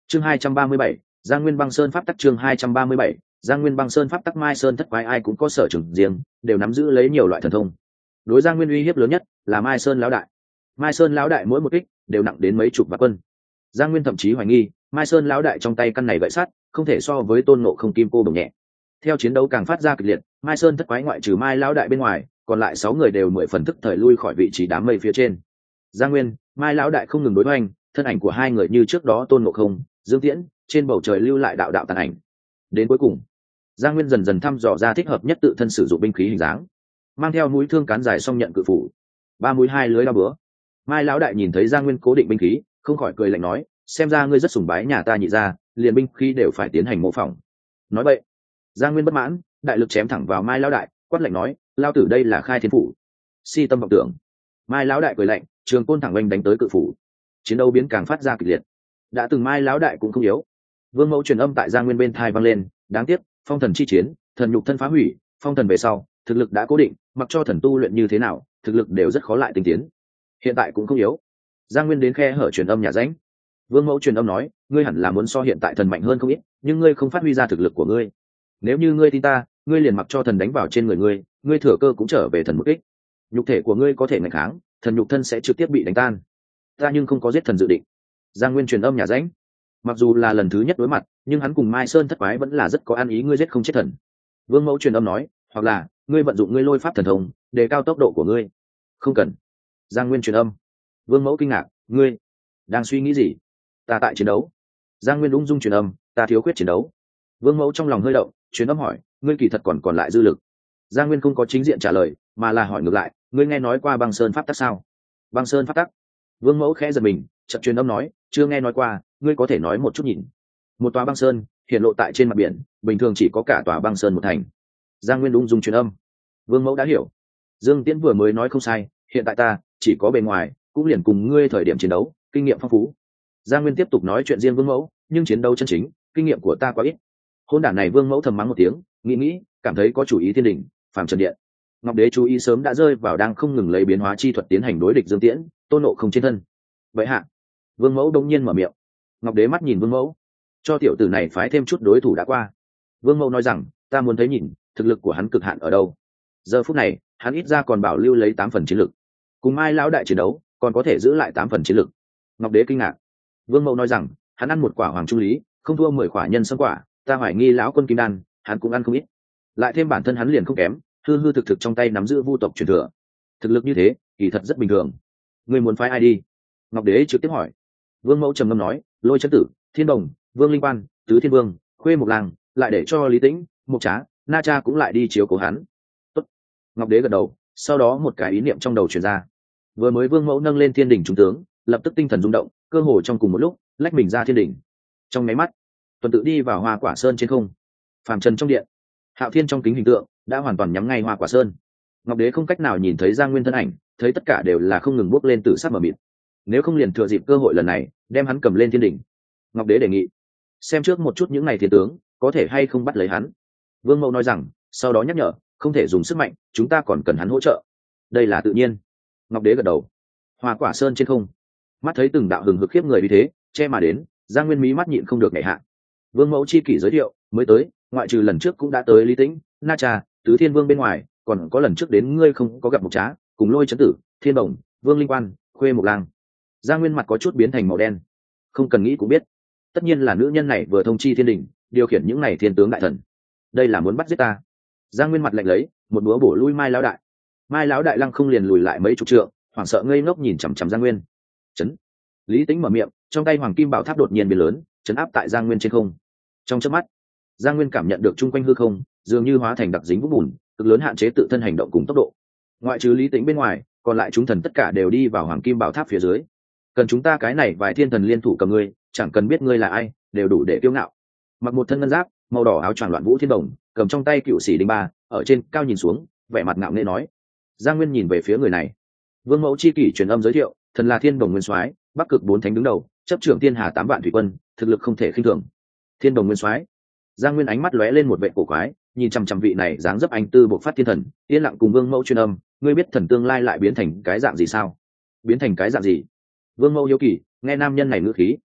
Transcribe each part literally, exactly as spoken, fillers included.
chương hai trăm ba mươi bảy, Giang Nguyên Băng Sơn pháp tắc. Chương hai trăm ba mươi bảy, Giang Nguyên Băng Sơn pháp tắc. Mai Sơn thất quái ai cũng có sở trường riêng, đều nắm giữ lấy nhiều loại thần thông. Đối Giang Nguyên uy hiếp lớn nhất là Mai Sơn lão đại. Mai Sơn lão đại mỗi một kích đều nặng đến mấy chục vạn quân. Giang Nguyên thậm chí hoài nghi, Mai Sơn lão đại trong tay căn này gậy sắt, không thể so với Tôn Ngộ Không kim cô đồng nhẹ. Theo chiến đấu càng phát ra kịch liệt, Mai Sơn thất quái ngoại trừ Mai lão đại bên ngoài, còn lại sáu người đều mười phần thức thời lui khỏi vị trí đám mây phía trên. Giang Nguyên, Mai lão đại không ngừng đối hoành, thân ảnh của hai người như trước đó Tôn Ngộ Không, Dương Tiễn, trên bầu trời lưu lại đạo đạo tàn ảnh. Đến cuối cùng, Giang Nguyên dần dần thăm dò ra thích hợp nhất tự thân sử dụng binh khí hình dáng, mang theo mũi thương cán dài song nhận cự phủ, ba mũi hai lưới đao búa. Mai lão đại nhìn thấy Giang Nguyên cố định binh khí, không khỏi cười lạnh nói, xem ra ngươi rất sùng bái nhà ta nhị gia, liền binh khí đều phải tiến hành mô phỏng. Nói vậy, Giang Nguyên bất mãn, đại lực chém thẳng vào Mai lão đại, quát lạnh nói, lao tử đây là khai thiên phủ, si tâm vọng tưởng. Mai lão đại cười lạnh, trường côn thẳng oanh đánh tới cự phủ. Chiến đấu biến càng phát ra kịch liệt. Đã từng Mai lão đại cũng không yếu. Vương Mẫu truyền âm tại Giang Nguyên bên thai vang lên, đáng tiếc, phong thần chi chiến, thần nhục thân phá hủy, phong thần về sau, thực lực đã cố định, mặc cho thần tu luyện như thế nào, thực lực đều rất khó lại tinh tiến. Hiện tại cũng không yếu. Giang Nguyên đến khe hở truyền âm nhà ránh. Vương Mẫu truyền âm nói, ngươi hẳn là muốn so hiện tại thần mạnh hơn không ít, nhưng ngươi không phát huy ra thực lực của ngươi. Nếu như ngươi tin ta, ngươi liền mặc cho thần đánh vào trên người ngươi, ngươi thừa cơ cũng trở về thần một kích. Nhục thể của ngươi có thể ngăn kháng, thần nhục thân sẽ trực tiếp bị đánh tan. Ta nhưng không có giết thần dự định. Giang Nguyên truyền âm nhà ránh. Mặc dù là lần thứ nhất đối mặt, nhưng hắn cùng Mai Sơn thất quái vẫn là rất có ăn ý, ngươi giết không chết thần. Vương Mẫu truyền âm nói, hoặc là ngươi vận dụng ngươi lôi pháp thần thông, đề cao tốc độ của ngươi. Không cần. Giang Nguyên truyền âm. Vương Mẫu kinh ngạc, ngươi đang suy nghĩ gì? Ta tại chiến đấu. Giang Nguyên ung dung truyền âm, ta thiếu khuyết chiến đấu. Vương Mẫu trong lòng hơi động, truyền âm hỏi, ngươi kỳ thật còn còn lại dư lực. Giang Nguyên không có chính diện trả lời, mà là hỏi ngược lại, ngươi nghe nói qua băng sơn pháp tắc sao? Băng sơn pháp tắc. Vương Mẫu khẽ giật mình, chợt truyền âm nói, chưa nghe nói qua, ngươi có thể nói một chút nhìn. Một tòa băng sơn hiện lộ tại trên mặt biển, bình thường chỉ có cả tòa băng sơn một thành. Giang Nguyên ung dung truyền âm. Vương Mẫu đã hiểu. Dương Tiễn vừa mới nói không sai, hiện tại ta chỉ có bề ngoài, cũng liền cùng ngươi thời điểm chiến đấu, kinh nghiệm phong phú. Giang Nguyên tiếp tục nói chuyện riêng Vương Mẫu, nhưng chiến đấu chân chính, kinh nghiệm của ta quá ít. Hôn đản này. Vương Mẫu thầm mắng một tiếng, nghĩ nghĩ, cảm thấy có chủ ý thiên đình, phàm trần điện. Ngọc Đế chú ý sớm đã rơi vào đang không ngừng lấy biến hóa chi thuật tiến hành đối địch Dương Tiễn, Tôn Ngộ Không trên thân. Vậy hạ, Vương Mẫu đông nhiên mở miệng. Ngọc Đế mắt nhìn Vương Mẫu, cho tiểu tử này phái thêm chút đối thủ đã qua. Vương Mẫu nói rằng, ta muốn thấy nhìn thực lực của hắn cực hạn ở đâu. Giờ phút này, hắn ít ra còn bảo lưu lấy tám phần chiến lực, cùng Mai lão đại chiến đấu còn có thể giữ lại tám phần chiến lực. Ngọc Đế kinh ngạc. Vương Mẫu nói rằng, hắn ăn một quả hoàng trung lý, không thua mười quả nhân sâm quả, ta hoài nghi lão quân kim đan, hắn cũng ăn không ít. Lại thêm bản thân hắn liền không kém, hư hư thực thực trong tay nắm giữ vu tộc truyền thừa, thực lực như thế, kỳ thật rất bình thường. Ngươi muốn phái ai đi? Ngọc Đế trực tiếp hỏi. Vương Mẫu trầm ngâm nói, Lôi Chấn Tử, Thiên Đồng, Vương Linh Quan, Tứ Thiên Vương, Khuê Mộc Lang, lại để cho Lý Tĩnh, Mộc Trá, Na Cha cũng lại đi chiếu cố hắn. Tốt. Ngọc Đế gật đầu, sau đó một cái ý niệm trong đầu truyền ra. Vừa mới Vương Mẫu nâng lên thiên đỉnh trung tướng, lập tức tinh thần rung động, cơ hồ trong cùng một lúc, lách mình ra thiên đỉnh. Trong máy mắt, tuần tự đi vào Hoa Quả Sơn trên không. Phàm trần trong điện, Hạo Thiên trong kính hình tượng đã hoàn toàn nhắm ngay Hoa Quả Sơn. Ngọc Đế không cách nào nhìn thấy Giang Nguyên thân ảnh, thấy tất cả đều là không ngừng bốc lên từ sát mờ mịt. Nếu không liền thừa dịp cơ hội lần này, đem hắn cầm lên thiên đỉnh. Ngọc Đế đề nghị, xem trước một chút những này thiên tướng có thể hay không bắt lấy hắn. Vương Mẫu nói rằng, sau đó nhắc nhở, không thể dùng sức mạnh, chúng ta còn cần hắn hỗ trợ. Đây là tự nhiên. Ngọc Đế gật đầu. Hoa Quả Sơn trên không, mắt thấy từng đạo hừng hực khiếp người như thế che mà đến, Giang Nguyên mí mắt nhịn không được nhảy hạ. Vương Mẫu chi kỷ giới thiệu, mới tới, ngoại trừ lần trước cũng đã tới Lý Tĩnh, Na Cha, Tứ Thiên Vương bên ngoài, còn có lần trước đến ngươi không có gặp Mộc Trá, cùng Lôi Chấn Tử, Thiên Đồng, Vương Linh Quan, Khuê Mộc Lang. Giang Nguyên mặt có chút biến thành màu đen. Không cần nghĩ cũng biết, tất nhiên là nữ nhân này vừa thông chi thiên đình, điều khiển những này thiên tướng đại thần. Đây là muốn bắt giết ta. Giang Nguyên mặt lạnh lấy, một búa bổ lui Mai lão đại. Mai lão đại lăng không liền lùi lại mấy chục trượng, hoảng sợ ngây ngốc nhìn chằm chằm Giang Nguyên. Chấn. Lý Tĩnh mở miệng, trong tay hoàng kim bảo tháp đột nhiên biến lớn, chấn áp tại Giang Nguyên trên không. Trong chớp mắt, Giang Nguyên cảm nhận được chung quanh hư không dường như hóa thành đặc dính vũng bùn, cực lớn hạn chế tự thân hành động cùng tốc độ. Ngoại trừ Lý Tĩnh bên ngoài, còn lại chúng thần tất cả đều đi vào hoàng kim bảo tháp phía dưới. Cần chúng ta cái này vài thiên thần liên thủ cầm ngươi, chẳng cần biết ngươi là ai, đều đủ để kiêu ngạo. Mặc một thân ngân giáp màu đỏ áo choàng loạn vũ thiên đồng, cầm trong tay cựu sĩ đinh ba, ở trên cao nhìn xuống, vẻ mặt ngạo nghễ nói. Giang Nguyên nhìn về phía người này. Vương Mẫu chi kỷ truyền âm giới thiệu, thần là Thiên Đồng Nguyên Soái, Bắc Cực bốn thánh đứng đầu, chấp trưởng thiên hà tám vạn thủy quân, thực lực không thể khinh thường. Thiên Đồng Nguyên Soái. Giang Nguyên ánh mắt lóe lên một vẻ cổ quái, nhìn chằm chằm vị này dáng dấp anh tư bộc phát thiên thần, yên lặng cùng Vương Mẫu truyền âm, ngươi biết thần tương lai lại biến thành cái dạng gì sao? Biến thành cái dạng gì? Vương Mẫu hiếu kỳ, nghe nam nhân này ngữ khí,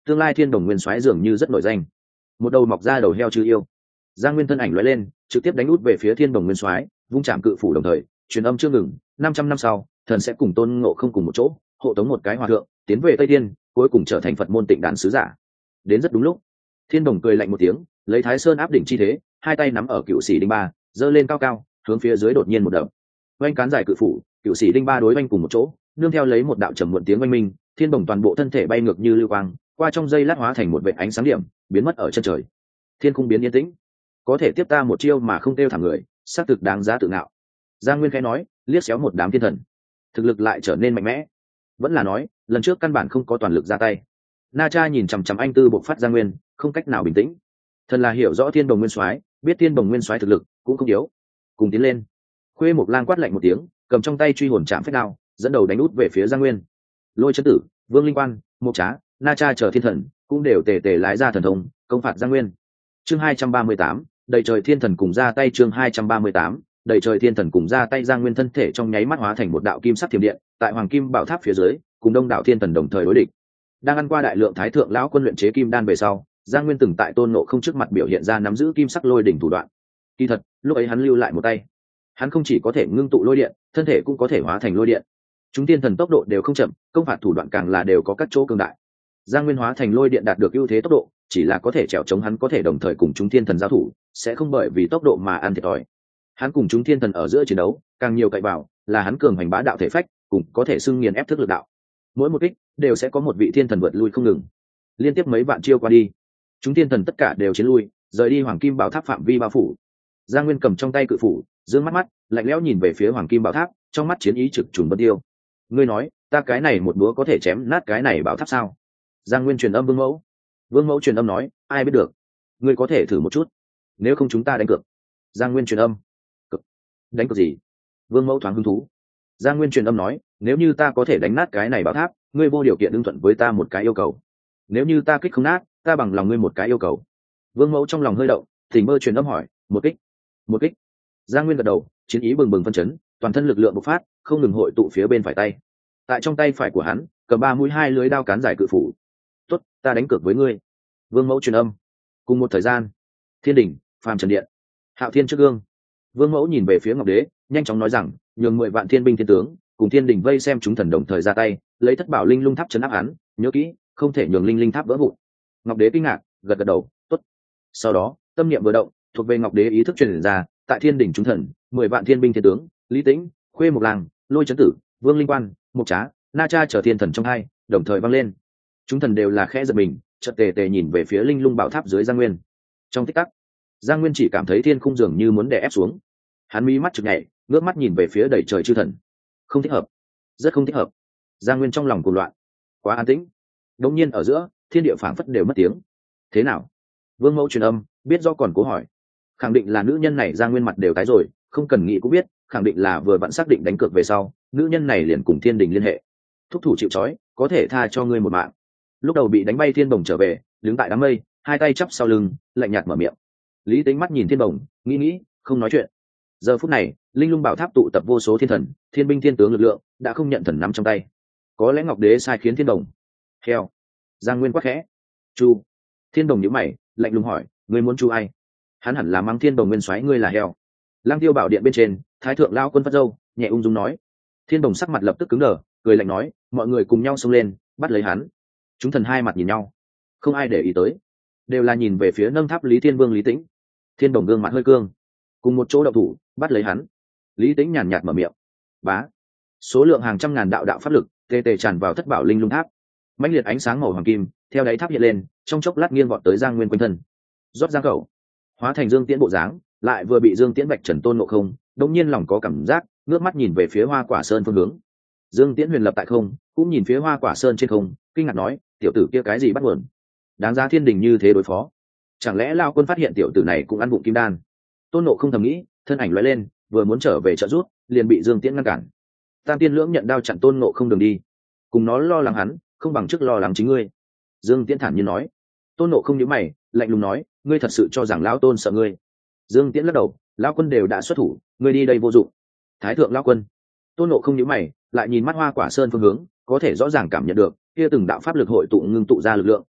tương lai thiên đồng nguyên soái dường như rất nổi danh. Một đầu mọc ra đầu heo chư yêu. Giang Nguyên thân ảnh lóe lên, trực tiếp đánh út về phía thiên đồng nguyên soái, vung chạm cự phủ đồng thời truyền âm chưa ngừng. Năm trăm năm sau thần sẽ cùng Tôn Ngộ Không cùng một chỗ hộ tống một cái hòa thượng tiến về Tây Thiên, cuối cùng trở thành Phật môn Tịnh Đàn sứ giả. Đến rất đúng lúc. Thiên đồng cười lạnh một tiếng, lấy Thái Sơn áp đỉnh chi thế, hai tay nắm ở cựu sĩ đinh ba, giơ lên cao cao, hướng phía dưới đột nhiên một đập. Oanh cán giải cự phủ, cựu sĩ đinh ba đối oanh cùng một chỗ, nương theo lấy một đạo trầm muộn tiếng oanh minh, thiên đồng toàn bộ thân thể bay ngược như lưu quang, qua trong giây lát hóa thành một vệt ánh sáng điểm, biến mất ở chân trời. Thiên cung biến yên tĩnh. Có thể tiếp ta một chiêu mà không tiêu thẳng người, xác thực đáng giá tự ngạo. Giang Nguyên khẽ nói, liếc xéo một đám thiên thần, thực lực lại trở nên mạnh mẽ. Vẫn là nói, lần trước căn bản không có toàn lực ra tay. Na Cha nhìn chằm chằm anh tư bộc phát Giang Nguyên, không cách nào bình tĩnh. Thần là hiểu rõ thiên đồng nguyên soái, biết thiên đồng nguyên soái thực lực cũng không yếu. Cùng tiến lên. Khuê Mộc Lang quát lạnh một tiếng, cầm trong tay truy hồn chạm phách đao, dẫn đầu đánh út về phía Giang Nguyên. Lôi Chấn Tử, Vương Linh Quan, Mộc Trá, Na Cha chờ thiên thần cũng đều tề tề lái ra thần thông công phạt Giang Nguyên. Chương hai trăm ba mươi tám, đầy trời thiên thần cùng ra tay. Chương hai trăm ba mươi tám, đầy trời thiên thần cùng ra tay. Giang Nguyên thân thể trong nháy mắt hóa thành một đạo kim sắc thiểm điện, tại Hoàng Kim Bảo Tháp phía dưới, cùng đông đảo thiên thần đồng thời đối địch. Đang ăn qua đại lượng thái thượng lão quân luyện chế kim đan về sau, Giang Nguyên từng tại Tôn Ngộ Không trước mặt biểu hiện ra nắm giữ kim sắc lôi đỉnh thủ đoạn. Kỳ thật, lúc ấy hắn lưu lại một tay, hắn không chỉ có thể ngưng tụ lôi điện, thân thể cũng có thể hóa thành lôi điện. Chúng tiên thần tốc độ đều không chậm, công phạt thủ đoạn càng là đều có các chỗ cường đại. Giang Nguyên hóa thành lôi điện đạt được ưu thế tốc độ, chỉ là có thể trèo chống hắn có thể đồng thời cùng chúng thiên thần giao thủ, sẽ không bởi vì tốc độ mà ăn thiệt thòi. Hắn cùng chúng thiên thần ở giữa chiến đấu, càng nhiều cậy vào là hắn cường hành bá đạo thể phách, cùng có thể xưng nghiền ép thức lực đạo. Mỗi một kích đều sẽ có một vị thiên thần vượt lui không ngừng. Liên tiếp mấy vạn chiêu qua đi, chúng thiên thần tất cả đều chiến lui, rời đi Hoàng Kim Bảo Tháp phạm vi bao phủ. Giang Nguyên cầm trong tay cự phủ, dương mắt mắt lạnh lẽo nhìn về phía Hoàng Kim Bảo Tháp, trong mắt chiến ý trực trùng bất tiêu. Ngươi nói, ta cái này một búa có thể chém nát cái này bảo tháp sao? Giang Nguyên truyền âm Vương Mẫu. Vương Mẫu truyền âm nói, ai biết được, ngươi có thể thử một chút, nếu không chúng ta đánh cược. Giang Nguyên truyền âm, cực đánh cược gì? Vương Mẫu thoáng hứng thú. Giang Nguyên truyền âm nói, nếu như ta có thể đánh nát cái này bảo tháp, ngươi vô điều kiện đương thuận với ta một cái yêu cầu. Nếu như ta kích không nát, ta bằng lòng ngươi một cái yêu cầu. Vương Mẫu trong lòng hơi động, tỉnh mơ truyền âm hỏi, một kích, một kích. Giang Nguyên gật đầu, chiến ý bừng bừng phân chấn, toàn thân lực lượng bộc phát, không ngừng hội tụ phía bên phải tay. Tại trong tay phải của hắn, cầm ba mũi hai lưới đao cán giải cự phủ. Tốt, ta đánh cược với ngươi. Vương Mẫu truyền âm. Cùng một thời gian, Thiên Đình, Phàm Trần Điện, Hạo Thiên trước gương. Vương Mẫu nhìn về phía Ngọc Đế, nhanh chóng nói rằng, nhường mười vạn thiên binh thiên tướng cùng Thiên Đình vây xem chúng thần đồng thời ra tay, lấy thất bảo linh lung tháp trấn áp hắn, nhớ kỹ, không thể nhường linh linh tháp vỡ vụn. Ngọc Đế kinh ngạc, gật gật đầu, tốt. Sau đó, tâm niệm vừa động, thuộc về Ngọc Đế ý thức truyền ra, tại Thiên Đình chúng thần, mười vạn thiên binh thiên tướng, Lý Tĩnh, Khuê Mộc Lang, Lôi Chấn Tử, Vương Linh Quan, Mộc Trá, Na Cha chờ thiên thần trong hai, đồng thời vang lên. Chúng thần đều là khẽ giật mình, chợt tề tề nhìn về phía linh lung bảo tháp dưới Giang Nguyên. Trong tích tắc, Giang Nguyên chỉ cảm thấy thiên khung dường như muốn đè ép xuống. Hắn mí mắt chực nhảy, ngước mắt nhìn về phía đầy trời chư thần. Không thích hợp, rất không thích hợp. Giang Nguyên trong lòng cuồng loạn, quá an tĩnh. Đống nhiên ở giữa, thiên địa phảng phất đều mất tiếng. Thế nào? Vương Mẫu truyền âm, biết do còn cố hỏi. Khẳng định là nữ nhân này. Giang Nguyên mặt đều tái rồi, không cần nghĩ cũng biết, khẳng định là vừa vặn xác định đánh cược về sau, nữ nhân này liền cùng Thiên Đình liên hệ. Thúc thủ chịu trói, có thể tha cho ngươi một mạng. Lúc đầu bị đánh bay thiên bồng trở về, đứng tại đám mây, hai tay chắp sau lưng, lạnh nhạt mở miệng. Lý Tính mắt nhìn thiên bồng, nghĩ nghĩ, không nói chuyện. Giờ phút này, linh lung bảo tháp tụ tập vô số thiên thần, thiên binh thiên tướng lực lượng, đã không nhận thần nắm trong tay. Có lẽ Ngọc Đế sai khiến thiên bồng. Heo. Giang Nguyên quát khẽ. Chu. Thiên bồng nhíu mày, lạnh lùng hỏi, ngươi muốn chu ai? Hắn hẳn là mang thiên bồng nguyên soái, ngươi là heo. Lăng Tiêu bảo điện bên trên, thái thượng lao quân phất dâu, nhẹ ung dung nói. Thiên bồng sắc mặt lập tức cứng đờ, cười lạnh nói, mọi người cùng nhau xông lên, bắt lấy hắn. Chúng thần hai mặt nhìn nhau, không ai để ý tới, đều là nhìn về phía nâng tháp Lý Thiên Vương Lý Tĩnh. Thiên bồng gương mặt hơi cương, cùng một chỗ đậu thủ, bắt lấy hắn. Lý Tĩnh nhàn nhạt mở miệng. Bá. Số lượng hàng trăm ngàn đạo đạo pháp lực tê tê tràn vào thất bảo linh lung tháp. Mãnh liệt ánh sáng màu hoàng kim theo đáy tháp hiện lên, trong chốc lát nghiêng vọt tới Giang Nguyên quanh thân. Rót Giang Cẩu, hóa thành Dương Tiễn bộ dáng, lại vừa bị Dương Tiễn vạch trần Tôn Ngộ Không, đột nhiên lòng có cảm giác, ngước mắt nhìn về phía Hoa Quả Sơn phương hướng. Dương Tiễn huyền lập tại không, cũng nhìn phía Hoa Quả Sơn trên không, kinh ngạc nói, tiểu tử kia cái gì bắt nguồn? Đáng giá Thiên Đình như thế đối phó? Chẳng lẽ Lao Quân phát hiện tiểu tử này cũng ăn bụng kim đan? Tôn Ngộ Không thầm nghĩ, thân ảnh lóe lên, vừa muốn trở về trợ rút, liền bị Dương Tiễn ngăn cản. Tam Tiên Lưỡng nhận đao chặn Tôn Ngộ Không đường đi, cùng nó lo lắng hắn, không bằng trước lo lắng chính ngươi. Dương Tiễn thản nhiên nói. Tôn Ngộ Không nhíu mày, lạnh lùng nói, ngươi thật sự cho rằng lão Tôn sợ ngươi? Dương Tiễn lắc đầu, lão quân đều đã xuất thủ, ngươi đi đây vô dụng. Thái thượng lão quân. Tôn Ngộ Không nhíu mày, lại nhìn mắt Hoa Quả Sơn phương hướng, có thể rõ ràng cảm nhận được kia từng đạo pháp lực hội tụ ngưng tụ ra lực lượng,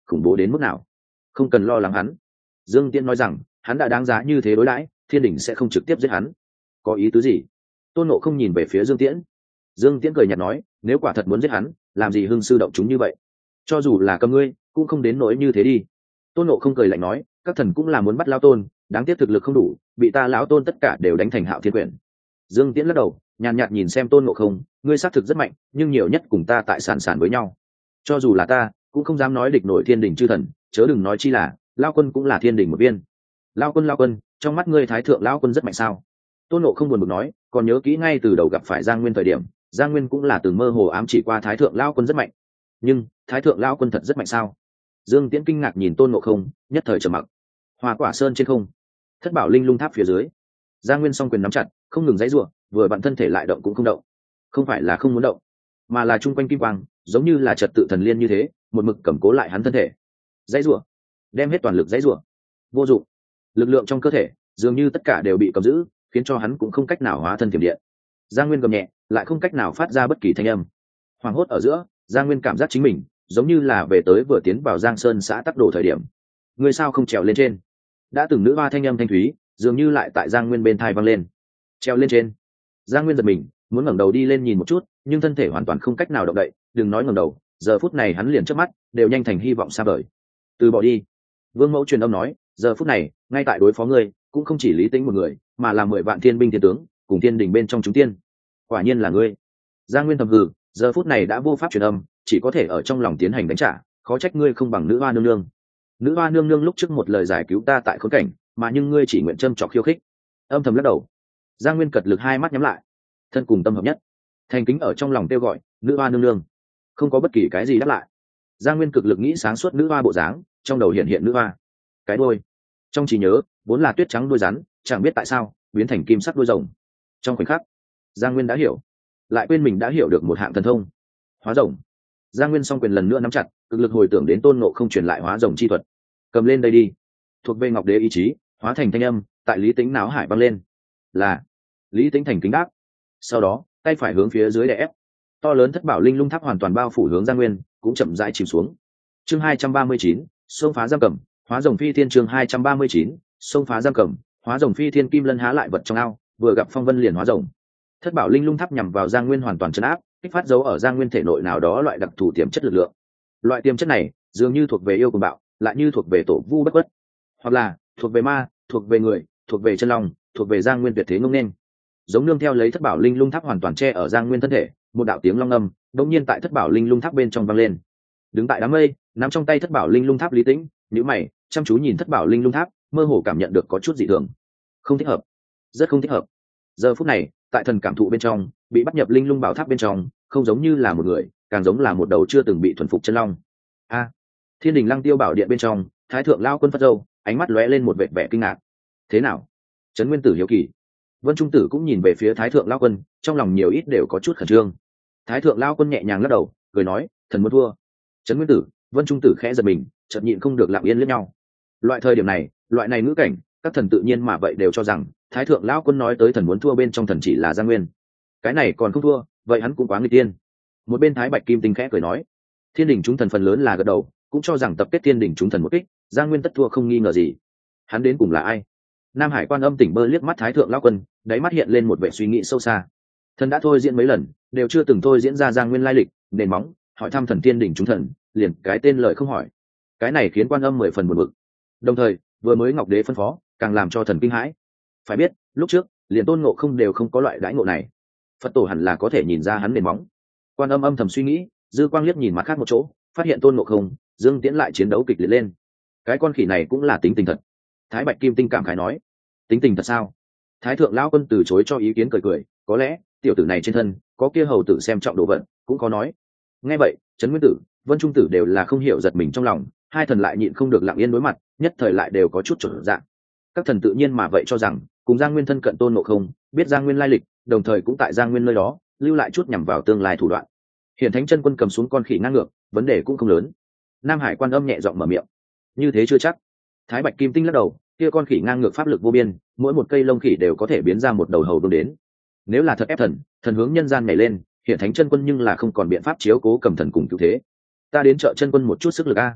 khủng bố đến mức nào. Không cần lo lắng hắn. Dương Tiễn nói rằng hắn đã đáng giá như thế đối đãi, thiên đình sẽ không trực tiếp giết hắn. Có ý tứ gì? Tôn Ngộ không nhìn về phía Dương Tiễn. Dương Tiễn cười nhạt nói, nếu quả thật muốn giết hắn, làm gì hưng sư động chúng như vậy? Cho dù là cầm ngươi cũng không đến nỗi như thế đi. Tôn Ngộ không cười lạnh nói, các thần cũng là muốn bắt lão tôn, đáng tiếc thực lực không đủ, bị ta lão tôn tất cả đều đánh thành Hạo Thiên Quyển. Dương Tiễn lắc đầu, nhàn nhạt nhìn xem Tôn Ngộ không, ngươi xác thực rất mạnh, nhưng nhiều nhất cùng ta tại sàn sàn với nhau. Cho dù là ta cũng không dám nói địch nổi thiên đình chư thần, chớ đừng nói chi là lão quân cũng là thiên đình một viên. Lão quân lão quân, trong mắt ngươi thái thượng lão quân rất mạnh sao? Tôn Ngộ không buồn bực nói, còn nhớ kỹ ngay từ đầu gặp phải Giang Nguyên thời điểm, Giang Nguyên cũng là từng mơ hồ ám chỉ qua thái thượng lão quân rất mạnh. Nhưng thái thượng lão quân thật rất mạnh sao? Dương Tiễn kinh ngạc nhìn Tôn Ngộ không, nhất thời trầm mặc. Hoa Quả Sơn trên không, Thất Bảo Linh Lung Tháp phía dưới, Giang Nguyên song quyền nắm chặt, không ngừng giãy giụa, vừa vặn thân thể lại động cũng không động. Không phải là không muốn động, mà là trung quanh kim quang, giống như là trật tự thần liên như thế, một mực cầm cố lại hắn thân thể. Giãy giụa, đem hết toàn lực giãy giụa. Vô dụng. Lực lượng trong cơ thể, dường như tất cả đều bị cầm giữ, khiến cho hắn cũng không cách nào hóa thân thiểm điện. Giang Nguyên gầm nhẹ, lại không cách nào phát ra bất kỳ thanh âm. Hoàng hốt ở giữa, Giang Nguyên cảm giác chính mình giống như là về tới vừa tiến vào Giang Sơn xã Tắc Đồ thời điểm. Người sao không trèo lên trên? Đã từng nữ hoa thanh âm thanh thúy, dường như lại tại Giang Nguyên bên thai vang lên. Treo lên trên. Giang Nguyên giật mình, muốn ngẩng đầu đi lên nhìn một chút, nhưng thân thể hoàn toàn không cách nào động đậy, đừng nói ngẩng đầu, giờ phút này hắn liền trước mắt đều nhanh thành hy vọng xa vời. Từ bỏ đi. Vương Mẫu truyền âm nói, giờ phút này, ngay tại đối phó ngươi, cũng không chỉ Lý Tĩnh một người, mà là mười vạn thiên binh thiên tướng, cùng thiên đình bên trong chúng tiên. Quả nhiên là ngươi. Giang Nguyên thầm hừ, giờ phút này đã vô pháp truyền âm, chỉ có thể ở trong lòng tiến hành đánh trả, khó trách ngươi không bằng nữ hoa nương nương. Nữ hoa nương nương lúc trước một lời giải cứu ta tại khốn cảnh, mà nhưng ngươi chỉ nguyện châm chọc khiêu khích. Âm thầm lắc đầu. Giang Nguyên cật lực hai mắt nhắm lại, thân cùng tâm hợp nhất, thành kính ở trong lòng kêu gọi nữ hoa nương nương. Không có bất kỳ cái gì đáp lại. Giang Nguyên cực lực nghĩ sáng suốt nữ hoa bộ dáng, trong đầu hiện hiện nữ hoa cái đôi, trong trí nhớ vốn là tuyết trắng đuôi rắn, chẳng biết tại sao biến thành kim sắc đuôi rồng. Trong khoảnh khắc, Giang Nguyên đã hiểu, lại quên mình đã hiểu được một hạng thần thông hóa rồng. Giang Nguyên song quyền lần nữa nắm chặt, cực lực hồi tưởng đến Tôn Ngộ không truyền lại hóa rồng chi thuật. Cầm lên đây đi. Thuộc về Ngọc Đế ý chí, hóa thành thanh âm tại Lý Tĩnh náo hải vang lên. Là Lý Tĩnh thành kính đáp. Sau đó tay phải hướng phía dưới đè ép, to lớn Thất Bảo Linh Lung Tháp hoàn toàn bao phủ hướng Giang Nguyên, cũng chậm rãi chìm xuống. Chương hai trăm ba mươi chín, xông phá giam cầm, hóa rồng phi thiên. Chương hai trăm ba mươi chín, xông phá giam cầm, hóa rồng phi thiên. Kim Lân há lại vật trong ao, vừa gặp phong vân liền hóa rồng. Thất Bảo Linh Lung Tháp nhằm vào Giang Nguyên hoàn toàn trấn áp, kích phát dấu ở Giang Nguyên thể nội nào đó loại đặc thù tiềm chất lực lượng. Loại tiềm chất này dường như thuộc về yêu cùng bạo, lại như thuộc về tổ vu bất khuất, hoặc là thuộc về ma, thuộc về người, thuộc về chân long, thuộc về Giang Nguyên tuyệt thế ngông nên. Giống nương theo lấy Thất Bảo Linh Lung Tháp hoàn toàn che ở Giang Nguyên thân thể, một đạo tiếng long âm đột nhiên tại Thất Bảo Linh Lung Tháp bên trong vang lên. Đứng tại đám mây, nắm trong tay Thất Bảo Linh Lung Tháp Lý Tĩnh nhíu mày, chăm chú nhìn Thất Bảo Linh Lung Tháp, mơ hồ cảm nhận được có chút dị thường. Không thích hợp, rất không thích hợp. Giờ phút này, tại thần cảm thụ bên trong, bị bắt nhập Linh Lung Bảo Tháp bên trong, không giống như là một người, càng giống là một đầu chưa từng bị thuần phục chân long. A! Thiên Đình Lăng Tiêu Bảo Điện bên trong, Thái thượng lao quân phất râu, ánh mắt lóe lên một vẻ vẻ kinh ngạc. Thế nào? Trấn Nguyên Tử hiếu kỳ. Vân Trung Tử cũng nhìn về phía Thái thượng lao quân, trong lòng nhiều ít đều có chút khẩn trương. Thái thượng lao quân nhẹ nhàng lắc đầu, cười nói, thần muốn thua. Trấn Nguyên Tử, Vân Trung Tử khẽ giật mình, chợt nhịn không được lặng yên liếc nhau. Loại thời điểm này, loại này ngữ cảnh, các thần tự nhiên mà vậy đều cho rằng Thái thượng lao quân nói tới thần muốn thua bên trong thần chỉ là Giang Nguyên. Cái này còn không thua, vậy hắn cũng quá nghịch tiên. Một bên Thái Bạch Kim Tinh khẽ cười nói, thiên đình chúng thần phần lớn là gật đầu, cũng cho rằng tập kết thiên đình chúng thần một kích, Giang Nguyên tất thua không nghi ngờ gì. Hắn đến cùng là ai? Nam Hải Quan Âm tỉnh bơ liếc mắt Thái thượng lao quân, đáy mắt hiện lên một vẻ suy nghĩ sâu xa. Thần đã thôi diễn mấy lần, đều chưa từng thôi diễn ra Giang Nguyên lai lịch, nền móng, hỏi thăm thần thiên đình chúng thần, liền cái tên lời không hỏi. Cái này khiến Quan Âm mười phần buồn bực. Đồng thời, vừa mới Ngọc Đế phân phó, càng làm cho thần kinh hãi. Phải biết, lúc trước, liền Tôn Ngộ không đều không có loại đãi ngộ này. Phật tổ hẳn là có thể nhìn ra hắn nền móng. Quan Âm âm thầm suy nghĩ, dư quang liếc nhìn mặt khác một chỗ, phát hiện Tôn Ngộ không, Dương Tiễn lại chiến đấu kịch liệt lên. Cái con khỉ này cũng là tính tình thật. Thái Bạch Kim Tinh cảm khái nói, tính tình thật sao? Thái thượng lão quân từ chối cho ý kiến, cười cười, có lẽ tiểu tử này trên thân có kia hầu tử xem trọng đồ vật, cũng có nói. Nghe vậy, Trấn Nguyên Tử, Vân Trung Tử đều là không hiểu giật mình trong lòng, hai thần lại nhịn không được lặng yên đối mặt, nhất thời lại đều có chút trở dạng. Các thần tự nhiên mà vậy cho rằng, cùng Giang Nguyên thân cận Tôn Ngộ không, biết Giang Nguyên lai lịch, đồng thời cũng tại Giang Nguyên nơi đó lưu lại chút nhằm vào tương lai thủ đoạn. Hiện Thánh Chân Quân cầm xuống con khỉ ngang ngược, vấn đề cũng không lớn. Nam Hải Quan Âm nhẹ giọng mở miệng, như thế chưa chắc. Thái Bạch Kim Tinh lắc đầu, kia con khỉ ngang ngược pháp lực vô biên, mỗi một cây lông khỉ đều có thể biến ra một đầu hầu đôn đến. Nếu là thật ép thần, thần hướng nhân gian nhảy lên, Hiện Thánh Chân Quân nhưng là không còn biện pháp chiếu cố cầm thần cùng cứu thế. Ta đến trợ chân quân một chút sức lực a.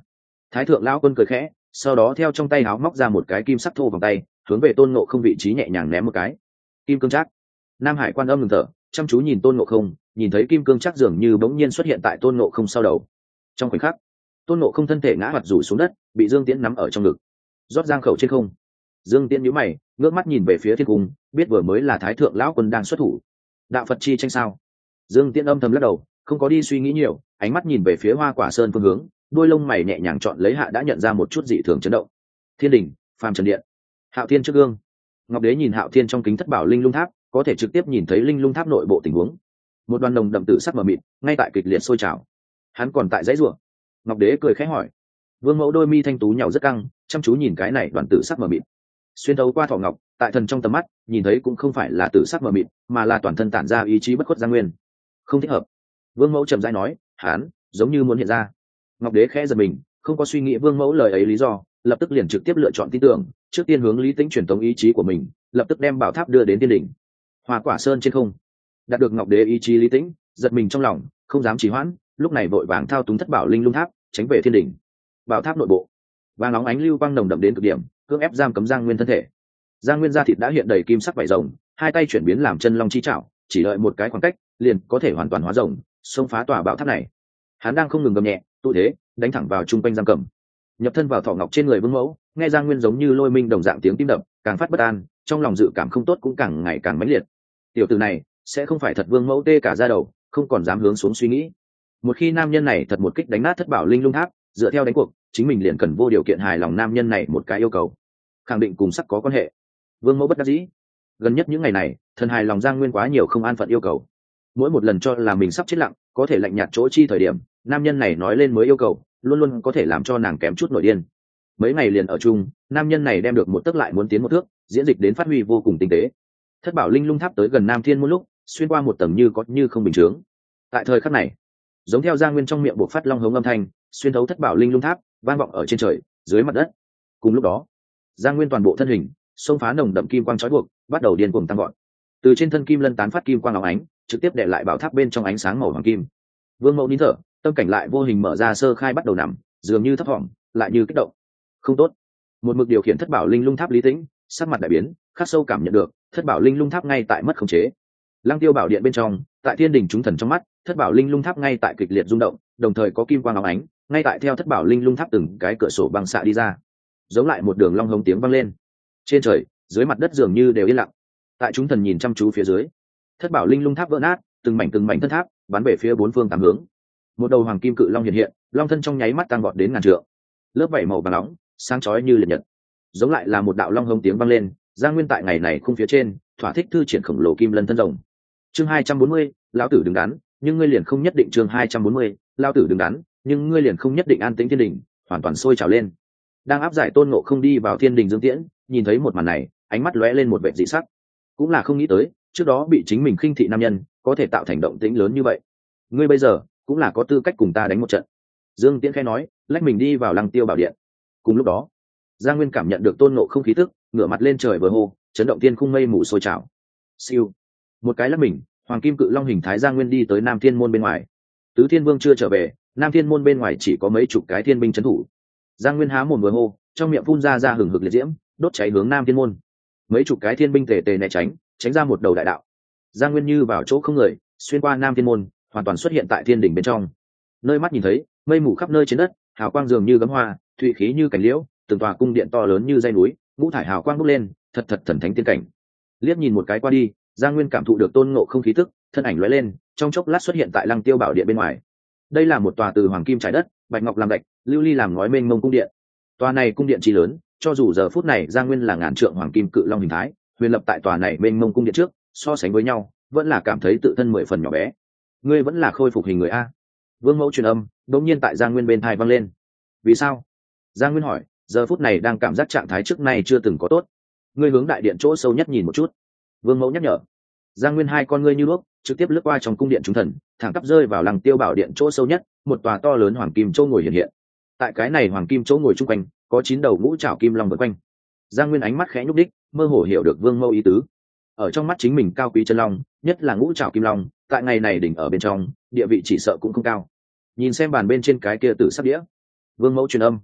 Thái thượng lão quân cười khẽ, sau đó theo trong tay áo móc ra một cái kim sắc thô vòng tay, hướng về tôn ngộ không vị trí nhẹ nhàng ném một cái. Kim cương chắc. Nam Hải Quan âm ngừng thở, chăm chú nhìn tôn ngộ không, nhìn thấy kim cương chắc dường như bỗng nhiên xuất hiện tại tôn ngộ không sau đầu. Trong khoảnh khắc, tôn ngộ không thân thể ngã hoạt rủ xuống đất, bị Dương Tiễn nắm ở trong ngực, rót giang khẩu trên không. Dương Tiễn nhíu mày, ngước mắt nhìn về phía thiên cung, biết vừa mới là Thái thượng lão quân đang xuất thủ. Đạo Phật chi tranh sao? Dương Tiễn âm thầm lắc đầu, không có đi suy nghĩ nhiều, ánh mắt nhìn về phía Hoa Quả Sơn phương hướng, đôi lông mày nhẹ nhàng chọn lấy hạ đã nhận ra một chút dị thường chấn động. Thiên đình, Phàm Trần Điện, Hạo Thiên trước gương. Ngọc Đế nhìn Hạo Thiên trong kính thất bảo linh lung tháp, có thể trực tiếp nhìn thấy linh lung tháp nội bộ tình huống. Một đoàn đồng đậm tử sắc mờ mịt, ngay tại kịch liệt sôi trào. Hắn còn tại dãy rủa. Ngọc Đế cười khẽ hỏi. Vương Mẫu đôi mi thanh tú nhàu rất căng, chăm chú nhìn cái này đoàn tử sắc mờ mịt. Xuyên thấu qua thỏ ngọc, tại thần trong tầm mắt, nhìn thấy cũng không phải là tử sắc mờ mịt, mà là toàn thân tản ra ý chí bất khuất Giang Nguyên. Không thích hợp. Vương Mẫu trầm rãi nói, hắn giống như muốn hiện ra. Ngọc Đế khẽ giật mình, không có suy nghĩ Vương Mẫu lời ấy lý do, lập tức liền trực tiếp lựa chọn tin tưởng, trước tiên hướng Lý Tĩnh truyền tống ý chí của mình, lập tức đem bảo tháp đưa đến tiên đỉnh. Hoa Quả Sơn trên không, đạt được Ngọc Đế ý chí Lý Tĩnh, giật mình trong lòng, không dám trì hoãn, lúc này vội vàng thao túng thất bảo linh lung tháp, tránh về thiên đỉnh. Bảo tháp nội bộ, vàng nóng ánh lưu quang nồng đậm đến cực điểm, cưỡng ép giam cấm Giang Nguyên thân thể. Giang Nguyên da thịt đã hiện đầy kim sắc vảy rồng, hai tay chuyển biến làm chân long chi chảo, chỉ đợi một cái khoảng cách, liền có thể hoàn toàn hóa rồng, xông phá tòa bảo tháp này. Hắn đang không ngừng gầm nhẹ, tụ thế, đánh thẳng vào trung quanh giam cầm. Nhập thân vào thỏ ngọc trên người Vương Mẫu, nghe Giang Nguyên giống như lôi minh đồng dạng tiếng tim đập, càng phát bất an, trong lòng dự cảm không tốt cũng càng ngày càng mãnh liệt. Tiểu tử này sẽ không phải thật Vương Mẫu tê cả da đầu, không còn dám hướng xuống suy nghĩ. Một khi nam nhân này thật một kích đánh nát thất bảo linh lung tháp, dựa theo đánh cuộc, chính mình liền cần vô điều kiện hài lòng nam nhân này một cái yêu cầu, khẳng định cùng sắc có quan hệ. Vương Mẫu bất đắc dĩ. Gần nhất những ngày này, thần hài lòng Giang Nguyên quá nhiều không an phận yêu cầu. Mỗi một lần cho là mình sắp chết lặng, có thể lạnh nhạt chỗ chi thời điểm, nam nhân này nói lên mới yêu cầu, luôn luôn có thể làm cho nàng kém chút nội điên. Mấy ngày liền ở chung, nam nhân này đem được một tức lại muốn tiến một thước, diễn dịch đến phát huy vô cùng tinh tế. Thất bảo linh lung tháp tới gần Nam Thiên Môn lúc, xuyên qua một tầng như có như không bình thường. Tại thời khắc này, giống theo Giang Nguyên trong miệng buộc phát long hống âm thanh, xuyên thấu thất bảo linh lung tháp, vang vọng ở trên trời, dưới mặt đất. Cùng lúc đó, Giang Nguyên toàn bộ thân hình, xông phá nồng đậm kim quang trói buộc, bắt đầu điên cuồng tăng gọn. Từ trên thân kim lân tán phát kim quang óng ánh, trực tiếp để lại bảo tháp bên trong ánh sáng màu hoàng kim. Vương Mẫu nín thở, tâm cảnh lại vô hình mở ra sơ khai bắt đầu nằm, dường như thấp thỏm, lại như kích động. Không tốt. Một mực điều khiển thất bảo linh lung tháp Lý Tĩnh, sắc mặt đại biến, khắc sâu cảm nhận được, thất bảo linh lung tháp ngay tại mất khống chế. Lăng Tiêu bảo điện bên trong, tại thiên đình chúng thần trong mắt, thất bảo linh lung tháp ngay tại kịch liệt rung động, đồng thời có kim quang óng ánh, ngay tại theo thất bảo linh lung tháp từng cái cửa sổ băng xạ đi ra, giống lại một đường long hống tiếng vang lên. Trên trời, dưới mặt đất dường như đều yên lặng. Tại chúng thần nhìn chăm chú phía dưới, thất bảo linh lung tháp vỡ nát, từng mảnh từng mảnh thân tháp bắn về phía bốn phương tám hướng. Một đầu hoàng kim cự long hiện hiện, long thân trong nháy mắt tăng vọt đến ngàn trượng, lớp vảy màu vàng nóng sáng chói như liệt nhật, giống lại là một đạo long hống tiếng vang lên. Giang Nguyên tại ngày này khung phía trên thỏa thích thư triển khổng lồ kim lân thân rồng. Chương hai trăm bốn mươi, lão tử đứng đắn, nhưng ngươi liền không nhất định. Chương hai trăm bốn mươi, lão tử đứng đắn, nhưng ngươi liền không nhất định. An tĩnh thiên đình hoàn toàn sôi trào lên. Đang áp giải Tôn Ngộ Không đi vào thiên đình Dương Tiễn, nhìn thấy một màn này, ánh mắt lóe lên một vẻ dị sắc. Cũng là không nghĩ tới, trước đó bị chính mình khinh thị nam nhân, có thể tạo thành động tĩnh lớn như vậy. Ngươi bây giờ cũng là có tư cách cùng ta đánh một trận. Dương Tiễn khẽ nói, lách mình đi vào Lăng Tiêu bảo điện. Cùng lúc đó, Giang Nguyên cảm nhận được Tôn Ngộ Không khí tức, ngửa mặt lên trời vừa hô, chấn động thiên khung mây mù sôi trào. Siêu, một cái lắc mình, hoàng kim cự long hình thái Giang Nguyên đi tới Nam Thiên môn bên ngoài. Tứ Thiên Vương chưa trở về, Nam Thiên môn bên ngoài chỉ có mấy chục cái thiên binh trấn thủ. Giang Nguyên há mồm vừa hô, trong miệng phun ra ra hừng hực liệt diễm, đốt cháy hướng Nam Thiên môn. Mấy chục cái thiên binh tề tề né tránh, tránh ra một đầu đại đạo. Giang Nguyên như vào chỗ không người, xuyên qua Nam Thiên môn, hoàn toàn xuất hiện tại thiên đỉnh bên trong. Nơi mắt nhìn thấy, mây mù khắp nơi trên đất, hào quang dường như gấm hoa, thụy khí như cành liễu, từng tòa cung điện to lớn như dãy núi, ngũ thải hào quang bốc lên, thật thật thần thánh tiên cảnh. Liếc nhìn một cái qua đi, Giang Nguyên cảm thụ được Tôn Ngộ Không khí tức, thân ảnh lóe lên, trong chốc lát xuất hiện tại Lăng Tiêu bảo điện bên ngoài. Đây là một tòa từ hoàng kim trải đất, bạch ngọc làm gạch, lưu ly làm ngói mênh mông cung điện. Tòa này cung điện chi lớn, cho dù giờ phút này Giang Nguyên là ngàn trượng hoàng kim cự long hình thái, huyền lập tại tòa này mênh mông cung điện trước, so sánh với nhau, vẫn là cảm thấy tự thân mười phần nhỏ bé. Ngươi vẫn là khôi phục hình người a? Vương Mẫu truyền âm, đột nhiên tại Giang Nguyên bên tai vang lên. Vì sao? Giang Nguyên hỏi, giờ phút này đang cảm giác trạng thái trước nay chưa từng có tốt. Ngươi hướng đại điện chỗ sâu nhất nhìn một chút. Vương Mẫu nhắc nhở. Giang Nguyên hai con ngươi như đuốc, trực tiếp lướt qua trong cung điện chúng thần, thẳng tắp rơi vào Lăng Tiêu bảo điện chỗ sâu nhất, một tòa to lớn hoàng kim chỗ ngồi hiện hiện. Tại cái này hoàng kim chỗ ngồi chung quanh, có chín đầu ngũ trảo kim long vây quanh. Giang Nguyên ánh mắt khẽ nhúc đích, mơ hồ hiểu được Vương Mẫu ý tứ. Ở trong mắt chính mình cao quý chân long, nhất là ngũ trảo kim long, tại ngày này đỉnh ở bên trong, địa vị chỉ sợ cũng không cao. Nhìn xem bàn bên trên cái kia tử sắc đĩa, Vương Mẫu truyền âm,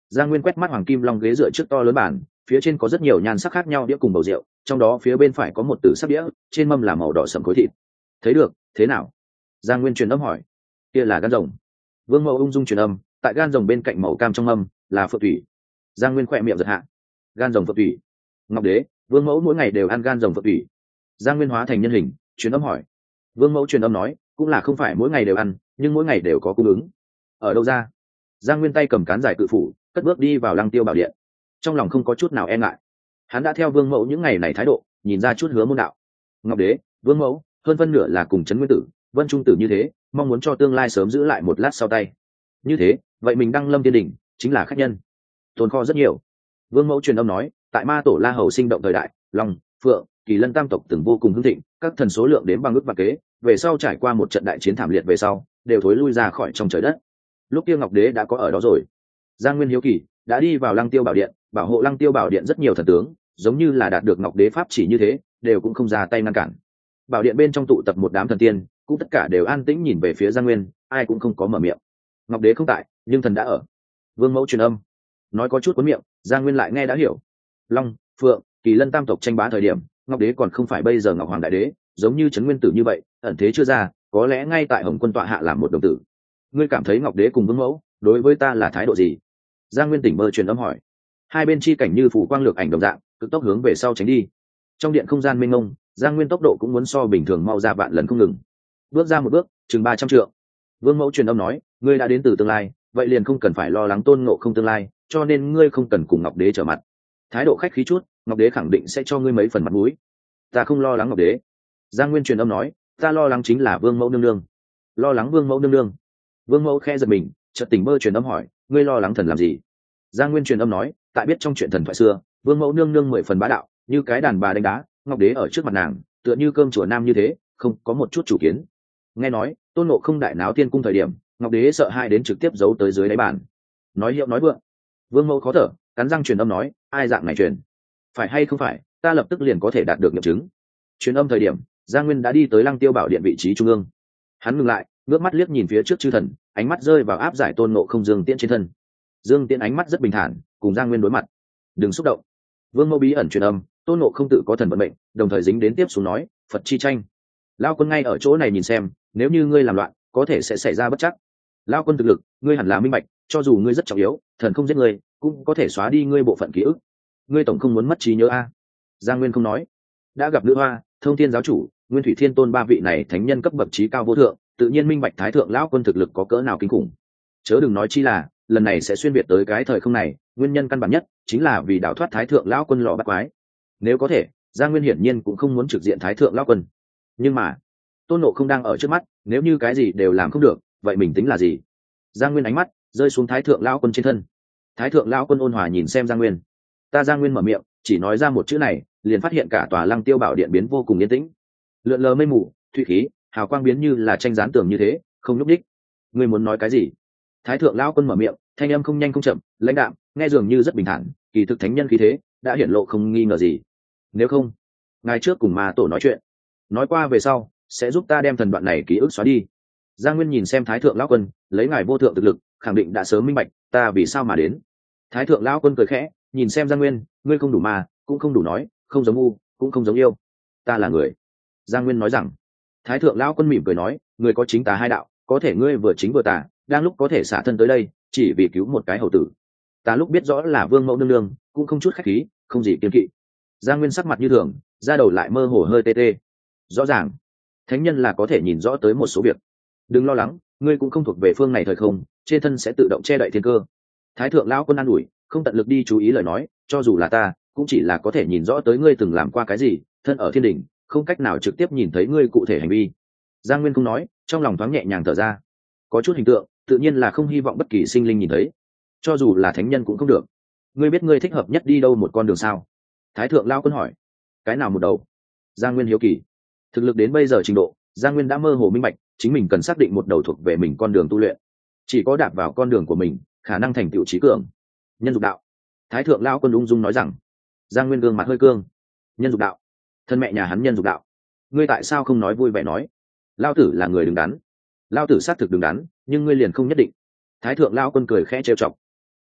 Giang Nguyên quét mắt hoàng kim long ghế dựa trước to lớn bàn, phía trên có rất nhiều nhan sắc khác nhau đĩa cùng bầu rượu, trong đó phía bên phải có một tử sắc đĩa, trên mâm là màu đỏ sẫm khối thịt. Thấy được, thế nào? Giang Nguyên truyền âm hỏi. Kia là gan rồng. Vương Mẫu ung dung truyền âm, tại gan rồng bên cạnh màu cam trong mâm là phượng thủy. Giang Nguyên khỏe miệng giật hạ. Gan rồng phượng thủy. Ngọc Đế, Vương Mẫu mỗi ngày đều ăn gan rồng phượng thủy. Giang Nguyên hóa thành nhân hình, truyền âm hỏi. Vương Mẫu truyền âm nói, cũng là không phải mỗi ngày đều ăn, nhưng mỗi ngày đều có cung ứng. Ở đâu ra? Giang Nguyên tay cầm cán dài cự phủ, cất bước đi vào Lăng Tiêu Bảo Điện. Trong lòng không có chút nào e ngại. Hắn đã theo Vương Mẫu những ngày này thái độ, nhìn ra chút hứa môn đạo. Ngọc Đế, Vương Mẫu, hơn phân nửa là cùng Trấn Nguyên Tử, Vân Trung Tử như thế, mong muốn cho tương lai sớm giữ lại một lát sau tay. Như thế, vậy mình đăng lâm tiên đỉnh, chính là khách nhân. Tồn kho rất nhiều. Vương Mẫu truyền âm nói, tại Ma Tổ La Hầu sinh động thời đại, Long, Phượng, Kỳ Lân tam tộc từng vô cùng hưng thịnh, các thần số lượng đến bằng ước và kế, về sau trải qua một trận đại chiến thảm liệt về sau, đều thối lui ra khỏi trong trời đất. Lúc kia Ngọc Đế đã có ở đó rồi. Giang Nguyên hiếu kỳ, đã đi vào Lăng Tiêu Bảo Điện, bảo hộ Lăng Tiêu Bảo Điện rất nhiều thần tướng, giống như là đạt được Ngọc Đế pháp chỉ như thế, đều cũng không ra tay ngăn cản. Bảo Điện bên trong tụ tập một đám thần tiên, cũng tất cả đều an tĩnh nhìn về phía Giang Nguyên, ai cũng không có mở miệng. Ngọc Đế không tại, nhưng thần đã ở. Vương Mẫu truyền âm, nói có chút cuốn miệng, Giang Nguyên lại nghe đã hiểu. Long, Phượng, Kỳ Lân tam tộc tranh bá thời điểm, Ngọc Đế còn không phải bây giờ Ngọc Hoàng Đại Đế, giống như Trấn Nguyên Tử như vậy, ẩn thế chưa ra, có lẽ ngay tại Hồng Quân tọa hạ làm một đồng tử. Ngươi cảm thấy Ngọc Đế cùng Vương Mẫu đối với ta là thái độ gì? Giang Nguyên tỉnh mơ truyền âm hỏi. Hai bên chi cảnh như phủ quang lược ảnh đồng dạng, cực tốc hướng về sau tránh đi. Trong điện không gian mênh mông, Giang Nguyên tốc độ cũng muốn so bình thường mau ra vạn lần không ngừng. Bước ra một bước, chừng ba trăm trượng. Vương Mẫu truyền âm nói, ngươi đã đến từ tương lai, vậy liền không cần phải lo lắng Tôn Ngộ Không tương lai, cho nên ngươi không cần cùng Ngọc Đế trở mặt. Thái độ khách khí chút, Ngọc Đế khẳng định sẽ cho ngươi mấy phần mặt mũi. Ta không lo lắng Ngọc Đế. Giang Nguyên truyền âm nói, ta lo lắng chính là Vương Mẫu nương nương. Lo lắng Vương Mẫu nương nương. Vương Mẫu khẽ giật mình, chợt tỉnh mơ truyền âm hỏi, ngươi lo lắng thần làm gì? Giang Nguyên truyền âm nói, tại biết trong chuyện thần thoại xưa, Vương Mẫu nương nương mười phần bá đạo, như cái đàn bà đánh đá, Ngọc Đế ở trước mặt nàng, tựa như cơm chùa nam như thế, không có một chút chủ kiến. Nghe nói, Tôn Ngộ Không đại náo tiên cung thời điểm, Ngọc Đế sợ hai đến trực tiếp giấu tới dưới đáy bàn. Nói hiệu nói vượng. Vương Mẫu khó thở, cắn răng truyền âm nói, ai dạng này truyền? Phải hay không phải, ta lập tức liền có thể đạt được nghiệm chứng. Truyền âm thời điểm, Giang Nguyên đã đi tới Lăng Tiêu Bảo Điện vị trí trung ương. Hắn ngừng lại, ngước mắt liếc nhìn phía trước chư thần, ánh mắt rơi vào áp giải Tôn Ngộ Không Dương Tiễn trên thân. Dương Tiễn ánh mắt rất bình thản, cùng Giang Nguyên đối mặt. Đừng xúc động. Vương Mẫu bí ẩn truyền âm, Tôn Ngộ Không tự có thần vận mệnh, đồng thời dính đến tiếp xuống nói, Phật chi tranh. Lao Quân ngay ở chỗ này nhìn xem, nếu như ngươi làm loạn, có thể sẽ xảy ra bất chắc. Lao Quân thực lực, ngươi hẳn là minh bạch, cho dù ngươi rất trọng yếu, thần không giết ngươi, cũng có thể xóa đi ngươi bộ phận ký ức. Ngươi tổng không muốn mất trí nhớ a? Giang Nguyên không nói. Đã gặp nữ hoa, Thông Thiên giáo chủ, Nguyên Thủy Thiên Tôn ba vị này thánh nhân cấp bậc trí cao vô thượng, tự nhiên minh bạch Thái thượng lão quân thực lực có cỡ nào kinh khủng. Chớ đừng nói chi là, lần này sẽ xuyên việt tới cái thời không này, nguyên nhân căn bản nhất chính là vì đào thoát Thái thượng lão quân lọ bắt quái. Nếu có thể, Giang Nguyên hiển nhiên cũng không muốn trực diện Thái thượng lão quân. Nhưng mà, Tôn Ngộ Không đang ở trước mắt, nếu như cái gì đều làm không được, vậy mình tính là gì? Giang Nguyên ánh mắt rơi xuống Thái thượng lão quân trên thân. Thái thượng lão quân ôn hòa nhìn xem Giang Nguyên. Ta Giang Nguyên mở miệng, chỉ nói ra một chữ này, liền phát hiện cả tòa Lăng Tiêu Bảo Điện biến vô cùng yên tĩnh. Lượn lờ mây mù, thủy khí, hào quang biến như là tranh dán tường như thế, không nhúc đích. Ngươi muốn nói cái gì? Thái thượng lão quân mở miệng, thanh âm không nhanh không chậm, lãnh đạm, nghe dường như rất bình thản, kỳ thực thánh nhân khí thế đã hiển lộ không nghi ngờ gì. Nếu không, ngày trước cùng Ma Tổ nói chuyện, nói qua về sau, sẽ giúp ta đem thần đoạn này ký ức xóa đi. Giang Nguyên nhìn xem Thái thượng lão quân, lấy ngài vô thượng thực lực, khẳng định đã sớm minh bạch, ta vì sao mà đến. Thái thượng lão quân cười khẽ, nhìn xem Giang Nguyên, ngươi không đủ ma, cũng không đủ nói, không giống u, cũng không giống yêu. Ta là người. Giang Nguyên nói rằng. Thái thượng lão quân mỉm cười nói, người có chính tà hai đạo, có thể ngươi vừa chính vừa tà, đang lúc có thể xả thân tới đây, chỉ vì cứu một cái hầu tử. Ta lúc biết rõ là Vương Mẫu nương nương, cũng không chút khách khí, không gì kiêng kỵ. Giang Nguyên sắc mặt như thường, da đầu lại mơ hồ hơi tê tê. Rõ ràng, thánh nhân là có thể nhìn rõ tới một số việc. Đừng lo lắng, ngươi cũng không thuộc về phương này thời không, trên thân sẽ tự động che đậy thiên cơ. Thái thượng lão quân an ủi, không tận lực đi chú ý lời nói, cho dù là ta, cũng chỉ là có thể nhìn rõ tới ngươi từng làm qua cái gì, thân ở thiên đình, không cách nào trực tiếp nhìn thấy ngươi cụ thể hành vi. Giang Nguyên không nói, trong lòng thoáng nhẹ nhàng thở ra. Có chút hình tượng, tự nhiên là không hy vọng bất kỳ sinh linh nhìn thấy, cho dù là thánh nhân cũng không được. Ngươi biết ngươi thích hợp nhất đi đâu một con đường sao? Thái thượng lão quân hỏi. Cái nào một đầu? Giang Nguyên hiếu kỳ. Thực lực đến bây giờ trình độ, Giang Nguyên đã mơ hồ minh bạch, chính mình cần xác định một đầu thuộc về mình con đường tu luyện. Chỉ có đạp vào con đường của mình, khả năng thành tựu trí cường. Nhân dục đạo. Thái thượng lão quân ung dung nói rằng. Giang Nguyên gương mặt hơi cương. Nhân dục đạo? Thân mẹ nhà hắn nhân dục đạo. Ngươi tại sao không nói vui vẻ nói? Lao tử là người đứng đắn. Lao tử xác thực đứng đắn, nhưng ngươi liền không nhất định. Thái thượng lão quân cười khẽ trêu chọc.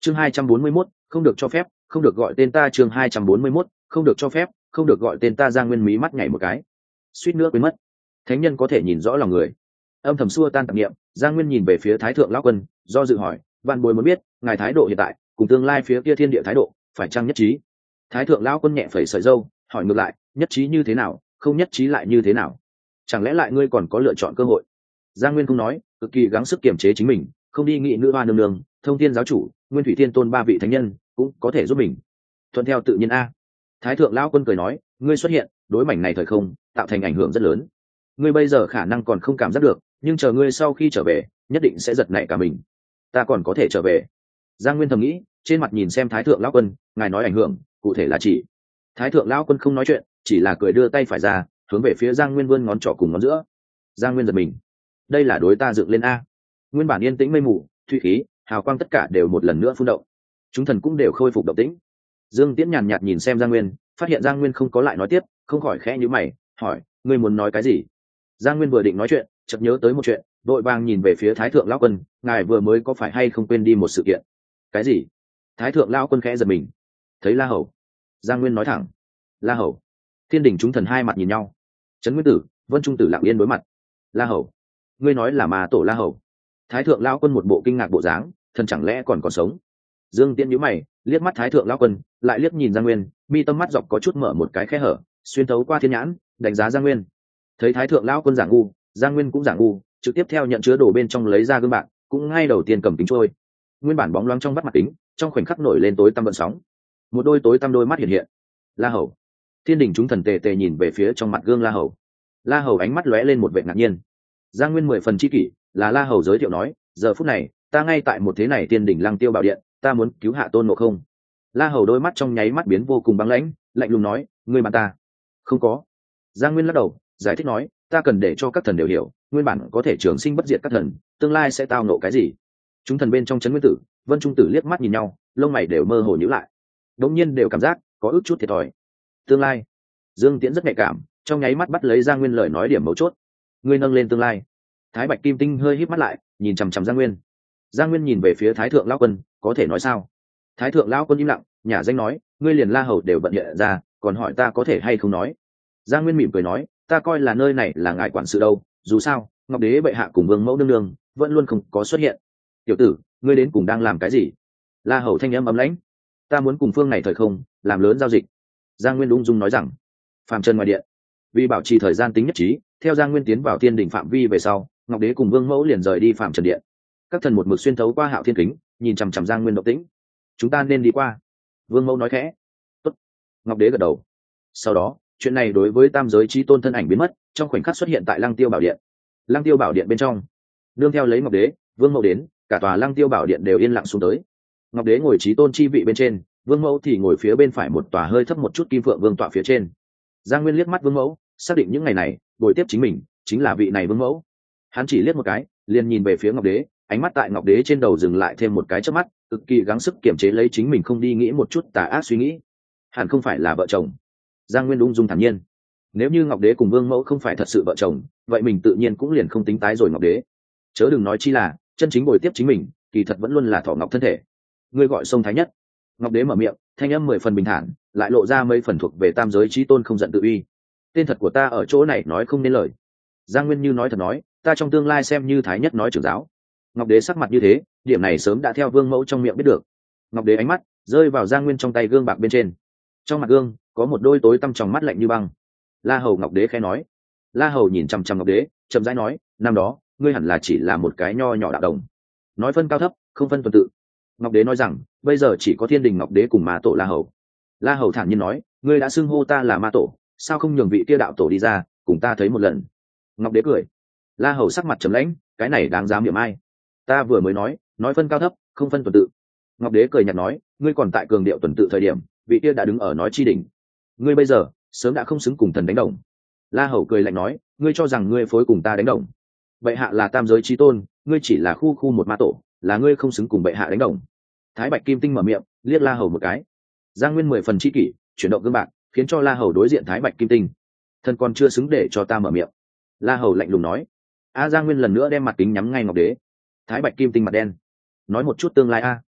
chương hai trăm bốn mươi mốt không được cho phép, không được gọi tên ta. Chương hai trăm bốn mươi mốt không được cho phép, không được gọi tên ta. Giang Nguyên mí mắt nhảy một cái, suýt nữa quên mất thánh nhân có thể nhìn rõ lòng người. Âm thầm xua tan tạp niệm, Giang Nguyên nhìn về phía Thái thượng lão quân, do dự hỏi, vạn bối muốn biết ngài thái độ hiện tại cùng tương lai phía kia thiên địa thái độ phải chăng nhất trí? Thái thượng lão quân nhẹ phẩy sợi râu, hỏi ngược lại, nhất trí như thế nào, không nhất trí lại như thế nào? Chẳng lẽ lại ngươi còn có lựa chọn cơ hội? Giang Nguyên không nói, cực kỳ gắng sức kiềm chế chính mình, không đi nghị nữ hoa nương nương, thông thiên giáo chủ, nguyên thủy thiên tôn ba vị thánh nhân cũng có thể giúp mình. Thuận theo tự nhiên a. Thái thượng lão quân cười nói, ngươi xuất hiện đối mảnh này thời không tạo thành ảnh hưởng rất lớn. Ngươi bây giờ khả năng còn không cảm giác được, nhưng chờ ngươi sau khi trở về nhất định sẽ giật nảy cả mình. Ta còn có thể trở về? Giang Nguyên thầm nghĩ, trên mặt nhìn xem Thái thượng lão quân, ngài nói ảnh hưởng cụ thể là chỉ? Thái thượng lão quân không nói chuyện, chỉ là cười đưa tay phải ra, hướng về phía Giang Nguyên vươn ngón trỏ cùng ngón giữa. Giang Nguyên giật mình, đây là đối ta dựng lên a. Nguyên bản yên tĩnh mây mù, thủy khí, hào quang tất cả đều một lần nữa phun động, chúng thần cũng đều khôi phục động tĩnh. Dương Tiễn nhàn nhạt nhìn xem Giang Nguyên, phát hiện Giang Nguyên không có lại nói tiếp, không khỏi khẽ nhíu mày, hỏi, ngươi muốn nói cái gì? Giang Nguyên vừa định nói chuyện, chợt nhớ tới một chuyện, vội vàng nhìn về phía Thái thượng lão quân, ngài vừa mới có phải hay không quên đi một sự kiện? Cái gì? Thái thượng lão quân khẽ giật mình. Thấy La Hầu. Giang Nguyên nói thẳng. La Hầu. Thiên đình chúng thần hai mặt nhìn nhau. Trấn Nguyên Tử, Vân Trung Tử lặng yên đối mặt. La Hầu, ngươi nói là Ma tổ La Hầu? Thái thượng lão quân một bộ kinh ngạc bộ dáng, thần chẳng lẽ còn còn sống? Dương Tiễn nhíu mày, liếc mắt Thái thượng lão quân, lại liếc nhìn Giang Nguyên, mi tâm mắt dọc có chút mở một cái khe hở, xuyên thấu qua thiên nhãn, đánh giá Giang Nguyên. Thấy Thái thượng lão quân giả ngu, Giang Nguyên cũng giả ngu, trực tiếp theo nhận chứa đồ bên trong lấy ra gương bạc, cũng ngay đầu tiên cầm kính trôi. Nguyên bản bóng loáng trong mắt mặt kính, trong khoảnh khắc nổi lên tối tăm vận sóng. Một đôi tối tăm đôi mắt hiện hiện. La Hầu. Thiên đình chúng thần tề tề nhìn về phía trong mặt gương La Hầu. La Hầu ánh mắt lóe lên một vẻ ngạc nhiên. Giang Nguyên mười phần chi kỷ, là La Hầu giới thiệu nói, giờ phút này, ta ngay tại một thế này Tiên đỉnh Lăng Tiêu Bảo Điện, ta muốn cứu hạ Tôn Ngộ Không. La Hầu đôi mắt trong nháy mắt biến vô cùng băng lãnh, lạnh lùng nói, ngươi mà ta không có. Giang Nguyên lắc đầu, giải thích nói, ta cần để cho các thần đều hiểu, nguyên bản có thể trường sinh bất diệt các thần, tương lai sẽ tao nộ cái gì. Chúng thần bên trong Trấn Nguyên Tử, Vân Trung Tử liếc mắt nhìn nhau, lông mày đều mơ hồ nhíu lại, đống nhiên đều cảm giác có ước chút thiệt thòi. Tương lai. Dương Tiễn rất nhạy cảm, trong nháy mắt bắt lấy Giang Nguyên lời nói điểm mấu chốt. Ngươi nâng lên tương lai. Thái Bạch Kim Tinh hơi híp mắt lại, nhìn chằm chằm Giang Nguyên. Giang Nguyên nhìn về phía Thái thượng lão quân, có thể nói sao? Thái thượng lão quân im lặng, nhả danh nói, ngươi liền La Hầu đều bận hiện ra, còn hỏi ta có thể hay không nói. Giang Nguyên mỉm cười nói, ta coi là nơi này là ngài quản sự đâu, dù sao Ngọc Đế bệ hạ cùng Vương Mẫu nương nương vẫn luôn không có xuất hiện. Tiểu tử, ngươi đến cùng đang làm cái gì? La Hầu thanh âm ấm lãnh. Ta muốn cùng phương này thời không làm lớn giao dịch. Giang Nguyên ung dung nói rằng. Phàm trần ngoài điện, vì bảo trì thời gian tính nhất trí, theo Giang Nguyên tiến vào thiên đình phạm vi về sau, Ngọc Đế cùng Vương Mẫu liền rời đi Phàm trần điện. Các thần một mực xuyên thấu qua Hạo Thiên kính, nhìn chằm chằm Giang Nguyên động tĩnh. Chúng ta nên đi qua. Vương Mẫu nói khẽ. Tốt. Ngọc Đế gật đầu. Sau đó, chuyện này đối với tam giới chí tôn thân ảnh biến mất, trong khoảnh khắc xuất hiện tại Lăng Tiêu Bảo Điện. Lăng Tiêu Bảo Điện bên trong, nương theo lấy Ngọc Đế, Vương Mẫu đến, cả tòa Lăng Tiêu Bảo Điện đều yên lặng xuống tới. Ngọc Đế ngồi chí tôn chi vị bên trên, Vương Mẫu thì ngồi phía bên phải một tòa hơi thấp một chút kim phượng vương tọa phía trên. Giang Nguyên liếc mắt Vương Mẫu, xác định những ngày này bồi tiếp chính mình chính là vị này Vương Mẫu. Hắn chỉ liếc một cái, liền nhìn về phía Ngọc Đế, ánh mắt tại Ngọc Đế trên đầu dừng lại thêm một cái chớp mắt, cực kỳ gắng sức kiềm chế lấy chính mình không đi nghĩ một chút tà ác suy nghĩ. Hẳn không phải là vợ chồng. Giang Nguyên ung dung thản nhiên. Nếu như Ngọc Đế cùng Vương Mẫu không phải thật sự vợ chồng, vậy mình tự nhiên cũng liền không tính tái rồi Ngọc Đế. Chớ đừng nói chi là chân chính bồi tiếp chính mình, kỳ thật vẫn luôn là Thỏ Ngọc thân thể. Ngươi gọi sông Thái Nhất. Ngọc Đế mở miệng, thanh âm mười phần bình thản, lại lộ ra mấy phần thuộc về tam giới chí tôn không giận tự uy. Tên thật của ta ở chỗ này nói không nên lời. Giang Nguyên như nói thật nói, ta trong tương lai xem như Thái Nhất nói trưởng giáo. Ngọc Đế sắc mặt như thế, điểm này sớm đã theo Vương Mẫu trong miệng biết được. Ngọc Đế ánh mắt rơi vào Giang Nguyên trong tay gương bạc bên trên. Trong mặt gương có một đôi tối tăm tròng mắt lạnh như băng. La Hầu. Ngọc Đế khẽ nói. La Hầu nhìn chằm chằm Ngọc Đế, chậm rãi nói, năm đó ngươi hẳn là chỉ là một cái nho nhỏ đạo đồng, nói phân cao thấp, không phân tuần tự. Ngọc Đế nói rằng, bây giờ chỉ có Thiên Đình Ngọc Đế cùng Ma Tổ La Hầu. La Hầu thản nhiên nói, ngươi đã xưng hô ta là Ma Tổ, sao không nhường vị kia đạo tổ đi ra cùng ta thấy một lần? Ngọc Đế cười. La Hầu sắc mặt trầm lãnh, cái này đáng dám miệng ai? Ta vừa mới nói, nói phân cao thấp, không phân tuần tự. Ngọc Đế cười nhạt nói, ngươi còn tại cường điệu tuần tự thời điểm, vị kia đã đứng ở nói chi đỉnh. Ngươi bây giờ sớm đã không xứng cùng thần đánh đồng. La Hầu cười lạnh nói, ngươi cho rằng ngươi phối cùng ta đánh đồng? Bệ hạ là tam giới chí tôn, ngươi chỉ là khu khu một Ma Tổ, là ngươi không xứng cùng bệ hạ đánh đồng. Thái Bạch Kim Tinh mở miệng, liếc La Hầu một cái. Giang Nguyên mười phần chi kỷ, chuyển động gương bạc, khiến cho La Hầu đối diện Thái Bạch Kim Tinh. Thần còn chưa xứng để cho ta mở miệng. La Hầu lạnh lùng nói. A Giang Nguyên lần nữa đem mặt kính nhắm ngay Ngọc Đế. Thái Bạch Kim Tinh mặt đen. Nói một chút tương lai a.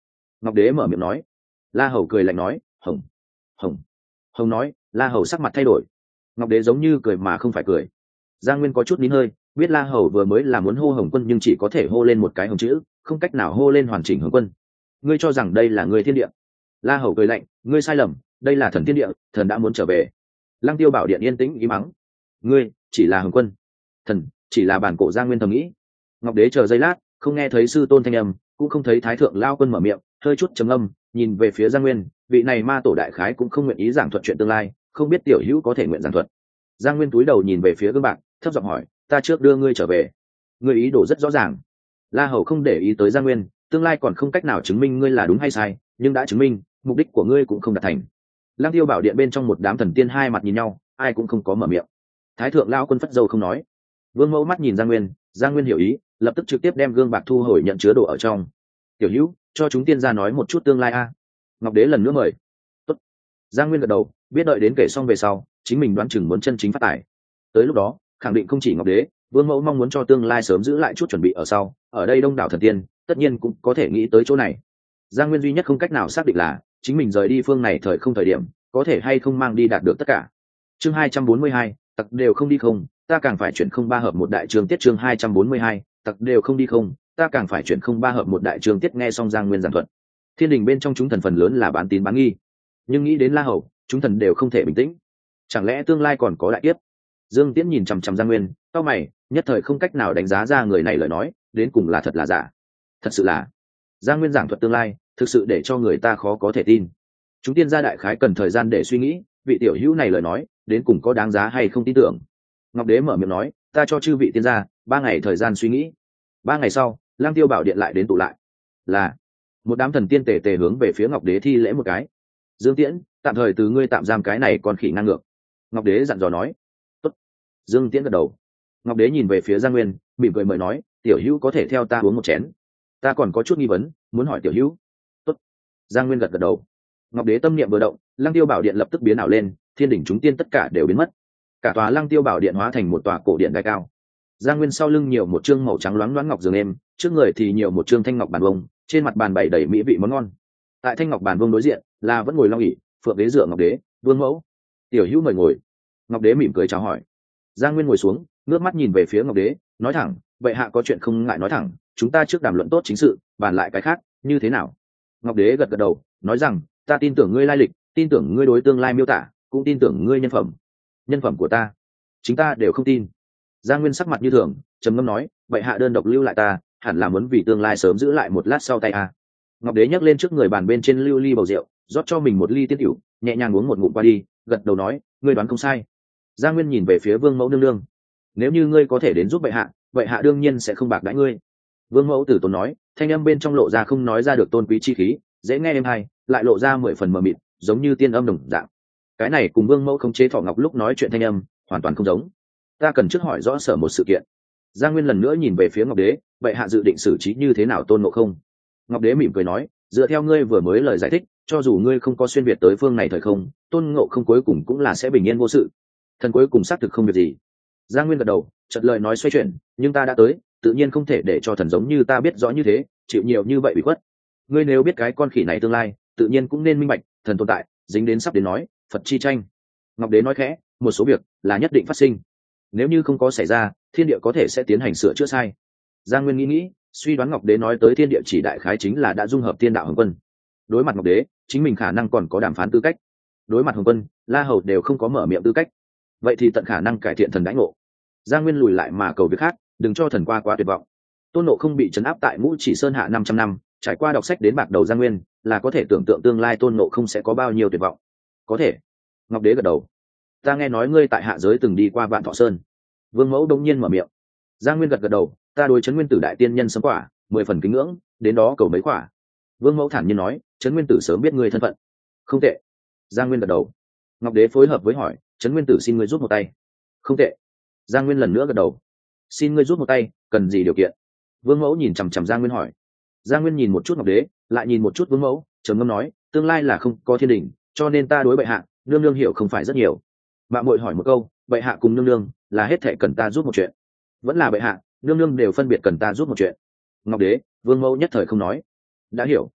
Ngọc đế mở miệng nói. La Hầu cười lạnh nói, hồng hồng hồng nói. La Hầu sắc mặt thay đổi. Ngọc đế giống như cười mà không phải cười. Giang Nguyên có chút nín hơi, biết La Hầu vừa mới là muốn hô hồng quân nhưng chỉ có thể hô lên một cái hồng chữ, không cách nào hô lên hoàn chỉnh hồng quân. Ngươi cho rằng đây là người thiên địa? La Hầu cười lạnh, ngươi sai lầm, đây là thần thiên địa, thần đã muốn trở về. Lăng Tiêu Bảo Điện yên tĩnh ý mắng, ngươi chỉ là hồng quân, thần chỉ là bản cổ. Giang Nguyên thầm nghĩ. Ngọc đế chờ giây lát, không nghe thấy sư tôn thanh âm, cũng không thấy thái thượng lao quân mở miệng, hơi chút trầm âm, nhìn về phía Giang Nguyên, vị này ma tổ đại khái cũng không nguyện ý giảng thuật chuyện tương lai, không biết tiểu hữu có thể nguyện giảng thuật. Giang Nguyên túi đầu nhìn về phía gương bạc, thấp giọng hỏi, ta trước đưa ngươi trở về, ngươi ý đồ rất rõ ràng. La Hầu không để ý tới Giang Nguyên, tương lai còn không cách nào chứng minh ngươi là đúng hay sai, nhưng đã chứng minh mục đích của ngươi cũng không đạt thành. Lăng Tiêu Bảo Điện bên trong một đám thần tiên hai mặt nhìn nhau, ai cũng không có mở miệng. Thái thượng lao quân phất dâu không nói. Vương Mẫu mắt nhìn Giang Nguyên, Giang Nguyên hiểu ý, lập tức trực tiếp đem gương bạc thu hồi nhận chứa đồ ở trong. Tiểu hữu, cho chúng tiên gia nói một chút tương lai a. Ngọc đế lần nữa mời. Tốt. Giang Nguyên gật đầu, biết đợi đến kể xong về sau, chính mình đoán chừng muốn chân chính phát tài. Tới lúc đó, khẳng định không chỉ Ngọc đế, Vương Mẫu mong muốn cho tương lai sớm giữ lại chút chuẩn bị ở sau, ở đây đông đảo thần tiên, tất nhiên cũng có thể nghĩ tới chỗ này. Giang Nguyên duy nhất không cách nào xác định là chính mình rời đi phương này thời không thời điểm, có thể hay không mang đi đạt được tất cả. Chương hai trăm bốn mươi hai, tặc đều không đi không, ta càng phải chuyển không ba hợp một đại trường tiết. Chương hai trăm bốn mươi hai, tặc đều không đi không, ta càng phải chuyển không ba hợp một đại trường tiết. Nghe xong Giang Nguyên giảng thuật, thiên đình bên trong chúng thần phần lớn là bán tín bán nghi, nhưng nghĩ đến La Hầu, chúng thần đều không thể bình tĩnh. Chẳng lẽ tương lai còn có đại kiếp? Dương Tiễn nhìn chằm chằm Giang Nguyên, cau mày, nhất thời không cách nào đánh giá ra người này lời nói đến cùng là thật là giả. Thật sự là Giang Nguyên giảng thuật tương lai, thực sự để cho người ta khó có thể tin. Chúng tiên gia đại khái cần thời gian để suy nghĩ, vị tiểu hữu này lời nói đến cùng có đáng giá hay không tin tưởng. Ngọc đế mở miệng nói, ta cho chư vị tiên gia ba ngày thời gian suy nghĩ. Ba ngày sau, Lăng Tiêu Bảo Điện lại đến tụ lại. Là một đám thần tiên tề tề hướng về phía Ngọc đế thi lễ một cái. Dương Tiễn, tạm thời từ ngươi tạm giam cái này còn khỉ ngang ngược. Ngọc đế dặn dò nói. Tốt. Dương Tiễn gật đầu. Ngọc đế nhìn về phía Giang Nguyên, mỉm cười mời nói, tiểu hữu có thể theo ta uống một chén, ta còn có chút nghi vấn muốn hỏi tiểu hữu. Tốt. Giang Nguyên gật gật đầu. Ngọc đế tâm niệm vừa động, Lăng Tiêu Bảo Điện lập tức biến ảo lên, thiên đỉnh chúng tiên tất cả đều biến mất, cả tòa Lăng Tiêu Bảo Điện hóa thành một tòa cổ điện đài cao. Giang Nguyên sau lưng nhiều một trương màu trắng loáng loáng ngọc giường êm, trước người thì nhiều một trương thanh ngọc bàn vông, trên mặt bàn bày đầy mỹ vị món ngon. Tại thanh ngọc bàn vông đối diện là vẫn ngồi long ỷ, phượng ghế dựa Ngọc đế, Vương Mẫu. Tiểu hữu mời ngồi. Ngọc đế mỉm cười chào hỏi. Giang Nguyên ngồi xuống, ngước mắt nhìn về phía Ngọc đế, nói thẳng, vậy hạ có chuyện không ngại nói thẳng, chúng ta trước đàm luận tốt chính sự, bàn lại cái khác như thế nào? Ngọc đế gật gật đầu, nói rằng, ta tin tưởng ngươi lai lịch, tin tưởng ngươi đối tương lai miêu tả, cũng tin tưởng ngươi nhân phẩm. Nhân phẩm của ta chính ta đều không tin. Giang Nguyên sắc mặt như thường, trầm ngâm nói, vậy hạ đơn độc lưu lại ta, hẳn là muốn vì tương lai sớm giữ lại một lát sau tay à. Ngọc đế nhấc lên trước người bàn bên trên lưu ly bầu rượu, rót cho mình một ly tiên tiểu, nhẹ nhàng uống một ngụm qua đi, gật đầu nói, ngươi đoán không sai. Giang Nguyên nhìn về phía Vương Mẫu nương nương, nếu như ngươi có thể đến giúp bệ hạ, vậy hạ đương nhiên sẽ không bạc đãi ngươi. Vương Mẫu tử tốn nói, thanh âm bên trong lộ ra không nói ra được tôn quý chi khí, dễ nghe êm hay, lại lộ ra mười phần mờ mịt, giống như tiên âm đồng dạng. Cái này cùng Vương Mẫu khống chế Thỏ Ngọc lúc nói chuyện thanh âm hoàn toàn không giống. Ta cần trước hỏi rõ sở một sự kiện. Giang Nguyên lần nữa nhìn về phía Ngọc đế, bệ hạ dự định xử trí như thế nào Tôn Ngộ Không? Ngọc đế mỉm cười nói, dựa theo ngươi vừa mới lời giải thích, cho dù ngươi không có xuyên việt tới phương này thời không, Tôn Ngộ Không cuối cùng cũng là sẽ bình yên vô sự. Thần cuối cùng xác thực không việc gì. Giang Nguyên gật đầu, chợt lời nói xoay chuyển, nhưng ta đã tới, tự nhiên không thể để cho thần giống như ta biết rõ như thế, chịu nhiều như vậy bị khuất. Ngươi nếu biết cái con khỉ này tương lai, tự nhiên cũng nên minh bạch, thần tồn tại, dính đến sắp đến nói, Phật chi tranh. Ngọc đế nói khẽ, một số việc là nhất định phát sinh. Nếu như không có xảy ra, thiên địa có thể sẽ tiến hành sửa chữa sai. Giang Nguyên nghĩ nghĩ, suy đoán Ngọc đế nói tới thiên địa chỉ đại khái chính là đã dung hợp thiên đạo hồng quân. Đối mặt Ngọc đế, chính mình khả năng còn có đàm phán tư cách. Đối mặt hồng quân, La Hầu đều không có mở miệng tư cách. Vậy thì tận khả năng cải thiện thần đãi ngộ. Giang Nguyên lùi lại mà cầu việc khác, đừng cho thần qua quá tuyệt vọng. Tôn Ngộ không bị trấn áp tại Ngũ Chỉ Sơn hạ năm trăm năm, trải qua đọc sách đến bạc đầu Giang Nguyên, là có thể tưởng tượng tương lai Tôn Ngộ không sẽ có bao nhiêu tuyệt vọng. Có thể. Ngọc đế gật đầu. Ta nghe nói ngươi tại hạ giới từng đi qua Vạn Thọ Sơn. Vương Mẫu đông nhiên mở miệng. Giang Nguyên gật gật đầu, ta đối Trấn Nguyên Tử đại tiên nhân sớm quả, mười phần kính ngưỡng, đến đó cầu mấy quả. Vương Mẫu thản nhiên nói, Trấn Nguyên Tử sớm biết ngươi thân phận. Không tệ. Giang Nguyên gật đầu. Ngọc đế phối hợp với hỏi, Trấn Nguyên Tử xin ngươi giúp một tay. Không tệ. Giang Nguyên lần nữa gật đầu. Xin ngươi giúp một tay, cần gì điều kiện? Vương Mẫu nhìn chằm chằm Giang Nguyên hỏi. Giang Nguyên nhìn một chút Ngọc đế, lại nhìn một chút Vương Mẫu, trầm ngâm nói, tương lai là không có thiên đình, cho nên ta đối bệ hạ, nương nương hiểu không phải rất nhiều. Mạng muội hỏi một câu, bệ hạ cùng nương nương là hết thảy cần ta giúp một chuyện, vẫn là bệ hạ, nương nương đều phân biệt cần ta giúp một chuyện? Ngọc đế, Vương Mẫu nhất thời không nói. Đã hiểu.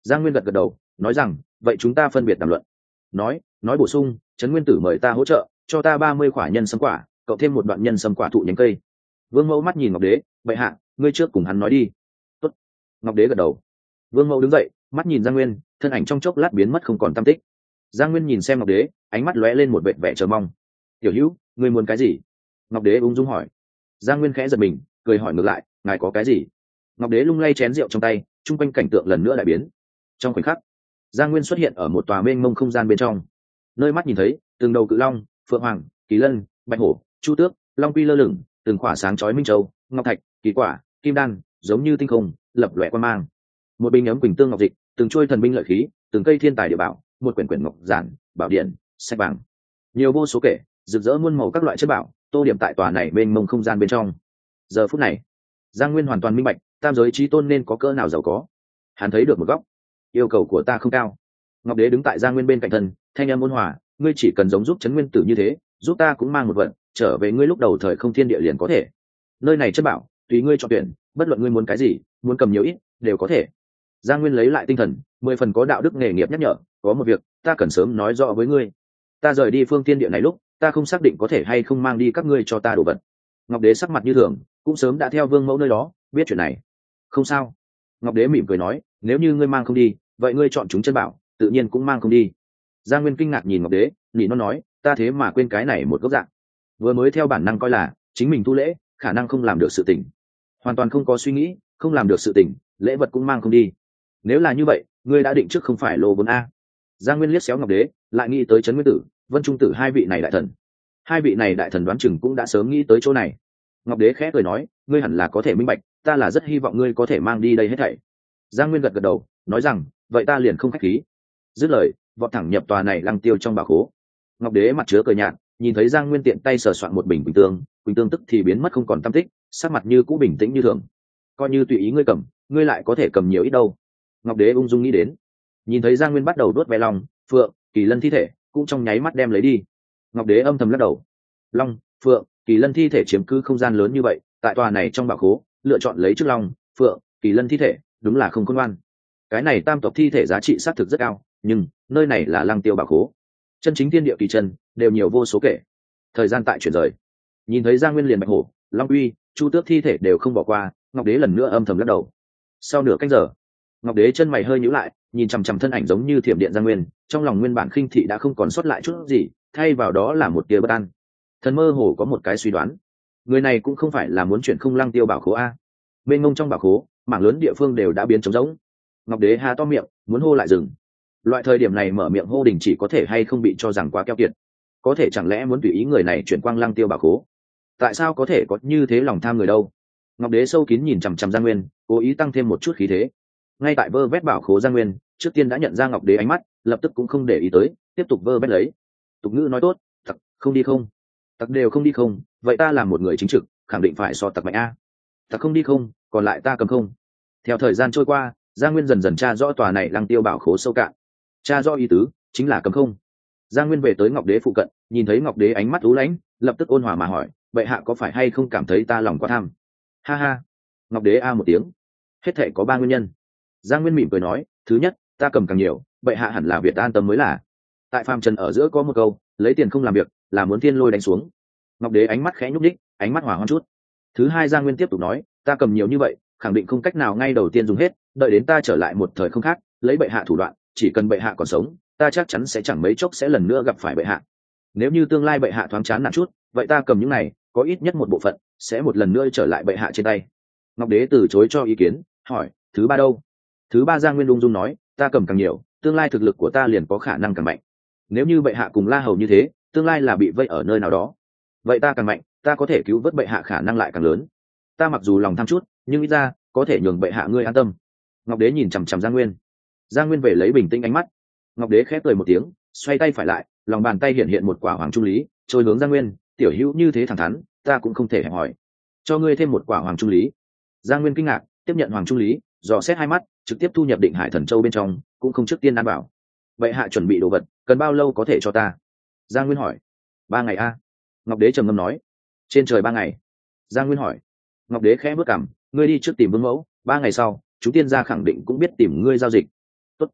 Giang Nguyên gật gật đầu nói rằng vậy chúng ta phân biệt đàm luận. nói nói bổ sung trấn nguyên tử mời ta hỗ trợ cho ta ba mươi quả nhân sâm quả cộng thêm một đoạn nhân sâm quả thụ nhánh cây. Vương Mẫu mắt nhìn Ngọc Đế, bệ hạ ngươi trước cùng hắn nói đi. Tốt. Ngọc Đế gật đầu. Vương Mẫu đứng dậy mắt nhìn Giang Nguyên, thân ảnh trong chốc lát biến mất không còn tăm tích. Giang Nguyên nhìn xem Ngọc Đế, ánh mắt lóe lên một vẻ vẻ chờ mong. Tiểu Hữu ngươi muốn cái gì? Ngọc Đế ung dung hỏi. Giang Nguyên khẽ giật mình cười hỏi ngược lại, ngài có cái gì? Ngọc Đế lung lay chén rượu trong tay, trung quanh cảnh tượng lần nữa đại biến. Trong khoảnh khắc, Giang Nguyên xuất hiện ở một tòa mênh mông không gian bên trong. Nơi mắt nhìn thấy từng đầu cự long, phượng hoàng, kỳ lân, bạch hổ, chu tước, long quy lơ lửng, từng khỏa sáng chói minh châu, ngọc thạch, kỳ quả, kim đan, giống như tinh không, lập lòe quan mang. Một bình ấm quỳnh tương ngọc dịch, từng trôi thần binh lợi khí, từng cây thiên tài địa bảo, một quyển quyển ngọc giản, bảo điện, sách vàng, nhiều vô số kể, rực rỡ muôn màu các loại chất bảo, tô điểm tại tòa này mênh mông không gian bên trong. Giờ phút này, Giang Nguyên hoàn toàn minh bạch, tam giới chí tôn nên có cỡ nào giàu có. Hắn thấy được một góc. Yêu cầu của ta không cao. Ngọc Đế đứng tại Giang Nguyên bên cạnh thân, thanh âm ôn hòa, ngươi chỉ cần giống giúp trấn nguyên tử như thế, giúp ta cũng mang một vận, trở về ngươi lúc đầu thời không thiên địa liền có thể. Nơi này chất bảo, tùy ngươi chọn tuyển, bất luận ngươi muốn cái gì, muốn cầm nhiều ít, đều có thể. Giang Nguyên lấy lại tinh thần, mười phần có đạo đức nghề nghiệp nhắc nhở, có một việc, ta cần sớm nói rõ với ngươi. Ta rời đi phương thiên địa này lúc, ta không xác định có thể hay không mang đi các ngươi cho ta đồ vật. Ngọc Đế sắc mặt như thường, cũng sớm đã theo Vương Mẫu nơi đó, biết chuyện này. Không sao. Ngọc Đế mỉm cười nói, nếu như ngươi mang không đi, vậy ngươi chọn chúng chân bảo, tự nhiên cũng mang không đi. Giang Nguyên kinh ngạc nhìn Ngọc Đế, nhị nó nói, ta thế mà quên cái này một gốc dạng. Vừa mới theo bản năng coi là chính mình thu lễ, khả năng không làm được sự tình, hoàn toàn không có suy nghĩ, không làm được sự tình, lễ vật cũng mang không đi. Nếu là như vậy, ngươi đã định trước không phải lô vốn a? Giang Nguyên liếc xéo Ngọc Đế, lại nghĩ tới Trấn Nguyên Tử, Vân Trung Tử hai vị này đại thần. Hai vị này đại thần đoán chừng cũng đã sớm nghĩ tới chỗ này. Ngọc Đế khẽ cười nói, ngươi hẳn là có thể minh bạch, ta là rất hy vọng ngươi có thể mang đi đây hết thảy. Giang Nguyên gật gật đầu, nói rằng, vậy ta liền không khách khí. Dứt lời, vọt thẳng nhập tòa này lăng tiêu trong bảo khố. Ngọc Đế mặt chứa cười nhạt, nhìn thấy Giang Nguyên tiện tay sờ soạn một bình quỳnh tương, quỳnh tương tức thì biến mất không còn tăm tích, sắc mặt như cũ bình tĩnh như thường. Coi như tùy ý ngươi cầm, ngươi lại có thể cầm nhiều ít đâu. Ngọc Đế ung dung nghĩ đến. Nhìn thấy Giang Nguyên bắt đầu đốt ve long, phượng, kỳ lân thi thể, cũng trong nháy mắt đem lấy đi. Ngọc Đế âm thầm lắc đầu. Long, phượng, kỳ lân thi thể chiếm cứ không gian lớn như vậy, tại tòa này trong bảo khố, lựa chọn lấy trước long, phượng, kỳ lân thi thể, đúng là không khôn ngoan. Cái này tam tộc thi thể giá trị xác thực rất cao, nhưng nơi này là lăng tiêu bảo khố, chân chính thiên địa kỳ chân đều nhiều vô số kể. Thời gian tại chuyển rời, nhìn thấy Giang Nguyên liền bạch hổ, long uy, chu tước thi thể đều không bỏ qua, Ngọc Đế lần nữa âm thầm lắc đầu. Sau nửa canh giờ, Ngọc Đế chân mày hơi nhíu lại, nhìn chằm chằm thân ảnh giống như thiểm điện Giang Nguyên, trong lòng nguyên bản khinh thị đã không còn sót lại chút gì, thay vào đó là một tia bất an. Thần mơ hồ có một cái suy đoán, người này cũng không phải là muốn chuyển không lăng tiêu bảo khố a. Bên ngông trong bảo khố, mảng lớn địa phương đều đã biến trống rỗng. Ngọc Đế há to miệng, muốn hô lại dừng. Loại thời điểm này mở miệng hô đình chỉ có thể hay không bị cho rằng quá keo kiệt. Có thể chẳng lẽ muốn tùy ý người này chuyển quang lăng tiêu bảo khố? Tại sao có thể có như thế lòng tham người đâu? Ngọc Đế sâu kín nhìn chằm chằm Giang Nguyên, cố ý tăng thêm một chút khí thế. Ngay tại vơ vét bảo khố Giang Nguyên, trước tiên đã nhận ra Ngọc Đế ánh mắt, lập tức cũng không để ý tới, tiếp tục vơ vét lấy. Tục ngữ nói tốt, tặc không đi không, tặc đều không đi không, vậy ta là một người chính trực, khẳng định phải so tặc mạnh a. Tặc không đi không, còn lại ta cầm không. Theo thời gian trôi qua, Giang Nguyên dần dần tra rõ tòa này lăng tiêu bảo khố sâu cạn. Tra rõ ý tứ chính là cầm không. Giang Nguyên về tới Ngọc Đế phụ cận, nhìn thấy Ngọc Đế ánh mắt lú lãnh, lập tức ôn hòa mà hỏi, bệ hạ có phải hay không cảm thấy ta lòng quá tham? Ha ha. Ngọc Đế a một tiếng. Hết thể có ba nguyên nhân. Giang Nguyên mỉm cười nói, thứ nhất, ta cầm càng nhiều, bệ hạ hẳn là việc an tâm mới là. Tại phàm trần ở giữa có một câu, lấy tiền không làm việc, là muốn thiên lôi đánh xuống. Ngọc Đế ánh mắt khẽ nhúc đích, ánh mắt hỏa hoãn chút. Thứ hai, Giang Nguyên tiếp tục nói, ta cầm nhiều như vậy, khẳng định không cách nào ngay đầu tiên dùng hết, đợi đến ta trở lại một thời không khác, lấy bệ hạ thủ đoạn, chỉ cần bệ hạ còn sống, ta chắc chắn sẽ chẳng mấy chốc sẽ lần nữa gặp phải bệ hạ. Nếu như tương lai bệ hạ thoáng chán nản chút, vậy ta cầm những này, có ít nhất một bộ phận sẽ một lần nữa trở lại bệ hạ trên tay. Ngọc Đế từ chối cho ý kiến, hỏi, thứ ba đâu? Thứ ba, Giang Nguyên ung dung nói, ta cầm càng nhiều, tương lai thực lực của ta liền có khả năng càng mạnh. Nếu như bệ hạ cùng La Hầu như thế, tương lai là bị vây ở nơi nào đó, vậy ta càng mạnh, ta có thể cứu vớt bệ hạ khả năng lại càng lớn. Ta mặc dù lòng tham chút, nhưng ít ra có thể nhường bệ hạ ngươi an tâm. Ngọc Đế nhìn chằm chằm Giang Nguyên. Giang Nguyên về lấy bình tĩnh ánh mắt. Ngọc Đế khép cười một tiếng, xoay tay phải lại, lòng bàn tay hiện hiện một quả hoàng trung lý, trôi hướng Giang Nguyên, tiểu hữu như thế thẳng thắn, ta cũng không thể hẹp hỏi. Cho ngươi thêm một quả hoàng trung lý. Giang Nguyên kinh ngạc, tiếp nhận hoàng trung lý, dò xét hai mắt, trực tiếp thu nhập Định Hải Thần Châu bên trong, cũng không trước tiên ăn bảo. Bệ hạ chuẩn bị đồ vật, cần bao lâu có thể cho ta? Giang Nguyên hỏi. Ba ngày a. Ngọc Đế trầm ngâm nói. Trên trời ba ngày. Giang Nguyên hỏi. Ngọc Đế khẽ bước cằm, ngươi đi trước tìm Vương Mẫu, ba ngày sau chúng tiên gia khẳng định cũng biết tìm ngươi giao dịch. Tốt.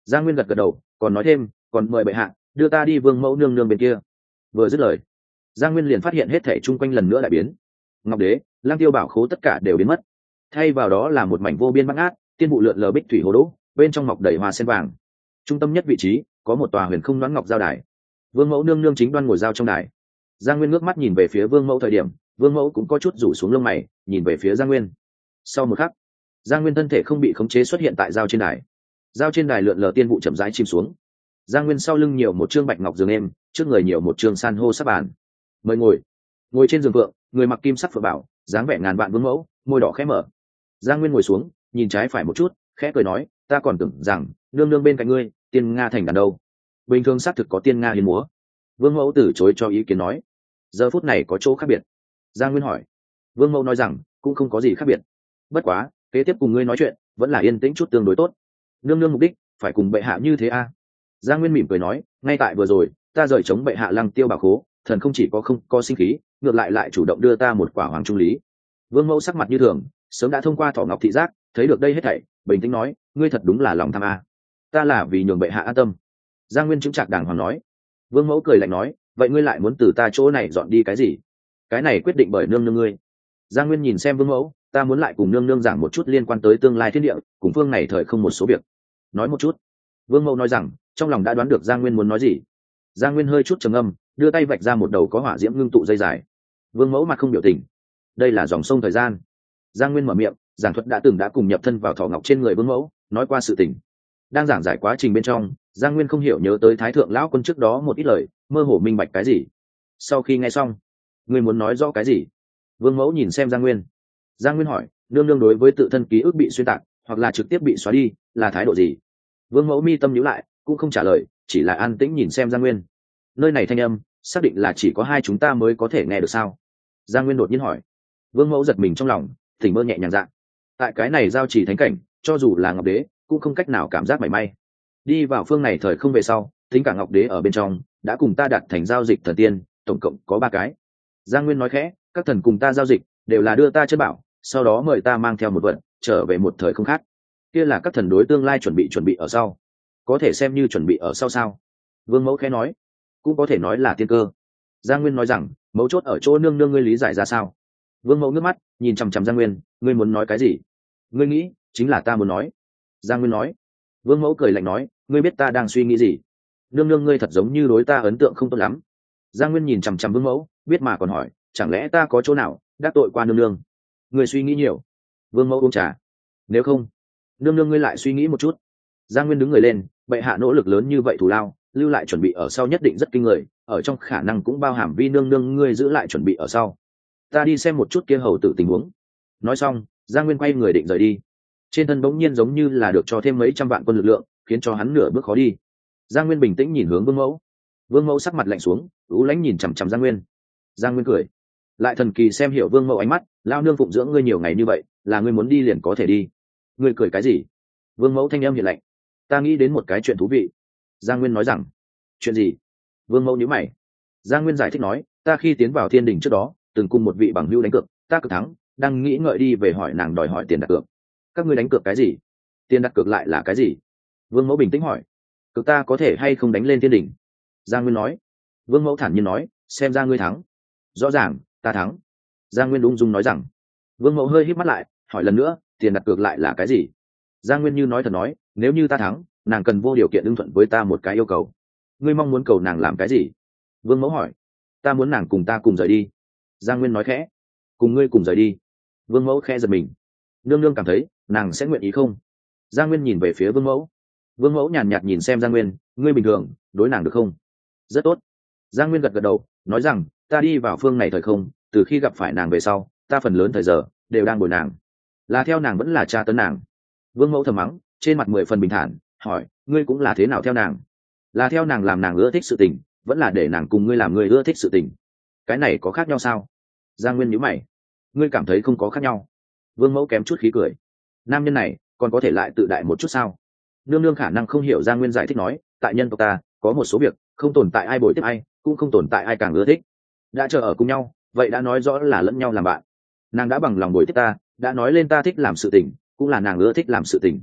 Giang Nguyên gật gật đầu, còn nói thêm, còn mời bệ hạ đưa ta đi vương mẫu nương nương bên kia. Vừa dứt lời, Giang Nguyên liền phát hiện hết thảy chung quanh lần nữa đại biến. Ngọc đế, Lang Tiêu bảo khố tất cả đều biến mất, thay vào đó là một mảnh vô biên bát ngát, tiên vụ lượn lờ bích thủy hồ đỗ, bên trong mọc đầy hoa sen vàng. Trung tâm nhất vị trí có một tòa huyền không đoán ngọc giao đài, vương mẫu nương nương chính đoan ngồi giao trong đài. Giang Nguyên ngước mắt nhìn về phía vương mẫu thời điểm, vương mẫu cũng có chút rủ xuống lông mày, nhìn về phía Giang Nguyên. Sau một khắc, Giang Nguyên thân thể không bị khống chế xuất hiện tại giao trên đài. Giao trên đài lượn lờ tiên vụ chậm rãi chìm xuống. Giang Nguyên sau lưng nhiều một trương bạch ngọc giường êm, trước người nhiều một trương san hô sắp bàn. Mời ngồi. Ngồi trên giường phượng, người mặc kim sắc phượng bảo, dáng vẻ ngàn vạn vương mẫu, môi đỏ khẽ mở. Giang Nguyên ngồi xuống, nhìn trái phải một chút, khẽ cười nói, ta còn tưởng rằng nương nương bên cạnh ngươi, tiên nga thành đàn đâu. Bình thường xác thực có tiên nga hiến múa. Vương mẫu từ chối cho ý kiến nói, giờ phút này có chỗ khác biệt. Giang Nguyên hỏi. Vương mẫu nói rằng cũng không có gì khác biệt, bất quá kế tiếp cùng ngươi nói chuyện vẫn là yên tĩnh chút tương đối tốt. Nương nương mục đích phải cùng bệ hạ như thế a à? Giang Nguyên mỉm cười nói, ngay tại vừa rồi ta rời chống bệ hạ Lăng Tiêu bảo khố, thần không chỉ có không có sinh khí, ngược lại lại chủ động đưa ta một quả hoàng trung lý. Vương mẫu sắc mặt như thường, sớm đã thông qua thỏ ngọc thị giác thấy được đây hết thảy, bình tĩnh nói, ngươi thật đúng là lòng tham a à. Ta là vì nhường bệ hạ an tâm. Giang Nguyên chứng trạc đàng hoàng nói. Vương mẫu cười lạnh nói, vậy ngươi lại muốn từ ta chỗ này dọn đi cái gì? Cái này quyết định bởi nương nương ngươi. Giang Nguyên nhìn xem vương mẫu, ta muốn lại cùng nương nương giảng một chút liên quan tới tương lai thiên địa cùng phương này thời không một số việc. Nói một chút. Vương mẫu nói rằng trong lòng đã đoán được Giang Nguyên muốn nói gì. Giang Nguyên hơi chút trầm âm, đưa tay vạch ra một đầu có hỏa diễm ngưng tụ dây dài. Vương mẫu mặt không biểu tình. Đây là dòng sông thời gian. Giang Nguyên mở miệng giảng thuật đã từng đã cùng nhập thân vào thỏ ngọc trên người vương mẫu, nói qua sự tình. Đang giảng giải quá trình bên trong, Giang Nguyên không hiểu nhớ tới thái thượng lão quân trước đó một ít lời, mơ hồ minh bạch cái gì. Sau khi nghe xong, ngươi muốn nói rõ cái gì? Vương mẫu nhìn xem Giang Nguyên. Giang Nguyên hỏi, nương nương đối với tự thân ký ức bị xuyên tạc hoặc là trực tiếp bị xóa đi là thái độ gì? Vương mẫu mi tâm nhíu lại, cũng không trả lời, chỉ là an tĩnh nhìn xem Giang Nguyên. Nơi này thanh âm xác định là chỉ có hai chúng ta mới có thể nghe được sao? Giang Nguyên đột nhiên hỏi. Vương mẫu giật mình trong lòng, tỉnh mơ nhẹ nhàng dạng. Tại cái này giao chỉ thánh cảnh, cho dù là Ngọc Đế cũng không cách nào cảm giác mảy may. Đi vào phương này thời không về sau, tính cả Ngọc Đế ở bên trong đã cùng ta đặt thành giao dịch thần tiên, tổng cộng có ba cái. Giang Nguyên nói khẽ, các thần cùng ta giao dịch đều là đưa ta chân bảo, sau đó mời ta mang theo một vật trở về một thời không khác. Kia là các thần đối tương lai chuẩn bị chuẩn bị ở sau. Có thể xem như chuẩn bị ở sau sao? Vương mẫu khẽ nói. Cũng có thể nói là tiên cơ. Giang Nguyên nói rằng mấu chốt ở chỗ nương nương ngươi lý giải ra sao? Vương mẫu nước mắt nhìn chằm chằm Giang Nguyên, ngươi muốn nói cái gì? Ngươi nghĩ chính là ta muốn nói. Giang Nguyên nói. Vương mẫu cười lạnh nói, ngươi biết ta đang suy nghĩ gì? Nương nương ngươi thật giống như đối ta ấn tượng không tốt lắm. Giang Nguyên nhìn chằm chằm Vương mẫu, biết mà còn hỏi, chẳng lẽ ta có chỗ nào đắc tội qua nương nương? Ngươi suy nghĩ nhiều. Vương mẫu uống trà. Nếu không, nương nương ngươi lại suy nghĩ một chút. Giang Nguyên đứng người lên, bệ hạ nỗ lực lớn như vậy thù lao, lưu lại chuẩn bị ở sau nhất định rất kinh người, ở trong khả năng cũng bao hàm vi nương nương ngươi giữ lại chuẩn bị ở sau. Ta đi xem một chút kia hầu tử tình huống. Nói xong, Giang Nguyên quay người định rời đi. Trên thân bỗng nhiên giống như là được cho thêm mấy trăm vạn quân lực lượng, khiến cho hắn nửa bước khó đi. Giang Nguyên bình tĩnh nhìn hướng Vương mẫu. Vương mẫu sắc mặt lạnh xuống, ú lãnh nhìn chằm chằm Giang Nguyên. Giang Nguyên cười, lại thần kỳ xem hiểu Vương mẫu ánh mắt, lao nương phụng dưỡng ngươi nhiều ngày như vậy, là ngươi muốn đi liền có thể đi. Ngươi cười cái gì? Vương mẫu thanh âm hiện lạnh. Ta nghĩ đến một cái chuyện thú vị. Giang Nguyên nói rằng. Chuyện gì? Vương mẫu nhíu mày. Giang Nguyên giải thích nói, ta khi tiến vào thiên đình trước đó từng cùng một vị bằng hữu đánh cược, ta cực thắng, đang nghĩ ngợi đi về hỏi nàng đòi hỏi tiền đặt cược. Các ngươi đánh cược cái gì? Tiền đặt cược lại là cái gì? Vương mẫu bình tĩnh hỏi. Cực ta có thể hay không đánh lên thiên đình? Giang Nguyên nói. Vương mẫu thản nhiên nói, xem ra ngươi thắng. Rõ ràng ta thắng. Giang Nguyên ung dung nói rằng. Vương mẫu hơi híp mắt lại, hỏi lần nữa, tiền đặt cược lại là cái gì? Giang Nguyên như nói thật nói, nếu như ta thắng, nàng cần vô điều kiện ưng thuận với ta một cái yêu cầu. Ngươi mong muốn cầu nàng làm cái gì? Vương mẫu hỏi. Ta muốn nàng cùng ta cùng rời đi. Giang Nguyên nói khẽ. Cùng ngươi cùng rời đi? Vương mẫu khẽ giật mình. Nương nương cảm thấy nàng sẽ nguyện ý không? Giang Nguyên nhìn về phía Vương mẫu. Vương mẫu nhàn nhạt nhìn xem Giang Nguyên, ngươi bình thường đối nàng được không? Rất tốt. Giang Nguyên gật gật đầu, nói rằng ta đi vào phương này thời không, từ khi gặp phải nàng về sau, ta phần lớn thời giờ đều đang bồi nàng. Là theo nàng vẫn là tra tấn nàng? Vương mẫu thầm mắng, trên mặt mười phần bình thản, hỏi, ngươi cũng là thế nào theo nàng? Là theo nàng làm nàng ưa thích sự tình, vẫn là để nàng cùng ngươi làm ngươi ưa thích sự tình? Cái này có khác nhau sao? Giang Nguyên nhíu mày. Ngươi cảm thấy không có khác nhau? Vương mẫu kém chút khí cười. Nam nhân này còn có thể lại tự đại một chút sao? Nương nương khả năng không hiểu Giang Nguyên giải thích nói, tại nhân tộc ta có một số việc không tồn tại ai bồi tiếp ai, cũng không tồn tại ai càng ưa thích. Đã chờ ở cùng nhau, vậy đã nói rõ là lẫn nhau làm bạn. Nàng đã bằng lòng bồi tiếp ta, đã nói lên ta thích làm sự tình, cũng là nàng ưa thích làm sự tình.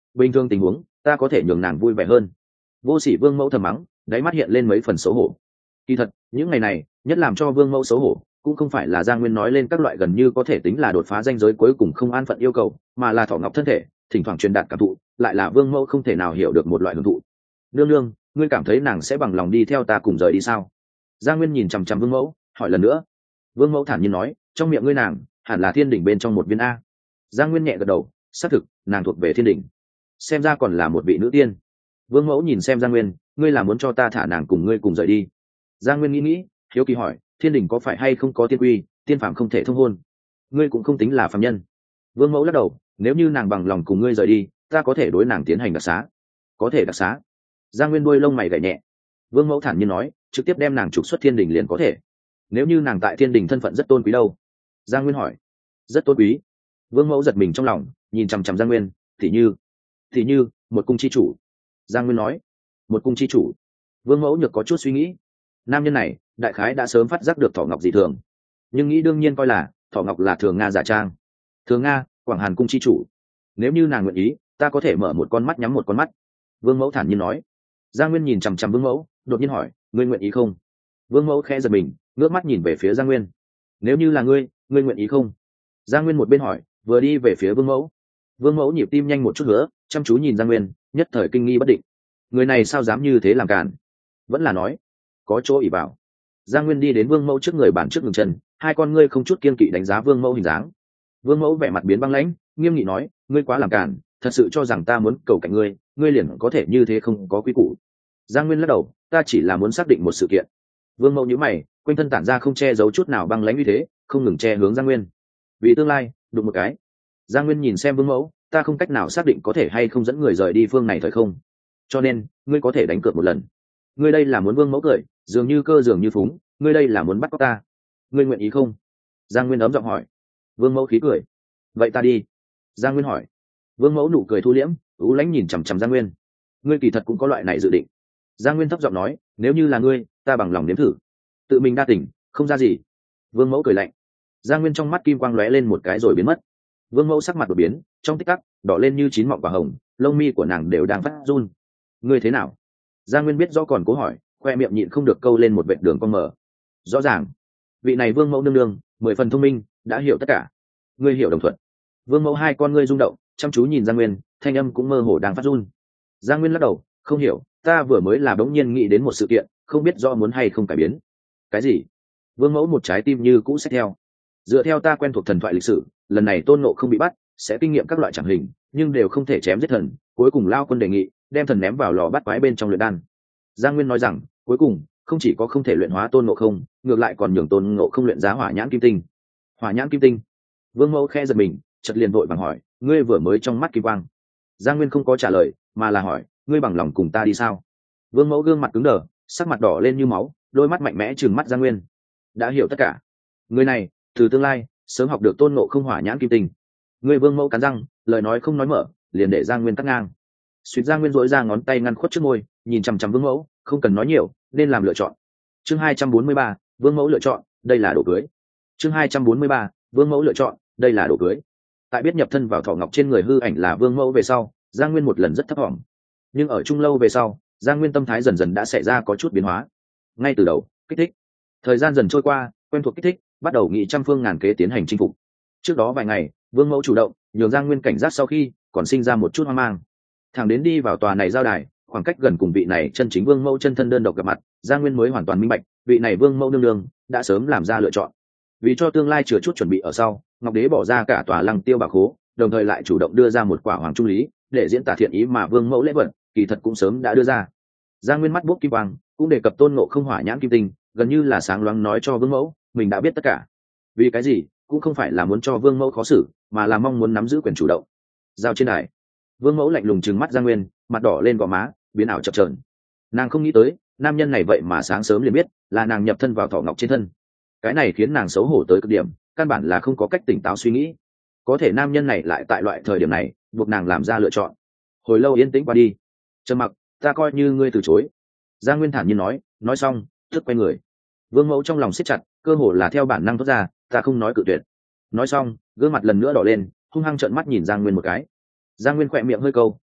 bình thường tình huống ta có thể nhường nàng vui vẻ hơn. Vô sỉ vương mẫu thầm mắng, đáy mắt hiện lên mấy phần xấu hổ. Kỳ thật những ngày này nhất làm cho vương mẫu xấu hổ cũng không phải là Giang Nguyên nói lên các loại gần như có thể tính là đột phá ranh giới cuối cùng không an phận yêu cầu, mà là Thỏ Ngọc thân thể thỉnh thoảng truyền đạt cảm thụ lại là vương mẫu không thể nào hiểu được một loại hưởng thụ. Nương nương, ngươi cảm thấy nàng sẽ bằng lòng đi theo ta cùng rời đi sao? Giang Nguyên nhìn chằm chằm vương mẫu hỏi lần nữa. Vương mẫu thản nhiên nói, trong miệng ngươi nàng hẳn là thiên đỉnh bên trong một viên a. Giang Nguyên nhẹ gật đầu, xác thực nàng thuộc về thiên đỉnh, xem ra còn là một vị nữ tiên. Vương mẫu nhìn xem Giang Nguyên, ngươi là muốn cho ta thả nàng cùng ngươi cùng rời đi? Giang Nguyên nghĩ nghĩ, hiếu kỳ hỏi, thiên đỉnh có phải hay không có tiên quy, tiên phàm không thể thông hôn, ngươi cũng không tính là phàm nhân. Vương mẫu lắc đầu, nếu như nàng bằng lòng cùng ngươi rời đi, ta có thể đối nàng tiến hành đặc xá. Có thể đặc xá? Giang Nguyên đuôi lông mày gảy nhẹ. Vương mẫu thản nhiên nói, trực tiếp đem nàng trục xuất thiên đình liền có thể. Nếu như nàng tại thiên đình thân phận rất tôn quý đâu? Giang Nguyên hỏi. Rất tôn quý? Vương mẫu giật mình trong lòng, nhìn chằm chằm Giang Nguyên, thì như thì như một cung chi chủ. Giang Nguyên nói. Một cung chi chủ? Vương mẫu nhược có chút suy nghĩ. Nam nhân này đại khái đã sớm phát giác được Thỏ Ngọc dị thường, nhưng nghĩ đương nhiên coi là Thỏ Ngọc là Thường Nga giả trang. Thường Nga, Quảng Hàn cung chi chủ. Nếu như nàng nguyện ý, ta có thể mở một con mắt nhắm một con mắt. Vương mẫu thản nhiên nói. Giang Nguyên nhìn chằm chằm Vương mẫu, đột nhiên hỏi, ngươi nguyện ý không? Vương mẫu khẽ giật mình, ngước mắt nhìn về phía Giang Nguyên. Nếu như là ngươi, ngươi nguyện ý không? Giang Nguyên một bên hỏi, vừa đi về phía Vương mẫu. Vương mẫu nhịp tim nhanh một chút nữa, chăm chú nhìn Giang Nguyên, nhất thời kinh nghi bất định. Người này sao dám như thế làm cản? Vẫn là nói có chỗ ỷ vào. Giang Nguyên đi đến Vương mẫu trước người bàn trước ngừng chân, hai con ngươi không chút kiên kỵ đánh giá Vương mẫu hình dáng. Vương mẫu vẻ mặt biến băng lãnh, nghiêm nghị nói, ngươi quá làm cản, thật sự cho rằng ta muốn cầu cạnh ngươi, ngươi liền có thể như thế không có quy củ. Giang Nguyên lắc đầu, ta chỉ là muốn xác định một sự kiện. Vương mẫu nhíu mày, quanh thân tản ra không che giấu chút nào băng lãnh như thế, không ngừng che hướng Giang Nguyên. Vì tương lai, đụng một cái. Giang Nguyên nhìn xem Vương mẫu, ta không cách nào xác định có thể hay không dẫn người rời đi phương này thời không, cho nên ngươi có thể đánh cược một lần. Ngươi đây là muốn Vương mẫu cười, dường như cơ dường như phúng, ngươi đây là muốn bắt cóc ta, ngươi nguyện ý không? Giang Nguyên ấm giọng hỏi. Vương mẫu khí cười. Vậy ta đi. Giang Nguyên hỏi. Vương mẫu nụ cười thu liễm, ú lãnh nhìn chằm chằm Giang Nguyên. Ngươi kỳ thật cũng có loại này dự định. Giang Nguyên thấp giọng nói, nếu như là ngươi, ta bằng lòng nếm thử. Tự mình đa tỉnh, không ra gì. Vương mẫu cười lạnh. Giang Nguyên trong mắt kim quang lóe lên một cái rồi biến mất. Vương mẫu sắc mặt đột biến, trong tích tắc đỏ lên như chín mọng quả hồng, lông mi của nàng đều đang phát run. Ngươi thế nào? Giang Nguyên biết rõ còn cố hỏi, khoe miệng nhịn không được câu lên một vệt đường cong mở. Rõ ràng vị này Vương mẫu nương nương mười phần thông minh, đã hiểu tất cả. Ngươi hiểu đồng thuận. Vương mẫu hai con ngươi rung động, chăm chú nhìn Giang Nguyên, thanh âm cũng mơ hồ đang phát run. Giang Nguyên lắc đầu, không hiểu, ta vừa mới là bỗng nhiên nghĩ đến một sự kiện, không biết do muốn hay không cải biến. Cái gì? Vương mẫu một trái tim như cũ xét theo. Dựa theo ta quen thuộc thần thoại lịch sử, lần này Tôn Ngộ không bị bắt, sẽ kinh nghiệm các loại chẳng hình, nhưng đều không thể chém giết thần. Cuối cùng Lao Quân đề nghị đem thần ném vào lò bắt quái bên trong luyện đan. Giang Nguyên nói rằng, cuối cùng không chỉ có không thể luyện hóa Tôn Ngộ không, ngược lại còn nhường Tôn Ngộ không luyện giá hỏa nhãn kim tinh. Hỏa nhãn kim tinh? Vương mẫu khe giật mình, chợt liền vội vàng hỏi, ngươi vừa mới trong mắt kim quang. Giang Nguyên không có trả lời, mà là hỏi, ngươi bằng lòng cùng ta đi sao? Vương mẫu gương mặt cứng đờ, sắc mặt đỏ lên như máu, đôi mắt mạnh mẽ trừng mắt Giang Nguyên. Đã hiểu tất cả. Người này từ tương lai sớm học được Tôn Ngộ không hỏa nhãn kim tinh. Ngươi Vương mẫu cắn răng, lời nói không nói mở, liền để Giang Nguyên cắt ngang. Suýt. Giang Nguyên dỗi ra ngón tay ngăn khuất trước môi, nhìn chằm chằm Vương mẫu, không cần nói nhiều, nên làm lựa chọn. Chương hai trăm bốn mươi ba, Vương mẫu lựa chọn, đây là đồ cưới. Chương hai trăm bốn mươi ba, Vương mẫu lựa chọn, đây là đồ cưới. Tại biết nhập thân vào Thỏ Ngọc trên người hư ảnh là Vương mẫu về sau, Giang Nguyên một lần rất thấp thỏm. Nhưng ở chung lâu về sau, Giang Nguyên tâm thái dần dần đã xảy ra có chút biến hóa. Ngay từ đầu, kích thích. Thời gian dần trôi qua, quen thuộc kích thích, bắt đầu nghị trăm phương ngàn kế tiến hành chinh phục. Trước đó vài ngày, Vương mẫu chủ động nhường Giang Nguyên cảnh giác, sau khi còn sinh ra một chút hoang mang. Thằng đến đi vào tòa này giao đài, khoảng cách gần cùng vị này chân chính Vương mẫu chân thân đơn độc gặp mặt, Giang Nguyên mới hoàn toàn minh bạch, vị này Vương mẫu nương nương đã sớm làm ra lựa chọn. Vì cho tương lai chừa chút chuẩn bị ở sau, Ngọc Đế bỏ ra cả tòa Lăng Tiêu Bảo Khố, đồng thời lại chủ động đưa ra một quả hoàng trung lý để diễn tả thiện ý mà Vương mẫu lễ vật kỳ thật cũng sớm đã đưa ra. Giang Nguyên mắt bốc kim quang, cũng đề cập Tôn Ngộ không hỏa nhãn kim tinh, gần như là sáng loáng nói cho Vương mẫu mình đã biết tất cả. Vì cái gì? Cũng không phải là muốn cho Vương mẫu khó xử, mà là mong muốn nắm giữ quyền chủ động. Giao trên đài, Vương mẫu lạnh lùng trừng mắt Giang Nguyên, mặt đỏ lên gò má biến ảo chập chờn. Nàng không nghĩ tới nam nhân này vậy mà sáng sớm liền biết là nàng nhập thân vào Thỏ Ngọc trên thân. Cái này khiến nàng xấu hổ tới cực điểm, căn bản là không có cách tỉnh táo suy nghĩ. Có thể nam nhân này lại tại loại thời điểm này buộc nàng làm ra lựa chọn. Hồi lâu yên tĩnh qua đi, trầm mặc, ta coi như ngươi từ chối. Giang Nguyên thản nhiên nói, nói xong tức quay người. Vương mẫu trong lòng siết chặt, cơ hồ là theo bản năng thoát ra, ta không nói cự tuyệt. Nói xong gương mặt lần nữa đỏ lên, hung hăng trợn mắt nhìn Giang Nguyên một cái. Giang Nguyên khỏe miệng hơi câu,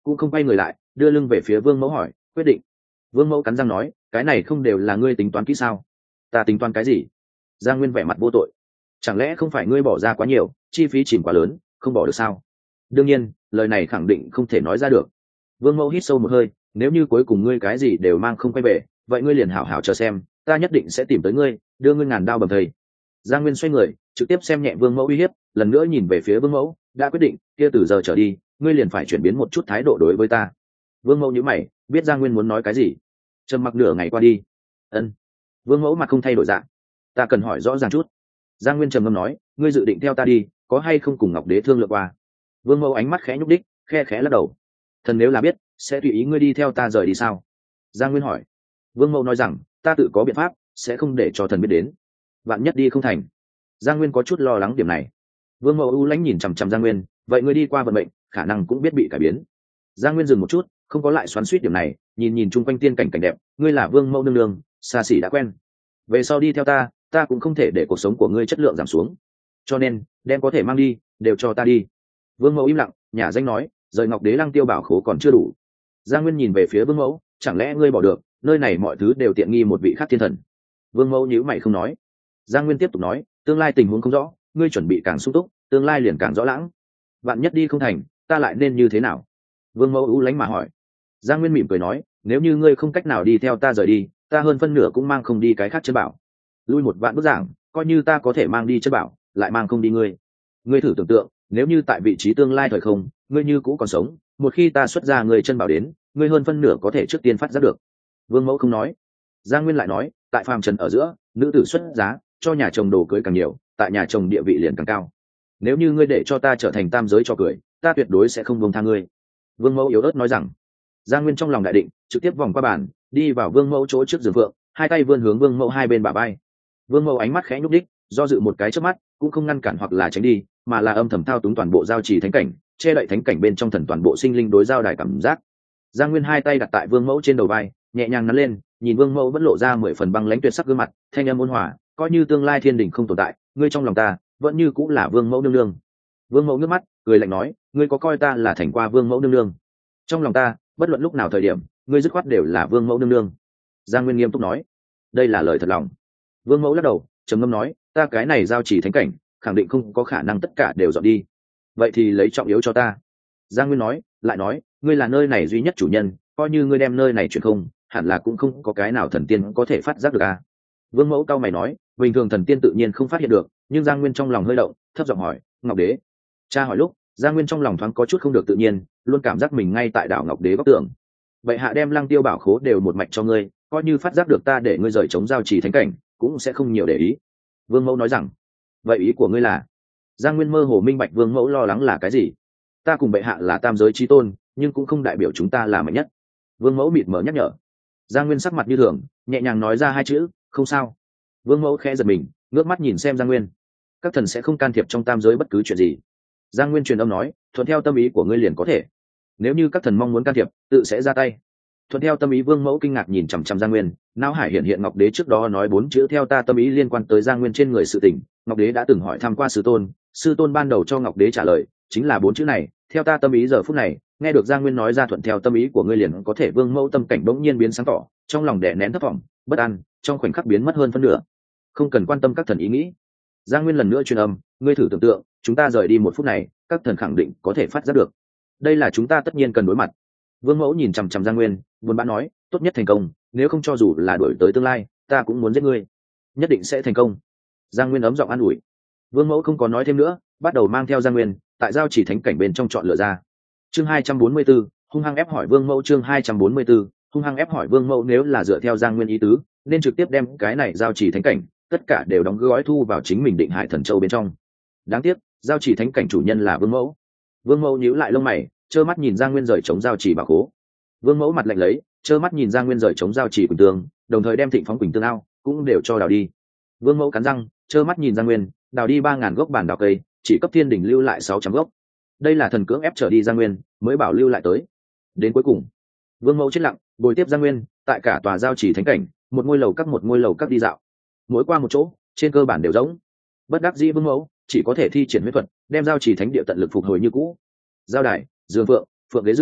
cũng không quay người lại, đưa lưng về phía vương mẫu hỏi, quyết định. Vương mẫu cắn răng nói, cái này không đều là ngươi tính toán kỹ sao? Ta tính toán cái gì? Giang Nguyên vẻ mặt vô tội, chẳng lẽ không phải ngươi bỏ ra quá nhiều, chi phí chìm quá lớn, không bỏ được sao? Đương nhiên, lời này khẳng định không thể nói ra được. Vương mẫu hít sâu một hơi, nếu như cuối cùng ngươi cái gì đều mang không quay về, vậy ngươi liền hảo hảo chờ xem, ta nhất định sẽ tìm tới ngươi, đưa ngươi ngàn đao bầm thây. Giang Nguyên xoay người, trực tiếp xem nhẹ vương mẫu uy hiếp, lần nữa nhìn về phía vương mẫu, đã quyết định, kia từ giờ trở đi, ngươi liền phải chuyển biến một chút thái độ đối với ta. Vương mẫu nhíu mày, biết Giang Nguyên muốn nói cái gì. Trầm mặc nửa ngày qua đi. Ân. Vương mẫu mặt không thay đổi dạng. Ta cần hỏi rõ ràng chút. Giang Nguyên trầm ngâm nói, ngươi dự định theo ta đi, có hay không cùng Ngọc Đế thương lượng qua? Vương mẫu ánh mắt khẽ nhúc đích, khe khẽ lắc đầu. Thần nếu là biết, sẽ tùy ý ngươi đi theo ta rời đi sao? Giang Nguyên hỏi. Vương mẫu nói rằng, ta tự có biện pháp, sẽ không để cho thần biết đến. Vạn nhất đi không thành. Giang Nguyên có chút lo lắng điểm này. Vương mẫu u lãnh nhìn chằm chằm Giang Nguyên, vậy ngươi đi qua vận mệnh, khả năng cũng biết bị cải biến. Giang Nguyên dừng một chút, không có lại xoắn xuýt điểm này, nhìn nhìn chung quanh tiên cảnh cảnh đẹp, ngươi là vương mẫu nương nương, xa xỉ đã quen. Về sau đi theo ta, ta cũng không thể để cuộc sống của ngươi chất lượng giảm xuống. Cho nên, đem có thể mang đi, đều cho ta đi. Vương mẫu im lặng, nhà danh nói, rời Ngọc Đế Lăng Tiêu Bảo Khố còn chưa đủ. Giang Nguyên nhìn về phía Vương mẫu, chẳng lẽ ngươi bỏ được, nơi này mọi thứ đều tiện nghi một vị khác thiên thần. Vương mẫu nhíu mày không nói. Giang Nguyên tiếp tục nói, tương lai tình huống không rõ, ngươi chuẩn bị càng sung túc, tương lai liền càng rõ lãng. Vạn nhất đi không thành, ta lại nên như thế nào? Vương mẫu u lánh mà hỏi. Giang Nguyên mỉm cười nói, nếu như ngươi không cách nào đi theo ta rời đi, ta hơn phân nửa cũng mang không đi cái khác chân bảo. Lui một vạn bước giảng, coi như ta có thể mang đi chân bảo, lại mang không đi ngươi. Ngươi thử tưởng tượng, nếu như tại vị trí tương lai thời không, ngươi như cũ còn sống, một khi ta xuất ra người chân bảo đến, ngươi hơn phân nửa có thể trước tiên phát giác được. Vương mẫu không nói. Giang Nguyên lại nói, tại phàm trần ở giữa, nữ tử xuất giá, cho nhà chồng đồ cưới càng nhiều, tại nhà chồng địa vị liền càng cao. Nếu như ngươi để cho ta trở thành tam giới cho cười, ta tuyệt đối sẽ không buông tha ngươi. Vương mẫu yếu ớt nói rằng. Giang Nguyên trong lòng đại định, trực tiếp vòng qua bàn, đi vào Vương mẫu chỗ trước giường phượng, hai tay vươn hướng Vương mẫu hai bên bả vai. Vương mẫu ánh mắt khẽ nhúc đích, do dự một cái chớp mắt, cũng không ngăn cản hoặc là tránh đi, mà là âm thầm thao túng toàn bộ giao trì thánh cảnh, che đậy thánh cảnh bên trong thần toàn bộ sinh linh đối giao đài cảm giác. Giang Nguyên hai tay đặt tại Vương mẫu trên đầu vai, nhẹ nhàng nắn lên, nhìn Vương mẫu vẫn lộ ra mười phần băng lãnh tuyệt sắc gương mặt, thanh âm ôn hòa, coi như tương lai thiên đình không tồn tại, ngươi trong lòng ta vẫn như cũng là Vương mẫu nương nương. Vương mẫu nước mắt, cười lạnh nói, ngươi có coi ta là thành qua Vương mẫu nương nương? Trong lòng ta, bất luận lúc nào thời điểm, ngươi dứt khoát đều là Vương mẫu nương nương. Giang Nguyên nghiêm túc nói, đây là lời thật lòng. Vương mẫu lắc đầu, trầm ngâm nói, ta cái này giao chỉ thánh cảnh, khẳng định không có khả năng tất cả đều dọn đi. Vậy thì lấy trọng yếu cho ta. Giang Nguyên nói, lại nói, ngươi là nơi này duy nhất chủ nhân, coi như ngươi đem nơi này chuyển không, hẳn là cũng không có cái nào thần tiên có thể phát giác được à. Vương mẫu cao mày nói, bình thường thần tiên tự nhiên không phát hiện được, nhưng Giang Nguyên trong lòng hơi động, thấp giọng hỏi, Ngọc Đế. Cha hỏi lúc, Giang Nguyên trong lòng thoáng có chút không được tự nhiên, luôn cảm giác mình ngay tại đảo Ngọc Đế góc tường. Vậy hạ đem Lăng Tiêu Bảo Khố đều một mạch cho ngươi, coi như phát giác được ta để ngươi rời chống giao trì thánh cảnh, cũng sẽ không nhiều để ý. Vương mẫu nói rằng, vậy ý của ngươi là? Giang Nguyên mơ hồ minh bạch Vương mẫu lo lắng là cái gì. Ta cùng bệ hạ là tam giới chí tôn, nhưng cũng không đại biểu chúng ta là mạnh nhất. Vương mẫu mịt mờ nhắc nhở. Giang Nguyên sắc mặt như thường, nhẹ nhàng nói ra hai chữ, không sao. Vương mẫu khẽ giật mình, ngước mắt nhìn xem Giang Nguyên. Các thần sẽ không can thiệp trong tam giới bất cứ chuyện gì. Giang Nguyên truyền âm nói, thuận theo tâm ý của ngươi liền có thể. Nếu như các thần mong muốn can thiệp, tự sẽ ra tay. Thuận theo tâm ý. Vương mẫu kinh ngạc nhìn chằm chằm Giang Nguyên, não hải hiện hiện Ngọc Đế trước đó nói bốn chữ theo ta tâm ý liên quan tới Giang Nguyên trên người sự tình. Ngọc Đế đã từng hỏi thăm qua sư tôn, sư tôn ban đầu cho Ngọc Đế trả lời chính là bốn chữ này, theo ta tâm ý. Giờ phút này nghe được Giang Nguyên nói ra thuận theo tâm ý của ngươi liền có thể, Vương mẫu tâm cảnh bỗng nhiên biến sáng tỏ, trong lòng đè nén thất vọng, bất an, trong khoảnh khắc biến mất hơn phân nửa. Không cần quan tâm các thần ý nghĩ. Giang Nguyên lần nữa truyền âm, ngươi thử tưởng tượng, chúng ta rời đi một phút này, các thần khẳng định có thể phát giác được. Đây là chúng ta tất nhiên cần đối mặt. Vương mẫu nhìn chằm chằm Giang Nguyên, buồn bã nói, tốt nhất thành công, nếu không cho dù là đuổi tới tương lai, ta cũng muốn giết ngươi. Nhất định sẽ thành công. Giang Nguyên ấm giọng an ủi. Vương mẫu không có nói thêm nữa, bắt đầu mang theo Giang Nguyên tại giao chỉ thánh cảnh bên trong chọn lựa ra. Chương hai trăm bốn mươi 44, hung hăng ép hỏi Vương mẫu. Chương hai trăm bốn mươi 44, hung hăng ép hỏi Vương mẫu. Nếu là dựa theo Giang Nguyên ý tứ, nên trực tiếp đem cái này giao chỉ thánh cảnh tất cả đều đóng gói thu vào chính mình Định Hải Thần Châu bên trong. Đáng tiếc, giao chỉ thánh cảnh chủ nhân là Vương mẫu. Vương mẫu nhíu lại lông mày, trơ mắt nhìn Giang Nguyên rời chống giao chỉ bảo khố. Vương mẫu mặt lạnh lấy, trơ mắt nhìn Giang Nguyên rời chống giao chỉ Quỳnh Tương, đồng thời đem Thịnh Phóng Quỳnh Tương ao cũng đều cho đào đi. Vương mẫu cắn răng, trơ mắt nhìn Giang Nguyên đào đi ba ngàn gốc bản đào cây, chỉ cấp thiên đỉnh lưu lại sáu trăm gốc. Đây là thần cưỡng ép trở đi Giang Nguyên mới bảo lưu lại tới. Đến cuối cùng, Vương mẫu chết lặng, bồi tiếp Giang Nguyên tại cả tòa giao chỉ thánh cảnh, một ngôi lầu các một ngôi lầu các đi dạo. Mỗi qua một chỗ, trên cơ bản đều giống. Bất đắc dĩ Vương mẫu chỉ có thể thi triển huyết thuật, đem giao chỉ thánh địa tận lực phục hồi như cũ. Giao đài, dương phượng, phượng ghế dựa,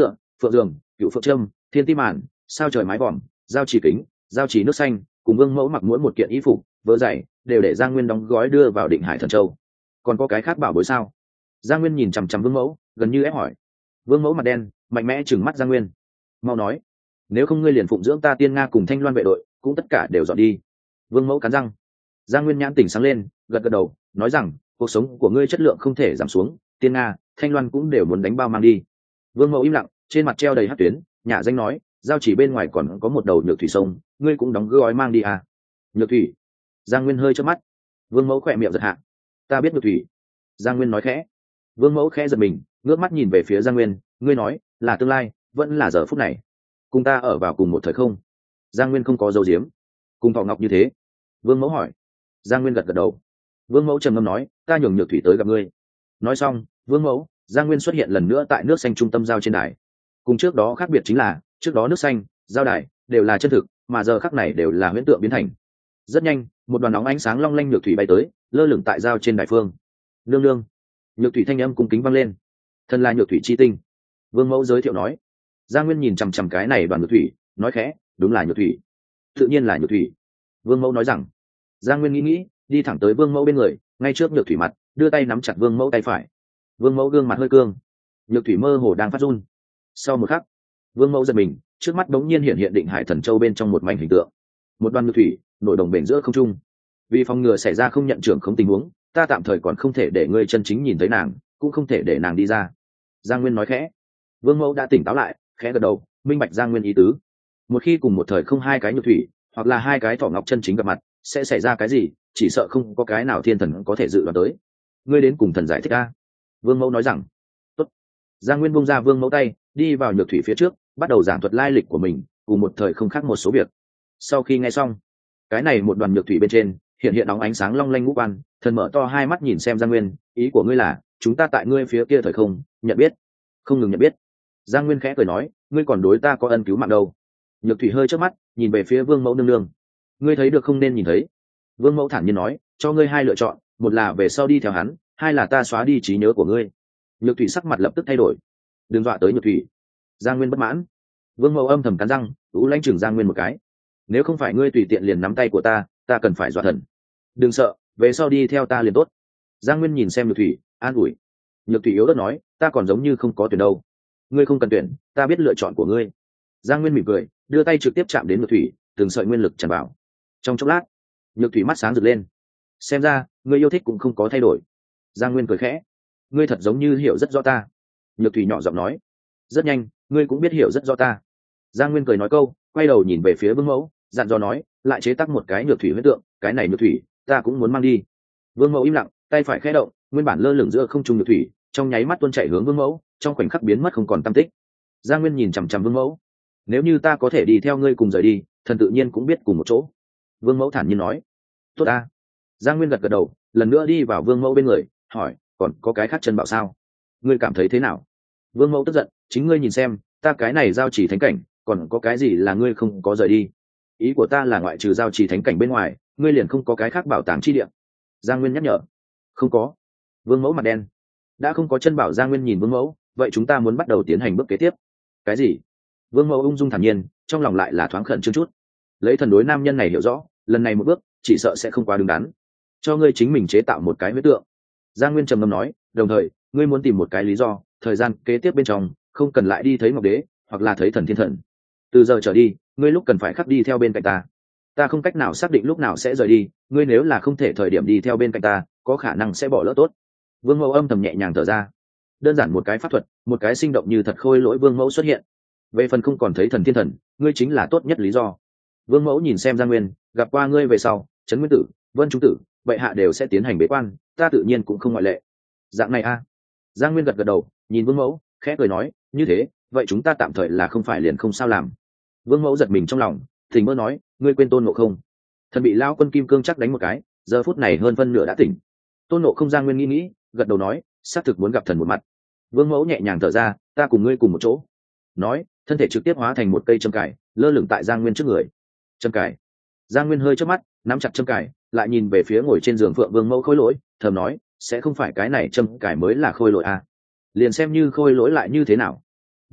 phượng giường, cựu phượng trâm, thiên ti màn, sao trời mái vòm, giao chỉ kính, giao chỉ nước xanh, cùng vương mẫu mặc mỗi một kiện y phục vỡ dày đều để Giang Nguyên đóng gói đưa vào Định Hải Thần Châu. Còn có cái khác bảo bối sao? Giang Nguyên nhìn chằm chằm vương mẫu, gần như ép hỏi. Vương mẫu mặt đen, mạnh mẽ chừng mắt Giang Nguyên. Mau nói, nếu không ngươi liền phụng dưỡng ta Tiên Nga cùng Thanh Loan vệ đội, cũng tất cả đều dọn đi. Vương mẫu cắn răng. Giang Nguyên nhãn tỉnh sáng lên, gật gật đầu, nói rằng cuộc sống của ngươi chất lượng không thể giảm xuống, Tiên Nga, Thanh Loan cũng đều muốn đánh bao mang đi. Vương mẫu im lặng, trên mặt treo đầy hắc tuyến, nhả danh nói, giao chỉ bên ngoài còn có một đầu nhược thủy sông, ngươi cũng đóng gói mang đi à? Nhược thủy? Giang Nguyên hơi chớp mắt. Vương mẫu khỏe miệng giật hạ. Ta biết nhược thủy. Giang Nguyên nói khẽ. Vương mẫu khẽ giật mình, ngước mắt nhìn về phía Giang Nguyên, ngươi nói là tương lai, vẫn là giờ phút này, cùng ta ở vào cùng một thời không? Giang Nguyên không có dấu diếm. Cùng Thọ Ngọc như thế? Vương mẫu hỏi. Giang Nguyên gật gật đầu. Vương mẫu trầm ngâm nói, ta nhường nhược thủy tới gặp ngươi. Nói xong, Vương mẫu, Giang Nguyên xuất hiện lần nữa tại nước xanh trung tâm giao trên đài. Cùng trước đó khác biệt chính là, trước đó nước xanh, giao đài đều là chân thực, mà giờ khắc này đều là huyễn tượng biến thành. Rất nhanh, một đoàn nóng ánh sáng long lanh nhược thủy bay tới, lơ lửng tại giao trên đài phương. Nương nương. Nhược thủy thanh âm cung kính vang lên. Thân là nhược thủy chi tinh. Vương mẫu giới thiệu nói. Giang Nguyên nhìn chằm chằm cái này đoàn nhược thủy, nói khẽ, đúng là nhược thủy. Tự nhiên là nhược thủy. Vương mẫu nói rằng. Giang Nguyên nghĩ nghĩ, đi thẳng tới Vương mẫu bên người, ngay trước nhược thủy mặt, đưa tay nắm chặt Vương mẫu tay phải. Vương mẫu gương mặt hơi cương, nhược thủy mơ hồ đang phát run. Sau một khắc, Vương mẫu giật mình, trước mắt đống nhiên hiện hiện Định Hải Thần Châu bên trong một mảnh hình tượng. Một đoàn nhược thủy nổi đồng bền giữa không trung. Vì phòng ngừa xảy ra không nhận trưởng không tình huống, ta tạm thời còn không thể để ngươi chân chính nhìn thấy nàng, cũng không thể để nàng đi ra. Giang Nguyên nói khẽ. Vương mẫu đã tỉnh táo lại, khẽ gật đầu, minh bạch Giang Nguyên ý tứ. Một khi cùng một thời không hai cái nhược thủy, hoặc là hai cái Thọ Ngọc chân chính gặp mặt, sẽ xảy ra cái gì, chỉ sợ không có cái nào thiên thần có thể dự đoán tới. Ngươi đến cùng thần giải thích a? Vương mẫu nói rằng. Tốt. Giang Nguyên buông ra Vương mẫu tay, đi vào nhược thủy phía trước, bắt đầu giảng thuật lai lịch của mình, cùng một thời không khác một số việc. Sau khi nghe xong, cái này một đoàn nhược thủy bên trên hiện hiện óng ánh sáng long lanh ngũ quan, thần mở to hai mắt nhìn xem Giang Nguyên, ý của ngươi là chúng ta tại ngươi phía kia thời không nhận biết? Không ngừng nhận biết. Giang Nguyên khẽ cười nói, ngươi còn đối ta có ân cứu mạng đâu. Nhược thủy hơi chớp mắt, nhìn về phía Vương mẫu nương nương. Ngươi thấy được không nên nhìn thấy. Vương mẫu thản nhiên nói, cho ngươi hai lựa chọn, một là về sau đi theo hắn, hai là ta xóa đi trí nhớ của ngươi. Nhược thủy sắc mặt lập tức thay đổi. Đừng dọa tới nhược thủy. Giang Nguyên bất mãn. Vương mẫu âm thầm cắn răng, ú lãnh chừng Giang Nguyên một cái. Nếu không phải ngươi tùy tiện liền nắm tay của ta, ta cần phải dọa thần. Đừng sợ, về sau đi theo ta liền tốt. Giang Nguyên nhìn xem nhược thủy, an ủi. Nhược thủy yếu ớt nói, ta còn giống như không có tuyển đâu. Ngươi không cần tuyển, ta biết lựa chọn của ngươi. Giang Nguyên mỉm cười, đưa tay trực tiếp chạm đến nhược thủy, từng sợi nguyên lực tràn vào. Trong chốc lát, nhược thủy mắt sáng rực lên. Xem ra ngươi yêu thích cũng không có thay đổi. Giang Nguyên cười khẽ. Ngươi thật giống như hiểu rất rõ ta. Nhược thủy nhỏ giọng nói. Rất nhanh, ngươi cũng biết hiểu rất rõ ta. Giang Nguyên cười nói câu, quay đầu nhìn về phía Vương mẫu, dặn dò nói, lại chế tác một cái nhược thủy huyết tượng, cái này nhược thủy ta cũng muốn mang đi. Vương mẫu im lặng, tay phải khẽ động, nguyên bản lơ lửng giữa không trung nhược thủy trong nháy mắt tuôn chạy hướng Vương mẫu, trong khoảnh khắc biến mất không còn tăm tích. Giang Nguyên nhìn chằm chằm Vương mẫu. Nếu như ta có thể đi theo ngươi cùng rời đi, thần tự nhiên cũng biết cùng một chỗ. Vương mẫu thản nhiên nói. Tốt ta. Giang Nguyên gật gật đầu, lần nữa đi vào Vương mẫu bên người, hỏi, còn có cái khác chân bảo sao? Ngươi cảm thấy thế nào? Vương mẫu tức giận, chính ngươi nhìn xem, ta cái này giao chỉ thánh cảnh, còn có cái gì là ngươi không có rời đi? Ý của ta là ngoại trừ giao chỉ thánh cảnh bên ngoài, ngươi liền không có cái khác bảo tàng chi địa. Giang Nguyên nhắc nhở. Không có. Vương mẫu mặt đen. Đã không có chân bảo. Giang Nguyên nhìn Vương mẫu, vậy chúng ta muốn bắt đầu tiến hành bước kế tiếp. Cái gì? Vương mẫu ung dung thản nhiên, trong lòng lại là thoáng khẩn trương chút. Lấy thần đối nam nhân này hiểu rõ, lần này một bước chỉ sợ sẽ không quá đứng đắn. Cho ngươi chính mình chế tạo một cái huyết tượng. Giang Nguyên trầm ngâm nói, đồng thời ngươi muốn tìm một cái lý do, thời gian kế tiếp bên trong không cần lại đi thấy Ngọc Đế hoặc là thấy thần thiên thần. Từ giờ trở đi, ngươi lúc cần phải khắc đi theo bên cạnh ta. Ta không cách nào xác định lúc nào sẽ rời đi, ngươi nếu là không thể thời điểm đi theo bên cạnh ta, có khả năng sẽ bỏ lỡ tốt. Vương mẫu âm thầm nhẹ nhàng thở ra. Đơn giản một cái pháp thuật, một cái sinh động như thật khôi lỗi Vương mẫu xuất hiện. Về phần không còn thấy thần thiên thần, ngươi chính là tốt nhất lý do. Vương mẫu nhìn xem Giang Nguyên, gặp qua ngươi về sau, Trấn Nguyên Tử, Vân Trung Tử, bệ hạ đều sẽ tiến hành bế quan, ta tự nhiên cũng không ngoại lệ. Dạng này a. À. Giang Nguyên gật gật đầu, nhìn Vương mẫu, khẽ cười nói, như thế, vậy chúng ta tạm thời là không phải liền không sao làm. Vương mẫu giật mình trong lòng, thỉnh mơ nói, ngươi quên Tôn Ngộ Không? Thần bị lao quân kim cương chắc đánh một cái, giờ phút này hơn phân nửa đã tỉnh. Tôn Ngộ Không. Giang Nguyên nghĩ nghĩ, gật đầu nói, xác thực muốn gặp thần một mặt. Vương mẫu nhẹ nhàng thở ra, ta cùng ngươi cùng một chỗ. Nói, thân thể trực tiếp hóa thành một cây châm cải, lơ lửng tại Giang Nguyên trước người. Châm cải. Giang Nguyên hơi chớp mắt, nắm chặt châm cải, lại nhìn về phía ngồi trên giường Phượng Vương mẫu khôi lỗi, thầm nói, sẽ không phải cái này châm cải mới là khôi lỗi à? Liền xem như khôi lỗi lại như thế nào?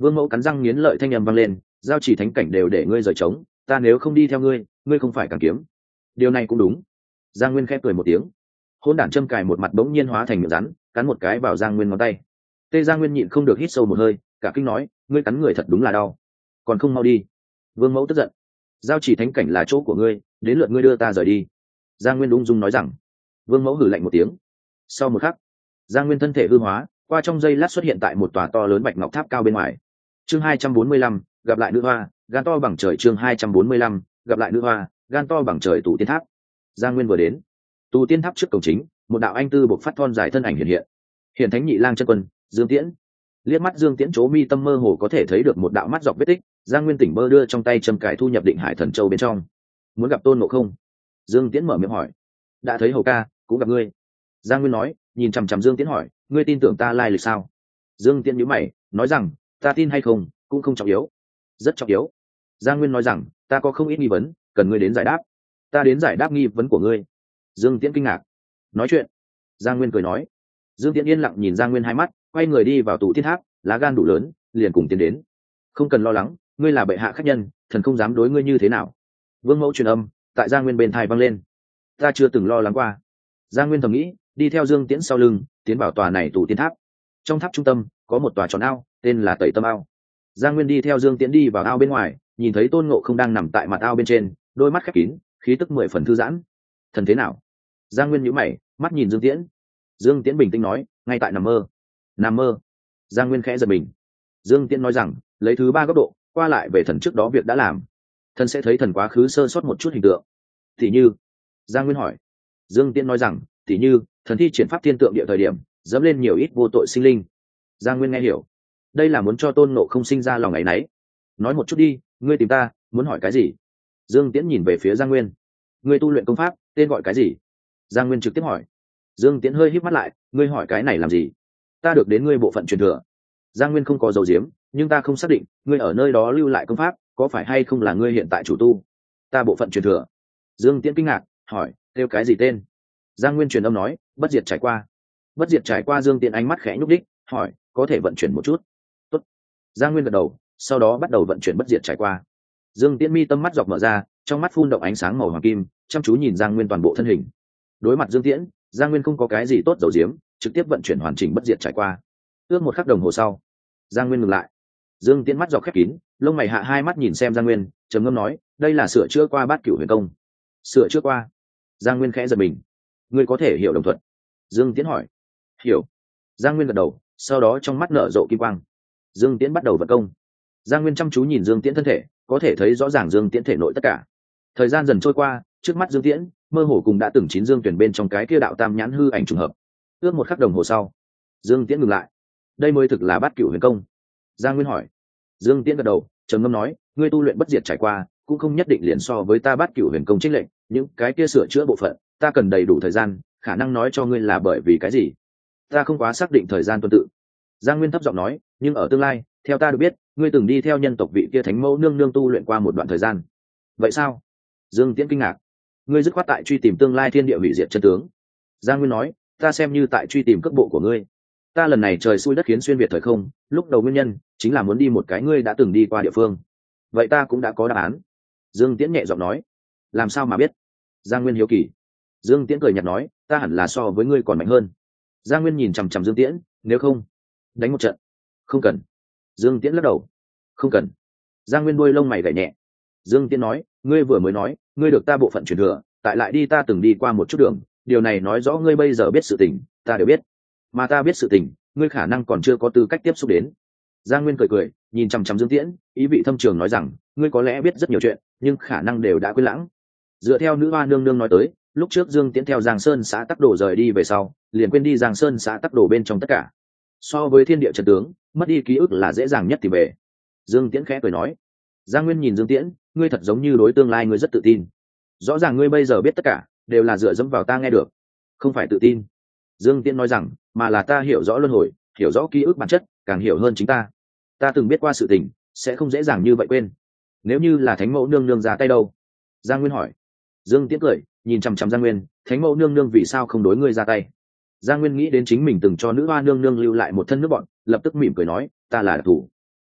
Vương Mẫu cắn răng nghiến lợi thanh âm vang lên, giao chỉ thánh cảnh đều để ngươi rời trống, ta nếu không đi theo ngươi, ngươi không phải càng kiếm. Điều này cũng đúng. Giang Nguyên khẽ cười một tiếng. Hỗn đản châm cài một mặt bỗng nhiên hóa thành miệng rắn, cắn một cái vào Giang Nguyên ngón tay. Tê Giang Nguyên nhịn không được hít sâu một hơi, cả kinh nói, ngươi cắn người thật đúng là đau, còn không mau đi. Vương Mẫu tức giận, giao chỉ thánh cảnh là chỗ của ngươi, đến lượt ngươi đưa ta rời đi. Giang Nguyên ung dung nói rằng. Vương Mẫu hử lạnh một tiếng. Sau một khắc, Giang Nguyên thân thể hư hóa, qua trong giây lát xuất hiện tại một tòa to lớn bạch ngọc tháp cao bên ngoài. Chương hai trăm bốn mươi lăm, gặp lại nữ hoa, gan to bằng trời. Chương hai trăm bốn mươi lăm, gặp lại nữ hoa, gan to bằng trời. Tụ Tiên Tháp. Giang Nguyên vừa đến, Tụ Tiên Tháp trước cổng chính, một đạo anh tư bộc phát thon dài thân ảnh hiện hiện. Hiển Thánh Nhị Lang chân quân, Dương Tiễn. Liếc mắt Dương Tiễn chố mi tâm mơ hồ có thể thấy được một đạo mắt dọc vết tích, Giang Nguyên tỉnh bơ đưa trong tay châm cải thu nhập Định Hải Thần Châu bên trong. Muốn gặp Tôn Ngộ Không? Dương Tiễn mở miệng hỏi. Đã thấy hầu ca, cũng gặp ngươi. Giang Nguyên nói, nhìn chằm chằm Dương Tiễn hỏi, ngươi tin tưởng ta lai lịch sao? Dương Tiễn nhíu mày, nói rằng, ta tin hay không cũng không trọng yếu. Rất trọng yếu. Giang Nguyên nói rằng, ta có không ít nghi vấn, cần ngươi đến giải đáp. Ta đến giải đáp nghi vấn của ngươi. Dương Tiễn kinh ngạc. Nói chuyện. Giang Nguyên cười nói. Dương Tiễn yên lặng nhìn Giang Nguyên hai mắt, quay người đi vào Tụ Tiên Tháp, lá gan đủ lớn, liền cùng tiến đến. Không cần lo lắng, ngươi là bệ hạ khách nhân, thần không dám đối ngươi như thế nào. Vương Mẫu truyền âm tại Giang Nguyên bên tai vang lên. Ta chưa từng lo lắng qua. Giang Nguyên thầm nghĩ, đi theo Dương Tiễn sau lưng, tiến vào tòa này Tụ Tiên Tháp. Trong tháp trung tâm có một tòa tròn ao, tên là Tẩy Tâm Ao. Giang Nguyên đi theo Dương Tiễn đi vào ao bên ngoài, nhìn thấy Tôn Ngộ Không đang nằm tại mặt ao bên trên, đôi mắt khép kín, khí tức mười phần thư giãn. Thần thế nào? Giang Nguyên nhíu mày, mắt nhìn Dương Tiễn. Dương Tiễn bình tĩnh nói, ngay tại nằm mơ. Nằm mơ? Giang Nguyên khẽ giật mình. Dương Tiễn nói rằng, lấy thứ ba góc độ qua lại về thần trước đó việc đã làm, thần sẽ thấy thần quá khứ sơ sót một chút hình tượng. Tỷ như? Giang Nguyên hỏi. Dương Tiễn nói rằng, tỷ như thần thi triển pháp thiên tượng địa thời điểm dẫm lên nhiều ít vô tội sinh linh. Giang Nguyên nghe hiểu, đây là muốn cho Tôn Ngộ Không sinh ra lòng ngày nấy. Nói một chút đi, ngươi tìm ta muốn hỏi cái gì? Dương Tiễn nhìn về phía Giang Nguyên. Ngươi tu luyện công pháp tên gọi cái gì? Giang Nguyên trực tiếp hỏi. Dương Tiễn hơi híp mắt lại, ngươi hỏi cái này làm gì? Ta được đến ngươi bộ phận truyền thừa. Giang Nguyên không có dầu diếm, nhưng ta không xác định ngươi ở nơi đó lưu lại công pháp có phải hay không là ngươi hiện tại chủ tu. Ta bộ phận truyền thừa? Dương Tiễn kinh ngạc, hỏi, kêu cái gì tên? Giang Nguyên truyền âm nói, bất diệt trải qua. Bất diệt trải qua. Dương Tiễn ánh mắt khẽ nhúc đích, hỏi, có thể vận chuyển một chút? Tốt. Giang Nguyên gật đầu, sau đó bắt đầu vận chuyển bất diệt trải qua. Dương Tiễn mi tâm mắt dọc mở ra, trong mắt phun động ánh sáng màu hoàng kim, chăm chú nhìn Giang Nguyên toàn bộ thân hình. Đối mặt Dương Tiễn, Giang Nguyên không có cái gì tốt dầu diếm, trực tiếp vận chuyển hoàn chỉnh bất diệt trải qua. Ước một khắc đồng hồ sau, Giang Nguyên ngừng lại. Dương Tiễn mắt dọc khép kín, lông mày hạ hai mắt nhìn xem Giang Nguyên, trầm ngâm nói, đây là sửa chữa qua Bát Cửu Huyền Công. Sửa chữa qua? Giang Nguyên khẽ giật mình. Ngươi có thể hiểu đồng thuận? Dương Tiễn hỏi. Hiểu. Giang Nguyên gật đầu, sau đó trong mắt nở rộ kim quang. Dương Tiễn bắt đầu vận công. Giang Nguyên chăm chú nhìn Dương Tiễn thân thể, có thể thấy rõ ràng Dương Tiễn thể nội tất cả. Thời gian dần trôi qua, trước mắt Dương Tiễn mơ hồ cùng đã từng chín dương tuyển bên trong cái kia đạo tam nhãn hư ảnh trùng hợp. Ước một khắc đồng hồ sau, Dương Tiễn ngừng lại. Đây mới thực là Bát Cửu Huyền Công. Giang Nguyên hỏi. Dương Tiễn gật đầu, trầm ngâm nói, ngươi tu luyện bất diệt trải qua cũng không nhất định liền so với ta Bát Cửu Huyền Công chênh lệch, những cái kia sửa chữa bộ phận ta cần đầy đủ thời gian, khả năng nói cho ngươi là bởi vì cái gì ta không quá xác định thời gian tuần tự. Giang Nguyên thấp giọng nói, nhưng ở tương lai theo ta được biết ngươi từng đi theo nhân tộc vị kia thánh mẫu nương nương tu luyện qua một đoạn thời gian. Vậy sao? Dương Tiễn kinh ngạc. Ngươi dứt khoát tại truy tìm tương lai thiên địa hủy diệt chân tướng. Giang Nguyên nói, ta xem như tại truy tìm cước bộ của ngươi. Ta lần này trời xui đất khiến xuyên việt thời không, lúc đầu nguyên nhân chính là muốn đi một cái ngươi đã từng đi qua địa phương. Vậy ta cũng đã có đáp án. Dương Tiễn nhẹ giọng nói. Làm sao mà biết? Giang Nguyên hiếu kỳ. Dương Tiễn cười nhạt nói, ta hẳn là so với ngươi còn mạnh hơn. Giang Nguyên nhìn chằm chằm Dương Tiễn, nếu không đánh một trận. Không cần. Dương Tiễn lắc đầu. Không cần. Giang Nguyên đuôi lông mày gảy nhẹ. Dương Tiễn nói, ngươi vừa mới nói ngươi được ta bộ phận truyền thừa, tại lại đi ta từng đi qua một chút đường, điều này nói rõ ngươi bây giờ biết sự tình ta đều biết, mà ta biết sự tình ngươi khả năng còn chưa có tư cách tiếp xúc đến. Giang Nguyên cười cười, nhìn chằm chằm Dương Tiễn, ý vị thâm trường nói rằng, ngươi có lẽ biết rất nhiều chuyện nhưng khả năng đều đã quên lãng. Dựa theo nữ hoa nương nương nói tới, lúc trước Dương Tiễn theo Giang Sơn xã Tắc Đồ rời đi về sau liền quên đi Giang Sơn xã Tắc Đồ bên trong tất cả. So với thiên địa trận tướng, mất đi ký ức là dễ dàng nhất tìm về. Dương Tiễn khẽ cười nói. Giang Nguyên nhìn Dương Tiễn, ngươi thật giống như đối tương lai ngươi rất tự tin. Rõ ràng ngươi bây giờ biết tất cả đều là dựa dẫm vào ta nghe được. Không phải tự tin, Dương Tiễn nói rằng, mà là ta hiểu rõ luân hồi, hiểu rõ ký ức bản chất, càng hiểu hơn chính ta. Ta từng biết qua sự tình, sẽ không dễ dàng như vậy quên. Nếu như là thánh mẫu nương nương ra tay đâu? Giang Nguyên hỏi. Dương Tiễn cười, nhìn chằm chằm Giang Nguyên, thánh mẫu nương nương vì sao không đối ngươi ra tay? Giang Nguyên nghĩ đến chính mình từng cho nữ hoa nương nương lưu lại một thân nước bọn, lập tức mỉm cười nói, ta là đặc thủ.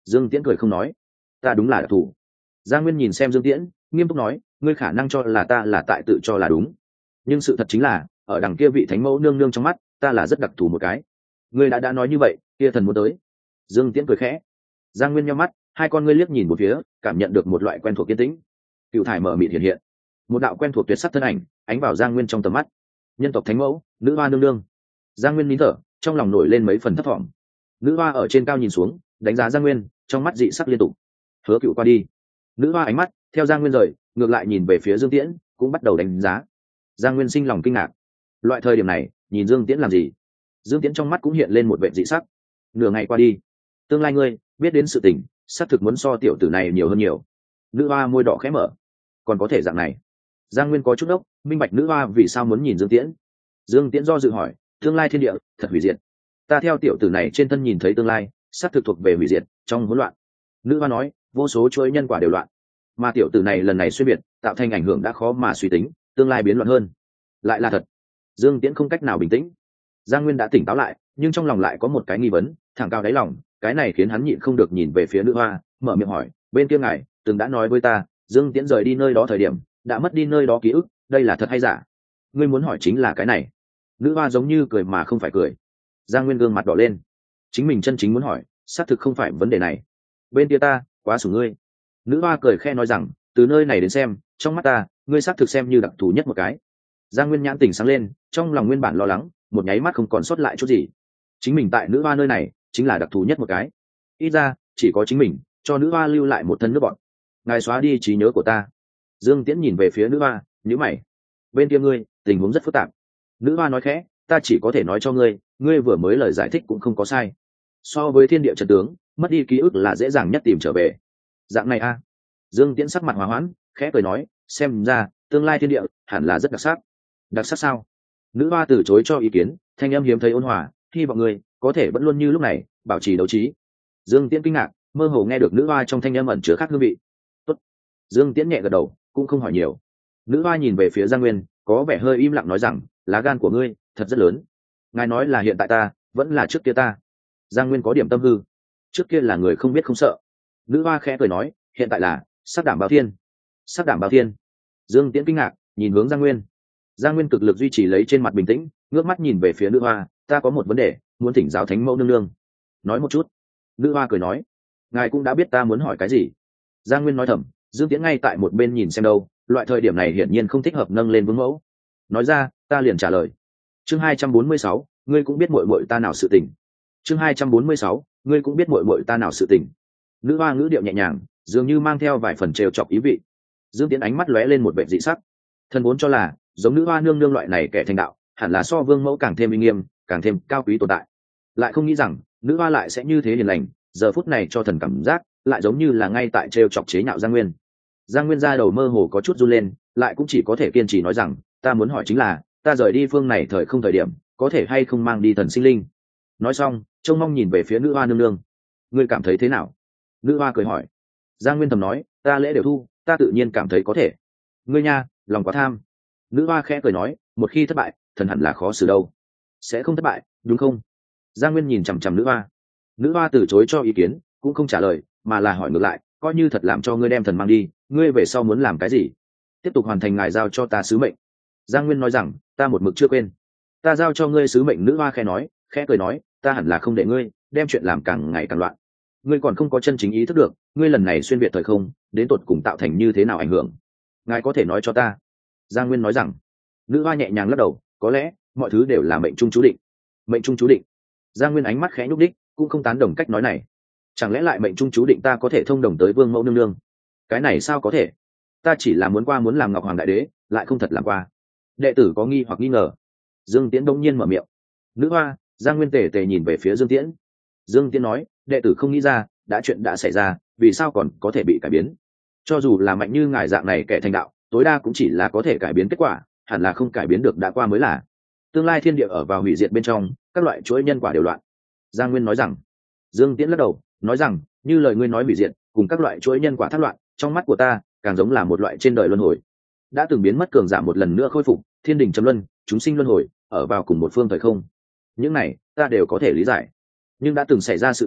Dương Tiễn cười không nói. Ta đúng là đặc thù. Giang Nguyên nhìn xem Dương Tiễn, nghiêm túc nói, ngươi khả năng cho là ta là tại tự cho là đúng, nhưng sự thật chính là ở đằng kia vị thánh mẫu nương nương trong mắt ta là rất đặc thù một cái. Ngươi đã đã nói như vậy, kia thần muốn tới. Dương Tiễn cười khẽ. Giang Nguyên nhíu mắt, hai con ngươi liếc nhìn một phía, cảm nhận được một loại quen thuộc kiên tĩnh. Cựu thải mở mịt hiện hiện, một đạo quen thuộc tuyệt sắc thân ảnh ánh vào Giang Nguyên trong tầm mắt. Nhân tộc thánh mẫu, nữ hoa nương nương. Giang Nguyên nín thở, trong lòng nổi lên mấy phần thấp thỏm. Nữ hoa ở trên cao nhìn xuống, đánh giá Giang Nguyên, trong mắt dị sắc liên tục. Hứa Cựu qua đi. Nữ hoa ánh mắt theo Giang Nguyên rời, ngược lại nhìn về phía Dương Tiễn, cũng bắt đầu đánh giá. Giang Nguyên sinh lòng kinh ngạc. Loại thời điểm này, nhìn Dương Tiễn làm gì? Dương Tiễn trong mắt cũng hiện lên một vẻ dị sắc. Nửa ngày qua đi, tương lai ngươi biết đến sự tình, xác thực muốn so tiểu tử này nhiều hơn nhiều. Nữ hoa môi đỏ khẽ mở. Còn có thể dạng này? Giang Nguyên có chút ốc, minh bạch nữ hoa vì sao muốn nhìn Dương Tiễn. Dương Tiễn do dự hỏi, tương lai thiên địa thật hủy diệt, ta theo tiểu tử này trên thân nhìn thấy tương lai xác thực thuộc về hủy diệt trong hỗn loạn. Nữ hoa nói, vô số chuỗi nhân quả đều loạn, mà tiểu tử này lần này xuyên biệt tạo thành ảnh hưởng đã khó mà suy tính, tương lai biến loạn hơn. Lại là thật. Dương Tiễn không cách nào bình tĩnh. Giang Nguyên đã tỉnh táo lại, nhưng trong lòng lại có một cái nghi vấn thẳng cao đáy lòng, cái này khiến hắn nhịn không được nhìn về phía nữ hoa, mở miệng hỏi, bên kia ngài từng đã nói với ta Dương Tiễn rời đi nơi đó thời điểm đã mất đi nơi đó ký ức, đây là thật hay giả? Ngươi muốn hỏi chính là cái này. Nữ hoa giống như cười mà không phải cười. Giang Nguyên gương mặt đỏ lên. Chính mình chân chính muốn hỏi xác thực không phải vấn đề này. Bên kia ta quá sủng ngươi. Nữ hoa cười khe nói rằng, từ nơi này đến xem, trong mắt ta ngươi xác thực xem như đặc thù nhất một cái. Giang Nguyên nhãn tỉnh sáng lên, trong lòng nguyên bản lo lắng một nháy mắt không còn sót lại chút gì. Chính mình tại nữ hoa nơi này chính là đặc thù nhất một cái. Ít ra chỉ có chính mình cho nữ hoa lưu lại một thân nước bọn. Ngài xóa đi trí nhớ của ta. Dương Tiễn nhìn về phía nữ hoa, nhíu mày. Bên kia ngươi tình huống rất phức tạp. Nữ hoa nói khẽ, ta chỉ có thể nói cho ngươi, ngươi vừa mới lời giải thích cũng không có sai. So với thiên địa trận tướng, mất đi ký ức là dễ dàng nhất tìm trở về. Dạng này a. À. Dương Tiễn sắc mặt hòa hoãn, khẽ cười nói, xem ra tương lai thiên địa hẳn là rất đặc sắc. Đặc sắc sao? Nữ hoa từ chối cho ý kiến, thanh âm hiếm thấy ôn hòa, hy vọng ngươi có thể vẫn luôn như lúc này bảo trì đấu trí. Dương Tiễn kinh ngạc, mơ hồ nghe được nữ hoa trong thanh âm ẩn chứa khác hương vị. Tốt. Dương Tiễn nhẹ gật đầu, cũng không hỏi nhiều. Nữ hoa nhìn về phía Giang Nguyên, có vẻ hơi im lặng nói rằng, lá gan của ngươi thật rất lớn. Ngài nói là hiện tại ta vẫn là trước kia ta? Giang Nguyên có điểm tâm hư. Trước kia là người không biết không sợ. Nữ hoa khẽ cười nói, hiện tại là sắc đảm bao thiên. Sắc đảm bao thiên. Dương Tiễn kinh ngạc, nhìn hướng Giang Nguyên. Giang Nguyên cực lực duy trì lấy trên mặt bình tĩnh, ngước mắt nhìn về phía nữ hoa, ta có một vấn đề muốn thỉnh giáo thánh mẫu nương nương. Nói một chút. Nữ hoa cười nói, ngài cũng đã biết ta muốn hỏi cái gì. Giang Nguyên nói thầm, Dương Tiễn ngay tại một bên nhìn xem đâu, loại thời điểm này hiển nhiên không thích hợp nâng lên vương mẫu. Nói ra, ta liền trả lời. Chương hai trăm bốn mươi sáu, ngươi cũng biết muội muội ta nào sự tình. Chương hai trăm bốn mươi sáu, ngươi cũng biết muội muội ta nào sự tình. Nữ hoa ngữ điệu nhẹ nhàng, dường như mang theo vài phần trêu chọc ý vị. Dương Tiễn ánh mắt lóe lên một vẻ dị sắc. Thần vốn cho là, giống nữ hoa nương nương loại này kẻ thành đạo, hẳn là so vương mẫu càng thêm uy nghiêm, càng thêm cao quý tồn tại. Lại không nghĩ rằng, nữ hoa lại sẽ như thế hiền lành, giờ phút này cho thần cảm giác, lại giống như là ngay tại trêu chọc chế nhạo Giang Nguyên. Giang Nguyên ra đầu mơ hồ có chút run lên, lại cũng chỉ có thể kiên trì nói rằng, ta muốn hỏi chính là, ta rời đi phương này thời không thời điểm, có thể hay không mang đi thần sinh linh. Nói xong, trông mong nhìn về phía nữ hoa nương nương. Ngươi cảm thấy thế nào? Nữ hoa cười hỏi. Giang Nguyên thầm nói, ta lễ đều thu, ta tự nhiên cảm thấy có thể. Ngươi nha, lòng quá tham. Nữ hoa khẽ cười nói, một khi thất bại, thần hẳn là khó xử đâu. Sẽ không thất bại, đúng không? Giang Nguyên nhìn chằm chằm nữ hoa. Nữ hoa từ chối cho ý kiến, cũng không trả lời, mà là hỏi ngược lại, coi như thật làm cho ngươi đem thần mang đi, ngươi về sau muốn làm cái gì? Tiếp tục hoàn thành ngài giao cho ta sứ mệnh. Giang Nguyên nói rằng, ta một mực chưa quên. Ta giao cho ngươi sứ mệnh. Nữ hoa khẽ nói, khẽ cười nói, ta hẳn là không để ngươi đem chuyện làm càng ngày càng loạn. Ngươi còn không có chân chính ý thức được, ngươi lần này xuyên việt thời không, đến tột cùng tạo thành như thế nào ảnh hưởng. Ngài có thể nói cho ta. Giang Nguyên nói rằng. Nữ hoa nhẹ nhàng lắc đầu, có lẽ mọi thứ đều là mệnh trung chú định. Mệnh trung chú định. Giang Nguyên ánh mắt khẽ nhúc đích, cũng không tán đồng cách nói này. Chẳng lẽ lại mệnh trung chú định ta có thể thông đồng tới vương mẫu nương nương? Cái này sao có thể? Ta chỉ là muốn qua muốn làm ngọc hoàng đại đế, lại không thật làm qua. Đệ tử có nghi hoặc nghi ngờ. Dương Tiễn đông nhiên mở miệng. Nữ hoa. Giang Nguyên tề tề nhìn về phía Dương Tiễn. Dương Tiễn nói, đệ tử không nghĩ ra, đã chuyện đã xảy ra, vì sao còn có thể bị cải biến? Cho dù là mạnh như ngài dạng này kẻ thành đạo, tối đa cũng chỉ là có thể cải biến kết quả, hẳn là không cải biến được đã qua mới là. Tương lai thiên địa ở vào hủy diệt bên trong, các loại chuỗi nhân quả đều loạn. Giang Nguyên nói rằng. Dương Tiễn lắc đầu, nói rằng, như lời ngươi nói hủy diệt, cùng các loại chuỗi nhân quả thất loạn, trong mắt của ta, càng giống là một loại trên đời luân hồi. Đã từng biến mất cường giả một lần nữa khôi phục, thiên đình chấm luân, chúng sinh luân hồi, ở vào cùng một phương thời không. Những này, ta đều có thể lý giải. Nhưng đã từng xảy ra sự tình,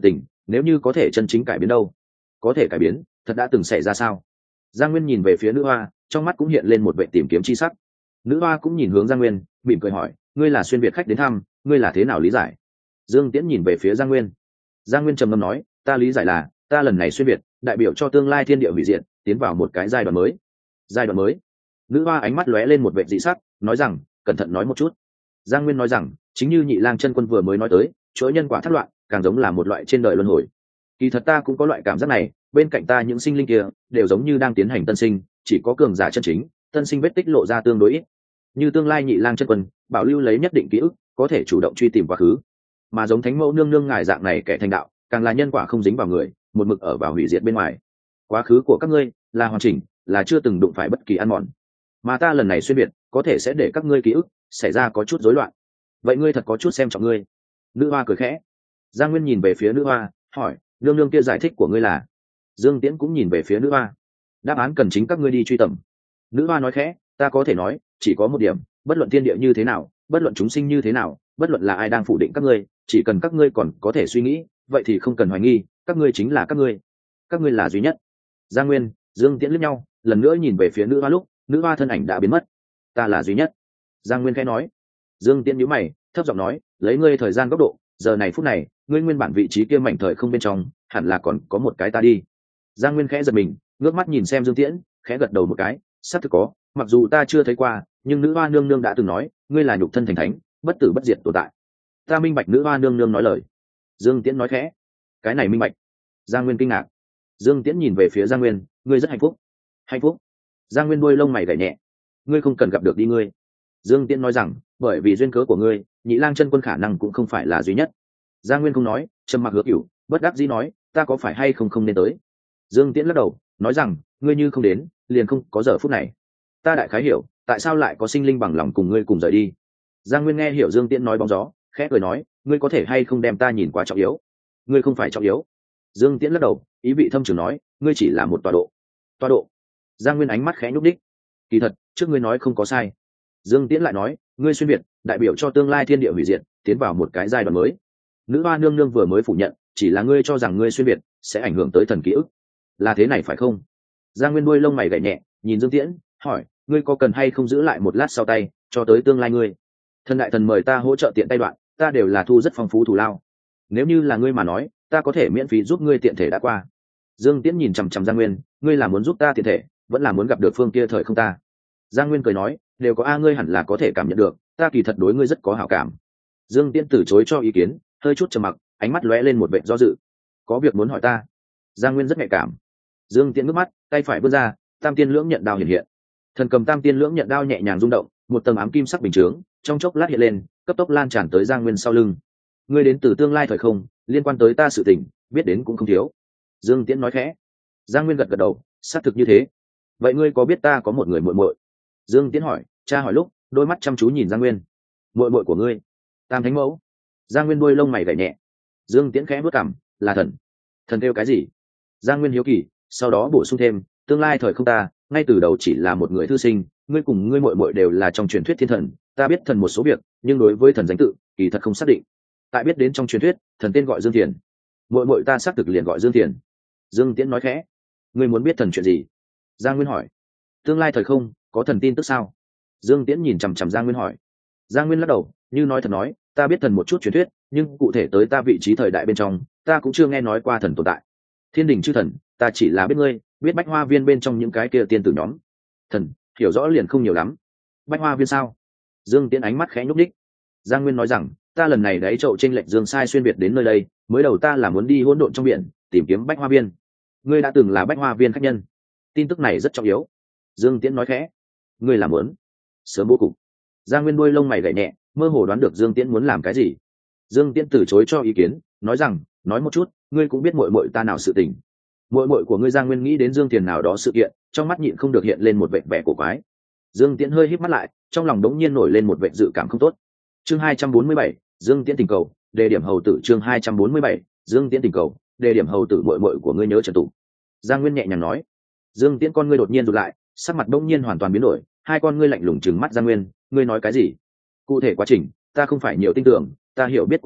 nếu như có thể chân chính cải biến đâu? Có thể cải biến, thật đã từng xảy ra sao? Giang Nguyên nhìn về phía nữ hoa, trong mắt cũng hiện lên một vẻ tìm kiếm chi sắc. Nữ hoa cũng nhìn hướng Giang Nguyên, mỉm cười hỏi, ngươi là xuyên việt khách đến thăm, ngươi là thế nào lý giải? Dương Tiễn nhìn về phía Giang Nguyên. Giang Nguyên trầm ngâm nói, ta lý giải là, ta lần này xuyên việt, đại biểu cho tương lai thiên địa hủy diệt, tiến vào một cái giai đoạn mới. Giai đoạn mới? Nữ hoa ánh mắt lóe lên một vẻ dị sắc, nói rằng, cẩn thận nói một chút. Giang Nguyên nói rằng, chính như Nhị Lang chân quân vừa mới nói tới, chuỗi nhân quả thất loạn, càng giống là một loại trên đời luân hồi. Kỳ thật ta cũng có loại cảm giác này, bên cạnh ta những sinh linh kia đều giống như đang tiến hành tân sinh, chỉ có cường giả chân chính, tân sinh vết tích lộ ra tương đối ít. Như tương lai Nhị Lang chân quân, bảo lưu lấy nhất định ký ức, có thể chủ động truy tìm quá khứ. Mà giống Thánh Mẫu nương nương ngài dạng này kẻ thành đạo, càng là nhân quả không dính vào người, một mực ở vào hủy diệt bên ngoài. Quá khứ của các ngươi là hoàn chỉnh, là chưa từng đụng phải bất kỳ ăn mòn. Mà ta lần này xuyên việt, có thể sẽ để các ngươi ký ức xảy ra có chút rối loạn. Vậy ngươi thật có chút xem trọng ngươi. Nữ hoa cười khẽ. Giang Nguyên nhìn về phía nữ hoa, hỏi, nương nương kia giải thích của ngươi là? Dương Tiễn cũng nhìn về phía nữ hoa. Đáp án cần chính các ngươi đi truy tầm. Nữ hoa nói khẽ, ta có thể nói, chỉ có một điểm, bất luận thiên địa như thế nào, bất luận chúng sinh như thế nào, bất luận là ai đang phủ định các ngươi, chỉ cần các ngươi còn có thể suy nghĩ, vậy thì không cần hoài nghi, các ngươi chính là các ngươi, các ngươi là duy nhất. Giang Nguyên, Dương Tiễn liếc nhau, lần nữa nhìn về phía nữ hoa lúc, nữ hoa thân ảnh đã biến mất. Ta là duy nhất. Giang Nguyên khẽ nói. Dương Tiễn nhíu mày, thấp giọng nói, lấy ngươi thời gian góc độ, giờ này phút này, ngươi nguyên bản vị trí kia mảnh thời không bên trong, hẳn là còn có một cái ta đi. Giang Nguyên khẽ giật mình, ngước mắt nhìn xem Dương Tiễn, khẽ gật đầu một cái, xác thực có, mặc dù ta chưa thấy qua, nhưng nữ hoa nương nương đã từng nói, ngươi là nhục thân thành thánh, bất tử bất diệt tồn tại. Ta minh bạch nữ hoa nương nương nói lời. Dương Tiễn nói khẽ. Cái này minh bạch. Giang Nguyên kinh ngạc. Dương Tiễn nhìn về phía Giang Nguyên, ngươi rất hạnh phúc. Hạnh phúc? Giang Nguyên đuôi lông mày gảy nhẹ. Ngươi không cần gặp được đi ngươi. Dương Tiễn nói rằng, bởi vì duyên cớ của ngươi, Nhị Lang chân quân khả năng cũng không phải là duy nhất. Giang Nguyên không nói, trầm mặc hứa cửu, bất đắc dĩ nói, ta có phải hay không không nên tới. Dương Tiễn lắc đầu, nói rằng, ngươi như không đến, liền không có giờ phút này. Ta đại khái hiểu, tại sao lại có sinh linh bằng lòng cùng ngươi cùng rời đi. Giang Nguyên nghe hiểu Dương Tiễn nói bóng gió, khẽ cười nói, ngươi có thể hay không đem ta nhìn quá trọng yếu. Ngươi không phải trọng yếu. Dương Tiễn lắc đầu, ý vị thâm trường nói, ngươi chỉ là một tọa độ. Tọa độ. Giang Nguyên ánh mắt khẽ nhúc đích. Kỳ thật, trước ngươi nói không có sai. Dương Tiễn lại nói, ngươi xuyên việt, đại biểu cho tương lai thiên địa hủy diệt, tiến vào một cái giai đoạn mới. Nữ hoa nương nương vừa mới phủ nhận, chỉ là ngươi cho rằng ngươi xuyên việt sẽ ảnh hưởng tới thần ký ức, là thế này phải không? Giang Nguyên đuôi lông mày gảy nhẹ, nhìn Dương Tiễn, hỏi, ngươi có cần hay không giữ lại một lát sau tay, cho tới tương lai ngươi? Thần đại thần mời ta hỗ trợ tiện tay đoạn, ta đều là thu rất phong phú thù lao. Nếu như là ngươi mà nói, ta có thể miễn phí giúp ngươi tiện thể đã qua. Dương Tiễn nhìn chằm chằm Giang Nguyên, ngươi là muốn giúp ta tiện thể, vẫn là muốn gặp được phương kia thời không ta? Giang Nguyên cười nói, đều có a, ngươi hẳn là có thể cảm nhận được, ta kỳ thật đối ngươi rất có hảo cảm. Dương Tiễn từ chối cho ý kiến, hơi chút trầm mặc, ánh mắt lóe lên một vẻ do dự. Có việc muốn hỏi ta? Giang Nguyên rất nhạy cảm. Dương Tiễn ngước mắt, tay phải vươn ra, tam tiên lưỡng nhận đao hiện hiện. Thần cầm tam tiên lưỡng nhận đao nhẹ nhàng rung động, một tầng ám kim sắc bình chướng trong chốc lát hiện lên, cấp tốc lan tràn tới Giang Nguyên sau lưng. Ngươi đến từ tương lai thời không, liên quan tới ta sự tình, biết đến cũng không thiếu. Dương Tiễn nói khẽ. Giang Nguyên gật gật đầu, xác thực như thế. Vậy ngươi có biết ta có một người muội muội? Dương Tiễn hỏi, cha hỏi lúc, đôi mắt chăm chú nhìn Giang Nguyên. Muội muội của ngươi? Tam Thánh Mẫu. Giang Nguyên đuôi lông mày gảy nhẹ. Dương Tiễn khẽ bước cằm, là thần. Thần kêu cái gì? Giang Nguyên hiếu kỳ, sau đó bổ sung thêm, tương lai thời không ta, ngay từ đầu chỉ là một người thư sinh, ngươi cùng ngươi muội muội đều là trong truyền thuyết thiên thần, ta biết thần một số việc, nhưng đối với thần danh tự, kỳ thật không xác định. Tại biết đến trong truyền thuyết, thần tên gọi Dương Thiền. Muội muội ta xác thực liền gọi Dương Thiền. Dương Tiễn nói khẽ. Ngươi muốn biết thần chuyện gì? Giang Nguyên hỏi. Tương lai thời không, có thần tin tức sao? Dương Tiễn nhìn chằm chằm Giang Nguyên hỏi. Giang Nguyên lắc đầu, như nói thật nói, ta biết thần một chút truyền thuyết, nhưng cụ thể tới ta vị trí thời đại bên trong, ta cũng chưa nghe nói qua thần tồn tại. Thiên đình chư thần, ta chỉ là biết ngươi, biết Bách Hoa Viên bên trong những cái kia tiên tử nhóm. Thần, hiểu rõ liền không nhiều lắm. Bách Hoa Viên sao? Dương Tiễn ánh mắt khẽ nhúc nhích. Giang Nguyên nói rằng, ta lần này đáy chậu chênh lệch Dương sai xuyên việt đến nơi đây, mới đầu ta là muốn đi hỗn độn trong biển, tìm kiếm Bách Hoa Viên. Ngươi đã từng là Bách Hoa Viên khách nhân. Tin tức này rất trọng yếu. Dương Tiễn nói khẽ. Ngươi làm muốn? Sớm bố cục. Giang Nguyên đuôi lông mày gảy nhẹ, mơ hồ đoán được Dương Tiễn muốn làm cái gì. Dương Tiễn từ chối cho ý kiến, nói rằng, nói một chút, ngươi cũng biết muội muội ta nào sự tình. Muội muội của ngươi? Giang Nguyên nghĩ đến Dương Tiền nào đó sự kiện, trong mắt nhịn không được hiện lên một vẻ vẻ cổ quái. Dương Tiễn hơi híp mắt lại, trong lòng đống nhiên nổi lên một vẻ dự cảm không tốt. Chương hai trăm bốn mươi bảy, Dương Tiễn tình cầu, đề điểm hầu tử. Chương hai trăm bốn mươi bảy, Dương Tiễn tình cầu, đề điểm hầu tử. Muội muội của ngươi nhớ Trần Tụ. Giang Nguyên nhẹ nhàng nói. Dương Tiễn con ngươi đột nhiên rụt lại, sắc mặt đống nhiên hoàn toàn biến đổi, hai con ngươi lạnh lùng trừng mắt Giang Nguyên, ngươi nói cái gì? Cụ thể quá trình, ta không phải nhiều tin tưởng, ta hiểu biết cố sự,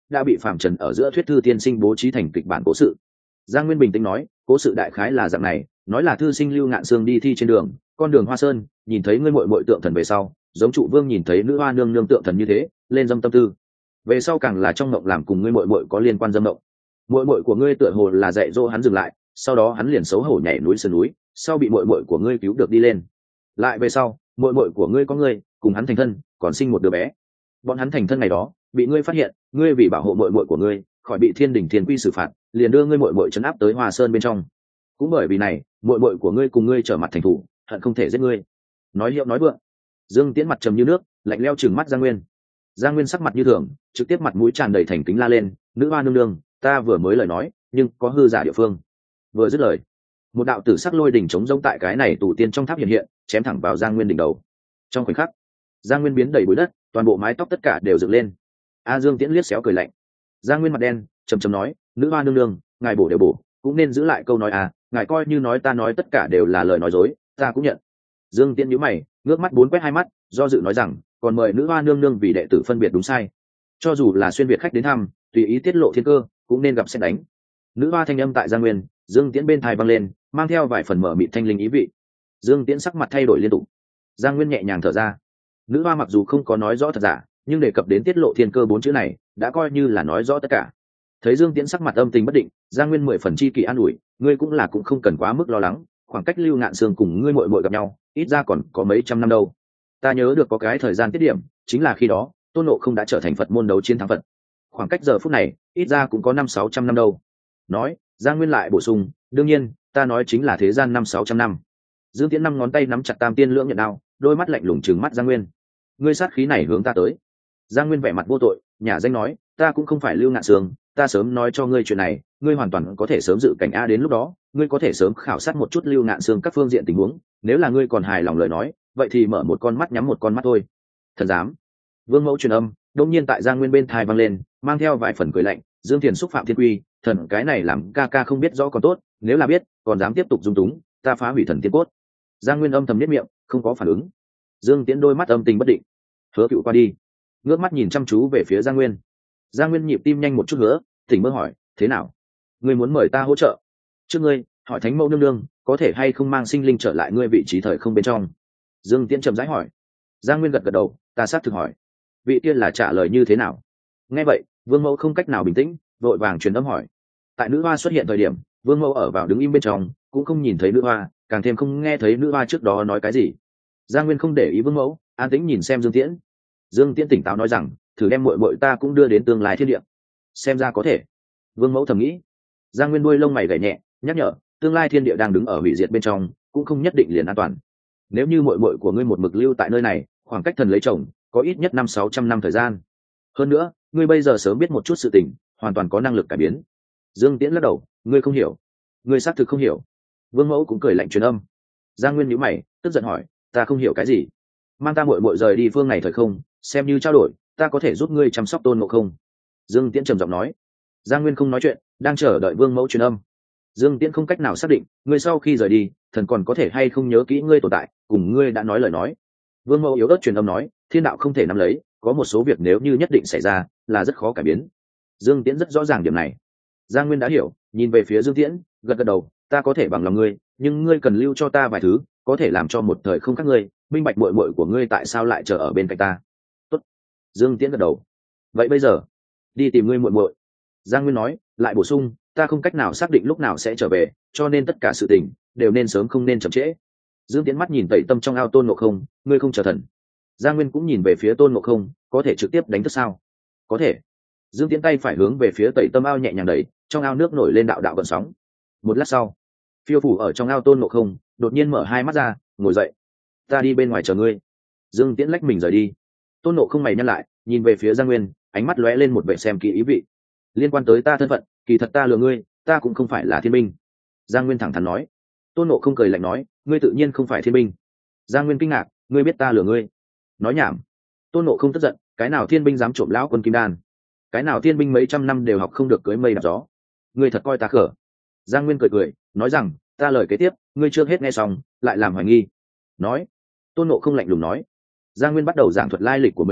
đã bị phạm trần ở giữa thuyết thư tiên sinh bố trí thành kịch bản cố sự. Giang Nguyên bình tĩnh nói, cố sự đại khái là dạng này, nói là thư sinh Lưu Ngạn Sương đi thi trên đường, con đường Hoa Sơn, nhìn thấy ngươi muội muội tượng thần về sau, giống trụ vương nhìn thấy nữ hoa nương nương tượng thần như thế, lên dâm tâm tư. Về sau càng là trong mộng làm cùng ngươi muội muội có liên quan dâm mộng. Muội muội của ngươi tựa hồ là dạy dỗ hắn dừng lại, sau đó hắn liền xấu hổ nhảy núi sườn núi, sau bị muội muội của ngươi cứu được đi lên. Lại về sau, muội muội của ngươi có ngươi, cùng hắn thành thân, còn sinh một đứa bé. Bọn hắn thành thân ngày đó, bị ngươi phát hiện, ngươi vì bảo hộ muội muội của ngươi, khỏi bị Thiên Đình Thiên Quy xử phạt, liền đưa ngươi muội muội trấn áp tới Hoa Sơn bên trong. Cũng bởi vì này, muội muội của ngươi cùng ngươi trở mặt thành thủ, hận không thể giết ngươi. Nói hiệu nói vượng. Dương Tiễn mặt trầm như nước, lạnh lẽo trừng mắt Giang Nguyên. Giang Nguyên sắc mặt như thường, trực tiếp mặt mũi tràn đầy thành kính la lên, nữ hoa nương nương, ta vừa mới lời nói, nhưng có hư giả địa phương. Vừa dứt lời, một đạo tử sắc lôi đỉnh chống rông tại cái này tủ tiên trong tháp hiện hiện, chém thẳng vào Giang Nguyên đỉnh đầu. Trong khoảnh khắc, Giang Nguyên biến đầy bụi đất, toàn bộ mái tóc tất cả đều dựng lên. A Dương Tiễn liếc xéo cười lạnh. Giang Nguyên mặt đen, trầm trầm nói, nữ hoa nương nương, ngài bổ đều bổ, cũng nên giữ lại câu nói à, ngài coi như nói ta nói tất cả đều là lời nói dối, ta cũng nhận. Dương Tiễn nhíu mày, ngước mắt bốn quét hai mắt, do dự nói rằng, còn mời nữ hoa nương nương vì đệ tử phân biệt đúng sai. Cho dù là xuyên việt khách đến thăm, tùy ý tiết lộ thiên cơ, cũng nên gặp xét đánh. Nữ hoa thanh âm tại Giang Nguyên, Dương Tiễn bên tai vang lên, mang theo vài phần mở mịt thanh linh ý vị. Dương Tiễn sắc mặt thay đổi liên tục. Giang Nguyên nhẹ nhàng thở ra. Nữ hoa mặc dù không có nói rõ thật giả, nhưng đề cập đến tiết lộ thiên cơ bốn chữ này, đã coi như là nói rõ tất cả. Thấy Dương Tiễn sắc mặt âm tình bất định, Giang Nguyên mười phần chi kỳ an ủi, ngươi cũng là cũng không cần quá mức lo lắng, khoảng cách Lưu Ngạn Sương cùng ngươi muội muội gặp nhau, ít ra còn có mấy trăm năm đâu. Ta nhớ được có cái thời gian tiết điểm, chính là khi đó, Tôn Ngộ Không đã trở thành Phật môn đấu chiến thắng Phật. Khoảng cách giờ phút này, ít ra cũng có năm sáu trăm năm đâu. Nói, Giang Nguyên lại bổ sung, đương nhiên, ta nói chính là thế gian năm sáu trăm năm. Dương Tiễn năm ngón tay nắm chặt Tam Tiên Lưỡng Nhận Đao, đôi mắt lạnh lùng trừng mắt Giang Nguyên. Ngươi sát khí này hướng ta tới. Giang Nguyên vẻ mặt vô tội, nhà danh nói, ta cũng không phải Lưu Ngạn Sương, ta sớm nói cho ngươi chuyện này, ngươi hoàn toàn có thể sớm dự cảnh a, đến lúc đó, ngươi có thể sớm khảo sát một chút Lưu Ngạn Sương các phương diện tình huống, nếu là ngươi còn hài lòng lời nói, vậy thì mở một con mắt nhắm một con mắt thôi. Thần dám. Vương Mẫu truyền âm, đột nhiên tại Giang Nguyên bên tai vang lên, mang theo vài phần cười lạnh, Dương Thiền xúc phạm thiên quy, thần cái này làm ca ca không biết rõ còn tốt, nếu là biết, còn dám tiếp tục dung túng, ta phá hủy thần tiên cốt. Giang Nguyên âm thầm nhếch miệng, không có phản ứng. Dương Tiễn đôi mắt âm tình bất định. Hứa Cựu qua đi, ngước mắt nhìn chăm chú về phía Giang Nguyên. Giang Nguyên nhịp tim nhanh một chút nữa, tỉnh mơ hỏi, thế nào? Ngươi muốn mời ta hỗ trợ? Trước ngươi, hỏi Thánh Mẫu nương nương, có thể hay không mang sinh linh trở lại ngươi vị trí thời không bên trong? Dương Tiễn trầm rãi hỏi. Giang Nguyên gật gật đầu, ta xác thực hỏi. Vị tiên là trả lời như thế nào? Nghe vậy, Vương Mẫu không cách nào bình tĩnh, vội vàng truyền âm hỏi. Tại nữ hoa xuất hiện thời điểm, Vương Mẫu ở vào đứng im bên trong, cũng không nhìn thấy nữ hoa, càng thêm không nghe thấy nữ hoa trước đó nói cái gì. Giang Nguyên không để ý Vương Mẫu, an tĩnh nhìn xem Dương Tiễn. Dương Tiễn tỉnh táo nói rằng, thử đem muội muội ta cũng đưa đến tương lai thiên địa. Xem ra có thể. Vương Mẫu thầm nghĩ. Giang Nguyên đuôi lông mày gảy nhẹ, nhắc nhở, tương lai thiên địa đang đứng ở hủy diệt bên trong, cũng không nhất định liền an toàn. Nếu như muội muội của ngươi một mực lưu tại nơi này, khoảng cách thần lấy chồng, có ít nhất năm sáu trăm năm thời gian. Hơn nữa, ngươi bây giờ sớm biết một chút sự tình, hoàn toàn có năng lực cải biến. Dương Tiễn lắc đầu, ngươi không hiểu. Ngươi xác thực không hiểu. Vương Mẫu cũng cười lạnh truyền âm. Giang Nguyên nhíu mày, tức giận hỏi, ta không hiểu cái gì? Mang ta muội muội rời đi phương này thời không, xem như trao đổi, ta có thể giúp ngươi chăm sóc Tôn Ngộ Không. Dương Tiễn trầm giọng nói. Giang Nguyên không nói chuyện, đang chờ đợi Vương Mẫu truyền âm. Dương Tiễn không cách nào xác định, ngươi sau khi rời đi, thần còn có thể hay không nhớ kỹ ngươi tồn tại, cùng ngươi đã nói lời nói. Vương Mẫu yếu ớt truyền âm nói, thiên đạo không thể nắm lấy, có một số việc nếu như nhất định xảy ra, là rất khó cải biến. Dương Tiễn rất rõ ràng điểm này. Giang Nguyên đã hiểu, nhìn về phía Dương Tiễn, gật gật đầu, ta có thể bằng lòng ngươi, nhưng ngươi cần lưu cho ta vài thứ, có thể làm cho một thời không các ngươi minh bạch muội muội của ngươi tại sao lại chờ ở bên cạnh ta. Tốt. Dương Tiễn gật đầu. Vậy bây giờ, đi tìm ngươi muội muội. Giang Nguyên nói, lại bổ sung, ta không cách nào xác định lúc nào sẽ trở về, cho nên tất cả sự tình đều nên sớm không nên chậm trễ. Dương Tiễn mắt nhìn tẩy tâm trong ao Tôn Ngộ Không, ngươi không chờ thần. Giang Nguyên cũng nhìn về phía Tôn Ngộ Không, có thể trực tiếp đánh thức sao? Có thể. Dương Tiễn tay phải hướng về phía tẩy tâm ao nhẹ nhàng đẩy, trong ao nước nổi lên đạo đạo gợn sóng. Một lát sau, phiêu phủ ở trong ao Tôn Ngộ Không đột nhiên mở hai mắt ra, ngồi dậy. Ta đi bên ngoài chờ ngươi. Dương Tiễn lách mình rời đi. Tôn Ngộ Không mày nhăn lại, nhìn về phía Giang Nguyên, ánh mắt lóe lên một vẻ xem kỹ ý vị. Liên quan tới ta thân phận, kỳ thật ta lừa ngươi, ta cũng không phải là thiên binh. Giang Nguyên thẳng thắn nói. Tôn Ngộ Không cười lạnh nói, ngươi tự nhiên không phải thiên binh. Giang Nguyên kinh ngạc, ngươi biết ta lừa ngươi? Nói nhảm. Tôn Ngộ Không tức giận, cái nào thiên binh dám trộm lão quân kim đan? Cái nào thiên binh mấy trăm năm đều học không được cưới mây đạp gió? Ngươi thật coi ta khở. Giang Nguyên cười cười, nói rằng, ta lời kế tiếp, ngươi chưa hết nghe xong, lại làm hoài nghi. Nói. Tôn Ngộ Không lạnh lùng nói. Giang Nguyên bắt đầu giảng thuật lai lịch của mình,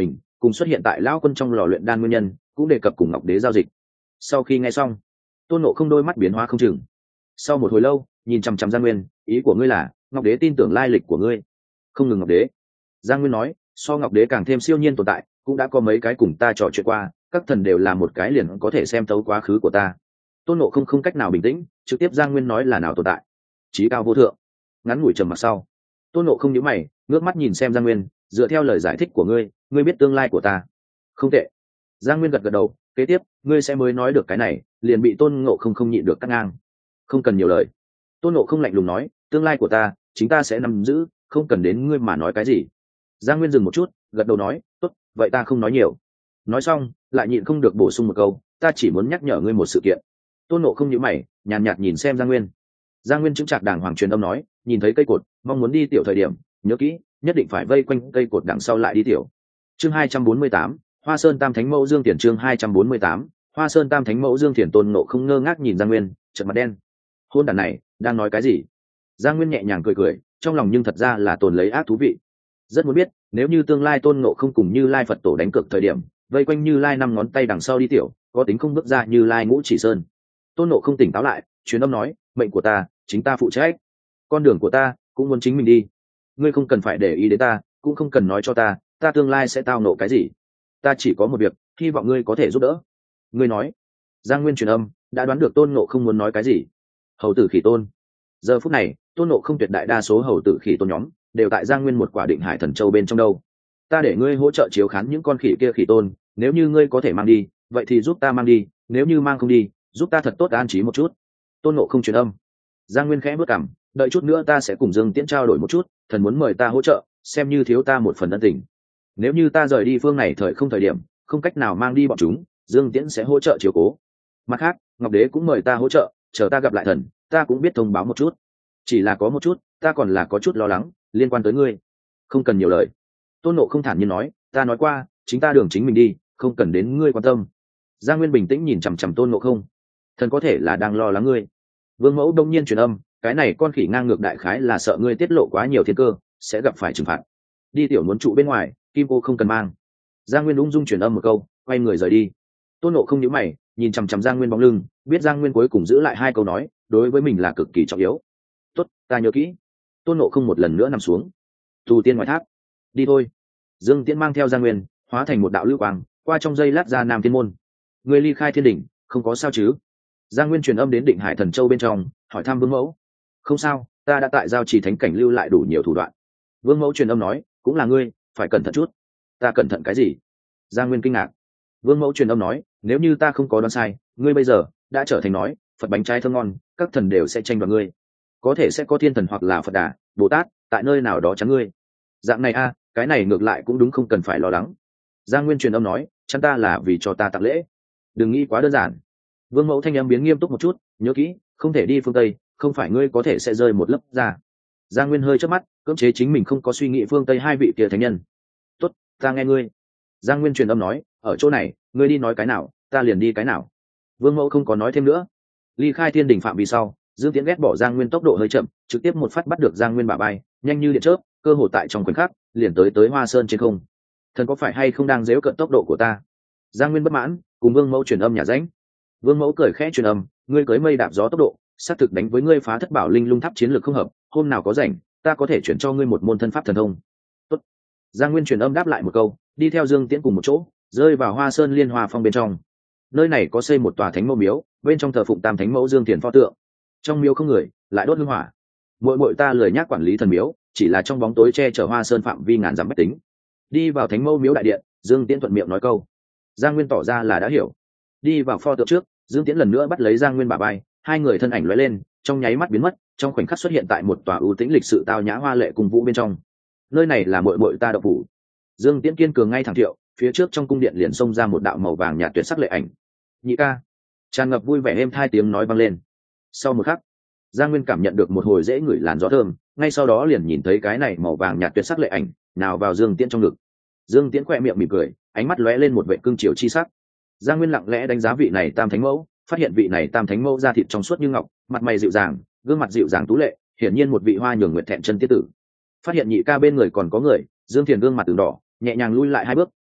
cùng xuất hiện tại lão quân trong lò luyện đan nguyên nhân cũng đề cập cùng ngọc đế giao dịch. Sau khi nghe xong, tôn nộ không đôi mắt biến hóa không chừng. Sau một hồi lâu nhìn chằm chằm Giang Nguyên, ý của ngươi là ngọc đế tin tưởng lai lịch của ngươi? Không ngừng ngọc đế, Giang Nguyên nói, so ngọc đế càng thêm siêu nhiên tồn tại, cũng đã có mấy cái cùng ta trò chuyện qua, các thần đều là một cái liền có thể xem thấu quá khứ của ta. Tôn nộ không không cách nào bình tĩnh, trực tiếp Giang Nguyên nói là nào tồn tại? Chí cao vô thượng. Ngắn ngủi trầm mặc sau, tôn nộ không nhíu mày, ngước mắt nhìn xem Giang Nguyên, dựa theo lời giải thích của ngươi, ngươi biết tương lai của ta. Không tệ. Giang Nguyên gật gật đầu, kế tiếp ngươi sẽ mới nói được cái này, liền bị tôn ngộ không không nhịn được cắt ngang. Không cần nhiều lời. Tôn ngộ không lạnh lùng nói, tương lai của ta chính ta sẽ nắm giữ, không cần đến ngươi mà nói cái gì. Giang Nguyên dừng một chút, gật đầu nói, tốt, vậy ta không nói nhiều. Nói xong lại nhịn không được bổ sung một câu, ta chỉ muốn nhắc nhở ngươi một sự kiện. Tôn ngộ không nhíu mày, nhàn nhạt nhìn xem Giang Nguyên. Giang Nguyên chứng trạc đàng hoàng truyền âm nói, nhìn thấy cây cột mong muốn đi tiểu thời điểm, nhớ kỹ nhất định phải vây quanh cây cột đằng sau lại đi tiểu. Chương hai trăm bốn mươi tám, Hoa Sơn Tam Thánh Mẫu Dương Tiền. Chương hai trăm bốn mươi tám, Hoa Sơn Tam Thánh Mẫu Dương Tiền. Tôn Ngộ không ngơ ngác nhìn Giang Nguyên, trợn mặt đen. Hôn đản này đang nói cái gì? Giang Nguyên nhẹ nhàng cười cười, trong lòng nhưng thật ra là tồn lấy ác thú vị. Rất muốn biết, nếu như tương lai Tôn Ngộ không cùng Như Lai Phật tổ đánh cược thời điểm, vây quanh Như Lai năm ngón tay đằng sau đi tiểu, có tính không bước ra Như Lai Ngũ Chỉ Sơn. Tôn Ngộ không tỉnh táo lại, truyền âm nói, mệnh của ta chính ta phụ trách, con đường của ta cũng muốn chính mình đi, ngươi không cần phải để ý đến ta, cũng không cần nói cho ta ta tương lai sẽ tao nộ cái gì, ta chỉ có một việc, hy vọng ngươi có thể giúp đỡ. Ngươi nói. Giang Nguyên truyền âm, đã đoán được Tôn Ngộ không muốn nói cái gì. Hầu tử Khỉ Tôn. Giờ phút này Tôn Ngộ không tuyệt đại đa số hầu tử Khỉ Tôn nhóm đều tại Giang Nguyên một quả Định Hải Thần Châu bên trong đâu. Ta để ngươi hỗ trợ chiếu khán những con khỉ kia Khỉ Tôn, nếu như ngươi có thể mang đi, vậy thì giúp ta mang đi, nếu như mang không đi, giúp ta thật tốt an trí một chút. Tôn Ngộ không truyền âm. Giang Nguyên khẽ bước cằm, đợi chút nữa ta sẽ cùng Dương Tiễn trao đổi một chút, thần muốn mời ta hỗ trợ, xem như thiếu ta một phần ân tình. Nếu như ta rời đi phương này thời không thời điểm, không cách nào mang đi bọn chúng, Dương Tiễn sẽ hỗ trợ chiếu cố. Mặt khác, Ngọc Đế cũng mời ta hỗ trợ, chờ ta gặp lại thần, ta cũng biết thông báo một chút. Chỉ là có một chút, ta còn là có chút lo lắng, liên quan tới ngươi. Không cần nhiều lời. Tôn Ngộ không thản nhiên nói, ta nói qua, chính ta đường chính mình đi, không cần đến ngươi quan tâm. Giang Nguyên bình tĩnh nhìn chằm chằm Tôn Ngộ không. Thần có thể là đang lo lắng ngươi. Vương Mẫu đông nhiên truyền âm, cái này con khỉ ngang ngược đại khái là sợ ngươi tiết lộ quá nhiều thiên cơ, sẽ gặp phải trừng phạt. Đi tiểu muốn trụ bên ngoài, kim cô không cần mang. Giang Nguyên ung dung truyền âm một câu, quay người rời đi. Tôn Ngộ không nhíu mày, nhìn chằm chằm Giang Nguyên bóng lưng, biết Giang Nguyên cuối cùng giữ lại hai câu nói, đối với mình là cực kỳ trọng yếu. Tốt, ta nhớ kỹ. Tôn Ngộ không một lần nữa nằm xuống. Tù tiên ngoại tháp. Đi thôi. Dương Tiễn mang theo Giang Nguyên, hóa thành một đạo lưu quang, qua trong dây lát ra Nam Thiên môn. Người ly khai thiên đỉnh, không có sao chứ? Giang Nguyên truyền âm đến Định Hải Thần Châu bên trong, hỏi thăm Vương Mẫu. Không sao, ta đã tại giao trì thánh cảnh lưu lại đủ nhiều thủ đoạn. Vương Mẫu truyền âm nói, cũng là ngươi, phải cẩn thận chút. Ta cẩn thận cái gì? Giang Nguyên kinh ngạc. Vương Mẫu truyền âm nói, nếu như ta không có đoán sai, ngươi bây giờ đã trở thành nói Phật bánh trái thơm ngon, các thần đều sẽ tranh đoạt ngươi. Có thể sẽ có thiên thần hoặc là Phật Đà, Bồ Tát tại nơi nào đó chắn ngươi. Dạng này a, à, cái này ngược lại cũng đúng, không cần phải lo lắng. Giang Nguyên truyền âm nói, chắn ta là vì cho ta tặng lễ, đừng nghĩ quá đơn giản. Vương Mẫu thanh âm biến nghiêm túc một chút, nhớ kỹ, không thể đi phương Tây, không phải ngươi có thể sẽ rơi một lớp ra. Giang Nguyên hơi chớp mắt, cưỡng chế chính mình không có suy nghĩ phương Tây hai vị kia thánh nhân. Tốt, ta nghe ngươi. Giang Nguyên truyền âm nói, ở chỗ này, ngươi đi nói cái nào, ta liền đi cái nào. Vương Mẫu không có nói thêm nữa. Ly khai thiên đình phạm vi sau, Dương Tiễn ghét bỏ Giang Nguyên tốc độ hơi chậm, trực tiếp một phát bắt được Giang Nguyên bả bay, nhanh như điện chớp, cơ hội tại trong khoảnh khắc, liền tới tới Hoa Sơn trên không. Thần có phải hay không đang giễu cợt tốc độ của ta? Giang Nguyên bất mãn, cùng Vương Mẫu truyền âm nhà ránh. Vương Mẫu cười khẽ truyền âm, ngươi cưới mây đạp gió tốc độ, xác thực đánh với ngươi phá thất bảo linh lung tháp chiến lược không hợp, hôm nào có rảnh, ta có thể chuyển cho ngươi một môn thân pháp thần thông. Tốt. Giang Nguyên truyền âm đáp lại một câu, đi theo Dương Tiễn cùng một chỗ, rơi vào Hoa Sơn Liên Hoa Phong bên trong. Nơi này có xây một tòa thánh mẫu miếu, bên trong thờ phụng Tam Thánh Mẫu Dương Tiền pho tượng. Trong miếu không người, lại đốt hương hỏa. Muội muội ta lười nhác quản lý thần miếu, chỉ là trong bóng tối che chở Hoa Sơn phạm vi ngàn dặm bách tính. Đi vào thánh mẫu miếu đại điện, Dương Tiễn thuận miệng nói câu. Giang Nguyên tỏ ra là đã hiểu. Đi vào pho tượng trước, Dương Tiễn lần nữa bắt lấy Giang Nguyên bả vai, hai người thân ảnh lóe lên, trong nháy mắt biến mất, trong khoảnh khắc xuất hiện tại một tòa ưu tĩnh lịch sự tao nhã hoa lệ cung vũ bên trong. Nơi này là muội muội ta đậu phủ. Dương Tiễn kiên cường ngay thẳng thiệu, phía trước trong cung điện liền xông ra một đạo màu vàng nhạt tuyệt sắc lệ ảnh. Nhị ca. Tràn ngập vui vẻ êm thai tiếng nói vang lên. Sau một khắc, Giang Nguyên cảm nhận được một hồi dễ ngửi làn gió thơm, ngay sau đó liền nhìn thấy cái này màu vàng nhạt tuyệt sắc lệ ảnh nào vào Dương Tiễn trong ngực. Dương Tiễn khẽ miệng mỉm cười, ánh mắt lóe lên một vẻ cương chiều chi sắc. Giang Nguyên lặng lẽ đánh giá vị này Tam Thánh Mẫu, phát hiện vị này Tam Thánh Mẫu da thịt trong suốt như ngọc, mặt mày dịu dàng, gương mặt dịu dàng tú lệ, hiển nhiên một vị hoa nhường nguyệt thẹn chân tiết tử. Phát hiện nhị ca bên người còn có người, Dương Thiền gương mặt từng đỏ, nhẹ nhàng lui lại hai bước,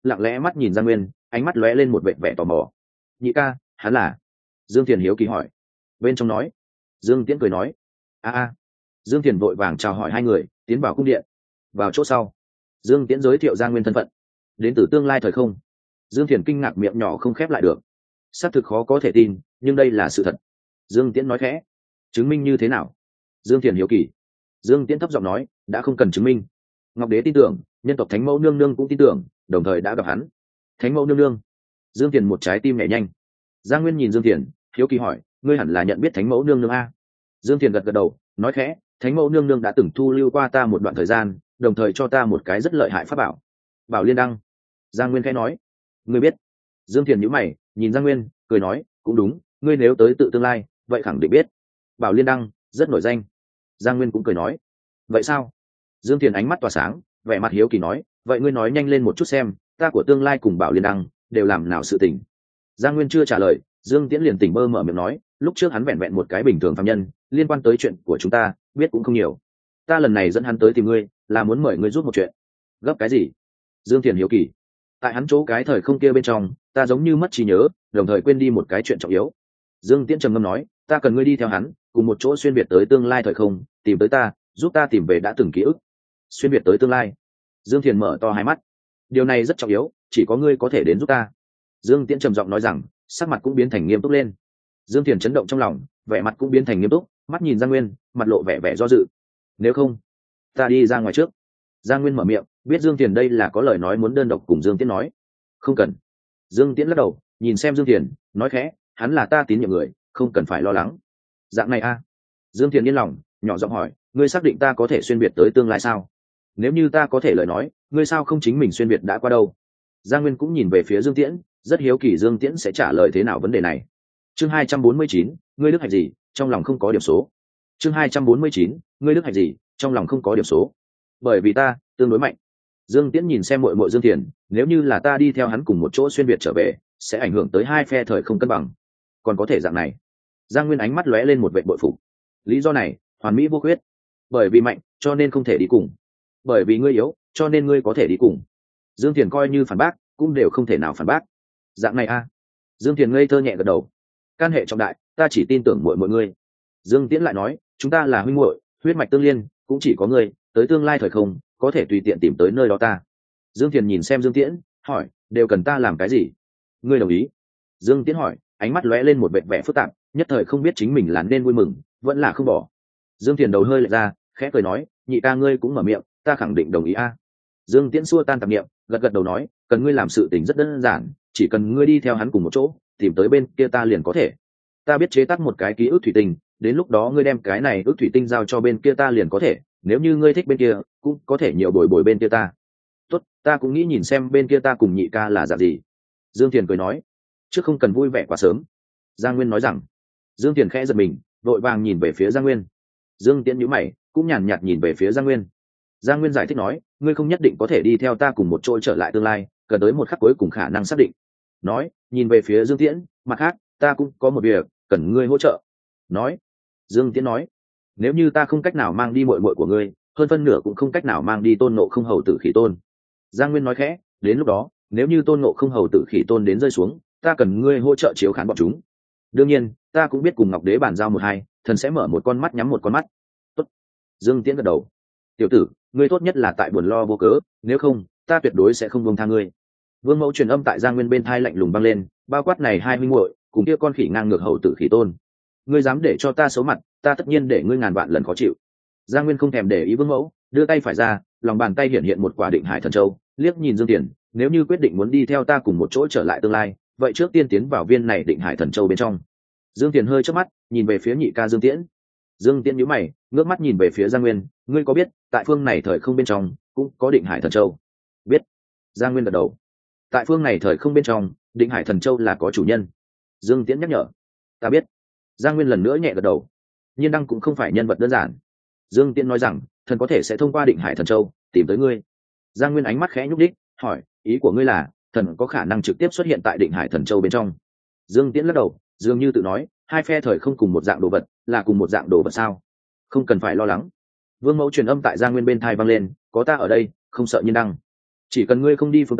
lặng lẽ mắt nhìn Giang Nguyên, ánh mắt lóe lên một vẻ vẻ tò mò. Nhị ca, hắn là? Dương Thiền hiếu kỳ hỏi. Bên trong nói. Dương Tiễn cười nói. a a. Dương Thiền vội vàng chào hỏi hai người, tiến vào cung điện. Vào chỗ sau, Dương Tiễn giới thiệu Giang Nguyên thân phận, đến từ tương lai thời không. Dương Thiền kinh ngạc miệng nhỏ không khép lại được, xác thực khó có thể tin, nhưng đây là sự thật. Dương Tiễn nói khẽ. Chứng minh như thế nào? Dương Thiền hiếu kỳ. Dương Tiễn thấp giọng nói, đã không cần chứng minh. Ngọc Đế tin tưởng, nhân tộc Thánh Mẫu nương nương cũng tin tưởng, đồng thời đã gặp hắn. Thánh Mẫu nương nương. Dương Thiền một trái tim nhảy nhanh. Giang Nguyên nhìn Dương Thiền, hiếu kỳ hỏi, ngươi hẳn là nhận biết Thánh Mẫu nương nương a? Dương Thiền gật gật đầu, nói khẽ, Thánh Mẫu nương nương đã từng thu lưu qua ta một đoạn thời gian, đồng thời cho ta một cái rất lợi hại pháp bảo. Bảo Liên Đăng. Giang Nguyên khẽ nói. Ngươi biết? Dương Thiền nhíu mày, nhìn Giang Nguyên, cười nói, cũng đúng, ngươi nếu tới tự tương lai, vậy khẳng định biết. Bảo Liên Đăng rất nổi danh. Giang Nguyên cũng cười nói. Vậy sao? Dương Thiền ánh mắt tỏa sáng, vẻ mặt hiếu kỳ nói, vậy ngươi nói nhanh lên một chút xem, ta của tương lai cùng Bảo Liên Đăng đều làm nào sự tình. Giang Nguyên chưa trả lời, Dương Tiễn liền tỉnh bơ mở miệng nói, lúc trước hắn vẹn vẹn một cái bình thường phàm nhân, liên quan tới chuyện của chúng ta biết cũng không nhiều. Ta lần này dẫn hắn tới tìm ngươi, là muốn mời ngươi giúp một chuyện. Gấp cái gì? Dương Thiền hiếu kỳ. Tại hắn chỗ cái thời không kia bên trong, ta giống như mất trí nhớ, đồng thời quên đi một cái chuyện trọng yếu. Dương Tiễn trầm ngâm nói, ta cần ngươi đi theo hắn, cùng một chỗ xuyên việt tới tương lai thời không, tìm tới ta, giúp ta tìm về đã từng ký ức. Xuyên việt tới tương lai. Dương Thiền mở to hai mắt. Điều này rất trọng yếu, chỉ có ngươi có thể đến giúp ta. Dương Tiễn trầm giọng nói rằng, sắc mặt cũng biến thành nghiêm túc lên. Dương Thiền chấn động trong lòng, vẻ mặt cũng biến thành nghiêm túc, mắt nhìn Giang Nguyên, mặt lộ vẻ vẻ do dự. Nếu không, ta đi ra ngoài trước. Giang Nguyên mở miệng, biết Dương Thiền đây là có lời nói muốn đơn độc cùng Dương Tiễn nói. Không cần. Dương Tiễn lắc đầu, nhìn xem Dương Thiền, nói khẽ, hắn là ta tín nhiệm người, không cần phải lo lắng. Dạng này a? À? Dương Thiền yên lòng, nhỏ giọng hỏi, ngươi xác định ta có thể xuyên việt tới tương lai sao? Nếu như ta có thể lời nói, ngươi sao không chính mình xuyên việt đã qua đâu? Giang Nguyên cũng nhìn về phía Dương Tiễn, rất hiếu kỳ Dương Tiễn sẽ trả lời thế nào vấn đề này. Chương hai trăm bốn mươi chín, ngươi đức hạnh gì, trong lòng không có điểm số. Chương hai trăm bốn mươi chín, ngươi đức hạnh gì, trong lòng không có điểm số. Bởi vì ta tương đối mạnh. Dương Tiễn nhìn xem muội muội Dương Thiền, nếu như là ta đi theo hắn cùng một chỗ xuyên việt trở về, sẽ ảnh hưởng tới hai phe thời không cân bằng. Còn có thể dạng này. Giang Nguyên ánh mắt lóe lên một vẻ bội phục. Lý do này, hoàn mỹ vô khuyết. Bởi vì mạnh, cho nên không thể đi cùng. Bởi vì ngươi yếu, cho nên ngươi có thể đi cùng. Dương Thiền coi như phản bác, cũng đều không thể nào phản bác. Dạng này a? À? Dương Thiền ngây thơ nhẹ gật đầu. Can hệ trọng đại, ta chỉ tin tưởng muội muội ngươi. Dương Tiễn lại nói, chúng ta là huynh muội, huyết mạch tương liên, cũng chỉ có ngươi, tới tương lai thời không, có thể tùy tiện tìm tới nơi đó ta. Dương Thiền nhìn xem Dương Tiễn, hỏi, đều cần ta làm cái gì? Ngươi đồng ý? Dương Tiễn hỏi, ánh mắt lóe lên một vẻ vẻ phức tạp, nhất thời không biết chính mình là nên vui mừng, vẫn là không bỏ. Dương Thiền đầu hơi lệch ra, khẽ cười nói, nhị ca ngươi cũng mở miệng, ta khẳng định đồng ý a. Dương Tiễn xua tan tạp niệm, gật gật đầu nói, cần ngươi làm sự tình rất đơn giản, chỉ cần ngươi đi theo hắn cùng một chỗ, tìm tới bên kia ta liền có thể. Ta biết chế tác một cái ký ức thủy tinh, đến lúc đó ngươi đem cái này ức thủy tinh giao cho bên kia ta liền có thể, nếu như ngươi thích bên kia, cũng có thể nhiều bồi bồi bên kia ta. Tốt, ta cũng nghĩ nhìn xem bên kia ta cùng nhị ca là dạng gì. Dương Thiền cười nói, chứ không cần vui vẻ quá sớm. Giang Nguyên nói rằng. Dương Thiền khẽ giật mình, vội vàng nhìn về phía Giang Nguyên. Dương Tiễn nhíu mày, cũng nhàn nhạt nhìn về phía Giang Nguyên. Giang Nguyên giải thích nói, ngươi không nhất định có thể đi theo ta cùng một chỗ trở lại tương lai, cần tới một khắc cuối cùng khả năng xác định. Nói, nhìn về phía Dương Tiễn, mặt khác, ta cũng có một việc cần ngươi hỗ trợ. Nói. Dương Tiễn nói, nếu như ta không cách nào mang đi muội muội của ngươi, hơn phân nửa cũng không cách nào mang đi Tôn Ngộ Không hầu tử Khỉ Tôn. Giang Nguyên nói khẽ, đến lúc đó, nếu như Tôn Ngộ Không hầu tử Khỉ Tôn đến rơi xuống, ta cần ngươi hỗ trợ chiếu khán bọn chúng. Đương nhiên, ta cũng biết cùng Ngọc Đế bàn giao một hai, thần sẽ mở một con mắt nhắm một con mắt. Tốt. Dương Tiễn gật đầu. Tiểu tử, ngươi tốt nhất là tại buồn lo vô cớ, nếu không, ta tuyệt đối sẽ không buông tha ngươi. Vương Mẫu truyền âm tại Giang Nguyên bên thai lạnh lùng vang lên, bao quát này hai huynh muội, cùng kia con khỉ ngang ngược hầu tử Khỉ Tôn. Ngươi dám để cho ta xấu mặt, ta tất nhiên để ngươi ngàn vạn lần khó chịu. Giang Nguyên không thèm để ý Vương Mẫu, đưa tay phải ra, lòng bàn tay hiện hiện một quả Định Hải Thần Châu, liếc nhìn Dương Tiễn, nếu như quyết định muốn đi theo ta cùng một chỗ trở lại tương lai, vậy trước tiên tiến vào viên này Định Hải Thần Châu bên trong. Dương Tiễn hơi chớp mắt, nhìn về phía nhị ca Dương Tiễn. Dương Tiễn nhíu mày, ngước mắt nhìn về phía Giang Nguyên, ngươi có biết, tại phương này thời không bên trong cũng có Định Hải Thần Châu? Biết. Giang Nguyên gật đầu. Tại phương này thời không bên trong, Định Hải Thần Châu là có chủ nhân. Dương Tiễn nhắc nhở. Ta biết. Giang Nguyên lần nữa nhẹ gật đầu. Nhiên Đăng cũng không phải nhân vật đơn giản. Dương Tiễn nói rằng, thần có thể sẽ thông qua Định Hải Thần Châu tìm tới ngươi. Giang Nguyên ánh mắt khẽ nhúc đích, hỏi, ý của ngươi là, thần có khả năng trực tiếp xuất hiện tại Định Hải Thần Châu bên trong? Dương Tiễn lắc đầu, dường như tự nói, hai phe thời không cùng một dạng đồ vật, là cùng một dạng đồ vật sao? Không cần phải lo lắng. Vương Mẫu truyền âm tại Giang Nguyên bên tai vang lên, có ta ở đây, không sợ Nhiên Đăng. Chỉ cần ngươi không đi phương Tây,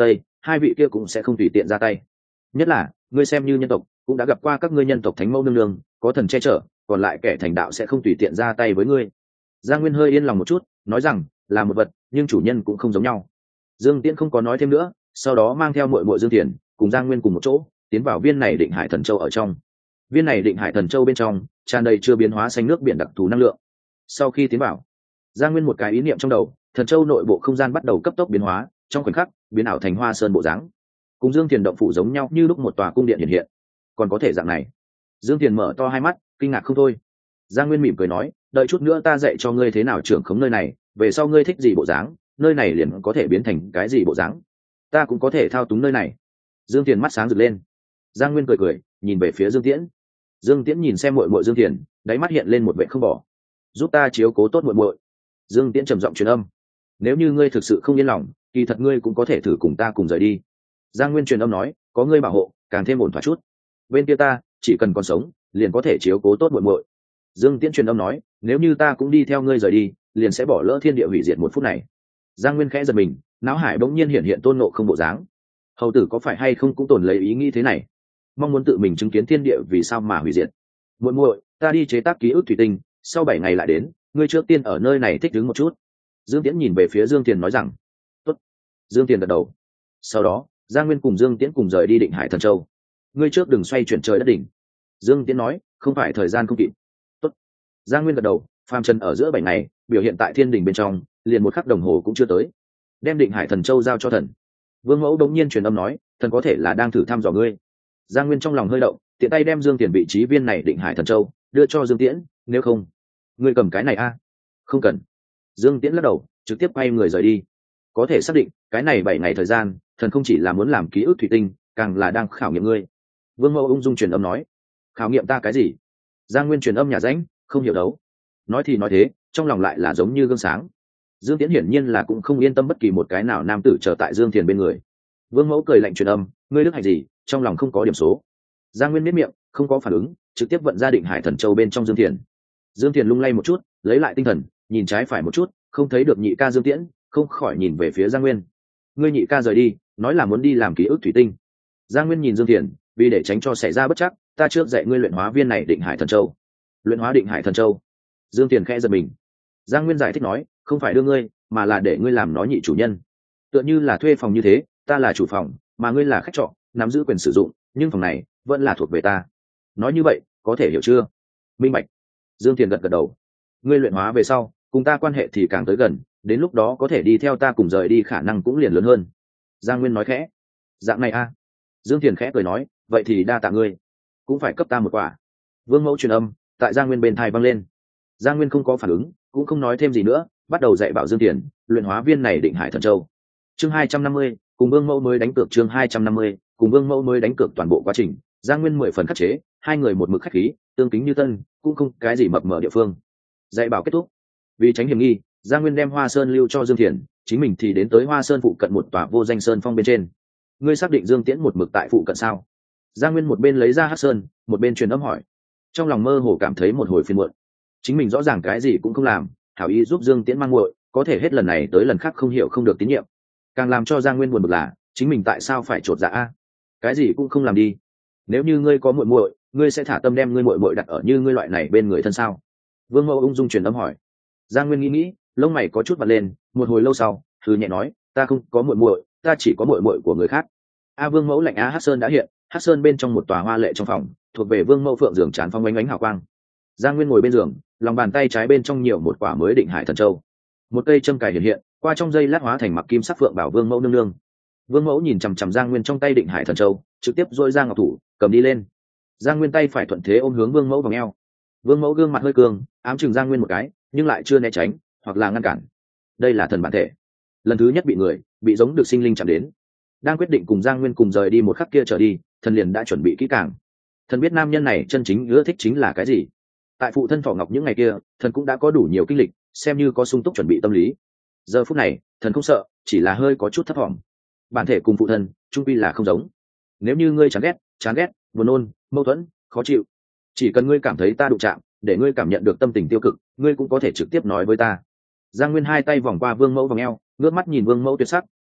hai vị kia cũng sẽ không tùy tiện ra tay. Nhất là ngươi xem như nhân tộc cũng đã gặp qua các ngươi nhân tộc thánh mẫu nương nương, có thần che chở, còn lại kẻ thành đạo sẽ không tùy tiện ra tay với ngươi. Giang Nguyên hơi yên lòng một chút, nói rằng là một vật nhưng chủ nhân cũng không giống nhau. Dương Tiễn không có nói thêm nữa, sau đó mang theo muội muội Dương Tiền cùng Giang Nguyên cùng một chỗ tiến vào viên này Định Hải Thần Châu. Ở trong viên này Định Hải Thần Châu bên trong tràn đầy chưa biến hóa xanh nước biển đặc thù năng lượng. Sau khi tiến vào, Giang Nguyên một cái ý niệm trong đầu, thần châu nội bộ không gian bắt đầu cấp tốc biến hóa, trong khoảnh khắc biến ảo thành Hoa Sơn bộ dáng, cùng Dương Tiền động phủ giống nhau như lúc một tòa cung điện hiện hiện. Còn có thể dạng này? Dương Tiền mở to hai mắt, kinh ngạc không thôi. Giang Nguyên mỉm cười nói, đợi chút nữa ta dạy cho ngươi thế nào trưởng khống nơi này, về sau ngươi thích gì bộ dáng, nơi này liền có thể biến thành cái gì bộ dáng, ta cũng có thể thao túng nơi này. Dương Tiền mắt sáng rực lên. Giang Nguyên cười cười nhìn về phía Dương Tiễn. Dương Tiễn nhìn xem muội muội Dương Tiền, đáy mắt hiện lên một vẻ không bỏ. Giúp ta chiếu cố tốt muội muội. Dương Tiễn trầm giọng truyền âm. Nếu như ngươi thực sự không yên lòng, kỳ thật ngươi cũng có thể thử cùng ta cùng rời đi. Giang Nguyên truyền âm nói, có ngươi bảo hộ càng thêm ổn thỏa chút. Bên kia ta chỉ cần còn sống liền có thể chiếu cố tốt muội muội. Dương Tiễn truyền âm nói, nếu như ta cũng đi theo ngươi rời đi liền sẽ bỏ lỡ thiên địa hủy diệt một phút này. Giang Nguyên khẽ giật mình, não hải bỗng nhiên hiện hiện Tôn Ngộ Không bộ dáng. Hầu tử có phải hay không cũng tồn lấy ý nghĩ thế này, mong muốn tự mình chứng kiến thiên địa vì sao mà hủy diệt. Muội muội, ta đi chế tác ký ức thủy tinh, sau bảy ngày lại đến, ngươi trước tiên ở nơi này thích ứng một chút. Dương Tiễn nhìn về phía Dương Tiền nói rằng. Tốt. Dương Tiền gật đầu. Sau đó Giang Nguyên cùng Dương Tiễn cùng rời đi Định Hải Thần Châu. Ngươi trước đừng xoay chuyển trời đất đỉnh. Dương Tiễn nói, không phải thời gian không kịp. Tốt. Giang Nguyên gật đầu. Phàm trần ở giữa bảy ngày, biểu hiện tại thiên đình bên trong, liền một khắc đồng hồ cũng chưa tới. Đem Định Hải Thần Châu giao cho thần. Vương Mẫu đống nhiên truyền âm nói, thần có thể là đang thử thăm dò ngươi. Giang Nguyên trong lòng hơi động, tiện tay đem Dương Tiền vị trí viên này Định Hải Thần Châu đưa cho Dương Tiễn, nếu không ngươi cầm cái này a. À? Không cần. Dương Tiễn lắc đầu, trực tiếp quay người rời đi. Có thể xác định cái này bảy ngày thời gian, thần không chỉ là muốn làm ký ức thủy tinh, càng là đang khảo nghiệm ngươi. Vương Mẫu ung dung truyền âm nói, khảo nghiệm ta cái gì? Giang Nguyên truyền âm nhà rãnh, không hiểu đấu. Nói thì nói thế, trong lòng lại là giống như gương sáng. Dương Tiễn hiển nhiên là cũng không yên tâm bất kỳ một cái nào nam tử trở tại Dương Tiền bên người. Vương Mẫu cười lạnh truyền âm, ngươi đức hạnh gì, trong lòng không có điểm số. Giang Nguyên miết miệng, không có phản ứng, trực tiếp vận ra Định Hải Thần Châu bên trong Dương Tiền. Dương Tiền lung lay một chút, lấy lại tinh thần, nhìn trái phải một chút, không thấy được nhị ca Dương Tiễn, không khỏi nhìn về phía Giang Nguyên. Ngươi nhị ca rời đi, nói là muốn đi làm ký ức thủy tinh. Giang Nguyên nhìn Dương Tiền, vì để tránh cho xảy ra bất trắc, ta trước dạy ngươi luyện hóa viên này Định Hải Thần Châu. Luyện hóa Định Hải Thần Châu? Dương Tiền khẽ giật mình. Giang Nguyên giải thích nói, không phải đưa ngươi, mà là để ngươi làm nó nhị chủ nhân. Tựa như là thuê phòng như thế, ta là chủ phòng, mà ngươi là khách trọ, nắm giữ quyền sử dụng, nhưng phòng này vẫn là thuộc về ta. Nói như vậy, có thể hiểu chưa? Minh bạch. Dương Tiền gật gật đầu. Ngươi luyện hóa về sau, cùng ta quan hệ thì càng tới gần, đến lúc đó có thể đi theo ta cùng rời đi khả năng cũng liền lớn hơn. Giang Nguyên nói khẽ. Dạng này a. À? Dương Tiền khẽ cười nói, vậy thì đa tạ ngươi, cũng phải cấp ta một quả. Vương Mẫu truyền âm, tại Giang Nguyên bên tai vang lên. Giang Nguyên không có phản ứng, cũng không nói thêm gì nữa, bắt đầu dạy bảo Dương Tiền luyện hóa viên này Định Hải Thần Châu. Chương hai trăm năm mươi, cùng Vương Mẫu mới đánh cược. Chương hai trăm năm mươi, cùng Vương Mẫu mới đánh cược. Toàn bộ quá trình, Giang Nguyên mười phần khắc chế, hai người một mực khách khí, tương kính như tân, cũng không cái gì mập mờ địa phương. Dạy bảo kết thúc, vì tránh hiểm nghi, Giang Nguyên đem Hoa Sơn lưu cho Dương Tiền, chính mình thì đến tới Hoa Sơn phụ cận một tòa vô danh sơn phong bên trên. Ngươi xác định Dương Tiễn một mực tại phụ cận sao? Giang Nguyên một bên lấy ra Hắc Sơn, một bên truyền âm hỏi. Trong lòng mơ hồ cảm thấy một hồi phiền muộn. Chính mình rõ ràng cái gì cũng không làm, hảo ý giúp Dương Tiễn mang nguội, có thể hết lần này tới lần khác không hiểu không được tín nhiệm. Càng làm cho Giang Nguyên buồn bực là, chính mình tại sao phải trột dạ a? Cái gì cũng không làm đi. Nếu như ngươi có muội muội, ngươi sẽ thả tâm đem ngươi muội muội đặt ở như ngươi loại này bên người thân sao? Vương Mẫu ung dung truyền âm hỏi. Giang Nguyên nghĩ nghĩ, lông mày có chút vặn lên, một hồi lâu sau, thư nhẹ nói, ta không có muội muội, ta chỉ có muội muội của người khác. A Vương Mẫu lạnh á Hắc Sơn đã hiện, Hắc Sơn bên trong một tòa hoa lệ trong phòng, thuộc về Vương Mẫu phượng giường tràn phong ánh ánh hào quang. Giang Nguyên ngồi bên giường, lòng bàn tay trái bên trong nhiều một quả mới Định Hải Thần Châu. Một cây châm cài hiện hiện, qua trong dây lát hóa thành mặc kim sắc phượng bảo Vương Mẫu nương nương. Vương Mẫu nhìn chằm chằm Giang Nguyên trong tay Định Hải Thần Châu, trực tiếp duỗi ra ngọc thủ, cầm đi lên. Giang Nguyên tay phải thuận thế ôm hướng Vương Mẫu vòng eo. Vương Mẫu gương mặt hơi cường, ám chừng Giang Nguyên một cái, nhưng lại chưa né tránh, hoặc là ngăn cản. Đây là thần bản thể, lần thứ nhất bị người, bị giống được sinh linh chạm đến. Đang quyết định cùng Giang Nguyên cùng rời đi một khắc kia trở đi, thần liền đã chuẩn bị kỹ càng. Thần biết nam nhân này chân chính ưa thích chính là cái gì. Tại phụ thân Thỏ Ngọc những ngày kia, thần cũng đã có đủ nhiều kinh lịch, xem như có sung túc chuẩn bị tâm lý. Giờ phút này, thần không sợ, chỉ là hơi có chút thấp thỏm. Bản thể cùng phụ thân, chung quy là không giống. Nếu như ngươi chán ghét, chán ghét, buồn nôn, mâu thuẫn, khó chịu, chỉ cần ngươi cảm thấy ta đụng chạm, để ngươi cảm nhận được tâm tình tiêu cực, ngươi cũng có thể trực tiếp nói với ta. Giang Nguyên hai tay vòng qua Vương Mẫu vòng eo, ngước mắt nhìn Vương Mẫu tuyệt sắc,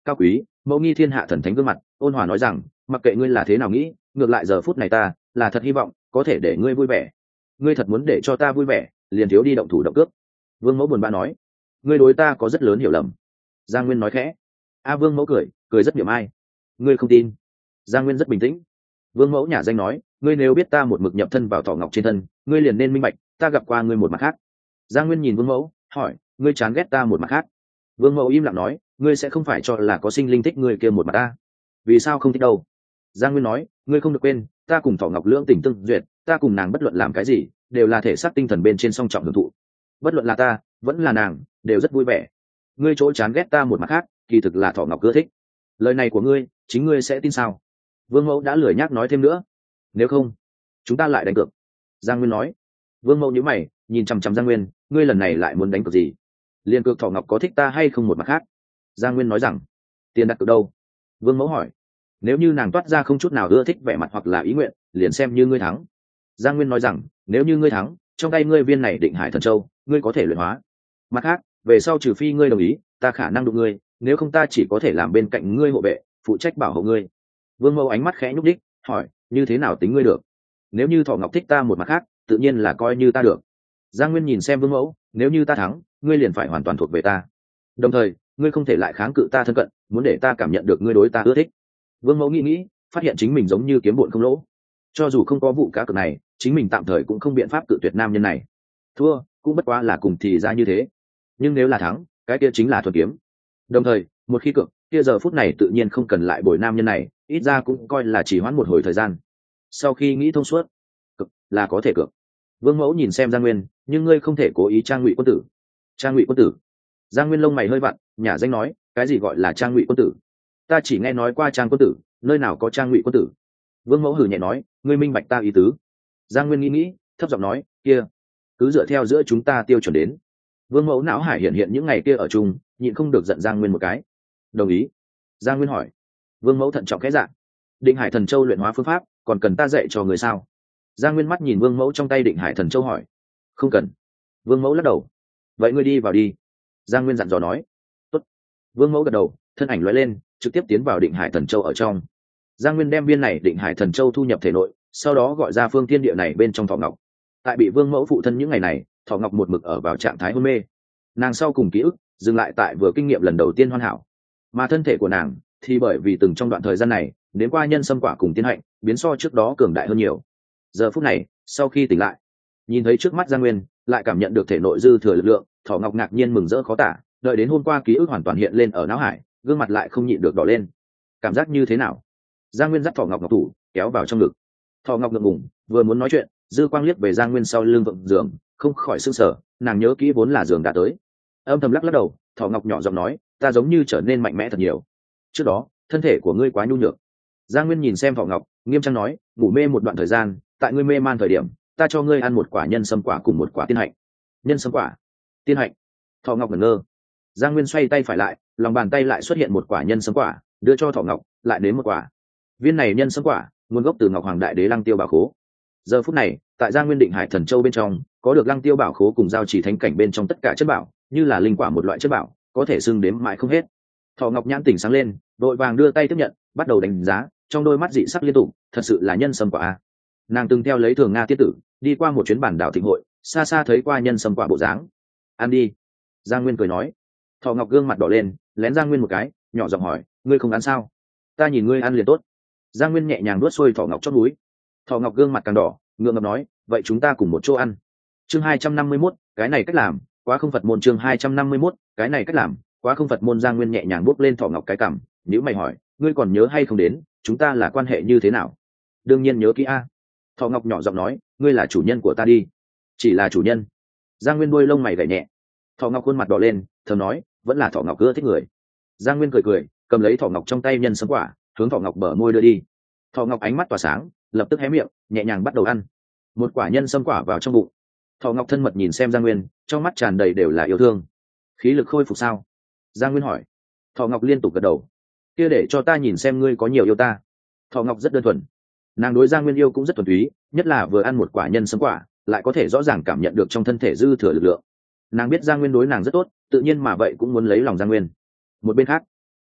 cao quý mẫu nghi thiên hạ thần thánh gương mặt ôn hòa nói rằng mặc kệ ngươi là thế nào nghĩ, ngược lại giờ phút này ta là thật hy vọng có thể để ngươi vui vẻ. Ngươi thật muốn để cho ta vui vẻ, liền thiếu đi động thủ động cướp. Vương mẫu buồn bã nói, ngươi đối ta có rất lớn hiểu lầm. Giang Nguyên nói khẽ. A Vương mẫu cười cười rất niệm ai. Ngươi không tin? Giang Nguyên rất bình tĩnh. Vương mẫu nhả danh nói, ngươi nếu biết ta một mực nhập thân vào Thỏ Ngọc trên thân, ngươi liền nên minh bạch ta gặp qua ngươi một mặt khác. Giang Nguyên nhìn Vương mẫu hỏi, ngươi chán ghét ta một mặt khác? Vương mẫu im lặng nói, ngươi sẽ không phải cho là có sinh linh thích ngươi kia một mặt ta? Vì sao không thích đâu? Giang Nguyên nói, ngươi không được quên, ta cùng Thỏ Ngọc lưỡng tình tương duyệt, ta cùng nàng bất luận làm cái gì đều là thể xác tinh thần bên trên song trọng hưởng thụ, bất luận là ta vẫn là nàng đều rất vui vẻ. Ngươi chỗ chán ghét ta một mặt khác, kỳ thực là Thỏ Ngọc ưa thích. Lời này của ngươi chính ngươi sẽ tin sao? Vương mẫu đã lười nhác nói thêm nữa. Nếu không chúng ta lại đánh cược. Giang Nguyên nói. Vương mẫu nhíu mày nhìn chằm chằm Giang Nguyên, ngươi lần này lại muốn đánh cược gì? Liên cược Thỏ Ngọc có thích ta hay không một mặt khác. Giang Nguyên nói rằng, tiền đặt cược đâu? Vương mẫu hỏi. Nếu như nàng toát ra không chút nào ưa thích vẻ mặt hoặc là ý nguyện, liền xem như ngươi thắng. Giang Nguyên nói rằng, nếu như ngươi thắng, trong tay ngươi viên này Định Hải Thần Châu ngươi có thể luyện hóa. Mặt khác, về sau trừ phi ngươi đồng ý, ta khả năng đụng ngươi, nếu không ta chỉ có thể làm bên cạnh ngươi hộ vệ, phụ trách bảo hộ ngươi. Vương mẫu ánh mắt khẽ nhúc đích hỏi, như thế nào tính ngươi được? Nếu như Thỏ Ngọc thích ta một mặt khác, tự nhiên là coi như ta được. Giang Nguyên nhìn xem Vương mẫu, nếu như ta thắng, ngươi liền phải hoàn toàn thuộc về ta, đồng thời ngươi không thể lại kháng cự ta thân cận, muốn để ta cảm nhận được ngươi đối ta ưa thích. Vương mẫu nghĩ nghĩ, phát hiện chính mình giống như kiếm bụn không lỗ, cho dù không có vụ cá cược này, chính mình tạm thời cũng không biện pháp cự tuyệt nam nhân này. Thua cũng bất quá là cùng thì ra như thế, nhưng nếu là thắng, cái kia chính là thuần kiếm. Đồng thời một khi cược, kia giờ phút này tự nhiên không cần lại bồi nam nhân này, ít ra cũng coi là chỉ hoãn một hồi thời gian. Sau khi nghĩ thông suốt, cực là có thể cược. Vương mẫu nhìn xem Giang Nguyên, nhưng ngươi không thể cố ý trang ngụy quân tử. Trang ngụy quân tử? Giang Nguyên lông mày hơi vặn, nhả danh nói, cái gì gọi là trang ngụy quân tử? Ta chỉ nghe nói qua trang quân tử, nơi nào có trang ngụy quân tử? Vương mẫu hử nhẹ nói, ngươi minh bạch ta ý tứ. Giang Nguyên nghĩ nghĩ, thấp giọng nói, kia cứ dựa theo giữa chúng ta tiêu chuẩn đến. Vương mẫu não hải hiện hiện những ngày kia ở chung, nhịn không được giận Giang Nguyên một cái. Đồng ý. Giang Nguyên hỏi. Vương mẫu thận trọng khẽ dạ. Định Hải Thần Châu luyện hóa phương pháp còn cần ta dạy cho người sao? Giang Nguyên mắt nhìn Vương mẫu trong tay Định Hải Thần Châu hỏi. Không cần. Vương mẫu lắc đầu. Vậy ngươi đi vào đi. Giang Nguyên dặn dò nói. Tốt. Vương mẫu gật đầu, thân ảnh lóe lên, trực tiếp tiến vào Định Hải Thần Châu ở trong. Giang Nguyên đem viên này Định Hải Thần Châu thu nhập thể nội, sau đó gọi ra phương thiên địa này bên trong Thỏ Ngọc. Tại bị Vương mẫu phụ thân những ngày này, Thỏ Ngọc một mực ở vào trạng thái hôn mê. Nàng sau cùng ký ức dừng lại tại vừa kinh nghiệm lần đầu tiên hoàn hảo, mà thân thể của nàng thì bởi vì từng trong đoạn thời gian này đến qua nhân sâm quả cùng tiên hạnh, biến so trước đó cường đại hơn nhiều. Giờ phút này sau khi tỉnh lại, nhìn thấy trước mắt Giang Nguyên, lại cảm nhận được thể nội dư thừa lực lượng, Thỏ Ngọc ngạc nhiên mừng rỡ khó tả. Đợi đến hôm qua ký ức hoàn toàn hiện lên ở não hải, gương mặt lại không nhịn được đỏ lên. Cảm giác như thế nào? Giang Nguyên dắt Thỏ Ngọc ngọc thủ kéo vào trong ngực. Thỏ Ngọc ngượng ngùng, vừa muốn nói chuyện, dư quang liếc về Giang Nguyên sau lưng vượng giường, không khỏi sưng sở. Nàng nhớ kỹ vốn là giường đã tới, âm thầm lắc lắc đầu. Thỏ Ngọc nhỏ giọng nói, ta giống như trở nên mạnh mẽ thật nhiều, trước đó thân thể của ngươi quá nhu nhược. Giang Nguyên nhìn xem Thỏ Ngọc, nghiêm trang nói, ngủ mê một đoạn thời gian, tại ngươi mê man thời điểm, ta cho ngươi ăn một quả nhân sâm quả cùng một quả tiên hạnh. Nhân sâm quả, tiên hạnh? Thỏ Ngọc ngẩn ngơ. Giang Nguyên xoay tay phải lại, lòng bàn tay lại xuất hiện một quả nhân sâm quả, đưa cho Thỏ Ngọc, lại đến một quả. Viên này nhân sâm quả nguồn gốc từ Ngọc Hoàng Đại Đế Lăng Tiêu Bảo Khố. Giờ phút này tại Giang Nguyên Định Hải Thần Châu bên trong có được Lăng Tiêu Bảo Khố cùng giao chỉ thánh cảnh bên trong tất cả chất bảo, như là linh quả một loại chất bảo, có thể xưng đếm mãi không hết. Thỏ Ngọc nhãn tỉnh sáng lên, đội vàng đưa tay tiếp nhận, bắt đầu đánh giá, trong đôi mắt dị sắc liên tục, thật sự là nhân sâm quả a. Nàng từng theo lấy Thường Nga tiết tử đi qua một chuyến bản đảo thịnh hội, xa xa thấy qua nhân sâm quả bộ dáng. Ăn đi. Giang Nguyên cười nói. Thỏ Ngọc gương mặt đỏ lên, lén Giang Nguyên một cái, nhỏ giọng hỏi, ngươi không ăn sao? Ta nhìn ngươi ăn liền tốt. Giang Nguyên nhẹ nhàng nuốt xuôi Thỏ Ngọc chót núi. Thỏ Ngọc gương mặt càng đỏ, ngượng ngập nói, vậy chúng ta cùng một chỗ ăn. Chương hai trăm năm mươi mốt, cái này cách làm quá không Phật môn. Chương hai trăm năm mươi mốt, cái này cách làm quá không Phật môn. Giang Nguyên nhẹ nhàng bước lên Thỏ Ngọc cái cằm, nếu mày hỏi, ngươi còn nhớ hay không đến chúng ta là quan hệ như thế nào? Đương nhiên nhớ kỹ a. Thỏ Ngọc nhỏ giọng nói, ngươi là chủ nhân của ta đi. Chỉ là chủ nhân? Giang Nguyên đuôi lông mày gảy nhẹ. Thỏ Ngọc khuôn mặt đỏ lên, thầm nói, vẫn là Thỏ Ngọc ưa thích người. Giang Nguyên cười cười, cầm lấy Thỏ Ngọc trong tay nhân sâm quả, hướng Thỏ Ngọc bờ môi đưa đi. Thỏ Ngọc ánh mắt tỏa sáng, lập tức hé miệng, nhẹ nhàng bắt đầu ăn. Một quả nhân sâm quả vào trong bụng. Thỏ Ngọc thân mật nhìn xem Giang Nguyên, trong mắt tràn đầy đều là yêu thương. Khí lực khôi phục sao? Giang Nguyên hỏi. Thỏ Ngọc liên tục gật đầu. Kia để cho ta nhìn xem ngươi có nhiều yêu ta. Thỏ Ngọc rất đơn thuần, nàng đối Giang Nguyên yêu cũng rất thuần túy, nhất là vừa ăn một quả nhân sâm quả, lại có thể rõ ràng cảm nhận được trong thân thể dư thừa lực lượng. Nàng biết Giang Nguyên đối nàng rất tốt, tự nhiên mà vậy cũng muốn lấy lòng Giang Nguyên. Một bên khác,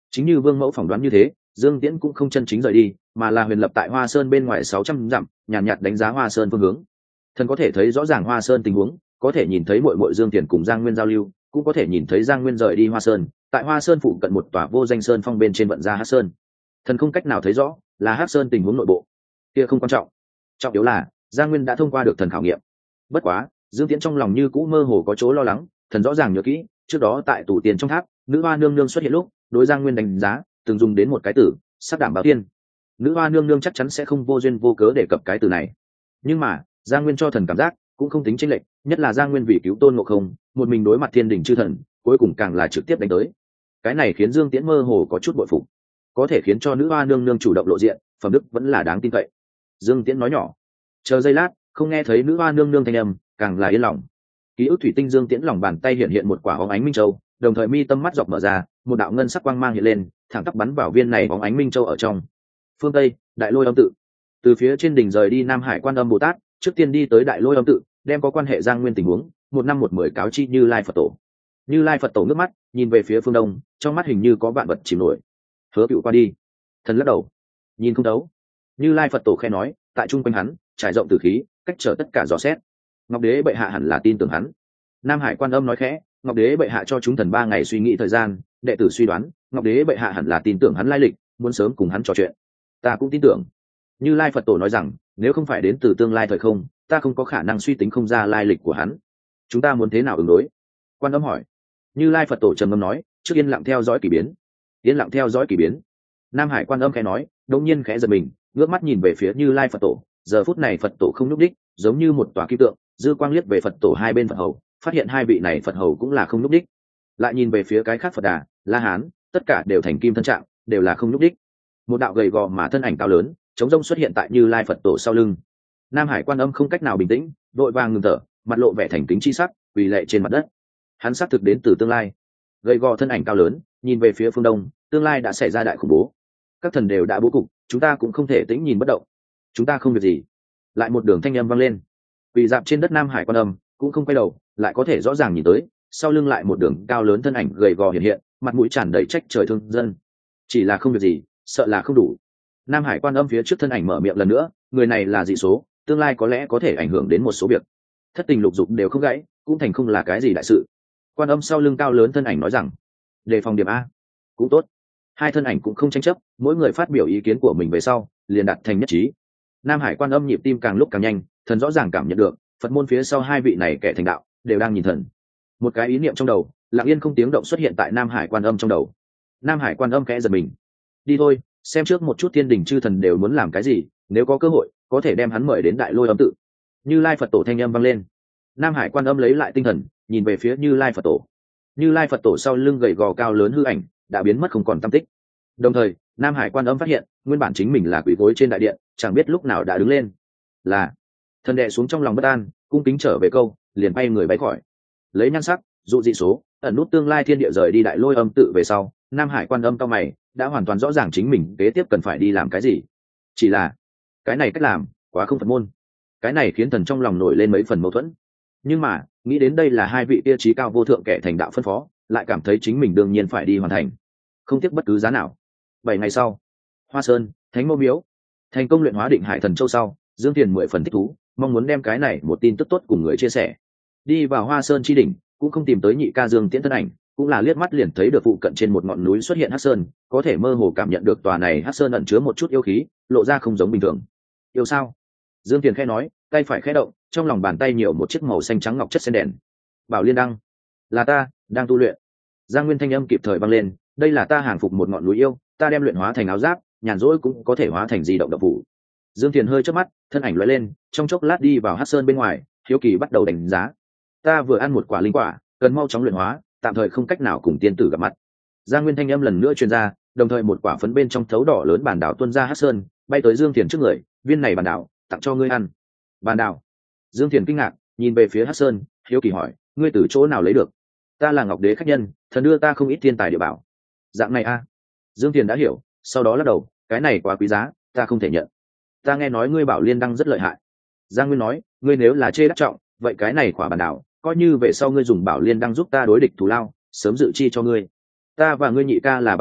Chính như vương mẫu phỏng đoán như thế, Dương Tiễn cũng không chân chính rời đi, mà là huyền lập tại Hoa Sơn bên ngoài sáu trăm dặm, nhàn nhạt, nhạt đánh giá Hoa Sơn phương hướng. Thần có thể thấy rõ ràng Hoa Sơn tình huống, có thể nhìn thấy muội muội Dương Tiền cùng Giang Nguyên giao lưu, cũng có thể nhìn thấy Giang Nguyên rời đi Hoa Sơn, tại Hoa Sơn phụ cận một tòa vô danh sơn phong bên trên vận ra Hắc Sơn. Thần không cách nào thấy rõ là Hắc Sơn tình huống nội bộ, kia không quan trọng, trọng yếu là Giang Nguyên đã thông qua được thần khảo nghiệm. Bất quá, Dương Tiễn trong lòng như cũ mơ hồ có chỗ lo lắng, thần rõ ràng nhớ kỹ, trước đó tại tủ tiền trong tháp, nữ hoa nương nương xuất hiện lúc, đối Giang Nguyên đánh giá, từng dùng đến một cái từ, sắc đảm bảo tiên. Nữ hoa nương nương chắc chắn sẽ không vô duyên vô cớ để cập cái từ này. Nhưng mà, Giang Nguyên cho thần cảm giác cũng không tính chênh lệch, nhất là Giang Nguyên vì cứu Tôn Ngộ Không, một mình đối mặt thiên đình chư thần, cuối cùng càng là trực tiếp đánh tới. Cái này khiến Dương Tiễn mơ hồ có chút bội phục, có thể khiến cho nữ hoa nương nương chủ động lộ diện, phẩm đức vẫn là đáng tin cậy. Dương Tiễn nói nhỏ, chờ giây lát, không nghe thấy nữ hoa nương nương thanh âm, càng là yên lòng. Ký ức thủy tinh Dương Tiễn lòng bàn tay hiện hiện một quả bóng ánh minh châu, đồng thời mi tâm mắt dọc mở ra, một đạo ngân sắc quang mang hiện lên, thẳng tắp bắn vào viên này bóng ánh minh châu ở trong. Phương Tây, Đại Lôi Âm tự. Từ phía trên đỉnh rời đi Nam Hải Quan Âm Bồ Tát, trước tiên đi tới Đại Lôi Âm tự, đem có quan hệ Giang Nguyên tình huống, một năm một mười cáo chi Như Lai Phật Tổ. Như Lai Phật Tổ nước mắt, nhìn về phía phương đông, trong mắt hình như có vạn vật chìm nổi. Hứa Cựu qua đi. Thần lắc đầu, nhìn không thấu. Như Lai Phật Tổ khẽ nói, tại trung quanh hắn, trải rộng tử khí, cách trở tất cả dò xét. Ngọc Đế bệ hạ hẳn là tin tưởng hắn. Nam Hải Quan Âm nói khẽ, Ngọc Đế bệ hạ cho chúng thần ba ngày suy nghĩ thời gian, đệ tử suy đoán, Ngọc Đế bệ hạ hẳn là tin tưởng hắn lai lịch, muốn sớm cùng hắn trò chuyện. Ta cũng tin tưởng. Như Lai Phật Tổ nói rằng, nếu không phải đến từ tương lai thời không, ta không có khả năng suy tính không ra lai lịch của hắn. Chúng ta muốn thế nào ứng đối? Quan Âm hỏi. Như Lai Phật Tổ trầm ngâm nói, trước yên lặng theo dõi kỳ biến. Yên lặng theo dõi kỳ biến. Nam Hải Quan Âm khẽ nói, đột nhiên khẽ giật mình, ngước mắt nhìn về phía Như Lai Phật Tổ. Giờ phút này Phật Tổ không nhúc đích, giống như một tòa kim tượng, dư quang liếc về Phật Tổ hai bên Phật hầu, phát hiện hai vị này Phật hầu cũng là không nhúc đích. Lại nhìn về phía cái khác Phật Đà, La Hán, tất cả đều thành kim thân trạng, đều là không nhúc đích. Một đạo gầy gò mà thân ảnh cao lớn, chống rông xuất hiện tại Như Lai Phật Tổ sau lưng. Nam Hải Quan Âm không cách nào bình tĩnh, vội vàng ngừng thở, mặt lộ vẻ thành kính chi sắc, quỳ lạy trên mặt đất. Hắn xác thực đến từ tương lai. Gầy gò thân ảnh cao lớn, nhìn về phía phương đông, tương lai đã xảy ra đại khủng bố. Các thần đều đã bố cục, chúng ta cũng không thể tĩnh nhìn bất động. Chúng ta không việc gì. Lại một đường thanh âm vang lên. Quỳ dạp trên đất Nam Hải Quan Âm cũng không quay đầu, lại có thể rõ ràng nhìn tới, sau lưng lại một đường cao lớn thân ảnh gầy gò hiện hiện, mặt mũi tràn đầy trách trời thương dân. Chỉ là không việc gì, sợ là không đủ. Nam Hải Quan Âm phía trước thân ảnh mở miệng lần nữa, người này là dị số, tương lai có lẽ có thể ảnh hưởng đến một số việc. Thất tình lục dục đều không gãy, cũng thành không là cái gì đại sự. Quan Âm sau lưng cao lớn thân ảnh nói rằng, đề phòng điểm a. Cũng tốt. Hai thân ảnh cũng không tranh chấp, mỗi người phát biểu ý kiến của mình về sau, liền đạt thành nhất trí. Nam Hải Quan Âm nhịp tim càng lúc càng nhanh, thần rõ ràng cảm nhận được, Phật môn phía sau hai vị này kẻ thành đạo, đều đang nhìn thần. Một cái ý niệm trong đầu, lặng yên không tiếng động xuất hiện tại Nam Hải Quan Âm trong đầu. Nam Hải Quan Âm khẽ giật mình. Đi thôi, xem trước một chút thiên đình chư thần đều muốn làm cái gì, nếu có cơ hội, có thể đem hắn mời đến Đại Lôi Âm tự. Như Lai Phật Tổ thanh âm vang lên. Nam Hải Quan Âm lấy lại tinh thần, nhìn về phía Như Lai Phật Tổ. Như Lai Phật Tổ sau lưng gầy gò cao lớn hư ảnh, đã biến mất không còn tăm tích. Đồng thời, Nam Hải Quan Âm phát hiện, nguyên bản chính mình là quỷ gối trên đại điện, chẳng biết lúc nào đã đứng lên. Là, thần đệ xuống trong lòng bất an, cung kính trở về câu, liền bay người bay khỏi. Lấy nhan sắc, dụ dị số, ẩn nút tương lai thiên địa rời đi Đại Lôi Âm tự về sau, Nam Hải Quan Âm cao mày, đã hoàn toàn rõ ràng chính mình kế tiếp cần phải đi làm cái gì. Chỉ là, cái này cách làm quá không Phật môn. Cái này khiến thần trong lòng nổi lên mấy phần mâu thuẫn. Nhưng mà, nghĩ đến đây là hai vị tiêu chí cao vô thượng kẻ thành đạo phân phó, lại cảm thấy chính mình đương nhiên phải đi hoàn thành, không tiếc bất cứ giá nào. Bảy ngày sau, Hoa Sơn, Thánh Mẫu Miếu, thành công luyện hóa Định Hải Thần Châu sau, Dương Tiền mười phần thích thú, mong muốn đem cái này một tin tức tốt cùng người chia sẻ. Đi vào Hoa Sơn chi đỉnh, cũng không tìm tới nhị ca Dương Tiễn thân ảnh, cũng là liếc mắt liền thấy được phụ cận trên một ngọn núi xuất hiện hắc sơn, có thể mơ hồ cảm nhận được tòa này hắc sơn ẩn chứa một chút yêu khí, lộ ra không giống bình thường. Yêu sao? Dương Tiền khẽ nói, tay phải khẽ động, trong lòng bàn tay nhiều một chiếc màu xanh trắng ngọc chất sen đèn. Bảo Liên đăng, là ta đang tu luyện. Giang Nguyên thanh âm kịp thời vang lên, đây là ta hàng phục một ngọn núi yêu, ta đem luyện hóa thành áo giáp, nhàn rỗi cũng có thể hóa thành di động độc phủ. Dương Tiền hơi chớp mắt, thân ảnh lóe lên, trong chốc lát đi vào hắc sơn bên ngoài, hiếu kỳ bắt đầu đánh giá. Ta vừa ăn một quả linh quả, cần mau chóng luyện hóa, tạm thời không cách nào cùng tiên tử gặp mặt. Giang Nguyên thanh âm lần nữa truyền ra, đồng thời một quả phấn bên trong thấu đỏ lớn bản đảo tuôn ra hắc sơn, bay tới Dương Tiền trước người, viên này bản đảo, tặng cho ngươi ăn. Bản đảo? Dương Tiền kinh ngạc, nhìn về phía hắc sơn, hiếu kỳ hỏi, ngươi từ chỗ nào lấy được? Ta là Ngọc Đế khách nhân, thần đưa ta không ít thiên tài địa bảo. Dạng này a? À? Dương Tiền đã hiểu, sau đó lắc đầu, cái này quá quý giá, ta không thể nhận. Ta nghe nói ngươi Bảo Liên đăng rất lợi hại. Giang Nguyên nói, ngươi nếu là chê đắc trọng, vậy cái này quả bản đảo, coi như về sau ngươi dùng Bảo Liên đăng giúp ta đối địch thù lao, sớm dự chi cho ngươi. Ta và ngươi nhị ca là bằng hữu,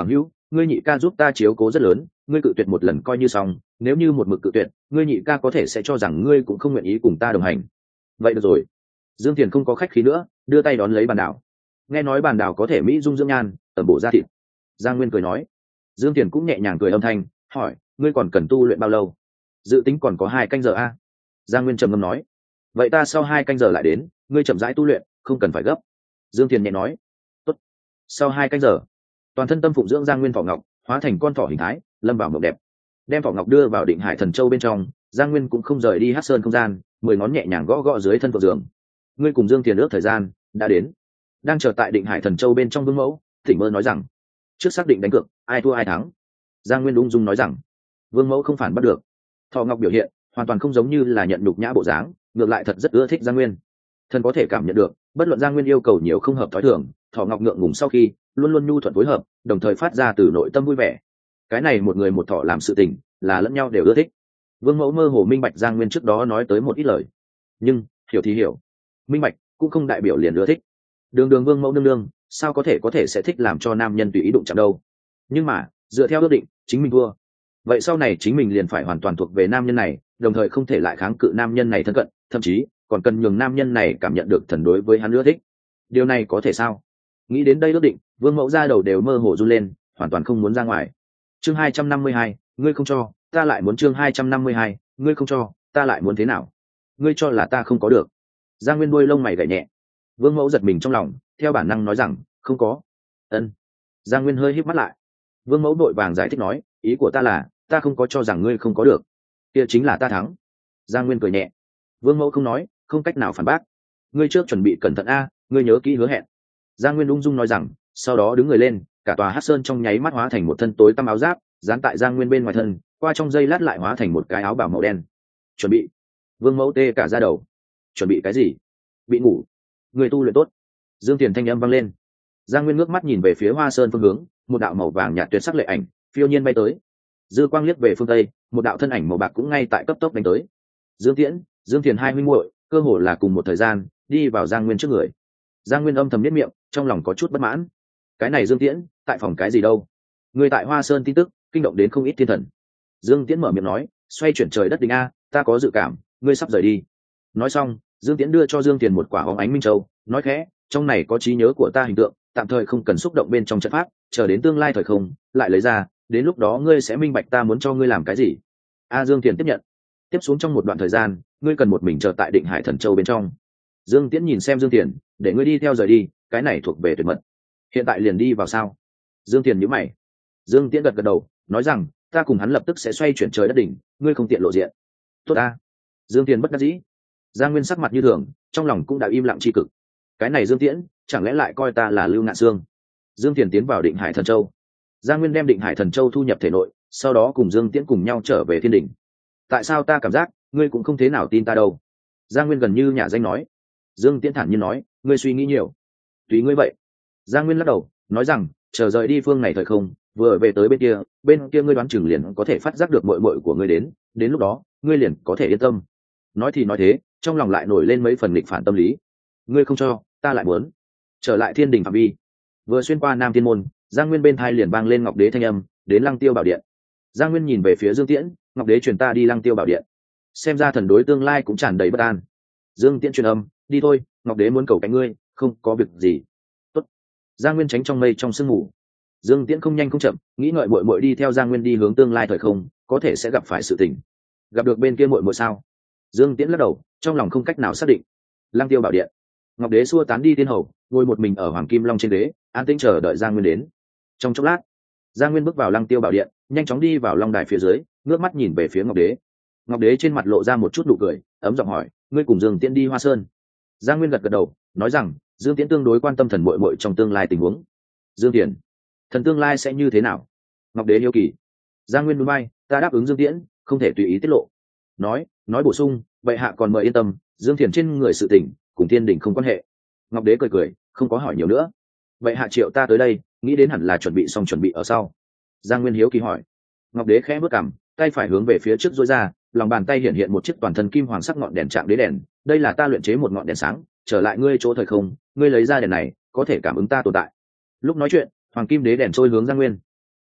ngươi nhị ca giúp ta chiếu cố rất lớn, ngươi cự tuyệt một lần coi như xong, nếu như một mực cự tuyệt, ngươi nhị ca có thể sẽ cho rằng ngươi cũng không nguyện ý cùng ta đồng hành. Vậy được rồi. Dương Tiền không có khách khí nữa, đưa tay đón lấy bàn đảo. Nghe nói bàn đảo có thể mỹ dung dưỡng nhan, tẩm bổ da thịt. Giang Nguyên cười nói. Dương Tiền cũng nhẹ nhàng cười âm thanh, hỏi, ngươi còn cần tu luyện bao lâu? Dự tính còn có hai canh giờ a. Giang Nguyên trầm ngâm nói. Vậy ta sau hai canh giờ lại đến, ngươi chậm rãi tu luyện, không cần phải gấp. Dương Tiền nhẹ nói. Tốt. Sau hai canh giờ, toàn thân tâm phụng dưỡng Giang Nguyên Thỏ Ngọc hóa thành con thỏ hình thái, lâm vào mộng đẹp. Đem Thỏ Ngọc đưa vào Định Hải Thần Châu bên trong, Giang Nguyên cũng không rời đi Hắc Sơn không gian, mười ngón nhẹ nhàng gõ gõ dưới thân phượng giường. Ngươi cùng Dương Tiền ước thời gian đã đến. Đang chờ tại Định Hải Thần Châu bên trong Vương Mẫu, Thỉnh Mơ nói rằng, trước xác định đánh cược, ai thua ai thắng. Giang Nguyên ung dung nói rằng, Vương Mẫu không phản bắt được. Thỏ Ngọc biểu hiện hoàn toàn không giống như là nhận nhục nhã bộ dáng, ngược lại thật rất ưa thích Giang Nguyên. Thần có thể cảm nhận được, bất luận Giang Nguyên yêu cầu nhiều không hợp thói thường, Thỏ Ngọc ngượng ngùng sau khi luôn luôn nhu thuận phối hợp, đồng thời phát ra từ nội tâm vui vẻ. Cái này một người một thỏ làm sự tình, là lẫn nhau đều ưa thích. Vương Mẫu mơ hồ minh bạch Giang Nguyên trước đó nói tới một ít lời, nhưng hiểu thì hiểu, minh bạch cũng không đại biểu liền ưa thích. Đường Đường Vương Mẫu nương nương, sao có thể có thể sẽ thích làm cho nam nhân tùy ý đụng chạm đâu? Nhưng mà dựa theo ước định, chính mình thua, vậy sau này chính mình liền phải hoàn toàn thuộc về nam nhân này, đồng thời không thể lại kháng cự nam nhân này thân cận, thậm chí còn cần nhường nam nhân này cảm nhận được thần đối với hắn ưa thích. Điều này có thể sao? Nghĩ đến đây ước định, Vương Mẫu ra đầu đều mơ hồ run lên, hoàn toàn không muốn ra ngoài. Chương hai trăm năm mươi hai, ngươi không cho, ta lại muốn. Chương hai trăm năm mươi hai, ngươi không cho, ta lại muốn thế nào? Ngươi cho là ta không có được? Giang Nguyên đuôi lông mày gảy nhẹ. Vương Mẫu giật mình trong lòng, theo bản năng nói rằng, không có. Ân. Giang Nguyên hơi híp mắt lại. Vương Mẫu vội vàng giải thích nói, ý của ta là, ta không có cho rằng ngươi không có được, kia chính là ta thắng. Giang Nguyên cười nhẹ. Vương Mẫu không nói, không cách nào phản bác. Ngươi trước chuẩn bị cẩn thận a, ngươi nhớ kỹ hứa hẹn. Giang Nguyên ung dung nói rằng, sau đó đứng người lên, cả tòa Hắc Sơn trong nháy mắt hóa thành một thân tối tăm áo giáp, dán tại Giang Nguyên bên ngoài thân, qua trong giây lát lại hóa thành một cái áo bào màu đen. Chuẩn bị. Vương Mẫu tê cả da đầu. Chuẩn bị cái gì? Bị ngủ. Người tu luyện tốt. Dương Tiền thanh âm vang lên. Giang Nguyên ngước mắt nhìn về phía Hoa Sơn phương hướng, một đạo màu vàng nhạt tuyệt sắc lệ ảnh phiêu nhiên bay tới. Dư quang liếc về phương tây, một đạo thân ảnh màu bạc cũng ngay tại cấp tốc đánh tới. Dương Tiễn, Dương Tiền hai huynh muội, cơ hồ là cùng một thời gian đi vào Giang Nguyên trước người. Giang Nguyên âm thầm nhếch miệng, trong lòng có chút bất mãn. Cái này Dương Tiễn, tại phòng cái gì đâu? Người tại Hoa Sơn tin tức kinh động đến không ít thiên thần. Dương Tiễn mở miệng nói, xoay chuyển trời đất đình a, ta có dự cảm, ngươi sắp rời đi. Nói xong, Dương Tiễn đưa cho Dương Tiền một quả óng ánh minh châu, nói khẽ, trong này có trí nhớ của ta hình tượng, tạm thời không cần xúc động bên trong trận pháp, chờ đến tương lai thời không lại lấy ra, đến lúc đó ngươi sẽ minh bạch ta muốn cho ngươi làm cái gì. A Dương Tiền tiếp nhận. Tiếp xuống trong một đoạn thời gian, ngươi cần một mình chờ tại Định Hải Thần Châu bên trong. Dương Tiễn nhìn xem Dương Tiền, để ngươi đi theo rời đi, cái này thuộc về tuyệt mật. Hiện tại liền đi vào sao? Dương Tiền nhíu mày. Dương Tiễn gật gật đầu, nói rằng, ta cùng hắn lập tức sẽ xoay chuyển trời đất đỉnh, ngươi không tiện lộ diện. Tốt a. Dương Tiền bất đắc dĩ. Giang Nguyên sắc mặt như thường, trong lòng cũng đã im lặng tri cực. Cái này Dương Tiễn, chẳng lẽ lại coi ta là Lưu Ngạn Xương? Dương Tiền tiến vào Định Hải Thần Châu. Giang Nguyên đem Định Hải Thần Châu thu nhập thể nội, sau đó cùng Dương Tiễn cùng nhau trở về thiên đỉnh. Tại sao ta cảm giác ngươi cũng không thế nào tin ta đâu? Giang Nguyên gần như nhả danh nói. Dương Tiễn thản nhiên nói, ngươi suy nghĩ nhiều. Tùy ngươi vậy. Giang Nguyên lắc đầu, nói rằng, chờ rời đi phương này thời không, vừa về tới bên kia, bên kia ngươi đoán chừng liền có thể phát giác được muội muội của ngươi đến, đến lúc đó, ngươi liền có thể yên tâm. Nói thì nói thế, trong lòng lại nổi lên mấy phần nghịch phản tâm lý. Ngươi không cho, ta lại muốn. Trở lại thiên đình phạm vi. Vừa xuyên qua Nam Thiên môn, Giang Nguyên bên thai liền vang lên Ngọc Đế thanh âm, đến Lăng Tiêu Bảo Điện. Giang Nguyên nhìn về phía Dương Tiễn, Ngọc Đế truyền ta đi Lăng Tiêu Bảo Điện. Xem ra thần đối tương lai cũng tràn đầy bất an. Dương Tiễn truyền âm, đi thôi, Ngọc Đế muốn cầu cạnh ngươi, không có việc gì. Tốt. Giang Nguyên tránh trong mây trong sương mù. Dương Tiễn không nhanh không chậm, nghĩ ngợi muội muội đi theo Giang Nguyên đi hướng tương lai thời không, có thể sẽ gặp phải sự tình. Gặp được bên kia muội muội sao? Dương Tiễn lắc đầu, trong lòng không cách nào xác định. Lăng Tiêu Bảo Điện. Ngọc Đế xua tán đi tiên hầu, ngồi một mình ở Hoàng Kim Long trên đế, an tĩnh chờ đợi Giang Nguyên đến. Trong chốc lát, Giang Nguyên bước vào Lăng Tiêu Bảo Điện, nhanh chóng đi vào long đài phía dưới, ngước mắt nhìn về phía Ngọc Đế. Ngọc Đế trên mặt lộ ra một chút nụ cười, ấm giọng hỏi, ngươi cùng Dương Tiễn đi Hoa Sơn? Giang Nguyên gật gật đầu, nói rằng, Dương Tiễn tương đối quan tâm thần muội muội trong tương lai tình huống. Dương Tiễn, thần tương lai sẽ như thế nào? Ngọc Đế hiếu kỳ. Giang Nguyên núi bay, ta đáp ứng Dương Tiễn, không thể tùy ý tiết lộ. Nói, nói bổ sung, bệ hạ còn mời yên tâm, Dương Tiễn trên người sự tình, cùng thiên đình không quan hệ. Ngọc Đế cười cười, không có hỏi nhiều nữa. Bệ hạ triệu ta tới đây, nghĩ đến hẳn là chuẩn bị xong chuẩn bị ở sau. Giang Nguyên hiếu kỳ hỏi. Ngọc Đế khẽ bước cằm, tay phải hướng về phía trước duỗi ra, lòng bàn tay hiện hiện một chiếc toàn thân kim hoàng sắc ngọn đèn trạng đế đèn, đây là ta luyện chế một ngọn đèn sáng, trở lại ngươi chỗ thời không, ngươi lấy ra đèn này, có thể cảm ứng ta tồn tại. Lúc nói chuyện, hoàng kim đế đèn trôi hướng Giang Nguyên.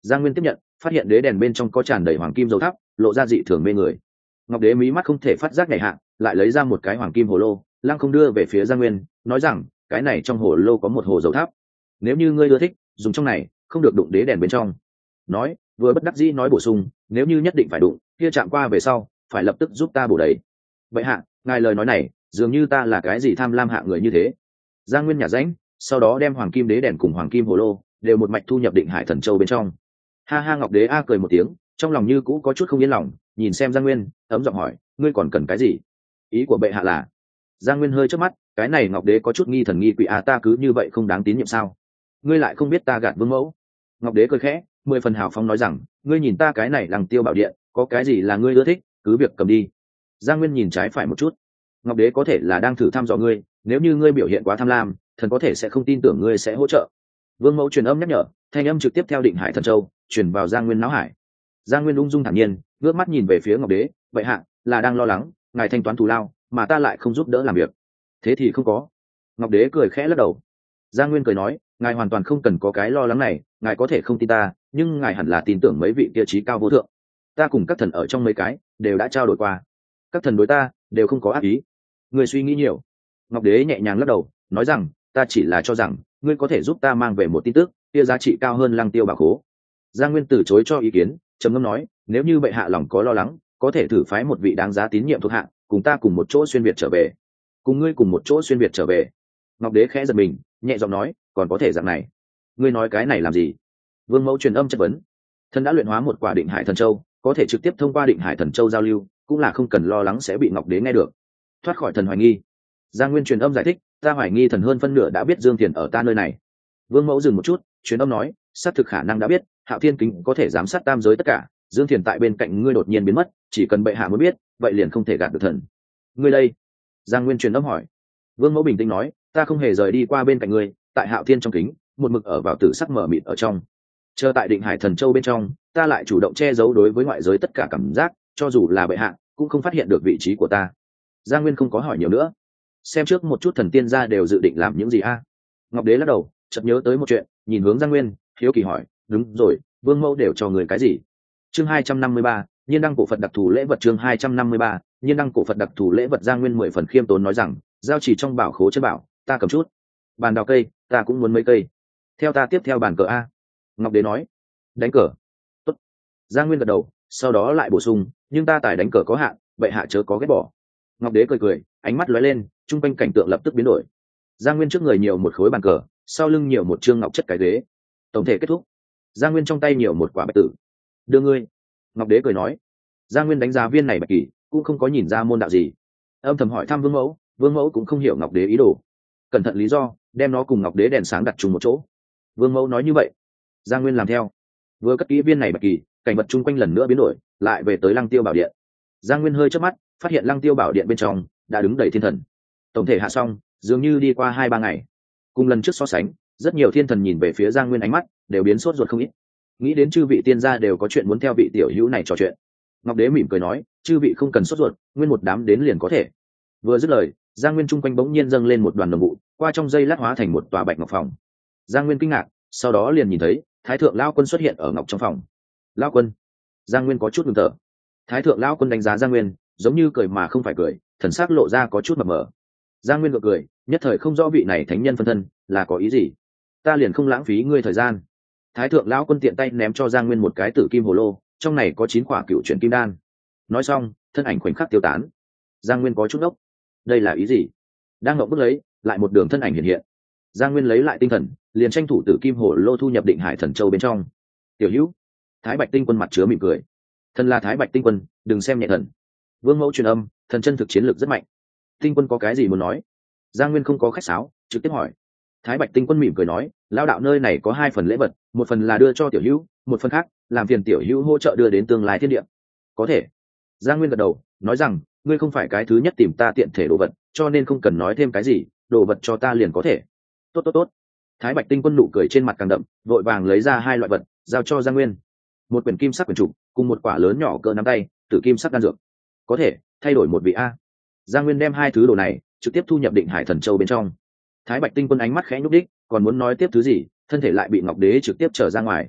Giang Nguyên tiếp nhận, phát hiện đế đèn bên trong có tràn đầy hoàng kim dầu thắp, lộ ra dị thường mê người. Ngọc đế mí mắt không thể phát giác nhảy hạ, lại lấy ra một cái hoàng kim hồ lô, lăng không đưa về phía Giang Nguyên, nói rằng cái này trong hồ lô có một hồ dầu thắp, nếu như ngươi ưa thích dùng trong này, không được đụng đế đèn bên trong. Nói vừa bất đắc dĩ nói bổ sung, nếu như nhất định phải đụng, kia chạm qua về sau phải lập tức giúp ta bổ đầy. Vậy hạ, ngài lời nói này dường như ta là cái gì tham lam hạ người như thế. Giang Nguyên nhả rãnh, sau đó đem hoàng kim đế đèn cùng hoàng kim hồ lô đều một mạch thu nhập Định Hải Thần Châu bên trong. Ha ha, Ngọc đế a cười một tiếng, trong lòng như cũ có chút không yên lòng, nhìn xem Giang Nguyên, ấm giọng hỏi, ngươi còn cần cái gì? Ý của bệ hạ là? Giang Nguyên hơi chớp mắt, cái này Ngọc đế có chút nghi thần nghi quỷ à, ta cứ như vậy không đáng tín nhiệm sao? Ngươi lại không biết ta gạt vương mẫu. Ngọc đế cười khẽ, mười phần hào phóng nói rằng, ngươi nhìn ta cái này Lăng Tiêu Bảo Điện, có cái gì là ngươi ưa thích, cứ việc cầm đi. Giang Nguyên nhìn trái phải một chút. Ngọc đế có thể là đang thử thăm dò ngươi, nếu như ngươi biểu hiện quá tham lam, thần có thể sẽ không tin tưởng ngươi sẽ hỗ trợ. Vương mẫu truyền âm nhắc nhở, thanh âm trực tiếp theo Định Hải Thần Châu truyền vào Giang Nguyên não hải. Giang Nguyên ung dung thản nhiên, ngước mắt nhìn về phía Ngọc đế, vậy hạ là đang lo lắng ngài thanh toán thù lao mà ta lại không giúp đỡ làm việc. Thế thì không có. Ngọc đế cười khẽ lắc đầu. Giang Nguyên cười nói, ngài hoàn toàn không cần có cái lo lắng này, ngài có thể không tin ta, nhưng ngài hẳn là tin tưởng mấy vị kia trí cao vô thượng. Ta cùng các thần ở trong mấy cái đều đã trao đổi qua, các thần đối ta đều không có ác ý. Người suy nghĩ nhiều. Ngọc đế nhẹ nhàng lắc đầu, nói rằng ta chỉ là cho rằng ngươi có thể giúp ta mang về một tin tức kia giá trị cao hơn Lăng Tiêu Bảo Khố. Giang Nguyên từ chối cho ý kiến, trầm ngâm nói, nếu như bệ hạ lòng có lo lắng, có thể thử phái một vị đáng giá tín nhiệm thuộc hạ cùng ta cùng một chỗ xuyên việt trở về. Cùng ngươi cùng một chỗ xuyên việt trở về. Ngọc đế khẽ giật mình, nhẹ giọng nói, còn có thể dạng này? Ngươi nói cái này làm gì? Vương mẫu truyền âm chất vấn. Thần đã luyện hóa một quả Định Hải Thần Châu, có thể trực tiếp thông qua Định Hải Thần Châu giao lưu, cũng là không cần lo lắng sẽ bị Ngọc đế nghe được, thoát khỏi thần hoài nghi. Giang Nguyên truyền âm giải thích, ta hoài nghi thần hơn phân nửa đã biết Dương Tiền ở ta nơi này. Vương mẫu dừng một chút, truyền âm nói, xác thực khả năng đã biết, Hạo Thiên Kính có thể giám sát tam giới tất cả, Dương Tiền tại bên cạnh ngươi đột nhiên biến mất, chỉ cần bệ hạ muốn biết, vậy liền không thể gạt được thần. Ngươi đây? Giang Nguyên truyền âm hỏi. Vương mẫu bình tĩnh nói, ta không hề rời đi qua bên cạnh ngươi, tại Hạo Thiên trong kính, một mực ở vào tử sắc mở mịt ở trong. Chờ tại Định Hải Thần Châu bên trong, ta lại chủ động che giấu đối với ngoại giới tất cả cảm giác, cho dù là bệ hạ cũng không phát hiện được vị trí của ta. Giang Nguyên không có hỏi nhiều nữa. Xem trước một chút thần tiên gia đều dự định làm những gì a? Ngọc đế lắc đầu, chợt nhớ tới một chuyện, nhìn hướng Giang Nguyên, hiếu kỳ hỏi, đúng rồi, vương mẫu đều cho người cái gì? Chương hai trăm năm mươi ba, Nhiên đăng cổ Phật đặc thù lễ vật. Chương hai trăm năm mươi ba, Nhiên đăng cổ Phật đặc thù lễ vật. Giang Nguyên mười phần khiêm tốn nói rằng, giao chỉ trong bảo khố chân bảo, ta cầm chút. Bàn đào cây, ta cũng muốn mấy cây. Theo ta tiếp theo bàn cờ a. Ngọc đế nói. Đánh cờ. Tốt. Giang Nguyên gật đầu, sau đó lại bổ sung, nhưng ta tài đánh cờ có hạn, vậy hạ chớ có ghét bỏ. Ngọc đế cười cười, ánh mắt lóe lên, trung quanh cảnh tượng lập tức biến đổi. Giang Nguyên trước người nhiều một khối bàn cờ, sau lưng nhiều một trương ngọc chất cái ghế. Tổng thể kết thúc. Giang Nguyên trong tay nhiều một quả bạch tử. Đưa ngươi. Ngọc đế cười nói. Giang Nguyên đánh giá viên này bạch kỳ, cũng không có nhìn ra môn đạo gì. Âm thầm hỏi thăm vương mẫu, vương mẫu cũng không hiểu Ngọc đế ý đồ. Cẩn thận lý do, đem nó cùng Ngọc đế đèn sáng đặt chung một chỗ. Vương mẫu nói như vậy, Giang Nguyên làm theo. Vừa cất kỹ viên này bạch kỳ, cảnh vật chung quanh lần nữa biến đổi, lại về tới Lăng Tiêu Bảo Điện. Giang Nguyên hơi chớp mắt, phát hiện Lăng Tiêu Bảo Điện bên trong đã đứng đầy thiên thần. Tổng thể hạ xong, dường như đi qua hai ba ngày. Cùng lần trước so sánh, rất nhiều thiên thần nhìn về phía Giang Nguyên, ánh mắt đều biến sốt ruột không ít. Nghĩ đến chư vị tiên gia đều có chuyện muốn theo vị tiểu hữu này trò chuyện. Ngọc đế mỉm cười nói, chư vị không cần sốt ruột, nguyên một đám đến liền có thể. Vừa dứt lời, Giang Nguyên chung quanh bỗng nhiên dâng lên một đoàn đồng vụ, qua trong dây lát hóa thành một tòa bạch ngọc phòng. Giang Nguyên kinh ngạc, sau đó liền nhìn thấy Thái thượng lão quân xuất hiện ở ngọc trong phòng. Lão quân. Giang Nguyên có chút ngừng thở. Thái thượng lão quân đánh giá Giang Nguyên, giống như cười mà không phải cười, thần sắc lộ ra có chút mập mờ. Giang Nguyên gượng cười, nhất thời không rõ vị này thánh nhân phân thân là có ý gì. Ta liền không lãng phí ngươi thời gian. Thái thượng lão quân tiện tay ném cho Giang Nguyên một cái tử kim hồ lô, trong này có chín quả cựu chuyển kim đan. Nói xong, thân ảnh khoảnh khắc tiêu tán. Giang Nguyên có chút ngốc. Đây là ý gì? Đang ngậm bức lấy, lại một đường thân ảnh hiện hiện. Giang Nguyên lấy lại tinh thần, liền tranh thủ tử kim hồ lô thu nhập Định Hải Thần Châu bên trong. Tiểu hữu. Thái Bạch Tinh Quân mặt chứa mỉm cười. Thần là Thái Bạch Tinh Quân, đừng xem nhẹ thần. Vương mẫu truyền âm, thần chân thực chiến lược rất mạnh. Tinh Quân có cái gì muốn nói? Giang Nguyên không có khách sáo, trực tiếp hỏi. Thái Bạch Tinh Quân mỉm cười nói, lão đạo nơi này có hai phần lễ vật, một phần là đưa cho tiểu hữu, một phần khác làm phiền tiểu hữu hỗ trợ đưa đến tương lai thiên địa. Có thể. Giang Nguyên gật đầu, nói rằng, ngươi không phải cái thứ nhất tìm ta tiện thể đồ vật, cho nên không cần nói thêm cái gì, đồ vật cho ta liền có thể. Tốt tốt tốt. Thái Bạch Tinh Quân nụ cười trên mặt càng đậm, vội vàng lấy ra hai loại vật, giao cho Giang Nguyên. Một quyển kim sắc quyển trục, cùng một quả lớn nhỏ cỡ nắm tay, tử kim sắc đan dược. Có thể thay đổi một vị a. Giang Nguyên đem hai thứ đồ này trực tiếp thu nhập Định Hải Thần Châu bên trong. Thái Bạch Tinh Quân ánh mắt khẽ nhúc đích, còn muốn nói tiếp thứ gì, thân thể lại bị Ngọc đế trực tiếp trở ra ngoài.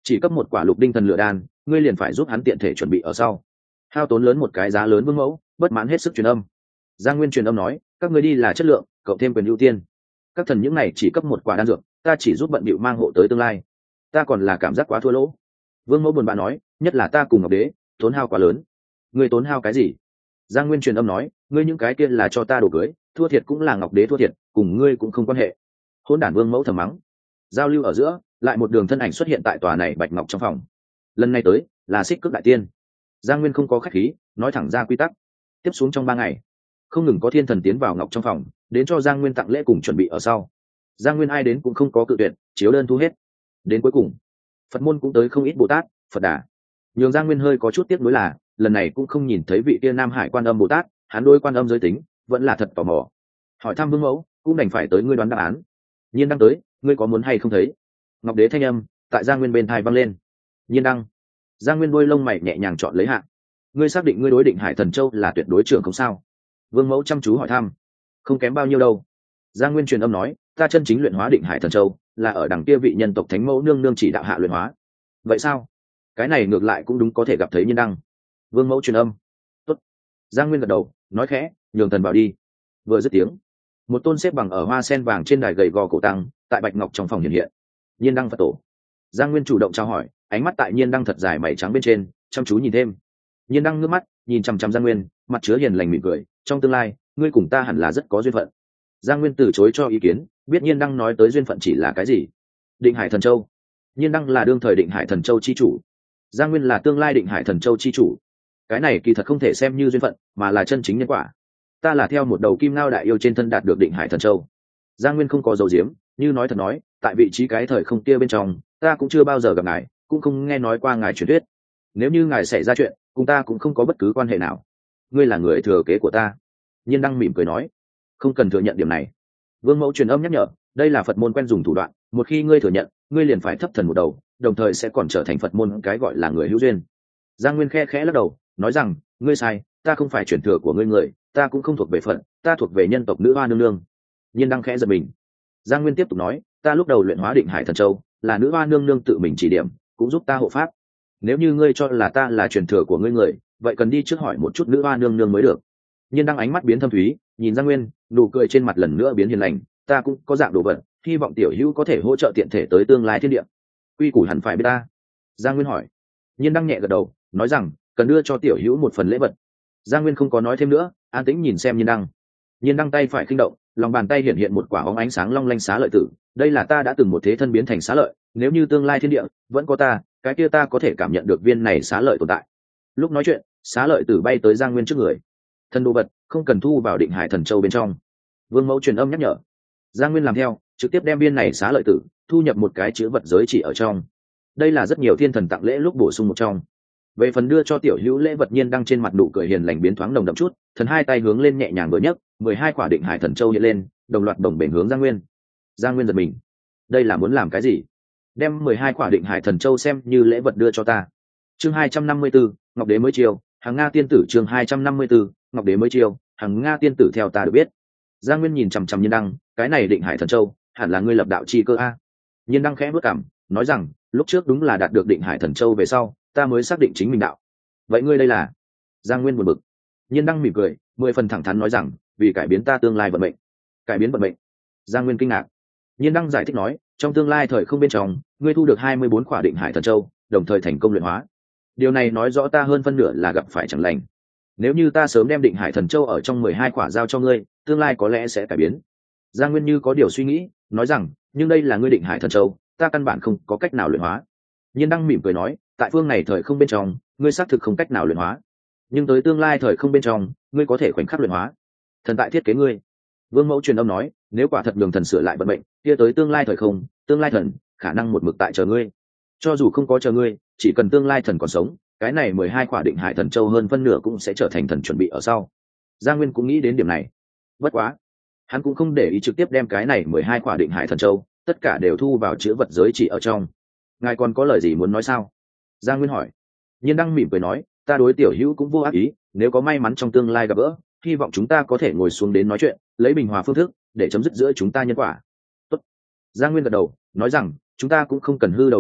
chỉ cấp một quả lục đinh thần lửa đan, ngươi liền phải giúp hắn tiện thể chuẩn bị ở sau. Hao tốn lớn một cái giá lớn vương mẫu bất mãn hết sức truyền âm. Giang Nguyên truyền âm nói, các ngươi đi là chất lượng, cộng thêm quyền ưu tiên. Các thần những này chỉ cấp một quả đan dược, ta chỉ giúp bận bịu mang hộ tới tương lai, ta còn là cảm giác quá thua lỗ. Vương mẫu buồn bã nói, nhất là ta cùng Ngọc Đế, tốn hao quá lớn. Ngươi tốn hao cái gì? Giang Nguyên truyền âm nói, ngươi những cái kia là cho ta đồ cưới, thua thiệt cũng là Ngọc Đế thua thiệt, cùng ngươi cũng không quan hệ. Hỗn đản Vương mẫu thầm mắng. Giao lưu ở giữa, lại một đường thân ảnh xuất hiện tại tòa này bạch ngọc trong phòng. Lần này tới là Xích Cước đại tiên. Giang Nguyên không có khách khí, nói thẳng ra quy tắc. Tiếp xuống trong ba ngày, không ngừng có thiên thần tiến vào ngọc trong phòng, đến cho Giang Nguyên tặng lễ cùng chuẩn bị ở sau. Giang Nguyên ai đến cũng không có cự tuyệt, chiếu đơn thu hết. Đến cuối cùng, Phật môn cũng tới không ít Bồ Tát, Phật Đà. Nhường Giang Nguyên hơi có chút tiếc nuối là, lần này cũng không nhìn thấy vị kia Nam Hải Quan Âm Bồ Tát, hắn đôi Quan Âm giới tính, vẫn là thật tò mò. Hỏi thăm Vương mẫu, cũng đành phải tới ngươi đoán đáp án. Nhiên đăng tới, ngươi có muốn hay không thấy? Ngọc Đế thanh âm tại Giang Nguyên bên tai vang lên. Nhiên đăng. Giang Nguyên đôi lông mày nhẹ nhàng chọn lấy hạ. Ngươi xác định ngươi đối định Hải Thần Châu là tuyệt đối trưởng không sao? Vương mẫu chăm chú hỏi thăm. Không kém bao nhiêu đâu. Giang Nguyên truyền âm nói, ta chân chính luyện hóa định Hải Thần Châu là ở đằng kia vị nhân tộc thánh mẫu nương nương chỉ đạo hạ luyện hóa. Vậy sao? Cái này ngược lại cũng đúng, có thể gặp thấy Nhiên đăng. Vương mẫu truyền âm. Tốt. Giang Nguyên gật đầu, nói khẽ, nhường thần bảo đi. Vừa dứt tiếng, một tôn xếp bằng ở hoa sen vàng trên đài gầy gò cổ tăng tại bạch ngọc trong phòng hiện hiện. Nhiên đăng Phật tổ. Giang Nguyên chủ động chào hỏi, ánh mắt tại Nhiên đăng thật dài mày trắng bên trên chăm chú nhìn thêm. Nhiên đăng ngước mắt nhìn chằm chằm Giang Nguyên, mặt chứa hiền lành mỉm cười, trong tương lai ngươi cùng ta hẳn là rất có duyên phận. Giang Nguyên từ chối cho ý kiến, biết Nhiên đăng nói tới duyên phận chỉ là cái gì. Định Hải Thần Châu. Nhiên đăng là đương thời Định Hải Thần Châu chi chủ, Giang Nguyên là tương lai Định Hải Thần Châu chi chủ. Cái này kỳ thật không thể xem như duyên phận, mà là chân chính nhân quả. Ta là theo một đầu kim ngao đại yêu trên thân đạt được Định Hải Thần Châu. Giang Nguyên không có dầu diếm, như nói thật nói, tại vị trí cái thời không kia bên trong, ta cũng chưa bao giờ gặp ngài, cũng không nghe nói qua ngài truyền thuyết. Nếu như ngài xảy ra chuyện, cùng ta cũng không có bất cứ quan hệ nào. Ngươi là người thừa kế của ta. Nhiên đăng mỉm cười nói, không cần thừa nhận điểm này. Vương mẫu truyền âm nhắc nhở, đây là Phật môn quen dùng thủ đoạn, một khi ngươi thừa nhận, ngươi liền phải thấp thần một đầu, đồng thời sẽ còn trở thành Phật môn cái gọi là người hữu duyên. Giang Nguyên khe khẽ lắc đầu, nói rằng, ngươi sai, ta không phải truyền thừa của ngươi người, ta cũng không thuộc về Phật, ta thuộc về nhân tộc nữ hoa nương nương. Nhiên đăng khẽ giật mình. Giang Nguyên tiếp tục nói, ta lúc đầu luyện hóa Định Hải Thần Châu là nữ hoa nương nương tự mình chỉ điểm, cũng giúp ta hộ pháp. Nếu như ngươi cho là ta là truyền thừa của ngươi người, vậy cần đi trước hỏi một chút nữ hoa nương nương mới được. Nhiên đăng ánh mắt biến thâm thúy, nhìn Giang Nguyên, nụ cười trên mặt lần nữa biến hiền lành, ta cũng có dạng đồ vật, hy vọng tiểu hữu có thể hỗ trợ tiện thể tới tương lai thiên địa. Quy củ hẳn phải biết ta. Giang Nguyên hỏi. Nhiên đăng nhẹ gật đầu, nói rằng cần đưa cho tiểu hữu một phần lễ vật. Giang Nguyên không có nói thêm nữa, an tĩnh nhìn xem Nhiên đăng. Nhiên đăng tay phải khinh động, lòng bàn tay hiện hiện một quả óng ánh sáng long lanh xá lợi tử. Đây là ta đã từng một thế thân biến thành xá lợi, nếu như tương lai thiên địa vẫn có ta, cái kia ta có thể cảm nhận được viên này xá lợi tồn tại. Lúc nói chuyện, xá lợi tử bay tới Giang Nguyên trước người. Thân đồ vật không cần thu vào Định Hải Thần Châu bên trong. Vương mẫu truyền âm nhắc nhở. Giang Nguyên làm theo, trực tiếp đem viên này xá lợi tử thu nhập một cái chữ vật giới chỉ ở trong. Đây là rất nhiều thiên thần tặng lễ lúc bổ sung một trong. Về phần đưa cho tiểu hữu lễ vật, Nhiên đăng trên mặt nụ cười hiền lành biến thoáng nồng đậm chút, thần hai tay hướng lên nhẹ nhàng vừa nhấc, mười hai quả Định Hải Thần Châu hiện lên, đồng loạt bồng bềnh hướng Giang Nguyên. Giang Nguyên giật mình, đây là muốn làm cái gì? Đem mười hai quả Định Hải Thần Châu xem như lễ vật đưa cho ta. Chương hai trăm năm mươi 4, Ngọc Đế mới chiều, Hằng Nga tiên tử. Chương hai trăm năm mươi 4, Ngọc Đế mới chiều, Hằng Nga tiên tử. Theo ta được biết, Giang Nguyên nhìn chằm chằm Nhiên đăng, cái này Định Hải Thần Châu hẳn là ngươi lập đạo chi cơ a. Nhiên đăng khẽ bước cằm, nói rằng, lúc trước đúng là đạt được Định Hải Thần Châu về sau, ta mới xác định chính mình đạo. Vậy ngươi đây là? Giang Nguyên buồn bực. Nhiên đăng mỉm cười, mười phần thẳng thắn nói rằng, vì cải biến ta tương lai vận mệnh. Cải biến vận mệnh? Giang Nguyên kinh ngạc. Nhiên đăng giải thích nói, trong tương lai thời không bên trong, ngươi thu được hai mươi bốn quả Định Hải Thần Châu, đồng thời thành công luyện hóa. Điều này nói rõ ta hơn phân nửa là gặp phải chẳng lành. Nếu như ta sớm đem Định Hải Thần Châu ở trong mười hai quả giao cho ngươi, tương lai có lẽ sẽ cải biến. Giang Nguyên như có điều suy nghĩ, nói rằng, nhưng đây là ngươi Định Hải Thần Châu, ta căn bản không có cách nào luyện hóa. Nhiên đăng mỉm cười nói, tại phương này thời không bên trong, ngươi xác thực không cách nào luyện hóa, nhưng tới tương lai thời không bên trong, ngươi có thể khoảnh khắc luyện hóa. Thần tại thiết kế ngươi. Vương mẫu truyền âm nói, nếu quả thật nhường thần sửa lại vận mệnh, kia tới tương lai thời không, tương lai thần khả năng một mực tại chờ ngươi. Cho dù không có chờ ngươi, chỉ cần tương lai thần còn sống, cái này mười hai quả Định Hải Thần Châu hơn phân nửa cũng sẽ trở thành thần chuẩn bị ở sau. Giang Nguyên cũng nghĩ đến điểm này. Bất quá, hắn cũng không để ý trực tiếp đem cái này mười hai quả Định Hải Thần Châu tất cả đều thu vào chữ vật giới chỉ ở trong. Ngài còn có lời gì muốn nói sao? Giang Nguyên hỏi. Nhiên đăng mỉm cười nói, ta đối tiểu hữu cũng vô ác ý, nếu có may mắn trong tương lai gặp gỡ, hy vọng chúng ta có thể ngồi xuống đến nói chuyện, lấy bình hòa phương thức để chấm dứt giữa chúng ta nhân quả. Tốt. Giang Nguyên gật đầu, nói rằng, chúng ta cũng không cần hư đầu ba não,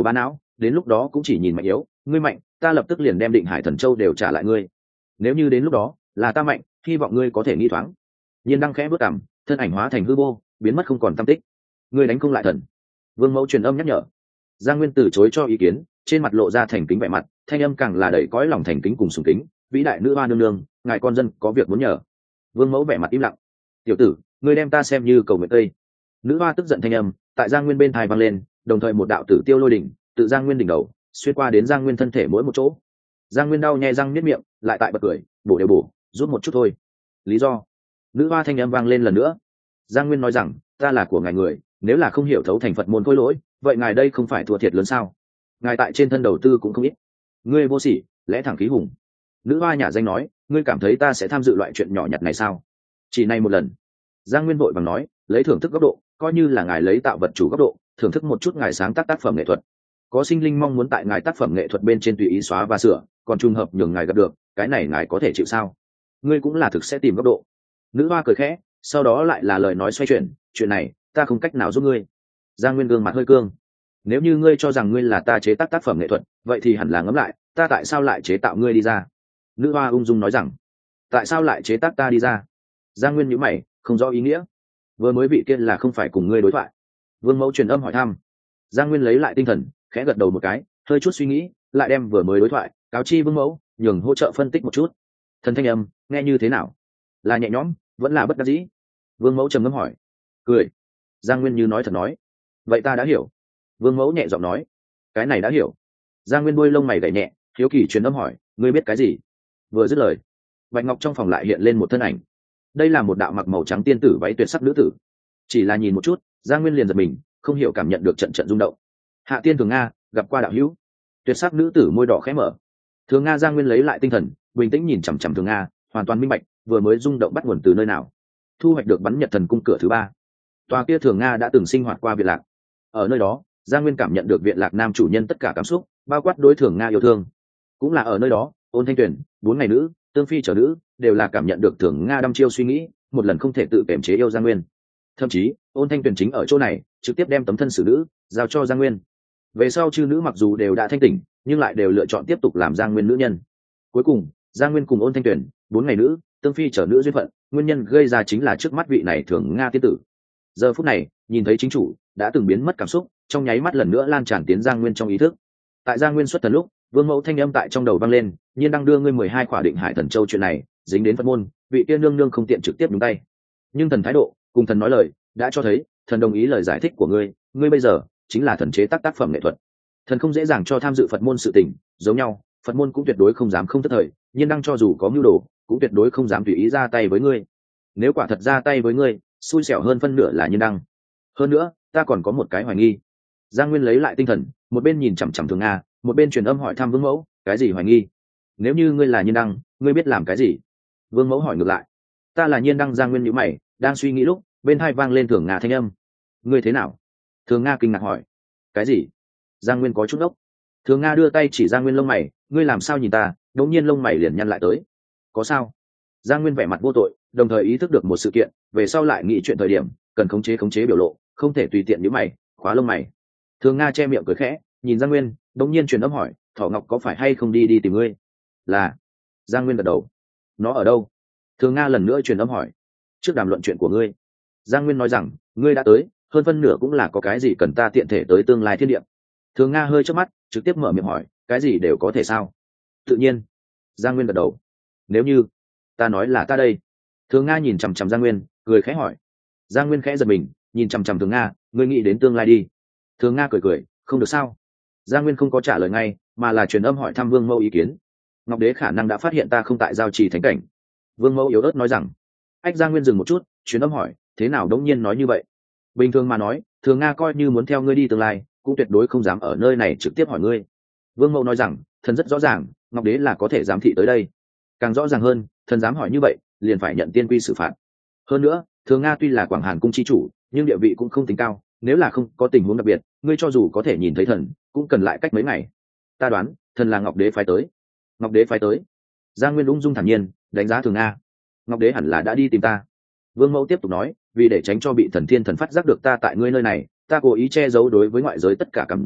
đến lúc đó cũng chỉ nhìn mạnh yếu, ngươi mạnh ta lập tức liền đem Định Hải Thần Châu đều trả lại ngươi, nếu như đến lúc đó là ta mạnh, hy vọng ngươi có thể nghĩ thoáng. Nhiên Đăng khẽ bước cằm, thân ảnh hóa thành hư vô, biến mất không còn tăm tích. Ngươi đánh không lại thần. Vương Mẫu truyền âm nhắc nhở. Giang Nguyên từ chối cho ý kiến, trên mặt lộ ra thành kính vẻ mặt, thanh âm càng là đầy cõi lòng thành kính cùng sùng kính. Vĩ đại nữ hoa nương nương, ngài con dân có việc muốn nhờ. Vương Mẫu vẻ mặt im lặng. Tiểu tử, ngươi đem ta xem như cầu nguyện tây. Nữ hoa tức giận thanh âm tại Giang Nguyên bên tai vang lên, đồng thời một đạo tử tiêu lôi đỉnh tự Giang Nguyên đỉnh đầu xuyên qua đến Giang Nguyên thân thể mỗi một chỗ. Giang Nguyên đau nhè răng niết miệng, lại tại bật cười, bổ đều bổ, rút một chút thôi. Lý do? Nữ hoa thanh âm vang lên lần nữa. Giang Nguyên nói rằng, ta là của ngài người, nếu là không hiểu thấu thành Phật môn khối lỗi, vậy ngài đây không phải thua thiệt lớn sao? Ngài tại trên thân đầu tư cũng không ít. Ngươi vô sỉ, lẽ thẳng khí hùng. Nữ hoa nhả danh nói, ngươi cảm thấy ta sẽ tham dự loại chuyện nhỏ nhặt này sao? Chỉ này một lần. Giang Nguyên vội vàng nói, lấy thưởng thức góc độ, coi như là ngài lấy tạo vật chủ góc độ, thưởng thức một chút ngài sáng tác tác phẩm nghệ thuật. Có sinh linh mong muốn tại ngài tác phẩm nghệ thuật bên trên tùy ý xóa và sửa, còn trùng hợp nhường ngài gặp được, cái này ngài có thể chịu sao? Ngươi cũng là thực sẽ tìm góc độ. Nữ hoa cười khẽ, sau đó lại là lời nói xoay chuyển, chuyện này ta không cách nào giúp ngươi. Giang Nguyên gương mặt hơi cương. Nếu như ngươi cho rằng ngươi là ta chế tác tác phẩm nghệ thuật, vậy thì hẳn là ngẫm lại, ta tại sao lại chế tạo ngươi đi ra? Nữ hoa ung dung nói rằng, tại sao lại chế tác ta đi ra? Giang Nguyên nhíu mày, không rõ ý nghĩa. Vừa mới vị kia là không phải cùng ngươi đối thoại? Vương Mẫu truyền âm hỏi thăm. Giang Nguyên lấy lại tinh thần, khẽ gật đầu một cái, hơi chút suy nghĩ, lại đem vừa mới đối thoại cáo chi Vương Mẫu, nhường hỗ trợ phân tích một chút. Thần thanh âm nghe như thế nào? Là nhẹ nhõm, vẫn là bất đắc dĩ? Vương Mẫu trầm ngâm hỏi. Cười. Giang Nguyên như nói thật nói, vậy ta đã hiểu. Vương Mẫu nhẹ giọng nói, cái này đã hiểu. Giang Nguyên đuôi lông mày gảy nhẹ, hiếu kỳ truyền âm hỏi, ngươi biết cái gì? Vừa dứt lời, Bạch Ngọc trong phòng lại hiện lên một thân ảnh. Đây là một đạo mặc màu trắng tiên tử váy tuyệt sắc nữ tử. Chỉ là nhìn một chút, Giang Nguyên liền giật mình, không hiểu cảm nhận được trận trận rung động. Hạ Tiên Thường Nga, gặp qua đạo hữu. Tuyệt sắc nữ tử môi đỏ khẽ mở. Thường Nga. Giang Nguyên lấy lại tinh thần, bình tĩnh nhìn chằm chằm Thường Nga, hoàn toàn minh bạch vừa mới rung động bắt nguồn từ nơi nào. Thu hoạch được bắn Nhật Thần Cung cửa thứ ba. Tòa kia Thường Nga đã từng sinh hoạt qua Viện Lạc. Ở nơi đó, Giang Nguyên cảm nhận được Viện Lạc nam chủ nhân tất cả cảm xúc, bao quát đối Thường Nga yêu thương. Cũng là ở nơi đó, Ôn Thanh Tuyền, bốn ngày nữ, Tương Phi trở nữ, đều là cảm nhận được Thường Nga đăm chiêu suy nghĩ, một lần không thể tự kiềm chế yêu Giang Nguyên. Thậm chí, Ôn Thanh Tuyền chính ở chỗ này, trực tiếp đem tấm thân xử nữ giao cho Giang Nguyên. Về sau chư nữ mặc dù đều đã thanh tỉnh, nhưng lại đều lựa chọn tiếp tục làm Giang Nguyên nữ nhân. Cuối cùng, Giang Nguyên cùng Ôn Thanh Tuyền, bốn ngày nữ, Tương Phi trở nữ duyên phận, nguyên nhân gây ra chính là trước mắt vị này Thường Nga tiên tử. Giờ phút này, nhìn thấy chính chủ đã từng biến mất cảm xúc, trong nháy mắt lần nữa lan tràn tiến Giang Nguyên trong ý thức. Tại Giang Nguyên xuất thần lúc, Vương Mẫu thanh âm tại trong đầu vang lên, nhiên đang đưa ngươi mười hai khỏa Định Hải Thần Châu chuyện này dính đến Phật môn, vị tiên nương nương không tiện trực tiếp nhúng tay, nhưng thần thái độ cùng thần nói lời đã cho thấy thần đồng ý lời giải thích của ngươi, ngươi bây giờ chính là thần chế tác tác phẩm nghệ thuật, thần không dễ dàng cho tham dự Phật môn sự tình. Giống nhau, Phật môn cũng tuyệt đối không dám không thất thời, nhiên đang cho dù có mưu đồ cũng tuyệt đối không dám tùy ý ra tay với ngươi. Nếu quả thật ra tay với ngươi, xui xẻo hơn phân nửa là nhiên đăng. Hơn nữa, ta còn có một cái hoài nghi. Giang Nguyên lấy lại tinh thần, một bên nhìn chằm chằm Thường Nga, một bên truyền âm hỏi thăm Vương Mẫu, cái gì hoài nghi? Nếu như ngươi là nhiên đăng, ngươi biết làm cái gì? Vương Mẫu hỏi ngược lại. Ta là nhiên đăng. Giang Nguyên nhíu mày, đang suy nghĩ lúc, bên tai vang lên Thường Nga thanh âm. Ngươi thế nào? Thường Nga kinh ngạc hỏi. Cái gì? Giang Nguyên có chút ốc. Thường Nga đưa tay chỉ Giang Nguyên lông mày, ngươi làm sao nhìn ta? Đống nhiên lông mày liền nhăn lại tới. Có sao? Giang Nguyên vẻ mặt vô tội, đồng thời ý thức được một sự kiện, về sau lại nghĩ chuyện thời điểm, cần khống chế khống chế biểu lộ, không thể tùy tiện nhíu mày, khóa lông mày. Thường Nga che miệng cười khẽ, nhìn Giang Nguyên, đống nhiên truyền âm hỏi, Thỏ Ngọc có phải hay không đi đi tìm ngươi? Là. Giang Nguyên gật đầu. Nó ở đâu? Thường Nga lần nữa truyền âm hỏi. Trước đàm luận chuyện của ngươi. Giang Nguyên nói rằng, ngươi đã tới, hơn phân nửa cũng là có cái gì cần ta tiện thể tới tương lai thiên địa. Thường Nga hơi chớp mắt, trực tiếp mở miệng hỏi, cái gì đều có thể sao? Tự nhiên. Giang Nguyên gật đầu. Nếu như ta nói là ta đây. Thường Nga nhìn chằm chằm Giang Nguyên, cười khẽ hỏi. Giang Nguyên khẽ giật mình, nhìn chằm chằm Thường Nga, ngươi nghĩ đến tương lai đi. Thường Nga cười cười, không được sao? Giang Nguyên không có trả lời ngay, mà là truyền âm hỏi thăm Vương Mẫu ý kiến. Ngọc Đế khả năng đã phát hiện ta không tại giao trì thánh cảnh. Vương Mẫu yếu ớt nói rằng. Ách. Giang Nguyên dừng một chút, truyền âm hỏi, thế nào đống nhiên nói như vậy? Bình thường mà nói, Thường Nga coi như muốn theo ngươi đi tương lai, cũng tuyệt đối không dám ở nơi này trực tiếp hỏi ngươi. Vương Mẫu nói rằng, thần rất rõ ràng, Ngọc Đế là có thể giám thị tới đây. Càng rõ ràng hơn, thần dám hỏi như vậy, liền phải nhận tiên quy xử phạt. Hơn nữa, Thường Nga tuy là Quảng Hàn cung chi chủ, nhưng địa vị cũng không tính cao, nếu là không có tình huống đặc biệt, ngươi cho dù có thể nhìn thấy thần, cũng cần lại cách mấy ngày. Ta đoán, thần là Ngọc Đế phái tới. Ngọc Đế phái tới. Giang Nguyên ung dung thản nhiên đánh giá Thường Nga. Ngọc Đế hẳn là đã đi tìm ta. Vương Mẫu tiếp tục nói, vì để tránh cho bị thần thiên thần phát giác được ta tại ngươi nơi này, ta cố ý che giấu đối với ngoại giới tất cả cảm giác,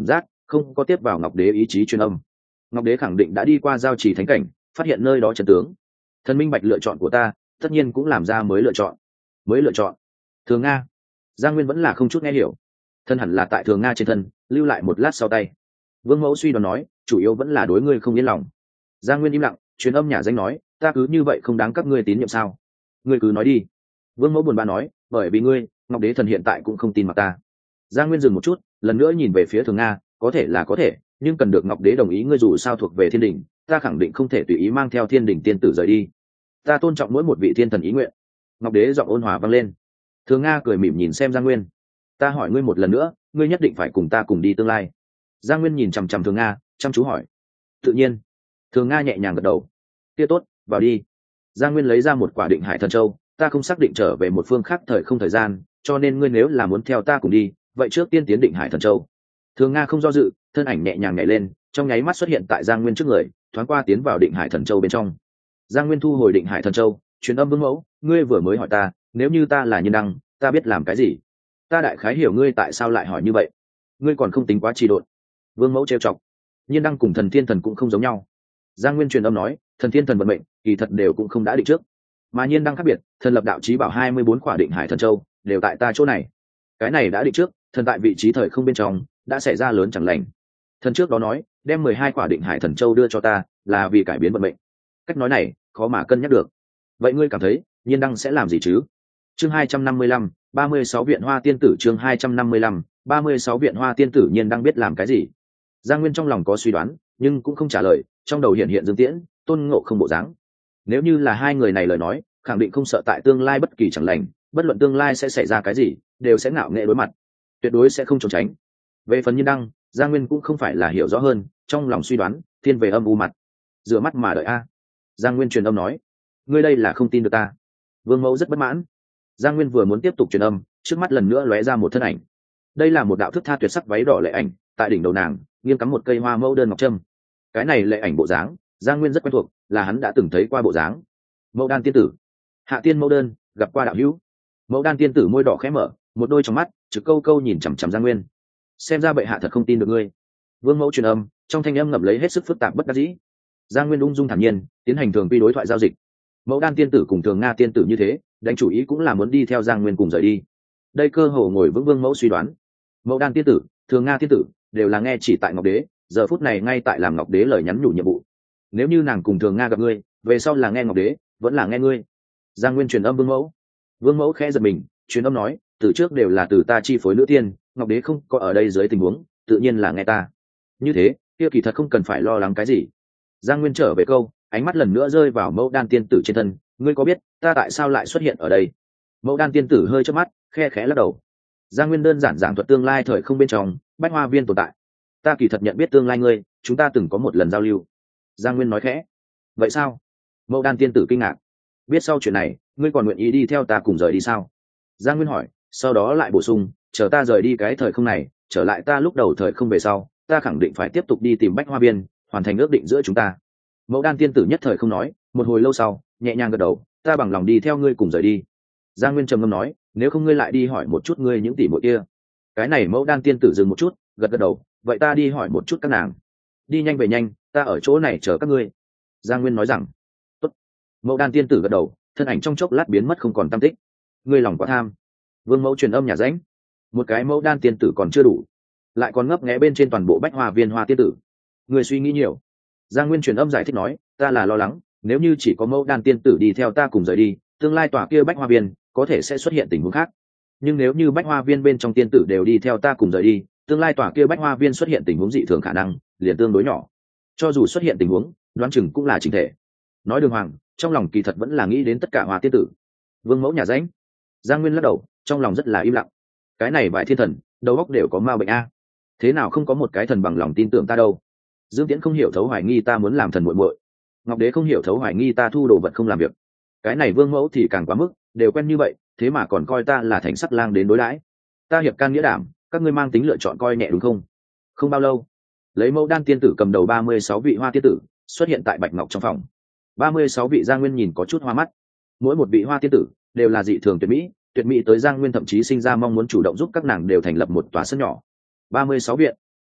không có tiếp vào ngọc đế ý chí truyền âm. Ngọc đế khẳng định đã đi qua giao trì thánh cảnh, phát hiện nơi đó trận tướng. Thần minh bạch lựa chọn của ta, tất nhiên cũng làm ra mới lựa chọn. Mới lựa chọn. Thường Nga. Giang Nguyên vẫn là không chút nghe hiểu. Thân hẳn là tại Thường Nga trên thân, lưu lại một lát sau tay. Vương Mẫu suy đoán nói, chủ yếu vẫn là đối ngươi không yên lòng. Giang Nguyên im lặng, truyền âm nhà danh nói, ta cứ như vậy không đáng các ngươi tín nhiệm sao? Ngươi cứ nói đi. Vương Mẫu buồn bã nói, bởi vì ngươi, Ngọc Đế thần hiện tại cũng không tin mặc ta. Giang Nguyên dừng một chút, lần nữa nhìn về phía Thường Nga, có thể là có thể, nhưng cần được Ngọc Đế đồng ý, ngươi dù sao thuộc về thiên đình, ta khẳng định không thể tùy ý mang theo thiên đình tiên tử rời đi. Ta tôn trọng mỗi một vị thiên thần ý nguyện. Ngọc Đế giọng ôn hòa vang lên. Thường Nga cười mỉm nhìn xem Giang Nguyên, ta hỏi ngươi một lần nữa, ngươi nhất định phải cùng ta cùng đi tương lai. Giang Nguyên nhìn chằm chằm Thường Nga, chăm chú hỏi. Tự nhiên. Thường Nga nhẹ nhàng gật đầu. Kia tốt, vào đi. Giang Nguyên lấy ra một quả định hải thần châu, ta không xác định trở về một phương khác thời không thời gian, cho nên ngươi nếu là muốn theo ta cùng đi, vậy trước tiên tiến định hải thần châu. Thường Nga không do dự, thân ảnh nhẹ nhàng nhảy lên, trong nháy mắt xuất hiện tại Giang Nguyên trước người, thoáng qua tiến vào định hải thần châu bên trong. Giang Nguyên thu hồi định hải thần châu, truyền âm Vương Mẫu, ngươi vừa mới hỏi ta, nếu như ta là Nhiên Đăng, ta biết làm cái gì? Ta đại khái hiểu ngươi tại sao lại hỏi như vậy. Ngươi còn không tính quá trì độn. Vương Mẫu trêu chọc. Nhiên Đăng cùng thần thiên thần cũng không giống nhau. Giang Nguyên truyền âm nói, thần thiên thần vận mệnh kỳ thật đều cũng không đã định trước, mà Nhiên Đăng khác biệt, thần lập đạo chí bảo hai mươi bốn quả định hải thần châu đều tại ta chỗ này. Cái này đã định trước, thần tại vị trí thời không bên trong đã xảy ra lớn chẳng lành. Thần trước đó nói đem mười hai quả định hải thần châu đưa cho ta là vì cải biến vận mệnh. Cách nói này khó mà cân nhắc được. Vậy ngươi cảm thấy Nhiên Đăng sẽ làm gì chứ? Chương hai trăm năm mươi lăm, ba mươi sáu viện hoa tiên tử. Chương hai trăm năm mươi lăm, ba mươi sáu viện hoa tiên tử. Nhiên Đăng biết làm cái gì? Giang Nguyên trong lòng có suy đoán, nhưng cũng không trả lời, trong đầu hiện hiện Dương Tiễn, Tôn Ngộ Không bộ dáng. Nếu như là hai người này lời nói, khẳng định không sợ tại tương lai bất kỳ chẳng lành, bất luận tương lai sẽ xảy ra cái gì, đều sẽ ngạo nghệ đối mặt, tuyệt đối sẽ không trốn tránh. Về phần Nhiên Đăng, Giang Nguyên cũng không phải là hiểu rõ hơn, trong lòng suy đoán, thiên về âm u mặt. Rửa mắt mà đợi a. Giang Nguyên truyền âm nói, ngươi đây là không tin được ta. Vương Mẫu rất bất mãn. Giang Nguyên vừa muốn tiếp tục truyền âm, trước mắt lần nữa lóe ra một thân ảnh. Đây là một đạo thức tha tuyệt sắc váy đỏ lệ ảnh, tại đỉnh đầu nàng nghiêng cắm một cây hoa mẫu đơn ngọc trâm. Cái này lệ ảnh bộ dáng, Giang Nguyên rất quen thuộc, là hắn đã từng thấy qua bộ dáng. Mẫu Đan tiên tử, Hạ Tiên mẫu đơn, gặp qua đạo hữu. Mẫu Đan tiên tử môi đỏ khẽ mở, một đôi trong mắt trực câu câu nhìn chằm chằm Giang Nguyên. Xem ra bệ hạ thật không tin được ngươi. Vương Mẫu truyền âm, trong thanh âm ngập lấy hết sức phức tạp bất đắc dĩ. Giang Nguyên ung dung thản nhiên tiến hành thường quy đối thoại giao dịch. Mẫu Đan tiên tử cùng Thường Nga tiên tử như thế, đánh chủ ý cũng là muốn đi theo Giang Nguyên cùng rời đi. Đây cơ hồ ngồi vững Vương Mẫu suy đoán. Mẫu Đan tiên tử, Thường Nga tiên tử đều là nghe chỉ tại Ngọc Đế, giờ phút này ngay tại làm Ngọc Đế lời nhắn nhủ nhiệm vụ. Nếu như nàng cùng Thường Nga gặp ngươi, về sau là nghe Ngọc Đế, vẫn là nghe ngươi. Giang Nguyên truyền âm Vương Mẫu. Vương Mẫu khẽ giật mình, truyền âm nói, từ trước đều là từ ta chi phối nữ tiên, Ngọc Đế không có ở đây dưới tình huống, tự nhiên là nghe ta. Như thế, kia kỳ thật không cần phải lo lắng cái gì. Giang Nguyên trở về câu, ánh mắt lần nữa rơi vào Mẫu Đan tiên tử trên thân, ngươi có biết ta tại sao lại xuất hiện ở đây? Mẫu Đan tiên tử hơi chớp mắt, khe khẽ lắc đầu. Giang Nguyên đơn giản giảng thuật tương lai thời không bên trong bách hoa viên tồn tại. Ta kỳ thật nhận biết tương lai ngươi, chúng ta từng có một lần giao lưu. Giang Nguyên nói khẽ. Vậy sao? Mẫu Đan tiên tử kinh ngạc. Biết sau chuyện này, ngươi còn nguyện ý đi theo ta cùng rời đi sao? Giang Nguyên hỏi, sau đó lại bổ sung, chờ ta rời đi cái thời không này, trở lại ta lúc đầu thời không về sau, ta khẳng định phải tiếp tục đi tìm bách hoa viên, hoàn thành ước định giữa chúng ta. Mẫu Đan tiên tử nhất thời không nói, một hồi lâu sau nhẹ nhàng gật đầu, ta bằng lòng đi theo ngươi cùng rời đi. Giang Nguyên trầm ngâm nói, nếu không ngươi lại đi hỏi một chút ngươi những tỷ muội kia. Cái này Mẫu Đan tiên tử dừng một chút, gật gật đầu, vậy ta đi hỏi một chút các nàng. Đi nhanh về nhanh, ta ở chỗ này chờ các ngươi. Giang Nguyên nói rằng. Tốt. Mẫu Đan tiên tử gật đầu, thân ảnh trong chốc lát biến mất không còn tăm tích. Ngươi lòng quá tham. Vương Mẫu truyền âm nhà ránh. Một cái Mẫu Đan tiên tử còn chưa đủ, lại còn ngấp nghé bên trên toàn bộ bách hoa viên hoa tiên tử. Ngươi suy nghĩ nhiều. Giang Nguyên truyền âm giải thích nói, ta là lo lắng, nếu như chỉ có Mẫu Đan tiên tử đi theo ta cùng rời đi, tương lai tòa kia bách hoa viên có thể sẽ xuất hiện tình huống khác. Nhưng nếu như bách hoa viên bên trong tiên tử đều đi theo ta cùng rời đi, tương lai tòa kia bách hoa viên xuất hiện tình huống dị thường khả năng liền tương đối nhỏ. Cho dù xuất hiện tình huống, đoán chừng cũng là chỉnh thể. Nói đường hoàng, trong lòng kỳ thật vẫn là nghĩ đến tất cả hoa tiên tử. Vương Mẫu nhà ránh. Giang Nguyên lắc đầu, trong lòng rất là im lặng. Cái này vài thiên thần, đầu óc đều có ma bệnh a. Thế nào không có một cái thần bằng lòng tin tưởng ta đâu? Dương Tiễn không hiểu thấu hoài nghi ta muốn làm thần muội muội. Ngọc Đế không hiểu thấu hoài nghi ta thu đồ vật không làm việc. Cái này Vương Mẫu thì càng quá mức, đều quen như vậy, thế mà còn coi ta là thành sắc lang đến đối đãi. Ta hiệp can nghĩa đảm, các ngươi mang tính lựa chọn coi nhẹ đúng không? Không bao lâu, lấy Mẫu Đan tiên tử cầm đầu ba mươi sáu vị hoa tiên tử xuất hiện tại Bạch Ngọc trong phòng. ba mươi sáu vị Giang Nguyên nhìn có chút hoa mắt. Mỗi một vị hoa tiên tử đều là dị thường tuyệt mỹ, tuyệt mỹ tới Giang Nguyên thậm chí sinh ra mong muốn chủ động giúp các nàng đều thành lập một tòa sân nhỏ. ba mươi sáu viện.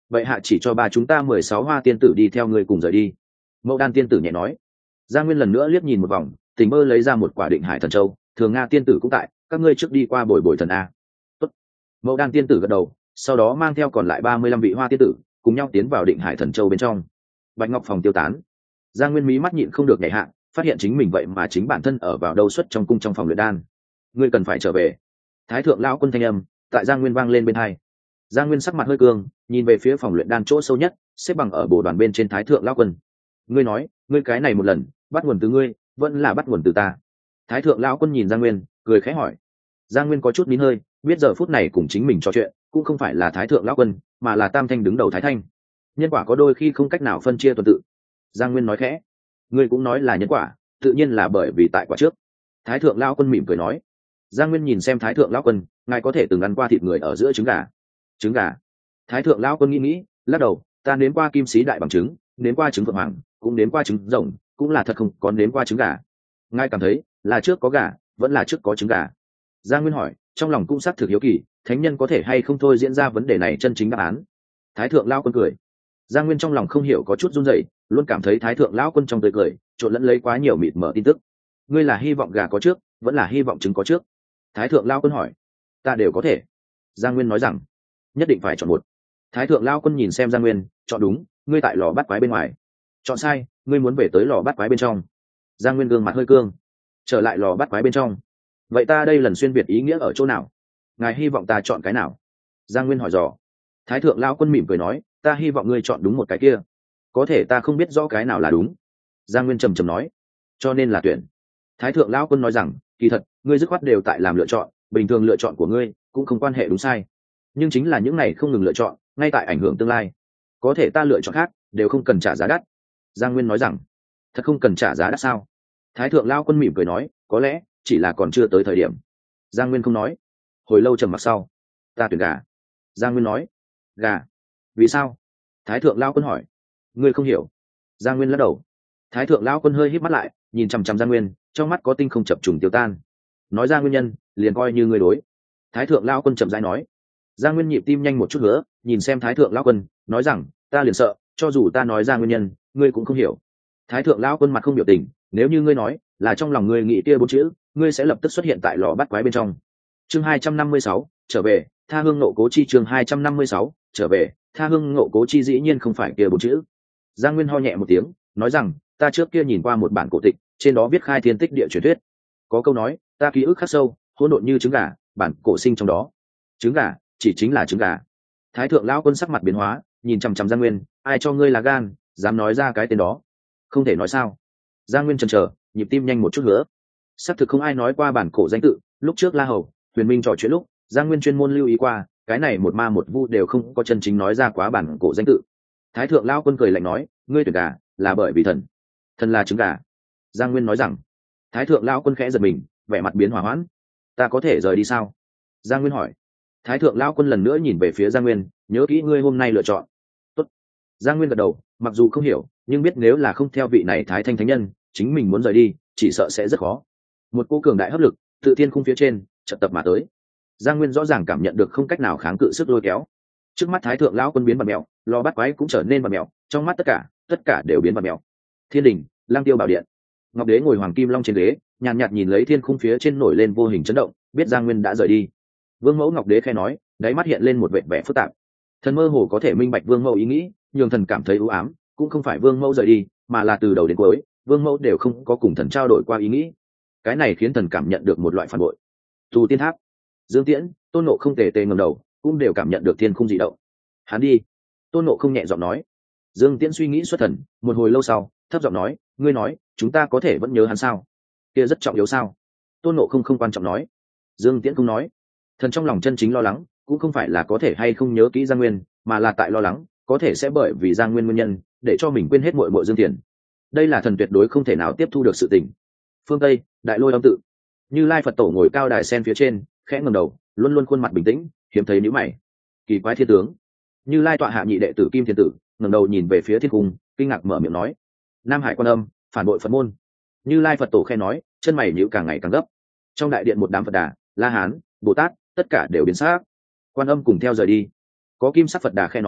vậy hạ chỉ cho ba chúng ta mười sáu hoa tiên tử đi theo ngươi cùng rời đi. Mẫu Đan tiên tử nhẹ nói. Giang Nguyên lần nữa liếc nhìn một vòng, tình mơ lấy ra một quả định hải thần châu, thường Nga tiên tử cũng tại, các ngươi trước đi qua bồi bồi thần a. Tốt. Mẫu Đan tiên tử gật đầu, sau đó mang theo còn lại ba mươi lăm vị hoa tiên tử cùng nhau tiến vào định hải thần châu bên trong. Bạch ngọc phòng tiêu tán. Giang Nguyên mí mắt nhịn không được nhảy hạ, phát hiện chính mình vậy mà chính bản thân ở vào đâu xuất trong cung trong phòng luyện đan. Ngươi cần phải trở về. Thái thượng lão quân thanh âm tại Giang Nguyên vang lên bên hai. Giang Nguyên sắc mặt hơi cương, nhìn về phía phòng luyện đan chỗ sâu nhất, xếp bằng ở bồ đoàn bên trên Thái thượng lão quân. Ngươi nói, ngươi cái này một lần, bắt nguồn từ ngươi, vẫn là bắt nguồn từ ta? Thái thượng lão quân nhìn Giang Nguyên, cười khẽ hỏi. Giang Nguyên có chút nín hơi, biết giờ phút này cùng chính mình trò chuyện, cũng không phải là Thái thượng lão quân, mà là Tam Thanh đứng đầu Thái Thanh. Nhân quả có đôi khi không cách nào phân chia tuần tự. Giang Nguyên nói khẽ. Ngươi cũng nói là nhân quả, tự nhiên là bởi vì tại quả trước. Thái thượng lão quân mỉm cười nói. Giang Nguyên nhìn xem Thái thượng lão quân, ngài có thể từng ăn qua thịt người ở giữa trứng gà? Trứng gà? Thái thượng lão quân nghĩ nghĩ, lắc đầu, ta nếm qua kim sĩ đại bằng trứng, nếm qua trứng phượng hoàng, cũng nếm qua trứng rồng, cũng là thật không có nếm qua trứng gà. Ngài cảm thấy là trước có gà, vẫn là trước có trứng gà? Giang Nguyên hỏi, trong lòng cũng xác thực hiếu kỳ, thánh nhân có thể hay không thôi diễn ra vấn đề này chân chính đáp án. Thái thượng lão quân cười. Giang Nguyên trong lòng không hiểu có chút run rẩy, luôn cảm thấy Thái thượng lão quân trong tươi cười trộn lẫn lấy quá nhiều mịt mờ tin tức. Ngươi là hy vọng gà có trước, vẫn là hy vọng trứng có trước? Thái thượng lão quân hỏi. Ta đều có thể. Giang Nguyên nói rằng. Nhất định phải chọn một. Thái thượng lão quân nhìn xem Giang Nguyên, chọn đúng, ngươi tại lò bắt quái bên ngoài. Chọn sai, ngươi muốn về tới lò bắt quái bên trong. Giang Nguyên gương mặt hơi cương. Trở lại lò bắt quái bên trong. Vậy ta đây lần xuyên việt ý nghĩa ở chỗ nào? Ngài hy vọng ta chọn cái nào? Giang Nguyên hỏi dò. Thái thượng lão quân mỉm cười nói, ta hy vọng ngươi chọn đúng một cái kia. Có thể ta không biết rõ cái nào là đúng. Giang Nguyên trầm trầm nói. Cho nên là tuyển. Thái thượng lão quân nói rằng, kỳ thật ngươi dứt khoát đều tại làm lựa chọn, bình thường lựa chọn của ngươi cũng không quan hệ đúng sai, nhưng chính là những này không ngừng lựa chọn ngay tại ảnh hưởng tương lai. Có thể ta lựa chọn khác đều không cần trả giá đắt. Giang Nguyên nói rằng. Thật không cần trả giá đắt sao? Thái thượng lão quân mỉm cười nói, có lẽ chỉ là còn chưa tới thời điểm. Giang Nguyên không nói. Hồi lâu trầm mặc sau, ta tuyển gà. Giang Nguyên nói. Gà? Vì sao? Thái thượng lão quân hỏi. Ngươi không hiểu. Giang Nguyên lắc đầu. Thái thượng lão quân hơi híp mắt lại, nhìn chằm chằm Giang Nguyên, trong mắt có tinh không chập trùng tiêu tan. Nói ra nguyên nhân, liền coi như ngươi đối. Thái thượng lão quân chậm rãi nói. Giang Nguyên nhịp tim nhanh một chút nữa, nhìn xem Thái thượng lão quân, nói rằng, ta liền sợ, cho dù ta nói ra nguyên nhân, ngươi cũng không hiểu. Thái thượng lão quân mặt không biểu tình, nếu như ngươi nói là trong lòng ngươi nghĩ kia bốn chữ, ngươi sẽ lập tức xuất hiện tại lò bắt quái bên trong. Chương hai trăm năm mươi sáu, trở về, tha hương nộ cố chi. Chương hai trăm năm mươi sáu, trở về, tha hương nộ cố chi dĩ nhiên không phải kia bốn chữ. Giang Nguyên ho nhẹ một tiếng, nói rằng, ta trước kia nhìn qua một bản cổ tịch, trên đó viết khai thiên tích địa truyền thuyết. Có câu nói, ta ký ức khắc sâu, hỗn độn như trứng gà, bản cổ sinh trong đó. Trứng gà, chỉ chính là trứng gà. Thái thượng lão quân sắc mặt biến hóa, nhìn chằm chằm Giang Nguyên, ai cho ngươi là gan, dám nói ra cái tên đó? Không thể nói sao? Giang Nguyên chần chờ, nhịp tim nhanh một chút nữa. Xác thực không ai nói qua bản cổ danh tự, lúc trước La Hầu, Huyền Minh trò chuyện lúc, Giang Nguyên chuyên môn lưu ý qua, cái này một ma một vu đều không có chân chính nói ra quá bản cổ danh tự. Thái thượng lão quân cười lạnh nói, ngươi tuyển gà là bởi vì thần. Thần là trứng gà. Giang Nguyên nói rằng. Thái thượng lão quân khẽ giật mình, vẻ mặt biến hỏa hoãn. Ta có thể rời đi sao? Giang Nguyên hỏi. Thái thượng lão quân lần nữa nhìn về phía Giang Nguyên, nhớ kỹ ngươi hôm nay lựa chọn. Tốt. Giang Nguyên gật đầu, mặc dù không hiểu, nhưng biết nếu là không theo vị này Thái Thanh thánh nhân, chính mình muốn rời đi, chỉ sợ sẽ rất khó. Một cô cường đại hấp lực, tự thiên khung phía trên, chợt tập mà tới. Giang Nguyên rõ ràng cảm nhận được không cách nào kháng cự sức lôi kéo. Trước mắt Thái thượng lão quân biến bạt mèo, lò bắt quái cũng trở nên bạt mèo, trong mắt tất cả, tất cả đều biến bạt mèo. Thiên đình, Lang Tiêu bảo điện. Ngọc Đế ngồi hoàng kim long trên ghế, nhàn nhạt nhìn lấy thiên khung phía trên nổi lên vô hình chấn động, biết Giang Nguyên đã rời đi. Vương Mẫu Ngọc Đế khẽ nói, đáy mắt hiện lên một vẻ vẻ phức tạp. Thần mơ hồ có thể minh bạch Vương Mẫu ý nghĩ, nhường thần cảm thấy u ám, cũng không phải Vương Mẫu rời đi, mà là từ đầu đến cuối, Vương Mẫu đều không có cùng thần trao đổi qua ý nghĩ. Cái này khiến thần cảm nhận được một loại phản bội. Tù Tiên Tháp, Dương Tiễn, Tôn Ngộ không tề tề ngẩng đầu, cũng đều cảm nhận được thiên khung dị động. Hắn đi. Tôn Ngộ không nhẹ giọng nói. Dương Tiễn suy nghĩ xuất thần, một hồi lâu sau, thấp giọng nói, ngươi nói, chúng ta có thể vẫn nhớ hắn sao? Kia rất trọng yếu sao? Tôn Ngộ không không quan trọng nói. Dương Tiễn không nói. Thần trong lòng chân chính lo lắng, cũng không phải là có thể hay không nhớ kỹ Giang Nguyên, mà là tại lo lắng, có thể sẽ bởi vì Giang Nguyên nguyên nhân, để cho mình quên hết muội muội Dương Tiền. Đây là thần tuyệt đối không thể nào tiếp thu được sự tình. Phương Tây, Đại Lôi Âm tự. Như Lai Phật Tổ ngồi cao đài sen phía trên, khẽ ngẩng đầu, luôn luôn khuôn mặt bình tĩnh, hiếm thấy nhíu mày. Kỳ quái thiên tướng. Như Lai tọa hạ nhị đệ tử Kim Thiên Tử, ngẩng đầu nhìn về phía thiên cung, kinh ngạc mở miệng nói: Nam Hải Quan Âm, phản bội Phật môn. Như Lai Phật Tổ khẽ nói, chân mày nhíu càng ngày càng gấp. Trong đại điện một đám Phật Đà, La Hán, Bồ Tát, tất cả đều biến sắc. Quan Âm cùng theo rời đi. Có kim sắc Phật Đà khẽ nói,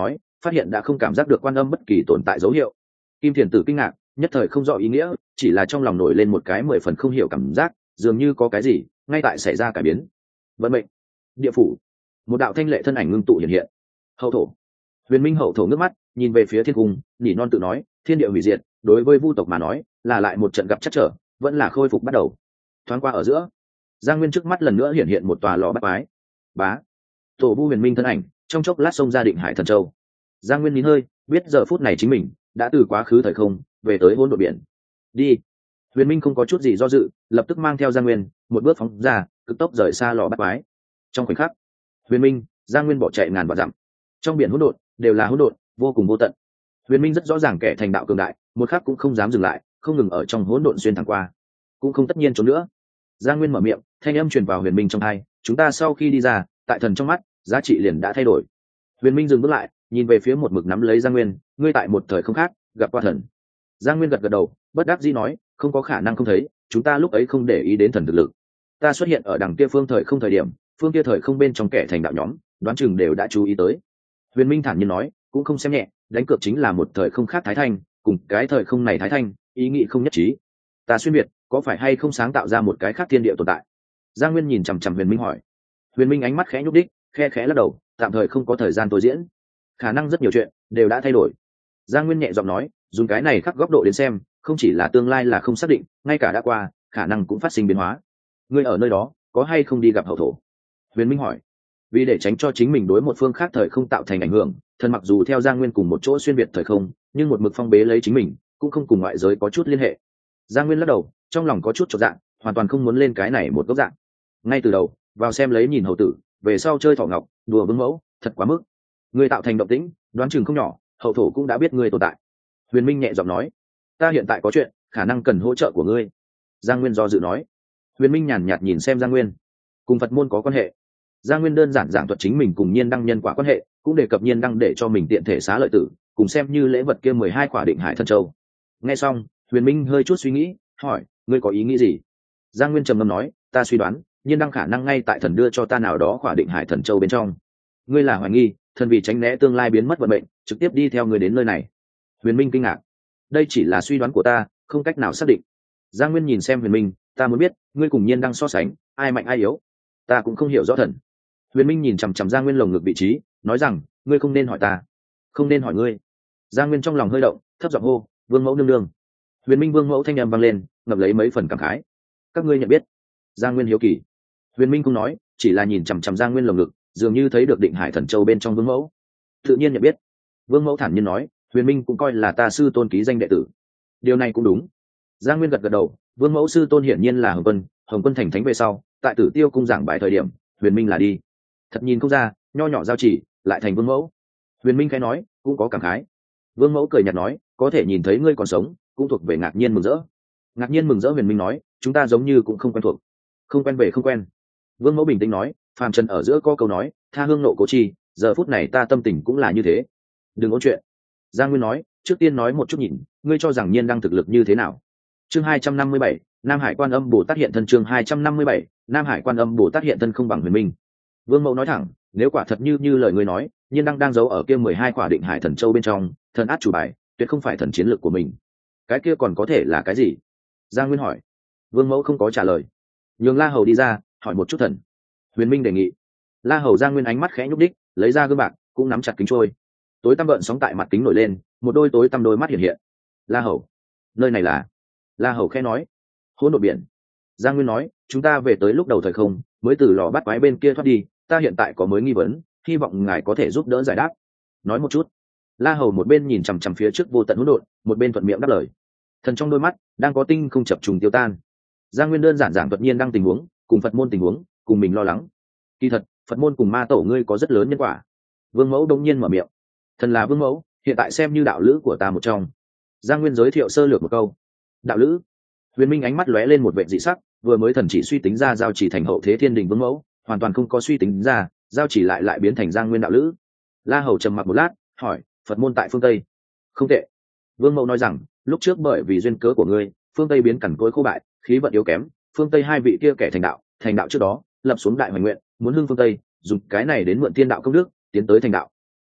phát hiện đã không cảm giác được quan âm bất kỳ tồn tại dấu hiệu. Kim Thiền Tử kinh ngạc, nhất thời không rõ ý nghĩa, chỉ là trong lòng nổi lên một cái mười phần không hiểu cảm giác, dường như có cái gì ngay tại xảy ra cải biến. Vận mệnh, địa phủ, một đạo thanh lệ thân ảnh ngưng tụ hiện hiện. Hậu thổ, Huyền Minh hậu thổ nước mắt nhìn về phía thiên cung, nhỉ non tự nói, thiên địa hủy diệt đối với vu tộc mà nói là lại một trận gặp chắc trở, vẫn là khôi phục bắt đầu. Thoáng qua ở giữa, Giang Nguyên trước mắt lần nữa hiện hiện một tòa lò bắt quái. Bá, tổ vu Huyền Minh thân ảnh trong chốc lát xông ra Định Hải Thần Châu. Giang Nguyên nín hơi, biết giờ phút này chính mình đã từ quá khứ thời không về tới hỗn độn biển. Đi. Huyền Minh không có chút gì do dự, lập tức mang theo Giang Nguyên một bước phóng ra, cực tốc rời xa lò bắt quái. Trong khoảnh khắc, Huyền Minh, Giang Nguyên bỏ chạy ngàn vạn dặm. Trong biển hỗn độn đều là hỗn độn, vô cùng vô tận. Huyền Minh rất rõ ràng kẻ thành đạo cường đại, một khắc cũng không dám dừng lại, không ngừng ở trong hỗn độn xuyên thẳng qua, cũng không tất nhiên trốn nữa. Giang Nguyên mở miệng, thanh âm truyền vào Huyền Minh trong tai, chúng ta sau khi đi ra, tại thần trong mắt, giá trị liền đã thay đổi. Huyền Minh dừng bước lại, nhìn về phía một mực nắm lấy Giang Nguyên, ngươi tại một thời không khác gặp qua thần. Giang Nguyên gật gật đầu, bất đắc dĩ nói, không có khả năng không thấy, chúng ta lúc ấy không để ý đến thần thực lực. Ta xuất hiện ở đằng kia phương thời không thời điểm, phương kia thời không bên trong kẻ thành đạo nhóm, đoán chừng đều đã chú ý tới. Huyền Minh thản nhiên nói, cũng không xem nhẹ, đánh cược chính là một thời không khác Thái Thanh, cùng cái thời không này Thái Thanh, ý nghĩ không nhất trí. Ta xuyên biệt, có phải hay không sáng tạo ra một cái khác thiên địa tồn tại? Giang Nguyên nhìn chằm chằm Huyền Minh hỏi. Huyền Minh ánh mắt khẽ nhúc đích, khe khẽ lắc đầu, tạm thời không có thời gian tôi diễn, khả năng rất nhiều chuyện đều đã thay đổi. Giang Nguyên nhẹ giọng nói, dùng cái này khắc góc độ đến xem, không chỉ là tương lai là không xác định, ngay cả đã qua khả năng cũng phát sinh biến hóa. Ngươi ở nơi đó có hay không đi gặp hậu thổ? Huyền Minh hỏi. Vì để tránh cho chính mình đối một phương khác thời không tạo thành ảnh hưởng, thần mặc dù theo Giang Nguyên cùng một chỗ xuyên việt thời không, nhưng một mực phong bế lấy chính mình, cũng không cùng ngoại giới có chút liên hệ. Giang Nguyên lắc đầu, trong lòng có chút chột dạ, hoàn toàn không muốn lên cái này một góc dạng. Ngay từ đầu vào xem lấy nhìn hầu tử, về sau chơi thỏ ngọc đùa vương mẫu, thật quá mức. Ngươi tạo thành động tĩnh, đoán chừng không nhỏ, hậu thổ cũng đã biết ngươi tồn tại. Huyền Minh nhẹ giọng nói, ta hiện tại có chuyện, khả năng cần hỗ trợ của ngươi. Giang Nguyên do dự nói. Huyền Minh nhàn nhạt nhìn xem Giang Nguyên, cùng Phật môn có quan hệ. Giang Nguyên đơn giản giảng thuật chính mình cùng Nhiên Đăng nhân quả quan hệ, cũng đề cập Nhiên Đăng để cho mình tiện thể xá lợi tử, cùng xem như lễ vật kia mười hai quả Định Hải Thần Châu. Nghe xong, Huyền Minh hơi chút suy nghĩ, hỏi, ngươi có ý nghĩ gì? Giang Nguyên trầm ngâm nói, ta suy đoán, Nhiên Đăng khả năng ngay tại thần đưa cho ta nào đó quả Định Hải Thần Châu bên trong. Ngươi là hoài nghi, thần vì tránh né tương lai biến mất vận mệnh, trực tiếp đi theo ngươi đến nơi này. Huyền Minh kinh ngạc, đây chỉ là suy đoán của ta, không cách nào xác định. Giang Nguyên nhìn xem Huyền Minh, ta muốn biết, ngươi cùng Nhiên Đăng so sánh, ai mạnh ai yếu? Ta cũng không hiểu rõ thần. Huyền Minh nhìn chằm chằm Giang Nguyên lồng ngực vị trí, nói rằng, ngươi không nên hỏi ta, không nên hỏi ngươi. Giang Nguyên trong lòng hơi động, thấp giọng hô, Vương mẫu nương nương. Huyền Minh Vương mẫu thanh âm vang lên, ngập lấy mấy phần cảm khái. Các ngươi nhận biết? Giang Nguyên hiếu kỳ. Huyền Minh không nói, chỉ là nhìn chằm chằm Giang Nguyên lồng ngực, dường như thấy được Định Hải Thần Châu bên trong Vương mẫu. Tự nhiên nhận biết. Vương mẫu thản nhiên nói, Huyền Minh cũng coi là ta sư tôn ký danh đệ tử. Điều này cũng đúng. Giang Nguyên gật gật đầu, Vương mẫu sư tôn hiển nhiên là Hồng Quân, Hồng Quân thành thánh về sau, tại Tử Tiêu cung giảng bài thời điểm, Huyền Minh là đi. Thật nhìn không ra, nho nhỏ giao chỉ lại thành Vương mẫu. Huyền Minh khẽ nói, cũng có cảm khái. Vương mẫu cười nhạt nói, có thể nhìn thấy ngươi còn sống, cũng thuộc về ngạc nhiên mừng rỡ. Ngạc nhiên mừng rỡ. Huyền Minh nói, chúng ta giống như cũng không quen thuộc. Không quen về không quen. Vương mẫu bình tĩnh nói, phàm trần ở giữa có câu nói, tha hương nộ cố chi, giờ phút này ta tâm tình cũng là như thế. Đừng ôn chuyện. Giang Nguyên nói, trước tiên nói một chút nhìn, ngươi cho rằng Nhiên Đăng thực lực như thế nào? Chương hai trăm năm mươi bảy, Nam Hải Quan Âm Bồ Tát hiện thân. Chương hai trăm năm mươi bảy, Nam Hải Quan Âm Bồ Tát hiện thân không bằng Huyền Minh. Vương mẫu nói thẳng, nếu quả thật như như lời ngươi nói, Nhiên Đăng đang giấu ở kia mười hai quả Định Hải Thần Châu bên trong, thần át chủ bài, tuyệt không phải thần chiến lược của mình. Cái kia còn có thể là cái gì? Giang Nguyên hỏi. Vương mẫu không có trả lời. Nhường La Hầu đi ra, hỏi một chút thần. Huyền Minh đề nghị. La Hầu. Giang Nguyên ánh mắt khẽ nhúc đích, lấy ra gương bạc, cũng nắm chặt kính trôi. Tối tăm gợn sóng tại mặt kính nổi lên, một đôi tối tăm đôi mắt hiện hiện. La Hầu, nơi này là? La Hầu khẽ nói, hỗn độn biển. Giang Nguyên nói, chúng ta về tới lúc đầu thời không, mới từ lò bắt quái bên kia thoát đi, ta hiện tại có mới nghi vấn, hy vọng ngài có thể giúp đỡ giải đáp. Nói một chút. La Hầu một bên nhìn chằm chằm phía trước vô tận hỗn độn, một bên thuận miệng đáp lời. Thần trong đôi mắt đang có tinh không chập trùng tiêu tan. Giang Nguyên đơn giản giảng thuật Nhiên Đăng tình huống, cùng Phật môn tình huống, cùng mình lo lắng. Kỳ thật, Phật môn cùng ma tổ ngươi có rất lớn nhân quả. Vương mẫu đông nhiên mở miệng. Thần là Vương mẫu, hiện tại xem như đạo lữ của ta một trong. Giang Nguyên giới thiệu sơ lược một câu. Đạo lữ. Huyền Minh ánh mắt lóe lên một vẻ dị sắc, vừa mới thần chỉ suy tính ra giao chỉ thành hậu thế thiên đình Vương mẫu, hoàn toàn không có suy tính ra, giao chỉ lại lại biến thành Giang Nguyên đạo lữ. La Hầu trầm mặc một lát, hỏi, Phật môn tại phương Tây. Không tệ. Vương mẫu nói rằng, lúc trước bởi vì duyên cớ của ngươi, phương Tây biến cằn cỗi khô bại, khí vận yếu kém, phương Tây hai vị kia kẻ thành đạo, thành đạo trước đó, lập xuống đại hoành nguyện, muốn hưng phương Tây, dùng cái này đến mượn tiên đạo công đức, tiến tới thành đạo.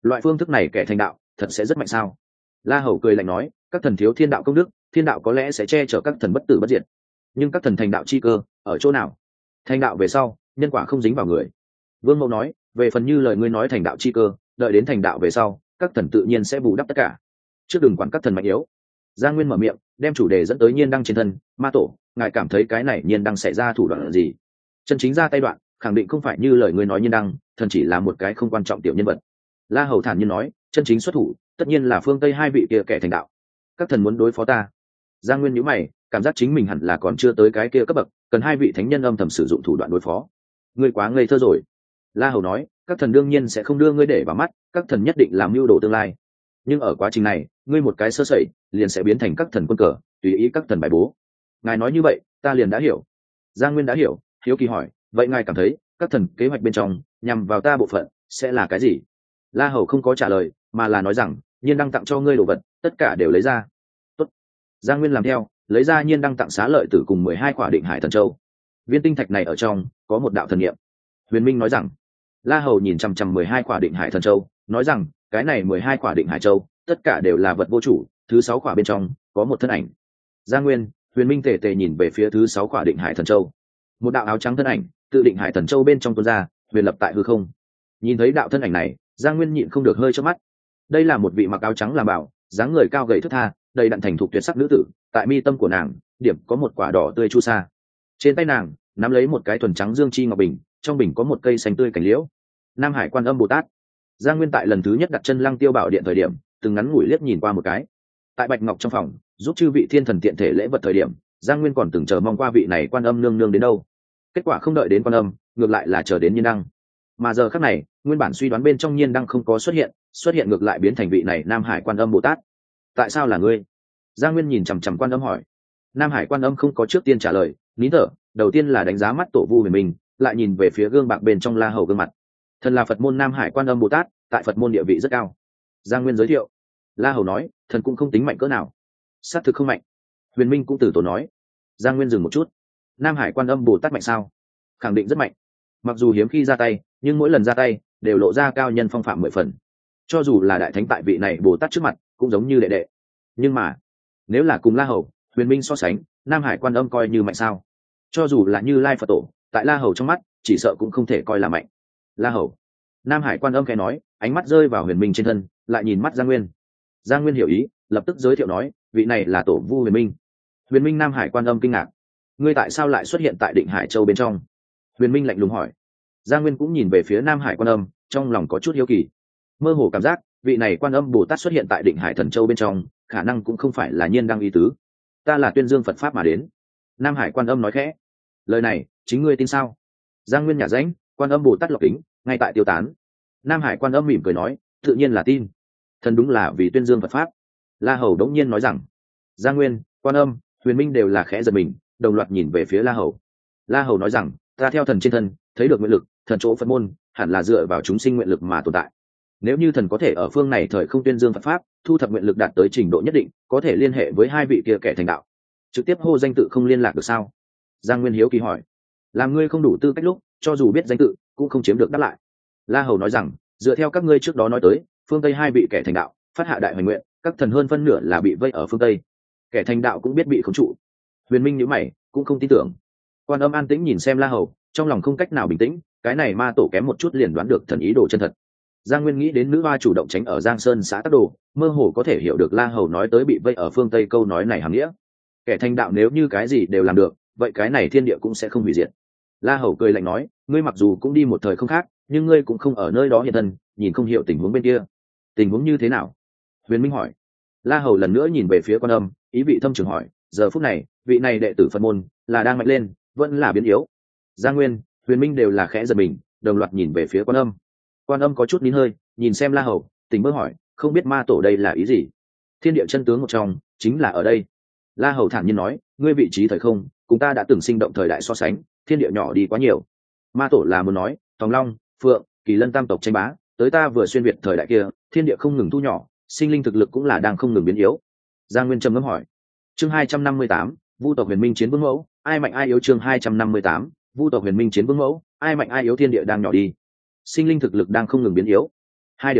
loại phương thức này kẻ thành đạo thật sẽ rất mạnh sao? La Hầu cười lạnh nói, các thần thiếu thiên đạo công đức, thiên đạo có lẽ sẽ che chở các thần bất tử bất diệt, nhưng các thần thành đạo chi cơ ở chỗ nào? Thành đạo về sau, nhân quả không dính vào người. Vương Mẫu nói, về phần như lời ngươi nói thành đạo chi cơ, đợi đến thành đạo về sau, các thần tự nhiên sẽ bù đắp tất cả, trước đừng quản các thần mạnh yếu. Giang Nguyên mở miệng, đem chủ đề dẫn tới Nhiên Đăng trên thân. Ma tổ, ngài cảm thấy cái này Nhiên Đăng xảy ra thủ đoạn gì? Chân chính ra tay đoạn, khẳng định không phải như lời ngươi nói Nhiên Đăng, thần chỉ là một cái không quan trọng tiểu nhân vật. La Hầu thản nhiên nói, chân chính xuất thủ, tất nhiên là phương Tây hai vị kia kẻ thành đạo. Các thần muốn đối phó ta. Giang Nguyên nhíu mày, cảm giác chính mình hẳn là còn chưa tới cái kia cấp bậc, cần hai vị thánh nhân âm thầm sử dụng thủ đoạn đối phó. Ngươi quá ngây thơ rồi. La Hầu nói, các thần đương nhiên sẽ không đưa ngươi để vào mắt, các thần nhất định làm mưu đồ tương lai. Nhưng ở quá trình này, ngươi một cái sơ sẩy, liền sẽ biến thành các thần quân cờ, tùy ý các thần bài bố. Ngài nói như vậy, ta liền đã hiểu. Giang Nguyên đã hiểu, hiếu kỳ hỏi, vậy ngài cảm thấy, các thần kế hoạch bên trong nhằm vào ta bộ phận sẽ là cái gì? La Hầu không có trả lời, mà là nói rằng, Nhiên Đăng tặng cho ngươi đồ vật, tất cả đều lấy ra. Tốt. Giang Nguyên làm theo, lấy ra Nhiên Đăng tặng Xá Lợi Tử cùng mười hai quả Định Hải Thần Châu. Viên tinh thạch này ở trong có một đạo thần niệm. Huyền Minh nói rằng. La Hầu nhìn chằm chằm mười hai quả Định Hải Thần Châu, nói rằng, cái này mười hai quả Định Hải Châu, tất cả đều là vật vô chủ, thứ sáu quả bên trong có một thân ảnh. Giang Nguyên, Huyền Minh tề tề nhìn về phía thứ sáu quả Định Hải Thần Châu. Một đạo áo trắng thân ảnh, tự Định Hải Thần Châu bên trong tuôn ra, huyền lập tại hư không. Nhìn thấy đạo thân ảnh này, Giang Nguyên nhịn không được hơi chớp mắt. Đây là một vị mặc áo trắng làm bảo, dáng người cao gầy thướt tha, đầy đặn thành thục tuyệt sắc nữ tử, tại mi tâm của nàng, điểm có một quả đỏ tươi chu sa. Trên tay nàng, nắm lấy một cái thuần trắng dương chi ngọc bình, trong bình có một cây xanh tươi cảnh liễu. Nam Hải Quan Âm Bồ Tát. Giang Nguyên tại lần thứ nhất đặt chân Lăng Tiêu Bảo Điện thời điểm, từng ngắn ngủi liếc nhìn qua một cái. Tại Bạch Ngọc trong phòng, giúp chư vị thiên thần tiện thể lễ vật thời điểm, Giang Nguyên còn từng chờ mong qua vị này Quan Âm nương nương đến đâu. Kết quả không đợi đến Quan Âm, ngược lại là chờ đến Nhiên Đăng. Mà giờ khắc này, nguyên bản suy đoán bên trong Nhiên Đăng không có xuất hiện, xuất hiện ngược lại biến thành vị này Nam Hải Quan Âm Bồ Tát. Tại sao là ngươi? Giang Nguyên nhìn chằm chằm Quan Âm hỏi. Nam Hải Quan Âm không có trước tiên trả lời, nín thở, đầu tiên là đánh giá mắt Tổ Vu Huyền Minh, lại nhìn về phía gương bạc bên trong La Hầu gương mặt. Thần là Phật môn Nam Hải Quan Âm Bồ Tát, tại Phật môn địa vị rất cao. Giang Nguyên giới thiệu. La Hầu nói, thần cũng không tính mạnh cỡ nào. Xác thực không mạnh. Huyền Minh cũng từ tổ nói. Giang Nguyên dừng một chút. Nam Hải Quan Âm Bồ Tát mạnh sao? Khẳng định rất mạnh. Mặc dù hiếm khi ra tay, nhưng mỗi lần ra tay đều lộ ra cao nhân phong phạm mười phần. Cho dù là đại thánh tại vị này Bồ Tát trước mặt, cũng giống như đệ đệ. Nhưng mà, nếu là cùng La Hầu, Huyền Minh so sánh, Nam Hải Quan Âm coi như mạnh sao? Cho dù là Như Lai Phật Tổ, tại La Hầu trong mắt, chỉ sợ cũng không thể coi là mạnh. La Hầu. Nam Hải Quan Âm khẽ nói, ánh mắt rơi vào Huyền Minh trên thân, lại nhìn mắt Giang Nguyên. Giang Nguyên hiểu ý, lập tức giới thiệu nói, vị này là Tổ Vu Huyền Minh. Huyền Minh. Nam Hải Quan Âm kinh ngạc, ngươi tại sao lại xuất hiện tại Định Hải Châu bên trong? Huyền Minh lạnh lùng hỏi. Giang Nguyên cũng nhìn về phía Nam Hải Quan Âm, trong lòng có chút hiếu kỳ, mơ hồ cảm giác vị này Quan Âm Bồ Tát xuất hiện tại Định Hải Thần Châu bên trong, khả năng cũng không phải là Nhiên Đăng ý tứ. Ta là tuyên dương Phật pháp mà đến. Nam Hải Quan Âm nói khẽ. Lời này chính ngươi tin sao? Giang Nguyên nhả rãnh, Quan Âm Bồ Tát lọc kính ngay tại tiêu tán. Nam Hải Quan Âm mỉm cười nói, tự nhiên là tin, thần đúng là vì tuyên dương Phật pháp. La Hầu đống nhiên nói rằng. Giang Nguyên, Quan Âm, Huyền Minh đều là khẽ giật mình, đồng loạt nhìn về phía La Hầu. La Hầu nói rằng, ta theo thần trên thân thấy được nguyện lực, thần chỗ Phật môn hẳn là dựa vào chúng sinh nguyện lực mà tồn tại. Nếu như thần có thể ở phương này thời không tuyên dương Phật pháp, thu thập nguyện lực đạt tới trình độ nhất định, có thể liên hệ với hai vị kia kẻ thành đạo. Trực tiếp hô danh tự không liên lạc được sao? Giang Nguyên hiếu kỳ hỏi. Làm ngươi không đủ tư cách lúc, cho dù biết danh tự cũng không chiếm được đáp lại. La Hầu nói rằng, dựa theo các ngươi trước đó nói tới, phương Tây hai vị kẻ thành đạo phát hạ đại hoành nguyện, các thần hơn phân nửa là bị vây ở phương Tây, kẻ thành đạo cũng biết bị khống trụ. Huyền Minh nhíu mày, cũng không tin tưởng. Quan Âm an tĩnh nhìn xem La Hầu, trong lòng không cách nào bình tĩnh, cái này ma tổ kém một chút liền đoán được thần ý đồ chân thật. Giang Nguyên nghĩ đến nữ hoa chủ động tránh ở Giang Sơn xã Tắc Đồ, mơ hồ có thể hiểu được La Hầu nói tới bị vây ở phương Tây câu nói này hàm nghĩa. Kẻ thành đạo nếu như cái gì đều làm được, vậy cái này thiên địa cũng sẽ không hủy diệt. La Hầu cười lạnh nói, ngươi mặc dù cũng đi một thời không khác, nhưng ngươi cũng không ở nơi đó hiện thân, nhìn không hiểu tình huống bên kia. Tình huống như thế nào? Huyền Minh hỏi. La Hầu lần nữa nhìn về phía Quan Âm, ý vị thâm trường hỏi, giờ phút này, vị này đệ tử Phật môn là đang mạnh lên, vẫn là biến yếu? Giang Nguyên, Huyền Minh đều là khẽ giật mình, đồng loạt nhìn về phía Quan Âm. Quan Âm có chút nín hơi, nhìn xem La Hầu, tỉnh mơ hỏi, không biết ma tổ đây là ý gì? Thiên địa chân tướng một trong, chính là ở đây. La Hầu thản nhiên nói, ngươi vị trí thời không, cùng ta đã từng sinh động thời đại so sánh, thiên địa nhỏ đi quá nhiều. Ma tổ là muốn nói, Tòng Long, Phượng, Kỳ Lân tam tộc tranh bá, tới ta vừa xuyên việt thời đại kia, thiên địa không ngừng thu nhỏ, sinh linh thực lực cũng là đang không ngừng biến yếu. Giang Nguyên trầm ngâm hỏi. Chương hai trăm năm mươi tám, Vu tộc Huyền Minh chiến vương mẫu, ai mạnh ai yếu? Chương hai trăm năm mươi tám, Vu tộc Huyền Minh chiến vương mẫu, ai mạnh ai yếu? Thiên địa đang nhỏ đi, sinh linh thực lực đang không ngừng biến yếu. Hai điểm này,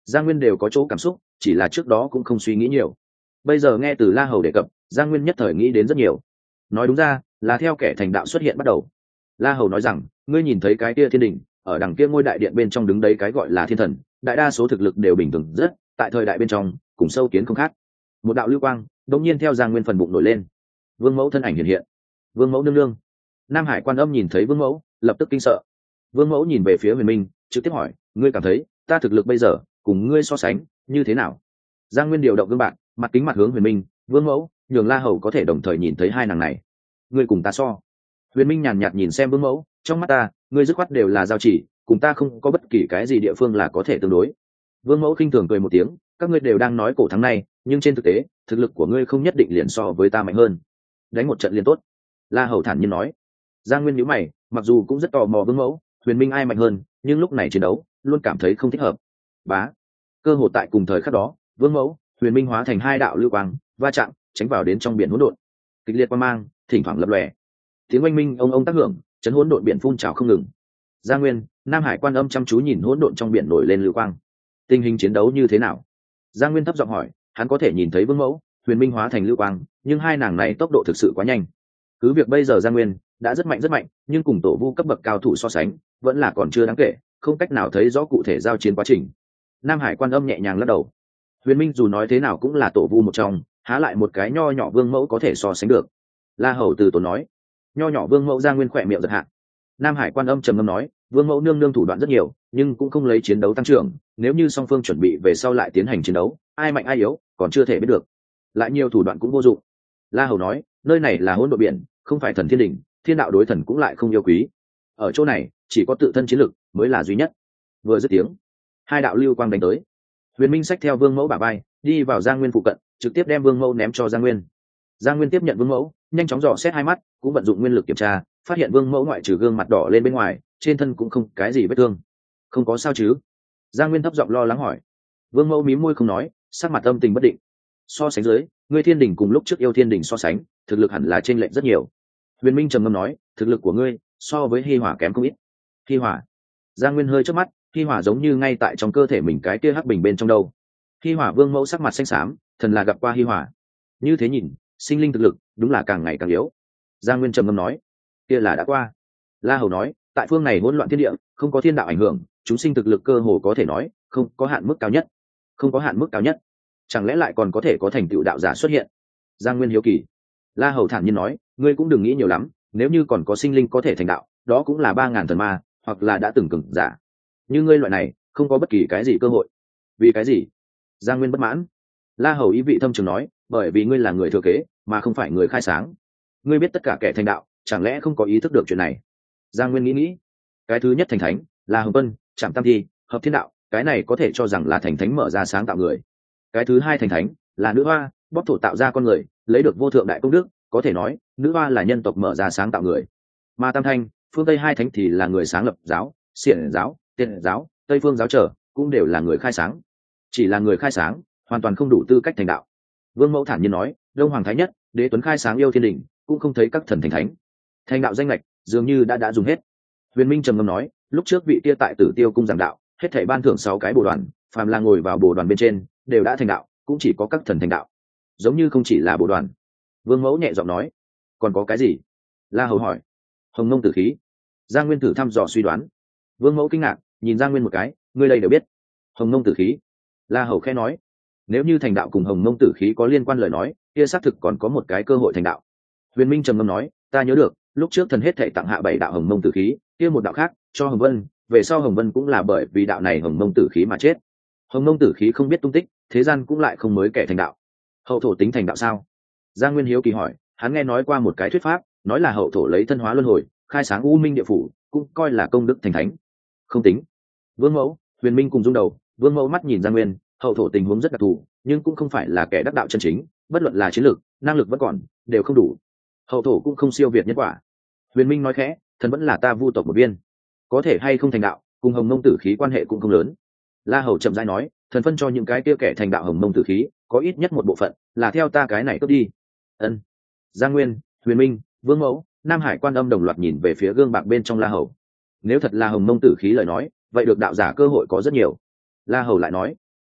Giang Nguyên đều có chỗ cảm xúc, chỉ là trước đó cũng không suy nghĩ nhiều. Bây giờ nghe từ La Hầu đề cập, Giang Nguyên nhất thời nghĩ đến rất nhiều. Nói đúng ra là theo kẻ thành đạo xuất hiện bắt đầu. La Hầu nói rằng, ngươi nhìn thấy cái kia thiên đình, ở đằng kia ngôi đại điện bên trong đứng đấy cái gọi là thiên thần, đại đa số thực lực đều bình thường rất, tại thời đại bên trong cùng sâu kiến không khác. Một đạo lưu quang đột nhiên theo Giang Nguyên phần bụng nổi lên. Vương Mẫu thân ảnh hiện hiện. Vương Mẫu nương nương. Nam Hải Quan Âm nhìn thấy Vương Mẫu, lập tức kinh sợ. Vương Mẫu nhìn về phía Huyền Minh, trực tiếp hỏi, ngươi cảm thấy ta thực lực bây giờ cùng ngươi so sánh như thế nào? Giang Nguyên điều động gương bạn, mặt kính mặt hướng Huyền Minh, Vương Mẫu, nhường La Hầu có thể đồng thời nhìn thấy hai nàng này. Ngươi cùng ta so. Huyền Minh nhàn nhạt nhìn xem Vương Mẫu, trong mắt ta, ngươi dứt khoát đều là giao chỉ, cùng ta không có bất kỳ cái gì địa phương là có thể tương đối. Vương Mẫu khinh thường cười một tiếng, các ngươi đều đang nói cổ thắng này, nhưng trên thực tế, thực lực của ngươi không nhất định liền so với ta mạnh hơn. Đánh một trận liên tốt. La Hầu thản nhiên nói. Giang Nguyên nhíu mày, mặc dù cũng rất tò mò Vương Mẫu, Huyền Minh ai mạnh hơn, nhưng lúc này chiến đấu, luôn cảm thấy không thích hợp. Bá. Cơ hội tại cùng thời khắc đó, Vương Mẫu, Huyền Minh hóa thành hai đạo lưu quang, va chạm, tránh vào đến trong biển hỗn độn. Kịch liệt quang mang, thỉnh thoảng lập lòe. Tiếng oanh minh ông ông tác hưởng, chấn hỗn độn biển phun trào không ngừng. Giang Nguyên, Nam Hải Quan Âm chăm chú nhìn hỗn độn trong biển nổi lên lưu quang. Tình hình chiến đấu như thế nào? Giang Nguyên thấp giọng hỏi, hắn có thể nhìn thấy Vương Mẫu, Huyền Minh hóa thành lưu quang, nhưng hai nàng này tốc độ thực sự quá nhanh. Cứ việc bây giờ Giang Nguyên đã rất mạnh rất mạnh, nhưng cùng tổ vu cấp bậc cao thủ so sánh, vẫn là còn chưa đáng kể, không cách nào thấy rõ cụ thể giao chiến quá trình. Nam Hải Quan Âm nhẹ nhàng lắc đầu. Huyền Minh dù nói thế nào cũng là tổ vu một trong, há lại một cái nho nhỏ Vương Mẫu có thể so sánh được. La Hầu từ tốn nói. Nho nhỏ Vương Mẫu Giang Nguyên khỏe miệng giật hạ. Nam Hải Quan Âm trầm ngâm nói, Vương Mẫu nương nương thủ đoạn rất nhiều, nhưng cũng không lấy chiến đấu tăng trưởng, nếu như song phương chuẩn bị về sau lại tiến hành chiến đấu, ai mạnh ai yếu còn chưa thể biết được, lại nhiều thủ đoạn cũng vô dụng. La Hầu nói, nơi này là hỗn độn biển, không phải thần thiên đình, thiên đạo đối thần cũng lại không yêu quý, ở chỗ này chỉ có tự thân chiến lực mới là duy nhất. Vừa dứt tiếng, hai đạo lưu quang đánh tới. Huyền Minh xách theo Vương Mẫu bả vai, đi vào Giang Nguyên phụ cận, trực tiếp đem Vương Mẫu ném cho Giang Nguyên. Giang Nguyên tiếp nhận Vương Mẫu, nhanh chóng dò xét hai mắt, cũng vận dụng nguyên lực kiểm tra, phát hiện Vương Mẫu ngoại trừ gương mặt đỏ lên bên ngoài, trên thân cũng không cái gì vết thương. Không có sao chứ? Giang Nguyên thấp giọng lo lắng hỏi. Vương Mẫu mím môi không nói, sắc mặt âm tình bất định. So sánh dưới, ngươi thiên đình cùng lúc trước yêu thiên đình so sánh, thực lực hẳn là chênh lệch rất nhiều. Huyền Minh trầm ngâm nói, thực lực của ngươi so với Hi Hỏa kém không ít. Hi Hỏa? Giang Nguyên hơi chớp mắt, Hi Hỏa giống như ngay tại trong cơ thể mình cái kia hắc bình bên trong đâu. Hi Hỏa Vương Mẫu sắc mặt xanh xám, thần là gặp qua Hi Hỏa. Như thế nhìn, sinh linh thực lực đúng là càng ngày càng yếu. Giang Nguyên trầm ngâm nói, kia là đã qua. La Hầu nói, tại phương này hỗn loạn thiên địa, không có thiên đạo ảnh hưởng, chúng sinh thực lực cơ hồ có thể nói không có hạn mức cao nhất. Không có hạn mức cao nhất, chẳng lẽ lại còn có thể có thành tựu đạo giả xuất hiện? Giang Nguyên hiếu kỳ. La Hầu thản nhiên nói, ngươi cũng đừng nghĩ nhiều lắm, nếu như còn có sinh linh có thể thành đạo, đó cũng là ba ngàn thần ma, hoặc là đã từng cường giả. Như ngươi loại này, không có bất kỳ cái gì cơ hội. Vì cái gì? Giang Nguyên bất mãn. La Hầu ý vị thâm trường nói, bởi vì ngươi là người thừa kế, mà không phải người khai sáng. Ngươi biết tất cả kẻ thành đạo, chẳng lẽ không có ý thức được chuyện này? Giang Nguyên nghĩ nghĩ. Cái thứ nhất thành thánh là Hồng Vân, Trạm Tam Thi, Hợp Thiên Đạo, cái này có thể cho rằng là thành thánh mở ra sáng tạo người. Cái thứ hai thành thánh là nữ hoa, bóp thổ tạo ra con người, lấy được vô thượng đại công đức, có thể nói nữ hoa là nhân tộc mở ra sáng tạo người. Mà tam thanh, phương Tây hai thánh thì là người sáng lập giáo, xiển giáo, tiên giáo, Tây phương giáo trở, cũng đều là người khai sáng. Chỉ là người khai sáng, hoàn toàn không đủ tư cách thành đạo. Vương Mẫu thản nhiên nói, Đông Hoàng Thái Nhất, Đế Tuấn khai sáng yêu thiên đình, cũng không thấy các thần thành thánh. Thành đạo danh lệch dường như đã đã dùng hết. Huyền Minh trầm ngâm nói, lúc trước vị kia tại Tử Tiêu cung giảng đạo, hết thảy ban thưởng sáu cái bồ đoàn, phàm là ngồi vào bồ đoàn bên trên, đều đã thành đạo, cũng chỉ có các thần thành đạo. Giống như không chỉ là bồ đoàn. Vương Mẫu nhẹ giọng nói, còn có cái gì? La Hầu hỏi. Hồng Mông Tử Khí. Giang Nguyên thử thăm dò suy đoán. Vương Mẫu kinh ngạc, nhìn Giang Nguyên một cái, ngươi đây đều biết. Hồng Mông Tử Khí. La Hầu khẽ nói, nếu như thành đạo cùng Hồng Mông Tử Khí có liên quan lời nói, kia xác thực còn có một cái cơ hội thành đạo. Huyền Minh trầm ngâm nói, ta nhớ được, lúc trước thần hết thảy tặng hạ bảy đạo Hồng Mông Tử Khí, kia một đạo khác cho Hồng Vân, về sau Hồng Vân cũng là bởi vì đạo này Hồng Mông Tử Khí mà chết. Hồng Mông Tử Khí không biết tung tích, thế gian cũng lại không mới kẻ thành đạo. Hậu thổ tính thành đạo sao? Giang Nguyên hiếu kỳ hỏi, hắn nghe nói qua một cái thuyết pháp, nói là hậu thổ lấy thân hóa luân hồi, khai sáng u minh địa phủ, cũng coi là công đức thành thánh. Không tính. Vương Mẫu, Huyền Minh cùng rung đầu. Vương Mẫu mắt nhìn Giang Nguyên, hậu thổ tình huống rất đặc thù, nhưng cũng không phải là kẻ đắc đạo chân chính, bất luận là chiến lược, năng lực vẫn còn, đều không đủ. Hậu thổ cũng không siêu việt nhân quả. Huyền Minh nói khẽ, thần vẫn là ta vu tộc một viên, có thể hay không thành đạo, cùng Hồng Mông Tử Khí quan hệ cũng không lớn. La Hầu chậm rãi nói, thần phân cho những cái kia kẻ thành đạo Hồng Mông Tử Khí, có ít nhất một bộ phận là theo ta cái này cướp đi. Ân. Giang Nguyên, Huyền Minh, Vương Mẫu, Nam Hải Quan Âm đồng loạt nhìn về phía gương bạc bên trong La Hầu. Nếu thật là Hồng Mông Tử Khí lời nói, vậy được đạo giả cơ hội có rất nhiều. La Hầu lại nói,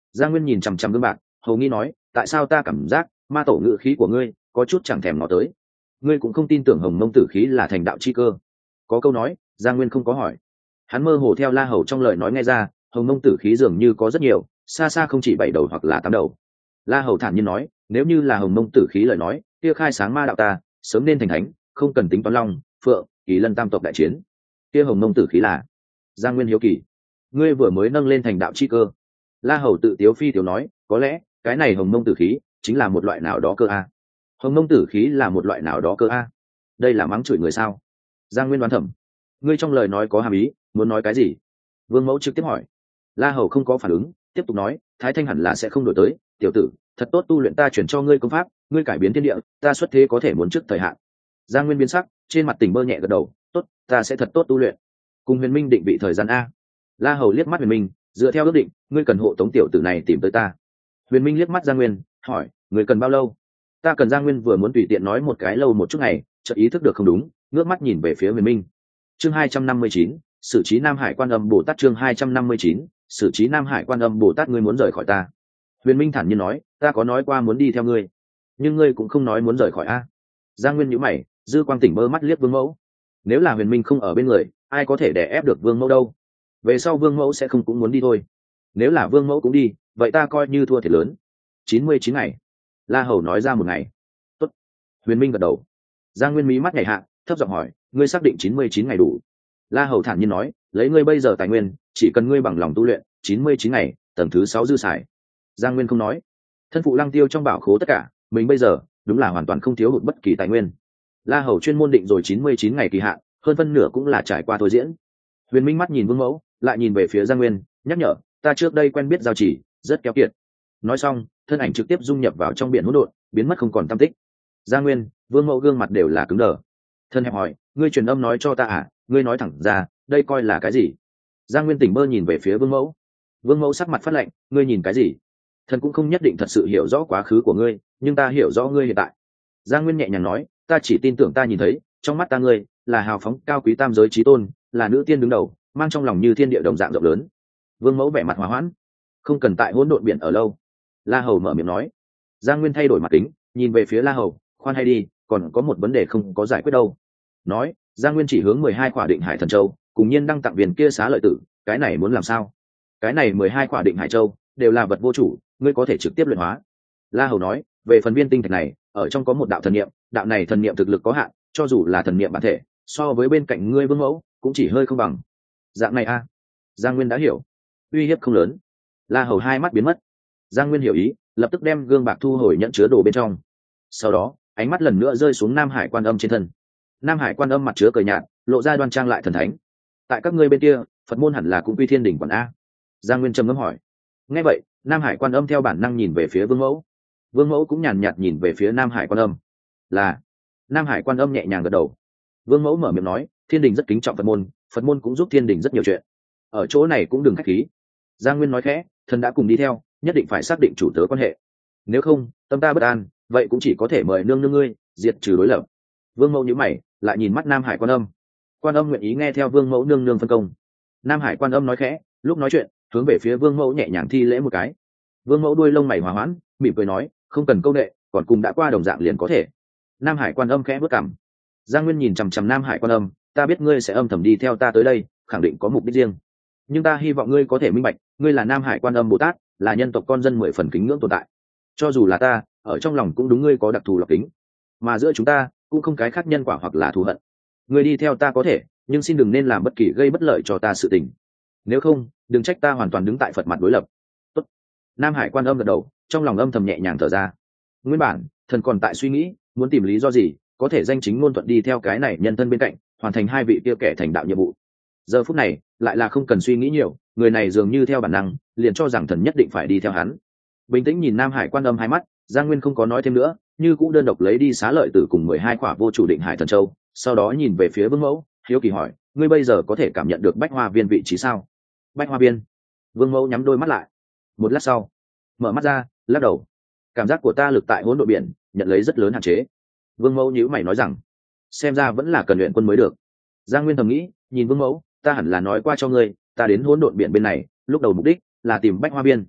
Giang Nguyên nhìn chằm chằm gương bạc, hầu nghi nói, tại sao ta cảm giác ma tổ ngự khí của ngươi có chút chẳng thèm nó tới. Ngươi cũng không tin tưởng hồng mông tử khí là thành đạo chi cơ? Có câu nói, Giang Nguyên không có hỏi. Hắn mơ hồ theo La Hầu trong lời nói nghe ra, hồng mông tử khí dường như có rất nhiều, xa xa không chỉ bảy đầu hoặc là tám đầu. La Hầu thản nhiên nói, nếu như là hồng mông tử khí lời nói, kia khai sáng ma đạo ta sớm nên thành thánh, không cần tính toán long phượng kỳ lân tam tộc đại chiến. Kia hồng mông tử khí là? Giang Nguyên hiếu kỳ. Ngươi vừa mới nâng lên thành đạo chi cơ. La Hầu tự tiếu phi tiếu nói, có lẽ cái này hồng mông tử khí chính là một loại nào đó cơ a. Hồng mông tử khí là một loại nào đó cơ a? Đây là mắng chửi người sao? Giang Nguyên đoán thầm. Ngươi trong lời nói có hàm ý, muốn nói cái gì? Vương Mẫu trực tiếp hỏi. La Hầu không có phản ứng, tiếp tục nói, Thái Thanh hẳn là sẽ không đổi tới, tiểu tử, thật tốt tu luyện ta chuyển cho ngươi công pháp, ngươi cải biến thiên địa, ta xuất thế có thể muốn trước thời hạn. Giang Nguyên biến sắc, trên mặt tỉnh bơ nhẹ gật đầu, tốt, ta sẽ thật tốt tu luyện. Cùng Huyền Minh định vị thời gian a. La Hầu liếc mắt Huyền Minh, dựa theo ước định, ngươi cần hộ tống tiểu tử này tìm tới ta. Huyền Minh liếc mắt Giang Nguyên, hỏi, ngươi cần bao lâu? Ta cần. Giang Nguyên vừa muốn tùy tiện nói một cái lâu một chút ngày, chợt ý thức được không đúng, ngước mắt nhìn về phía Huyền Minh. Chương hai trăm năm mươi chín, xử trí Nam Hải Quan Âm Bồ Tát. Chương hai trăm năm mươi chín, xử trí Nam Hải Quan Âm Bồ Tát. Ngươi muốn rời khỏi ta? Huyền Minh thản nhiên nói, ta có nói qua muốn đi theo ngươi, nhưng ngươi cũng không nói muốn rời khỏi a. Giang Nguyên nhíu mày, dư quang tỉnh mơ mắt liếc Vương Mẫu. Nếu là Huyền Minh không ở bên người, ai có thể đè ép được Vương Mẫu đâu? Về sau Vương Mẫu sẽ không cũng muốn đi thôi. Nếu là Vương Mẫu cũng đi, vậy ta coi như thua thiệt lớn. chín mươi chín ngày. La Hầu nói ra một ngày. Tốt. Huyền Minh gật đầu. Giang Nguyên mí mắt nhảy hạ, thấp giọng hỏi, ngươi xác định chín mươi chín ngày đủ? La Hầu thản nhiên nói, lấy ngươi bây giờ tài nguyên, chỉ cần ngươi bằng lòng tu luyện, chín mươi chín ngày, tầng thứ sáu dư xài. Giang Nguyên không nói. Thân phụ Lăng Tiêu trong bảo khố tất cả, mình bây giờ đúng là hoàn toàn không thiếu hụt bất kỳ tài nguyên. La Hầu chuyên môn định rồi chín mươi chín ngày kỳ hạn, hơn phân nửa cũng là trải qua thôi diễn. Huyền Minh mắt nhìn Vương Mẫu, lại nhìn về phía Giang Nguyên, nhắc nhở, ta trước đây quen biết giao chỉ, rất kéo kiệt. Nói xong, thân ảnh trực tiếp dung nhập vào trong biển hỗn độn, biến mất không còn tăm tích. Giang Nguyên, Vương Mẫu gương mặt đều là cứng đờ. Thân hẹp hỏi, ngươi truyền âm nói cho ta à? Ngươi nói thẳng ra, đây coi là cái gì? Giang Nguyên tỉnh bơ nhìn về phía Vương Mẫu. Vương Mẫu sắc mặt phát lạnh, ngươi nhìn cái gì? Thần cũng không nhất định thật sự hiểu rõ quá khứ của ngươi, nhưng ta hiểu rõ ngươi hiện tại. Giang Nguyên nhẹ nhàng nói, ta chỉ tin tưởng ta nhìn thấy, trong mắt ta ngươi là hào phóng cao quý tam giới chí tôn, là nữ tiên đứng đầu, mang trong lòng như thiên địa đồng dạng rộng lớn. Vương Mẫu vẻ mặt hòa hoãn, không cần tại hỗn độn biển ở lâu. La Hầu mở miệng nói. Giang Nguyên thay đổi mặt kính, nhìn về phía La Hầu, khoan hay đi, còn có một vấn đề không có giải quyết đâu. Nói, Giang Nguyên chỉ hướng mười hai quả định hải thần châu, cùng nhiên đăng tặng viên kia xá lợi tử, cái này muốn làm sao? Cái này mười hai quả định hải châu đều là vật vô chủ, ngươi có thể trực tiếp luyện hóa. La Hầu nói, về phần viên tinh thạch này, ở trong có một đạo thần niệm, đạo này thần niệm thực lực có hạn, cho dù là thần niệm bản thể, so với bên cạnh ngươi Vương Mẫu, cũng chỉ hơi không bằng. Dạng này a. À? Giang Nguyên đã hiểu, uy hiếp không lớn. La Hầu hai mắt biến mất. Giang Nguyên hiểu ý, lập tức đem gương bạc thu hồi nhận chứa đồ bên trong. Sau đó, ánh mắt lần nữa rơi xuống Nam Hải Quan Âm trên thân. Nam Hải Quan Âm mặt chứa cười nhạt, lộ ra đoan trang lại thần thánh. Tại các ngươi bên kia, Phật môn hẳn là cũng quy thiên đỉnh quản a. Giang Nguyên trầm ngâm hỏi. Nghe vậy, Nam Hải Quan Âm theo bản năng nhìn về phía Vương Mẫu. Vương Mẫu cũng nhàn nhạt nhìn về phía Nam Hải Quan Âm. Là. Nam Hải Quan Âm nhẹ nhàng gật đầu. Vương Mẫu mở miệng nói, thiên đình rất kính trọng Phật môn, Phật môn cũng giúp thiên đình rất nhiều chuyện. Ở chỗ này cũng đừng khách khí. Giang Nguyên nói khẽ, thần đã cùng đi theo, nhất định phải xác định chủ tớ quan hệ. Nếu không, tâm ta bất an, vậy cũng chỉ có thể mời nương nương ngươi diệt trừ đối lập. Vương Mẫu nhíu mày, lại nhìn mắt Nam Hải Quan Âm. Quan Âm nguyện ý nghe theo Vương Mẫu nương nương phân công. Nam Hải Quan Âm nói khẽ, lúc nói chuyện, hướng về phía Vương Mẫu nhẹ nhàng thi lễ một cái. Vương Mẫu đuôi lông mày hòa hoãn, mỉm cười nói, không cần câu nệ, còn cùng đã qua đồng dạng liền có thể. Nam Hải Quan Âm khẽ bước cằm. Giang Nguyên nhìn chằm chằm Nam Hải Quan Âm, ta biết ngươi sẽ âm thầm đi theo ta tới đây, khẳng định có mục đích riêng. Nhưng ta hy vọng ngươi có thể minh bạch, ngươi là Nam Hải Quan Âm Bồ Tát, là nhân tộc con dân mười phần kính ngưỡng tồn tại. Cho dù là ta, ở trong lòng cũng đúng ngươi có đặc thù lọc kính, mà giữa chúng ta cũng không cái khác nhân quả hoặc là thù hận. Ngươi đi theo ta có thể, nhưng xin đừng nên làm bất kỳ gây bất lợi cho ta sự tình. Nếu không, đừng trách ta hoàn toàn đứng tại Phật mặt đối lập. Tốt. Nam Hải Quan Âm gật đầu, trong lòng âm thầm nhẹ nhàng thở ra. Nguyên bản, thần còn tại suy nghĩ, muốn tìm lý do gì có thể danh chính ngôn thuận đi theo cái này nhân thân bên cạnh, hoàn thành hai vị kia kẻ thành đạo nhiệm vụ. Giờ phút này, lại là không cần suy nghĩ nhiều, người này dường như theo bản năng, liền cho rằng thần nhất định phải đi theo hắn. Bình tĩnh nhìn Nam Hải Quan Âm hai mắt, Giang Nguyên không có nói thêm nữa, như cũng đơn độc lấy đi xá lợi tử cùng mười hai quả vô chủ định hải thần châu, sau đó nhìn về phía Vương Mẫu, hiếu kỳ hỏi, ngươi bây giờ có thể cảm nhận được Bách Hoa Viên vị trí sao? Bách Hoa Viên? Vương Mẫu nhắm đôi mắt lại. Một lát sau, mở mắt ra, lắc đầu. Cảm giác của ta lực tại hỗn độn biển, nhận lấy rất lớn hạn chế. Vương Mẫu nhíu mày nói rằng, xem ra vẫn là cần luyện quân mới được. Giang Nguyên thầm nghĩ, nhìn Vương Mẫu, ta hẳn là nói qua cho ngươi, ta đến hỗn độn biển bên này, lúc đầu mục đích là tìm Bách Hoa Viên.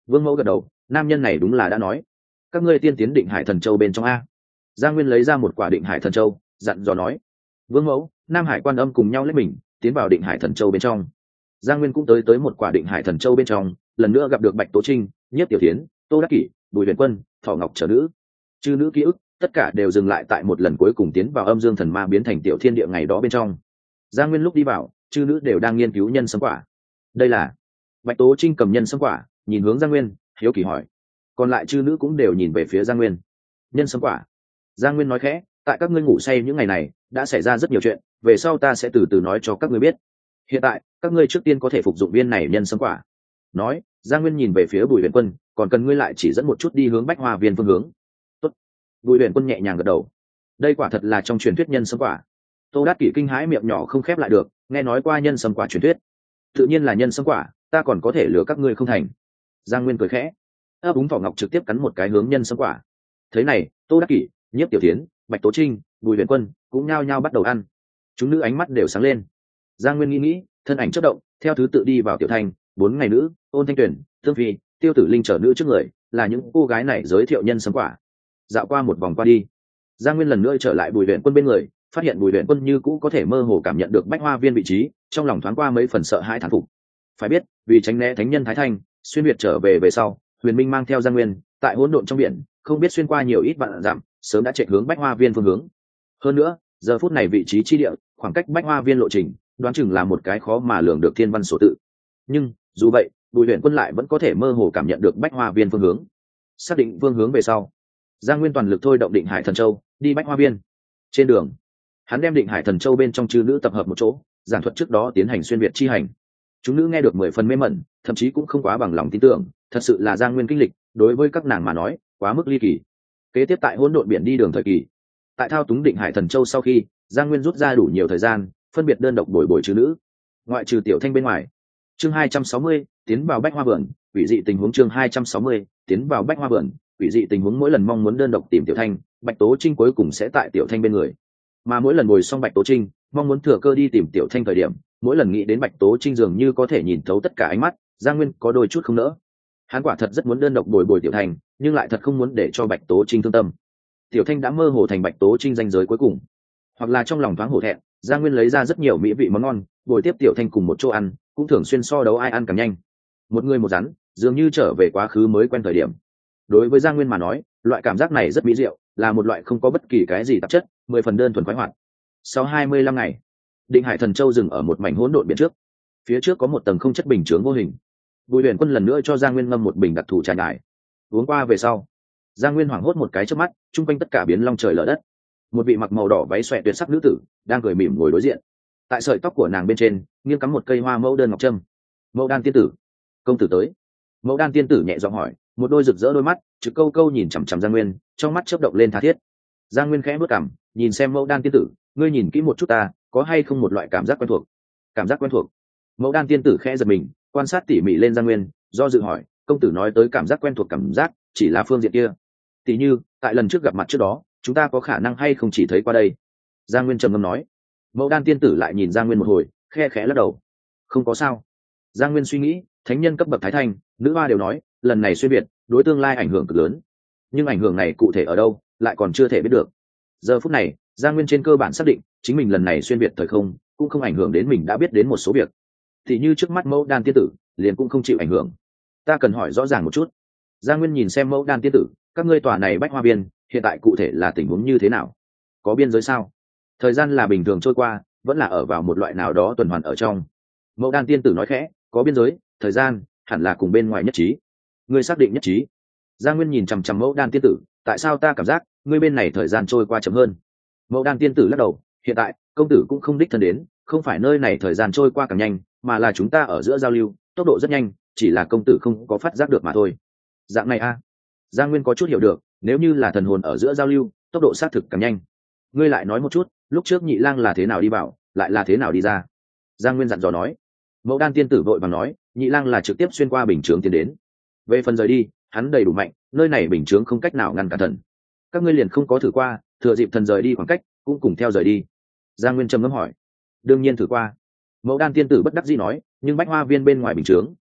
Vương Mẫu gật đầu, nam nhân này đúng là đã nói. Các ngươi tiên tiến Định Hải Thần Châu bên trong a. Giang Nguyên lấy ra một quả Định Hải Thần Châu, dặn dò nói. Vương Mẫu, Nam Hải Quan Âm cùng nhau lấy mình tiến vào Định Hải Thần Châu bên trong. Giang Nguyên cũng tới tới một quả Định Hải Thần Châu bên trong, lần nữa gặp được Bạch Tố Trinh, Nhiếp Tiểu Thiến, Tô Đắc Kỷ, Bùi Huyền Quân, Thỏ Ngọc trở nữ. Chư nữ ký ức, tất cả đều dừng lại tại một lần cuối cùng tiến vào Âm Dương Thần Ma biến thành tiểu thiên địa ngày đó bên trong. Giang Nguyên lúc đi vào, chư nữ đều đang nghiên cứu nhân sâm quả. Đây là Bạch Tố Trinh cầm nhân sâm quả, nhìn hướng Giang Nguyên, hiếu kỳ hỏi. Còn lại chư nữ cũng đều nhìn về phía Giang Nguyên. Nhân sâm quả. Giang Nguyên nói khẽ, tại các ngươi ngủ say những ngày này đã xảy ra rất nhiều chuyện, về sau ta sẽ từ từ nói cho các ngươi biết. Hiện tại các ngươi trước tiên có thể phục dụng viên này nhân sâm quả. Nói, Giang Nguyên nhìn về phía Bùi Huyền Quân, còn cần ngươi lại chỉ dẫn một chút đi hướng Bách Hoa Viên phương hướng. Tốt. Bùi Huyền Quân nhẹ nhàng gật đầu. Đây quả thật là trong truyền thuyết nhân sâm quả. Tô Đát Kỷ kinh hãi miệng nhỏ không khép lại được, nghe nói qua nhân sâm quả truyền thuyết, tự nhiên là nhân sâm quả, ta còn có thể lừa các ngươi không thành. Giang Nguyên cười khẽ, ấp úng Thỏ Ngọc trực tiếp cắn một cái hướng nhân sâm quả. Thế này, Tô Đắc Kỷ, Nhiếp Tiểu Thiến, Bạch Tố Trinh, Bùi Huyền Quân cũng nhao nhao bắt đầu ăn. Chúng nữ ánh mắt đều sáng lên. Giang Nguyên nghĩ nghĩ, thân ảnh chớp động, theo thứ tự đi vào tiểu thành, bốn ngày nữ, Ôn Thanh Tuyển, Thương Phi, Tiêu Tử Linh trở nữ trước người, là những cô gái này giới thiệu nhân sâm quả. Dạo qua một vòng qua đi, Giang Nguyên lần nữa trở lại Bùi Huyền Quân bên người, phát hiện Bùi Huyền Quân như cũ có thể mơ hồ cảm nhận được Bách Hoa Viên vị trí, trong lòng thoáng qua mấy phần sợ hãi thán phục. Phải biết, vì tránh né thánh nhân Thái Thanh, xuyên việt trở về về sau, Huyền Minh mang theo Giang Nguyên, tại hỗn độn trong biển, không biết xuyên qua nhiều ít vạn dặm, sớm đã chạy hướng Bách Hoa Viên phương hướng. Hơn nữa, giờ phút này vị trí chi địa, khoảng cách Bách Hoa Viên lộ trình, đoán chừng là một cái khó mà lường được thiên văn số tự. Nhưng, dù vậy, Bùi Huyền Quân lại vẫn có thể mơ hồ cảm nhận được Bách Hoa Viên phương hướng. Xác định phương hướng về sau, Giang Nguyên toàn lực thôi động Định Hải Thần Châu, đi Bách Hoa Viên. Trên đường, hắn đem Định Hải Thần Châu bên trong chư nữ tập hợp một chỗ, giảng thuật trước đó tiến hành xuyên việt chi hành. Chúng nữ nghe được mười phần mê mẩn, thậm chí cũng không quá bằng lòng tin tưởng, thật sự là Giang Nguyên kinh lịch, đối với các nàng mà nói, quá mức ly kỳ. Kế tiếp tại hỗn độn biển đi đường thời kỳ, tại thao túng Định Hải Thần Châu sau khi, Giang Nguyên rút ra đủ nhiều thời gian, phân biệt đơn độc bồi bồi chư nữ, ngoại trừ Tiểu Thanh bên ngoài. Chương hai trăm sáu mươi, tiến vào Bách Hoa Vườn, quỷ dị tình huống chương hai trăm sáu mươi, tiến vào Bách Hoa Vườn, quỷ dị tình huống mỗi lần mong muốn đơn độc tìm Tiểu Thanh, Bạch Tố Trinh cuối cùng sẽ tại Tiểu Thanh bên người. Mà mỗi lần ngồi xong Bạch Tố Trinh, mong muốn thừa cơ đi tìm Tiểu Thanh thời điểm, mỗi lần nghĩ đến Bạch Tố Trinh dường như có thể nhìn thấu tất cả ánh mắt, Giang Nguyên có đôi chút không nỡ. Hắn quả thật rất muốn đơn độc bồi bồi Tiểu Thanh, nhưng lại thật không muốn để cho Bạch Tố Trinh thương tâm. Tiểu Thanh đã mơ hồ thành Bạch Tố Trinh danh giới cuối cùng, hoặc là trong lòng thoáng hổ thẹn, Giang Nguyên lấy ra rất nhiều mỹ vị món ngon, bồi tiếp Tiểu Thanh cùng một chỗ ăn, cũng thường xuyên so đấu ai ăn càng nhanh. Một người một rắn, dường như trở về quá khứ mới quen thời điểm. Đối với Giang Nguyên mà nói, loại cảm giác này rất mỹ diệu, là một loại không có bất kỳ cái gì tạp chất, mười phần đơn thuần khoái hoạt. Sau hai mươi lăm ngày, Định Hải Thần Châu dừng ở một mảnh hỗn độn biển trước. Phía trước có một tầng không chất bình chướng vô hình. Bùi Huyền Quân lần nữa cho Giang Nguyên ngâm một bình đặc thù trà nhài. Uống qua về sau, Giang Nguyên hoảng hốt một cái trước mắt, trung quanh tất cả biến long trời lở đất. Một vị mặc màu đỏ váy xòe tuyệt sắc nữ tử đang cười mỉm ngồi đối diện. Tại sợi tóc của nàng bên trên nghiêng cắm một cây hoa mẫu đơn ngọc trâm. Mẫu Đan tiên tử, công tử tới. Mẫu Đan tiên tử nhẹ giọng hỏi, một đôi rực rỡ đôi mắt trực câu câu nhìn chằm chằm Giang Nguyên, trong mắt chớp động lên tha thiết. Giang Nguyên khẽ bước cằm, nhìn xem Mẫu Đan tiên tử, ngươi nhìn kỹ một chút ta, có hay không một loại cảm giác quen thuộc? Cảm giác quen thuộc? Mẫu Đan tiên tử khẽ giật mình, quan sát tỉ mỉ lên Giang Nguyên, do dự hỏi, công tử nói tới cảm giác quen thuộc cảm giác, chỉ là phương diện kia. Tỉ như, tại lần trước gặp mặt trước đó, chúng ta có khả năng hay không chỉ thấy qua đây? Giang Nguyên trầm ngâm nói. Mẫu Đan tiên tử lại nhìn Giang Nguyên một hồi, khe khẽ lắc đầu. Không có sao. Giang Nguyên suy nghĩ, thánh nhân cấp bậc thái thanh, nữ hoa đều nói, lần này xuyên việt, đối tương lai ảnh hưởng cực lớn. Nhưng ảnh hưởng này cụ thể ở đâu, lại còn chưa thể biết được. Giờ phút này, Giang Nguyên trên cơ bản xác định, chính mình lần này xuyên việt thời không, cũng không ảnh hưởng đến mình đã biết đến một số việc. Thì như trước mắt Mẫu Đan tiên tử, liền cũng không chịu ảnh hưởng. Ta cần hỏi rõ ràng một chút. Giang Nguyên nhìn xem Mẫu Đan tiên tử, các ngươi tòa này Bách Hoa Viên, hiện tại cụ thể là tình huống như thế nào? Có biên giới sao? Thời gian là bình thường trôi qua, vẫn là ở vào một loại nào đó tuần hoàn ở trong. Mẫu Đan tiên tử nói khẽ, có biên giới, thời gian hẳn là cùng bên ngoài nhất trí. Ngươi xác định nhất trí? Giang Nguyên nhìn chằm chằm Mẫu Đan tiên tử, tại sao ta cảm giác ngươi bên này thời gian trôi qua chậm hơn? Mẫu Đan tiên tử lắc đầu, hiện tại công tử cũng không đích thân đến, không phải nơi này thời gian trôi qua càng nhanh, mà là chúng ta ở giữa giao lưu, tốc độ rất nhanh, chỉ là công tử không có phát giác được mà thôi. Dạng này a? À? Giang Nguyên có chút hiểu được, nếu như là thần hồn ở giữa giao lưu, tốc độ xác thực càng nhanh. Ngươi lại nói một chút, lúc trước Nhị Lang là thế nào đi vào, lại là thế nào đi ra? Giang Nguyên dặn dò nói. Mẫu Đan tiên tử vội vàng nói, Nhị Lang là trực tiếp xuyên qua bình chướng tiến đến. Về phần rời đi, hắn đầy đủ mạnh, nơi này bình chướng không cách nào ngăn cản thần. Các ngươi liền không có thử qua, thừa dịp thần rời đi khoảng cách, cũng cùng theo rời đi. Giang Nguyên trầm ngâm hỏi. Đương nhiên thử qua. Mẫu Đan tiên tử bất đắc dĩ nói, nhưng Bách Hoa Viên bên ngoài bình chướng,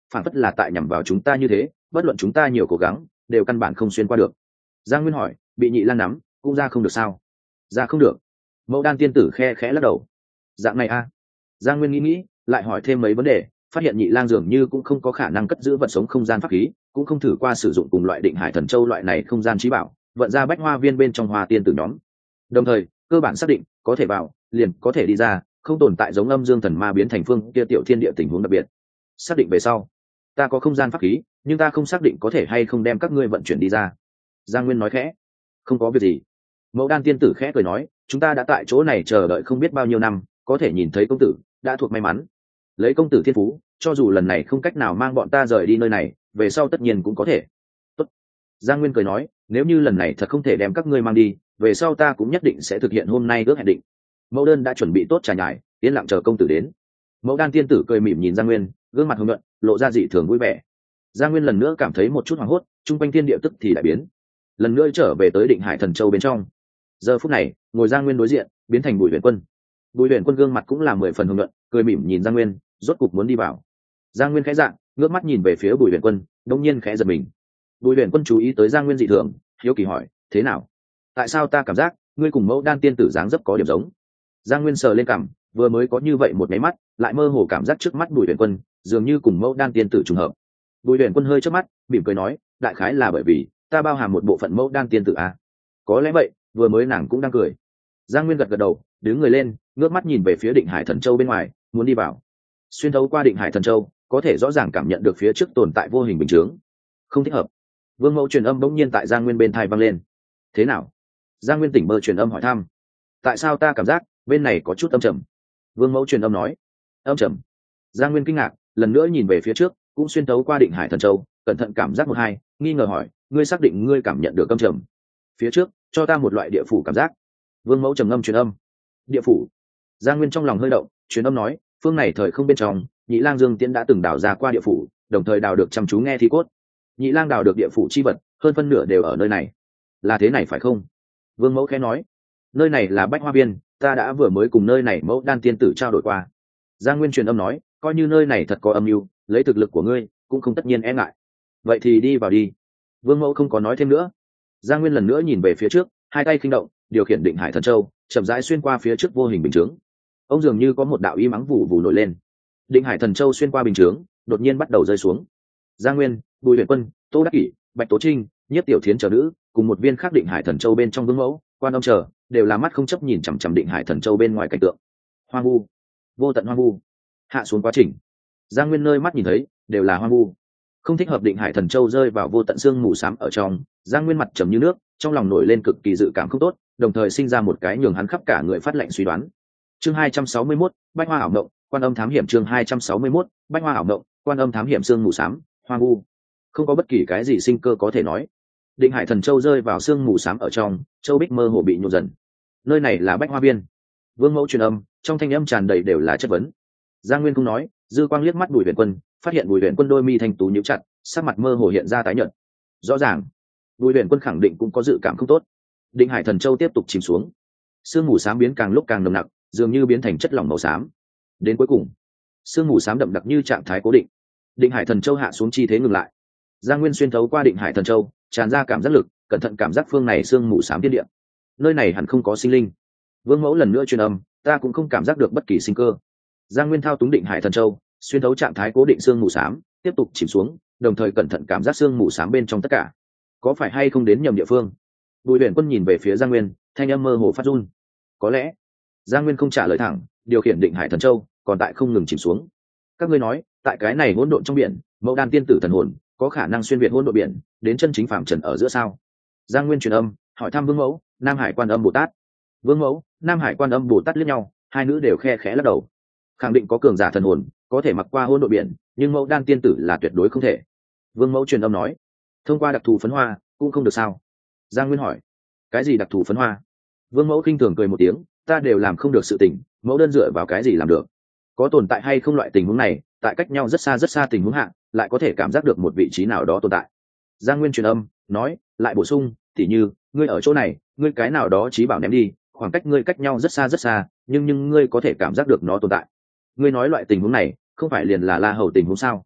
phản phất là tại nhằm vào chúng ta như thế, bất luận chúng ta nhiều cố gắng đều căn bản không xuyên qua được. Giang Nguyên hỏi, bị nhị lang nắm cũng ra không được sao? Ra không được. Mẫu đan tiên tử khe khẽ lắc đầu. Dạng này a à? Giang Nguyên nghĩ nghĩ, lại hỏi thêm mấy vấn đề, phát hiện nhị lang dường như cũng không có khả năng cất giữ vật sống không gian pháp khí, cũng không thử qua sử dụng cùng loại định hải thần châu loại này không gian trí bảo vận ra bách hoa viên bên trong hoa tiên tử nhóm. Đồng thời cơ bản xác định có thể vào liền có thể đi ra, không tồn tại giống âm dương thần ma biến thành phương kia tiểu thiên địa tình huống đặc biệt. Xác định về sau, ta có không gian pháp khí, nhưng ta không xác định có thể hay không đem các ngươi vận chuyển đi ra. Giang Nguyên nói khẽ. Không có việc gì. Mẫu đan tiên tử khẽ cười nói, chúng ta đã tại chỗ này chờ đợi không biết bao nhiêu năm, có thể nhìn thấy công tử đã thuộc may mắn. Lấy công tử thiên phú, cho dù lần này không cách nào mang bọn ta rời đi nơi này, về sau tất nhiên cũng có thể. Tốt. Giang Nguyên cười nói, nếu như lần này thật không thể đem các ngươi mang đi, về sau ta cũng nhất định sẽ thực hiện hôm nay ước hẹn định. Mẫu đơn đã chuẩn bị tốt trà nhài, yên lặng chờ công tử đến. Mẫu đan tiên tử cười mỉm nhìn Giang Nguyên, gương mặt hồng nhuận, lộ ra dị thường vui vẻ. Giang Nguyên lần nữa cảm thấy một chút hoảng hốt, trung quanh thiên địa tức thì đại biến, lần nữa trở về tới định hải thần châu bên trong. Giờ phút này, ngồi Giang Nguyên đối diện, biến thành Bùi Huyền Quân. Bùi Huyền Quân gương mặt cũng là mười phần hồng nhuận, cười mỉm nhìn Giang Nguyên, rốt cục muốn đi vào. Giang Nguyên khẽ dạng, ngước mắt nhìn về phía Bùi Huyền Quân, đột nhiên khẽ giật mình. Bùi Huyền Quân chú ý tới Giang Nguyên dị thường, hiếu kỳ hỏi, thế nào? Tại sao ta cảm giác ngươi cùng Mẫu đan tiên tử dáng dấp có điểm giống? Giang Nguyên sờ lên cằm, vừa mới có như vậy một máy mắt, lại mơ hồ cảm giác trước mắt Bùi Huyền Quân dường như cùng Mẫu đan tiên tử trùng hợp. Bùi Huyền Quân hơi chớp mắt, mỉm cười nói, đại khái là bởi vì ta bao hàm một bộ phận Mẫu đan tiên tử à? Có lẽ vậy, vừa mới nàng cũng đang cười. Giang Nguyên gật gật đầu, đứng người lên, ngước mắt nhìn về phía Định Hải Thần Châu bên ngoài, muốn đi vào. Xuyên thấu qua Định Hải Thần Châu, có thể rõ ràng cảm nhận được phía trước tồn tại vô hình bình chướng. Không thích hợp. Vương Mẫu truyền âm bỗng nhiên tại Giang Nguyên bên tai vang lên. Thế nào? Giang Nguyên tỉnh bơ truyền âm hỏi thăm. Tại sao ta cảm giác bên này có chút âm trầm? Vương Mẫu truyền âm nói. Âm trầm? Giang Nguyên kinh ngạc, lần nữa nhìn về phía trước, cũng xuyên thấu qua Định Hải Thần Châu, cẩn thận cảm giác một hai, nghi ngờ hỏi, ngươi xác định ngươi cảm nhận được âm trầm? Phía trước, cho ta một loại địa phủ cảm giác. Vương Mẫu trầm ngâm truyền âm. Địa phủ? Giang Nguyên trong lòng hơi động, truyền âm nói, phương này thời không bên trong, Nhị Lang Dương Tiễn đã từng đào ra qua địa phủ, đồng thời đào được chăm chú nghe thi cốt. Nhị Lang đào được địa phủ chi vật, hơn phân nửa đều ở nơi này. Là thế này phải không? Vương Mẫu khẽ nói. Nơi này là Bách Hoa Viên, ta đã vừa mới cùng nơi này Mẫu đan tiên tử trao đổi qua. Giang Nguyên truyền âm nói, coi như nơi này thật có âm mưu, lấy thực lực của ngươi, cũng không tất nhiên e ngại. Vậy thì đi vào đi. Vương Mẫu không có nói thêm nữa. Giang Nguyên lần nữa nhìn về phía trước, hai tay khinh động, điều khiển Định Hải Thần Châu, chậm rãi xuyên qua phía trước vô hình bình chướng. Ông dường như có một đạo y mắng vụ vụ nổi lên. Định Hải Thần Châu xuyên qua bình chướng, đột nhiên bắt đầu rơi xuống. Giang Nguyên, Bùi Huyền Quân, Tô Đắc Kỷ, Bạch Tố Trinh, Nhiếp Tiểu Thiến chờ nữ, cùng một viên khác Định Hải Thần Châu bên trong Vương Mẫu, Quan Âm chờ, đều là mắt không chấp nhìn chằm chằm Định Hải Thần Châu bên ngoài cảnh tượng. Hoang vu, vô tận hoang vu. Hạ xuống quá trình, Giang Nguyên nơi mắt nhìn thấy, đều là hoang vu. Không thích hợp. Định Hải Thần Châu rơi vào vô tận sương mù xám ở trong, Giang Nguyên mặt trầm như nước, trong lòng nổi lên cực kỳ dự cảm không tốt, đồng thời sinh ra một cái nhường hắn khắp cả người phát lệnh suy đoán. Chương hai trăm sáu mươi mốt, Bách Hoa ảo mộng, Quan Âm thám hiểm. Chương hai trăm sáu mươi mốt, Bách Hoa ảo mộng, Quan Âm thám hiểm. Sương mù xám, hoang vu, không có bất kỳ cái gì sinh cơ có thể nói. Định Hải Thần Châu rơi vào sương mù xám ở trong, châu bích mơ hồ bị nhộn dần. Nơi này là Bách Hoa Viên. Vương Mẫu truyền âm, trong thanh âm tràn đầy đều là chất vấn. Giang Nguyên không nói, dư quang liếc mắt Bùi Huyền Quân, phát hiện Bùi Huyền Quân đôi mi thanh tú nhíu chặt, sắc mặt mơ hồ hiện ra tái nhợt. Rõ ràng, Bùi Huyền Quân khẳng định cũng có dự cảm không tốt. Định Hải Thần Châu tiếp tục chìm xuống, sương mù xám biến càng lúc càng nồng nặc, dường như biến thành chất lỏng màu xám. Đến cuối cùng, sương mù xám đậm đặc như trạng thái cố định. Định Hải Thần Châu hạ xuống chi thế ngừng lại. Giang Nguyên xuyên thấu qua Định Hải Thần Châu, tràn ra cảm giác lực, cẩn thận cảm giác phương này sương mù xám thiên địa. Nơi này hẳn không có sinh linh. Vương Mẫu lần nữa truyền âm, ta cũng không cảm giác được bất kỳ sinh cơ. Giang Nguyên thao túng Định Hải Thần Châu, xuyên thấu trạng thái cố định sương mù xám, tiếp tục chìm xuống, đồng thời cẩn thận cảm giác sương mù xám bên trong tất cả. Có phải hay không đến nhầm địa phương? Bùi Huyền Quân nhìn về phía Giang Nguyên, thanh âm mơ hồ phát run. Có lẽ. Giang Nguyên không trả lời thẳng, điều khiển Định Hải Thần Châu, còn tại không ngừng chìm xuống. Các ngươi nói, tại cái này hỗn độn trong biển, Mẫu đan tiên tử thần hồn có khả năng xuyên việt hỗn độn biển, đến chân chính phàm trần ở giữa sao? Giang Nguyên truyền âm, hỏi thăm Vương Mẫu, Nam Hải Quan Âm Bồ Tát. Vương Mẫu, Nam Hải Quan Âm Bồ Tát liếc nhau, hai nữ đều khe khẽ lắc đầu. Khẳng định có cường giả thần hồn có thể mặc qua hỗn độn biển, nhưng Mẫu đan tiên tử là tuyệt đối không thể. Vương Mẫu truyền âm nói, thông qua đặc thù phấn hoa cũng không được sao? Giang Nguyên hỏi, cái gì đặc thù phấn hoa? Vương Mẫu khinh thường cười một tiếng, ta đều làm không được sự tình, Mẫu đơn dựa vào cái gì làm được? Có tồn tại hay không loại tình huống này, tại cách nhau rất xa rất xa tình huống hạ, lại có thể cảm giác được một vị trí nào đó tồn tại. Giang Nguyên truyền âm nói, lại bổ sung, tỉ như ngươi ở chỗ này, ngươi cái nào đó trí bảo ném đi, khoảng cách ngươi cách nhau rất xa rất xa, nhưng nhưng ngươi có thể cảm giác được nó tồn tại. Ngươi nói loại tình huống này không phải liền là La Hầu tình huống sao?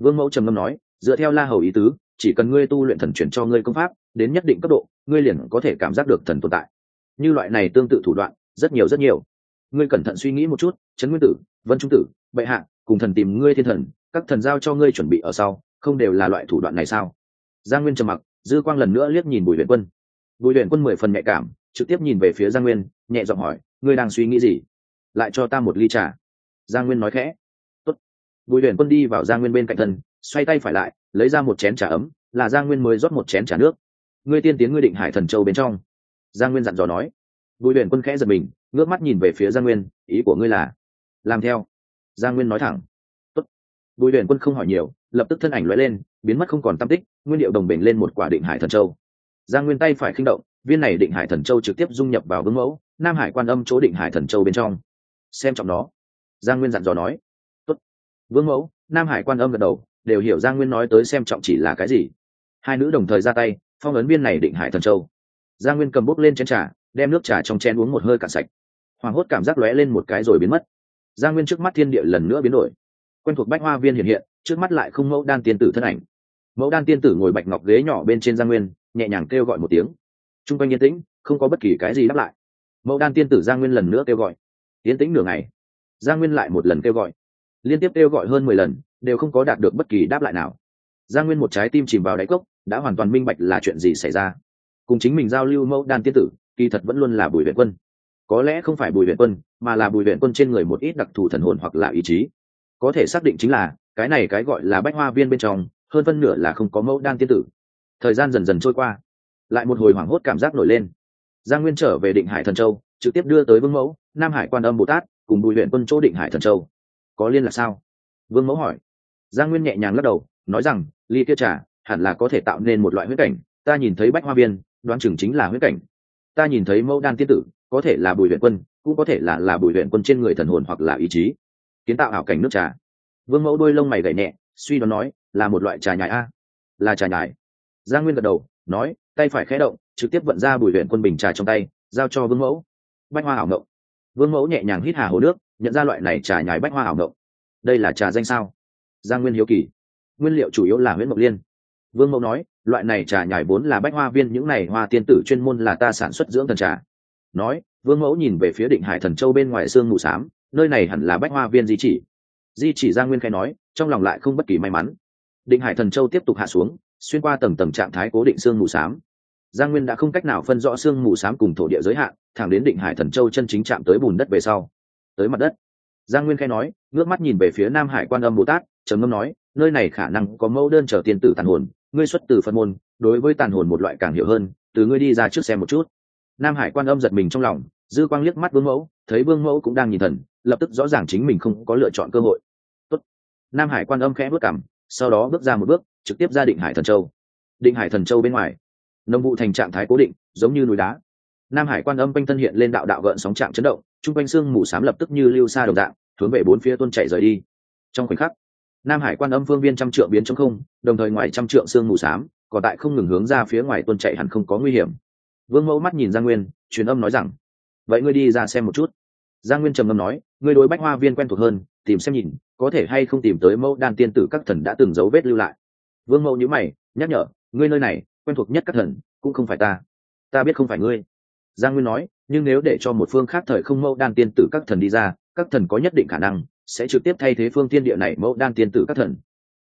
Vương Mẫu trầm ngâm nói, dựa theo La Hầu ý tứ, chỉ cần ngươi tu luyện thần chuyển cho ngươi công pháp đến nhất định cấp độ, ngươi liền có thể cảm giác được thần tồn tại. Như loại này tương tự thủ đoạn rất nhiều rất nhiều. Ngươi cẩn thận suy nghĩ một chút, Trấn Nguyên Tử, Vân Trung Tử, bệ hạ cùng thần tìm ngươi thiên thần, các thần giao cho ngươi chuẩn bị ở sau, không đều là loại thủ đoạn này sao? Giang Nguyên trầm mặc, dư quang lần nữa liếc nhìn Bùi Huyền Quân. Bùi Huyền Quân mười phần nhạy cảm, trực tiếp nhìn về phía Giang Nguyên, nhẹ giọng hỏi, ngươi đang suy nghĩ gì? Lại cho ta một ly trà. Giang Nguyên nói khẽ. Tốt. Bùi Huyền Quân đi vào Giang Nguyên bên cạnh thân, xoay tay phải lại, lấy ra một chén trà ấm, là Giang Nguyên mới rót một chén trà nước. Ngươi tiên tiến ngươi Định Hải Thần Châu bên trong. Giang Nguyên dặn dò nói. Bùi Huyền Quân khẽ giật mình, ngước mắt nhìn về phía Giang Nguyên, ý của ngươi là? Làm theo. Giang Nguyên nói thẳng. Tốt. Bùi Huyền Quân không hỏi nhiều, lập tức thân ảnh lóe lên, biến mất không còn tăm tích, nguyên điệu đồng bình lên một quả Định Hải Thần Châu. Giang Nguyên tay phải khinh động, viên này Định Hải Thần Châu trực tiếp dung nhập vào Vương Mẫu, Nam Hải Quan Âm chỗ Định Hải Thần Châu bên trong. Xem trọng nó. Giang Nguyên dặn dò nói. Tốt. Vương Mẫu, Nam Hải Quan Âm gật đầu, đều hiểu Giang Nguyên nói tới xem trọng chỉ là cái gì. Hai nữ đồng thời ra tay, phong ấn viên này Định Hải Thần Châu. Giang Nguyên cầm bốc lên chén trà, đem nước trà trong chén uống một hơi cạn sạch. Hoàng hốt cảm giác lóe lên một cái rồi biến mất. Giang Nguyên trước mắt thiên địa lần nữa biến đổi, quen thuộc bách hoa viên hiện hiện, trước mắt lại không Mẫu Đan tiên tử thân ảnh. Mẫu Đan tiên tử ngồi bạch ngọc ghế nhỏ bên trên Giang Nguyên, nhẹ nhàng kêu gọi một tiếng. Trung quanh yên tĩnh, không có bất kỳ cái gì đáp lại. Mẫu Đan tiên tử Giang Nguyên lần nữa kêu gọi. Yên tĩnh nửa ngày. Giang Nguyên lại một lần kêu gọi. Liên tiếp kêu gọi hơn mười lần, đều không có đạt được bất kỳ đáp lại nào. Giang Nguyên một trái tim chìm vào đáy cốc, đã hoàn toàn minh bạch là chuyện gì xảy ra. Cùng chính mình giao lưu Mẫu Đan tiên tử, kỳ thật vẫn luôn là Bùi Huyền Quân. Có lẽ không phải Bùi Huyền Quân, mà là Bùi Huyền Quân trên người một ít đặc thù thần hồn hoặc là ý chí. Có thể xác định chính là, cái này cái gọi là bách hoa viên bên trong, hơn phân nửa là không có Mẫu Đan tiên tử. Thời gian dần dần trôi qua, lại một hồi hoảng hốt cảm giác nổi lên. Giang Nguyên trở về Định Hải Thần Châu, trực tiếp đưa tới Vương Mẫu, Nam Hải Quan Âm Bồ Tát cùng Bùi Huyền Quân chỗ Định Hải Thần Châu. Có liên lạc sao? Vương Mẫu hỏi. Giang Nguyên nhẹ nhàng lắc đầu, nói rằng ly kia trà hẳn là có thể tạo nên một loại huyết cảnh, ta nhìn thấy bách hoa viên, đoán chừng chính là huyết cảnh. Ta nhìn thấy Mẫu Đan tiên tử, có thể là Bùi Huyền Quân, cũng có thể là là Bùi Huyền Quân trên người thần hồn hoặc là ý chí, kiến tạo ảo cảnh nước trà. Vương Mẫu đôi lông mày gảy nhẹ, suy đoán nói, là một loại trà nhài a. Là trà nhài. Giang Nguyên gật đầu, nói, tay phải khẽ động, trực tiếp vận ra Bùi Huyền Quân bình trà trong tay, giao cho Vương Mẫu. Bách hoa ảo ngộng. Vương Mẫu nhẹ nhàng hít hà hồ nước, nhận ra loại này trà nhài bách hoa ảo ngộng. Đây là trà danh sao? Giang Nguyên hiếu kỳ. Nguyên liệu chủ yếu là huyết mộc liên. Vương Mẫu nói, loại này trà nhài vốn là bách hoa viên những này hoa tiên tử chuyên môn là ta sản xuất dưỡng thần trà. Nói, Vương Mẫu nhìn về phía Định Hải Thần Châu bên ngoài sương mù xám, nơi này hẳn là bách hoa viên di chỉ. Di chỉ. Giang Nguyên khẽ nói, trong lòng lại không bất kỳ may mắn. Định Hải Thần Châu tiếp tục hạ xuống, xuyên qua tầng tầng trạng thái cố định sương mù xám. Giang Nguyên đã không cách nào phân rõ sương mù xám cùng thổ địa giới hạn, thẳng đến Định Hải Thần Châu chân chính chạm tới bùn đất về sau, tới mặt đất. Giang Nguyên khẽ nói, ngước mắt nhìn về phía Nam Hải Quan Âm Bồ Tát, trầm ngâm nói, nơi này khả năng có mẫu đơn trở tiên tử tàn hồn, ngươi xuất từ Phật môn, đối với tàn hồn một loại càng hiểu hơn, từ ngươi đi ra trước xem một chút. Nam Hải Quan Âm giật mình trong lòng, dư quang liếc mắt Vương Mẫu, thấy Vương Mẫu cũng đang nhìn thần, lập tức rõ ràng chính mình không có lựa chọn cơ hội. Tốt. Nam Hải Quan Âm khẽ bước cằm, sau đó bước ra một bước, trực tiếp ra Định Hải Thần Châu. Định Hải Thần Châu bên ngoài, nông vụ thành trạng thái cố định, giống như núi đá. Nam Hải Quan Âm quanh thân hiện lên đạo đạo gợn sóng trạng chấn động, trung quanh xương mù xám lập tức như lưu sa đồng dạng, hướng về bốn phía tuôn chảy rời đi. Trong khoảnh khắc, Nam Hải Quan Âm phương viên trăm trượng biến trống không, đồng thời ngoài trăm trượng xương mù xám, còn tại không ngừng hướng ra phía ngoài tuôn chảy hẳn không có nguy hiểm. Vương Mẫu mắt nhìn Giang Nguyên, truyền âm nói rằng, vậy ngươi đi ra xem một chút. Giang Nguyên trầm ngâm nói, ngươi đối bách hoa viên quen thuộc hơn, tìm xem nhìn, có thể hay không tìm tới Mẫu Đan tiên tử các thần đã từng dấu vết lưu lại. Vương Mẫu nhíu mày, nhắc nhở, ngươi nơi này quen thuộc nhất các thần, cũng không phải ta. Ta biết không phải ngươi. Giang Nguyên nói, nhưng nếu để cho một phương khác thời không Mẫu Đan tiên tử các thần đi ra, các thần có nhất định khả năng sẽ trực tiếp thay thế phương tiên địa này Mẫu Đan tiên tử các thần,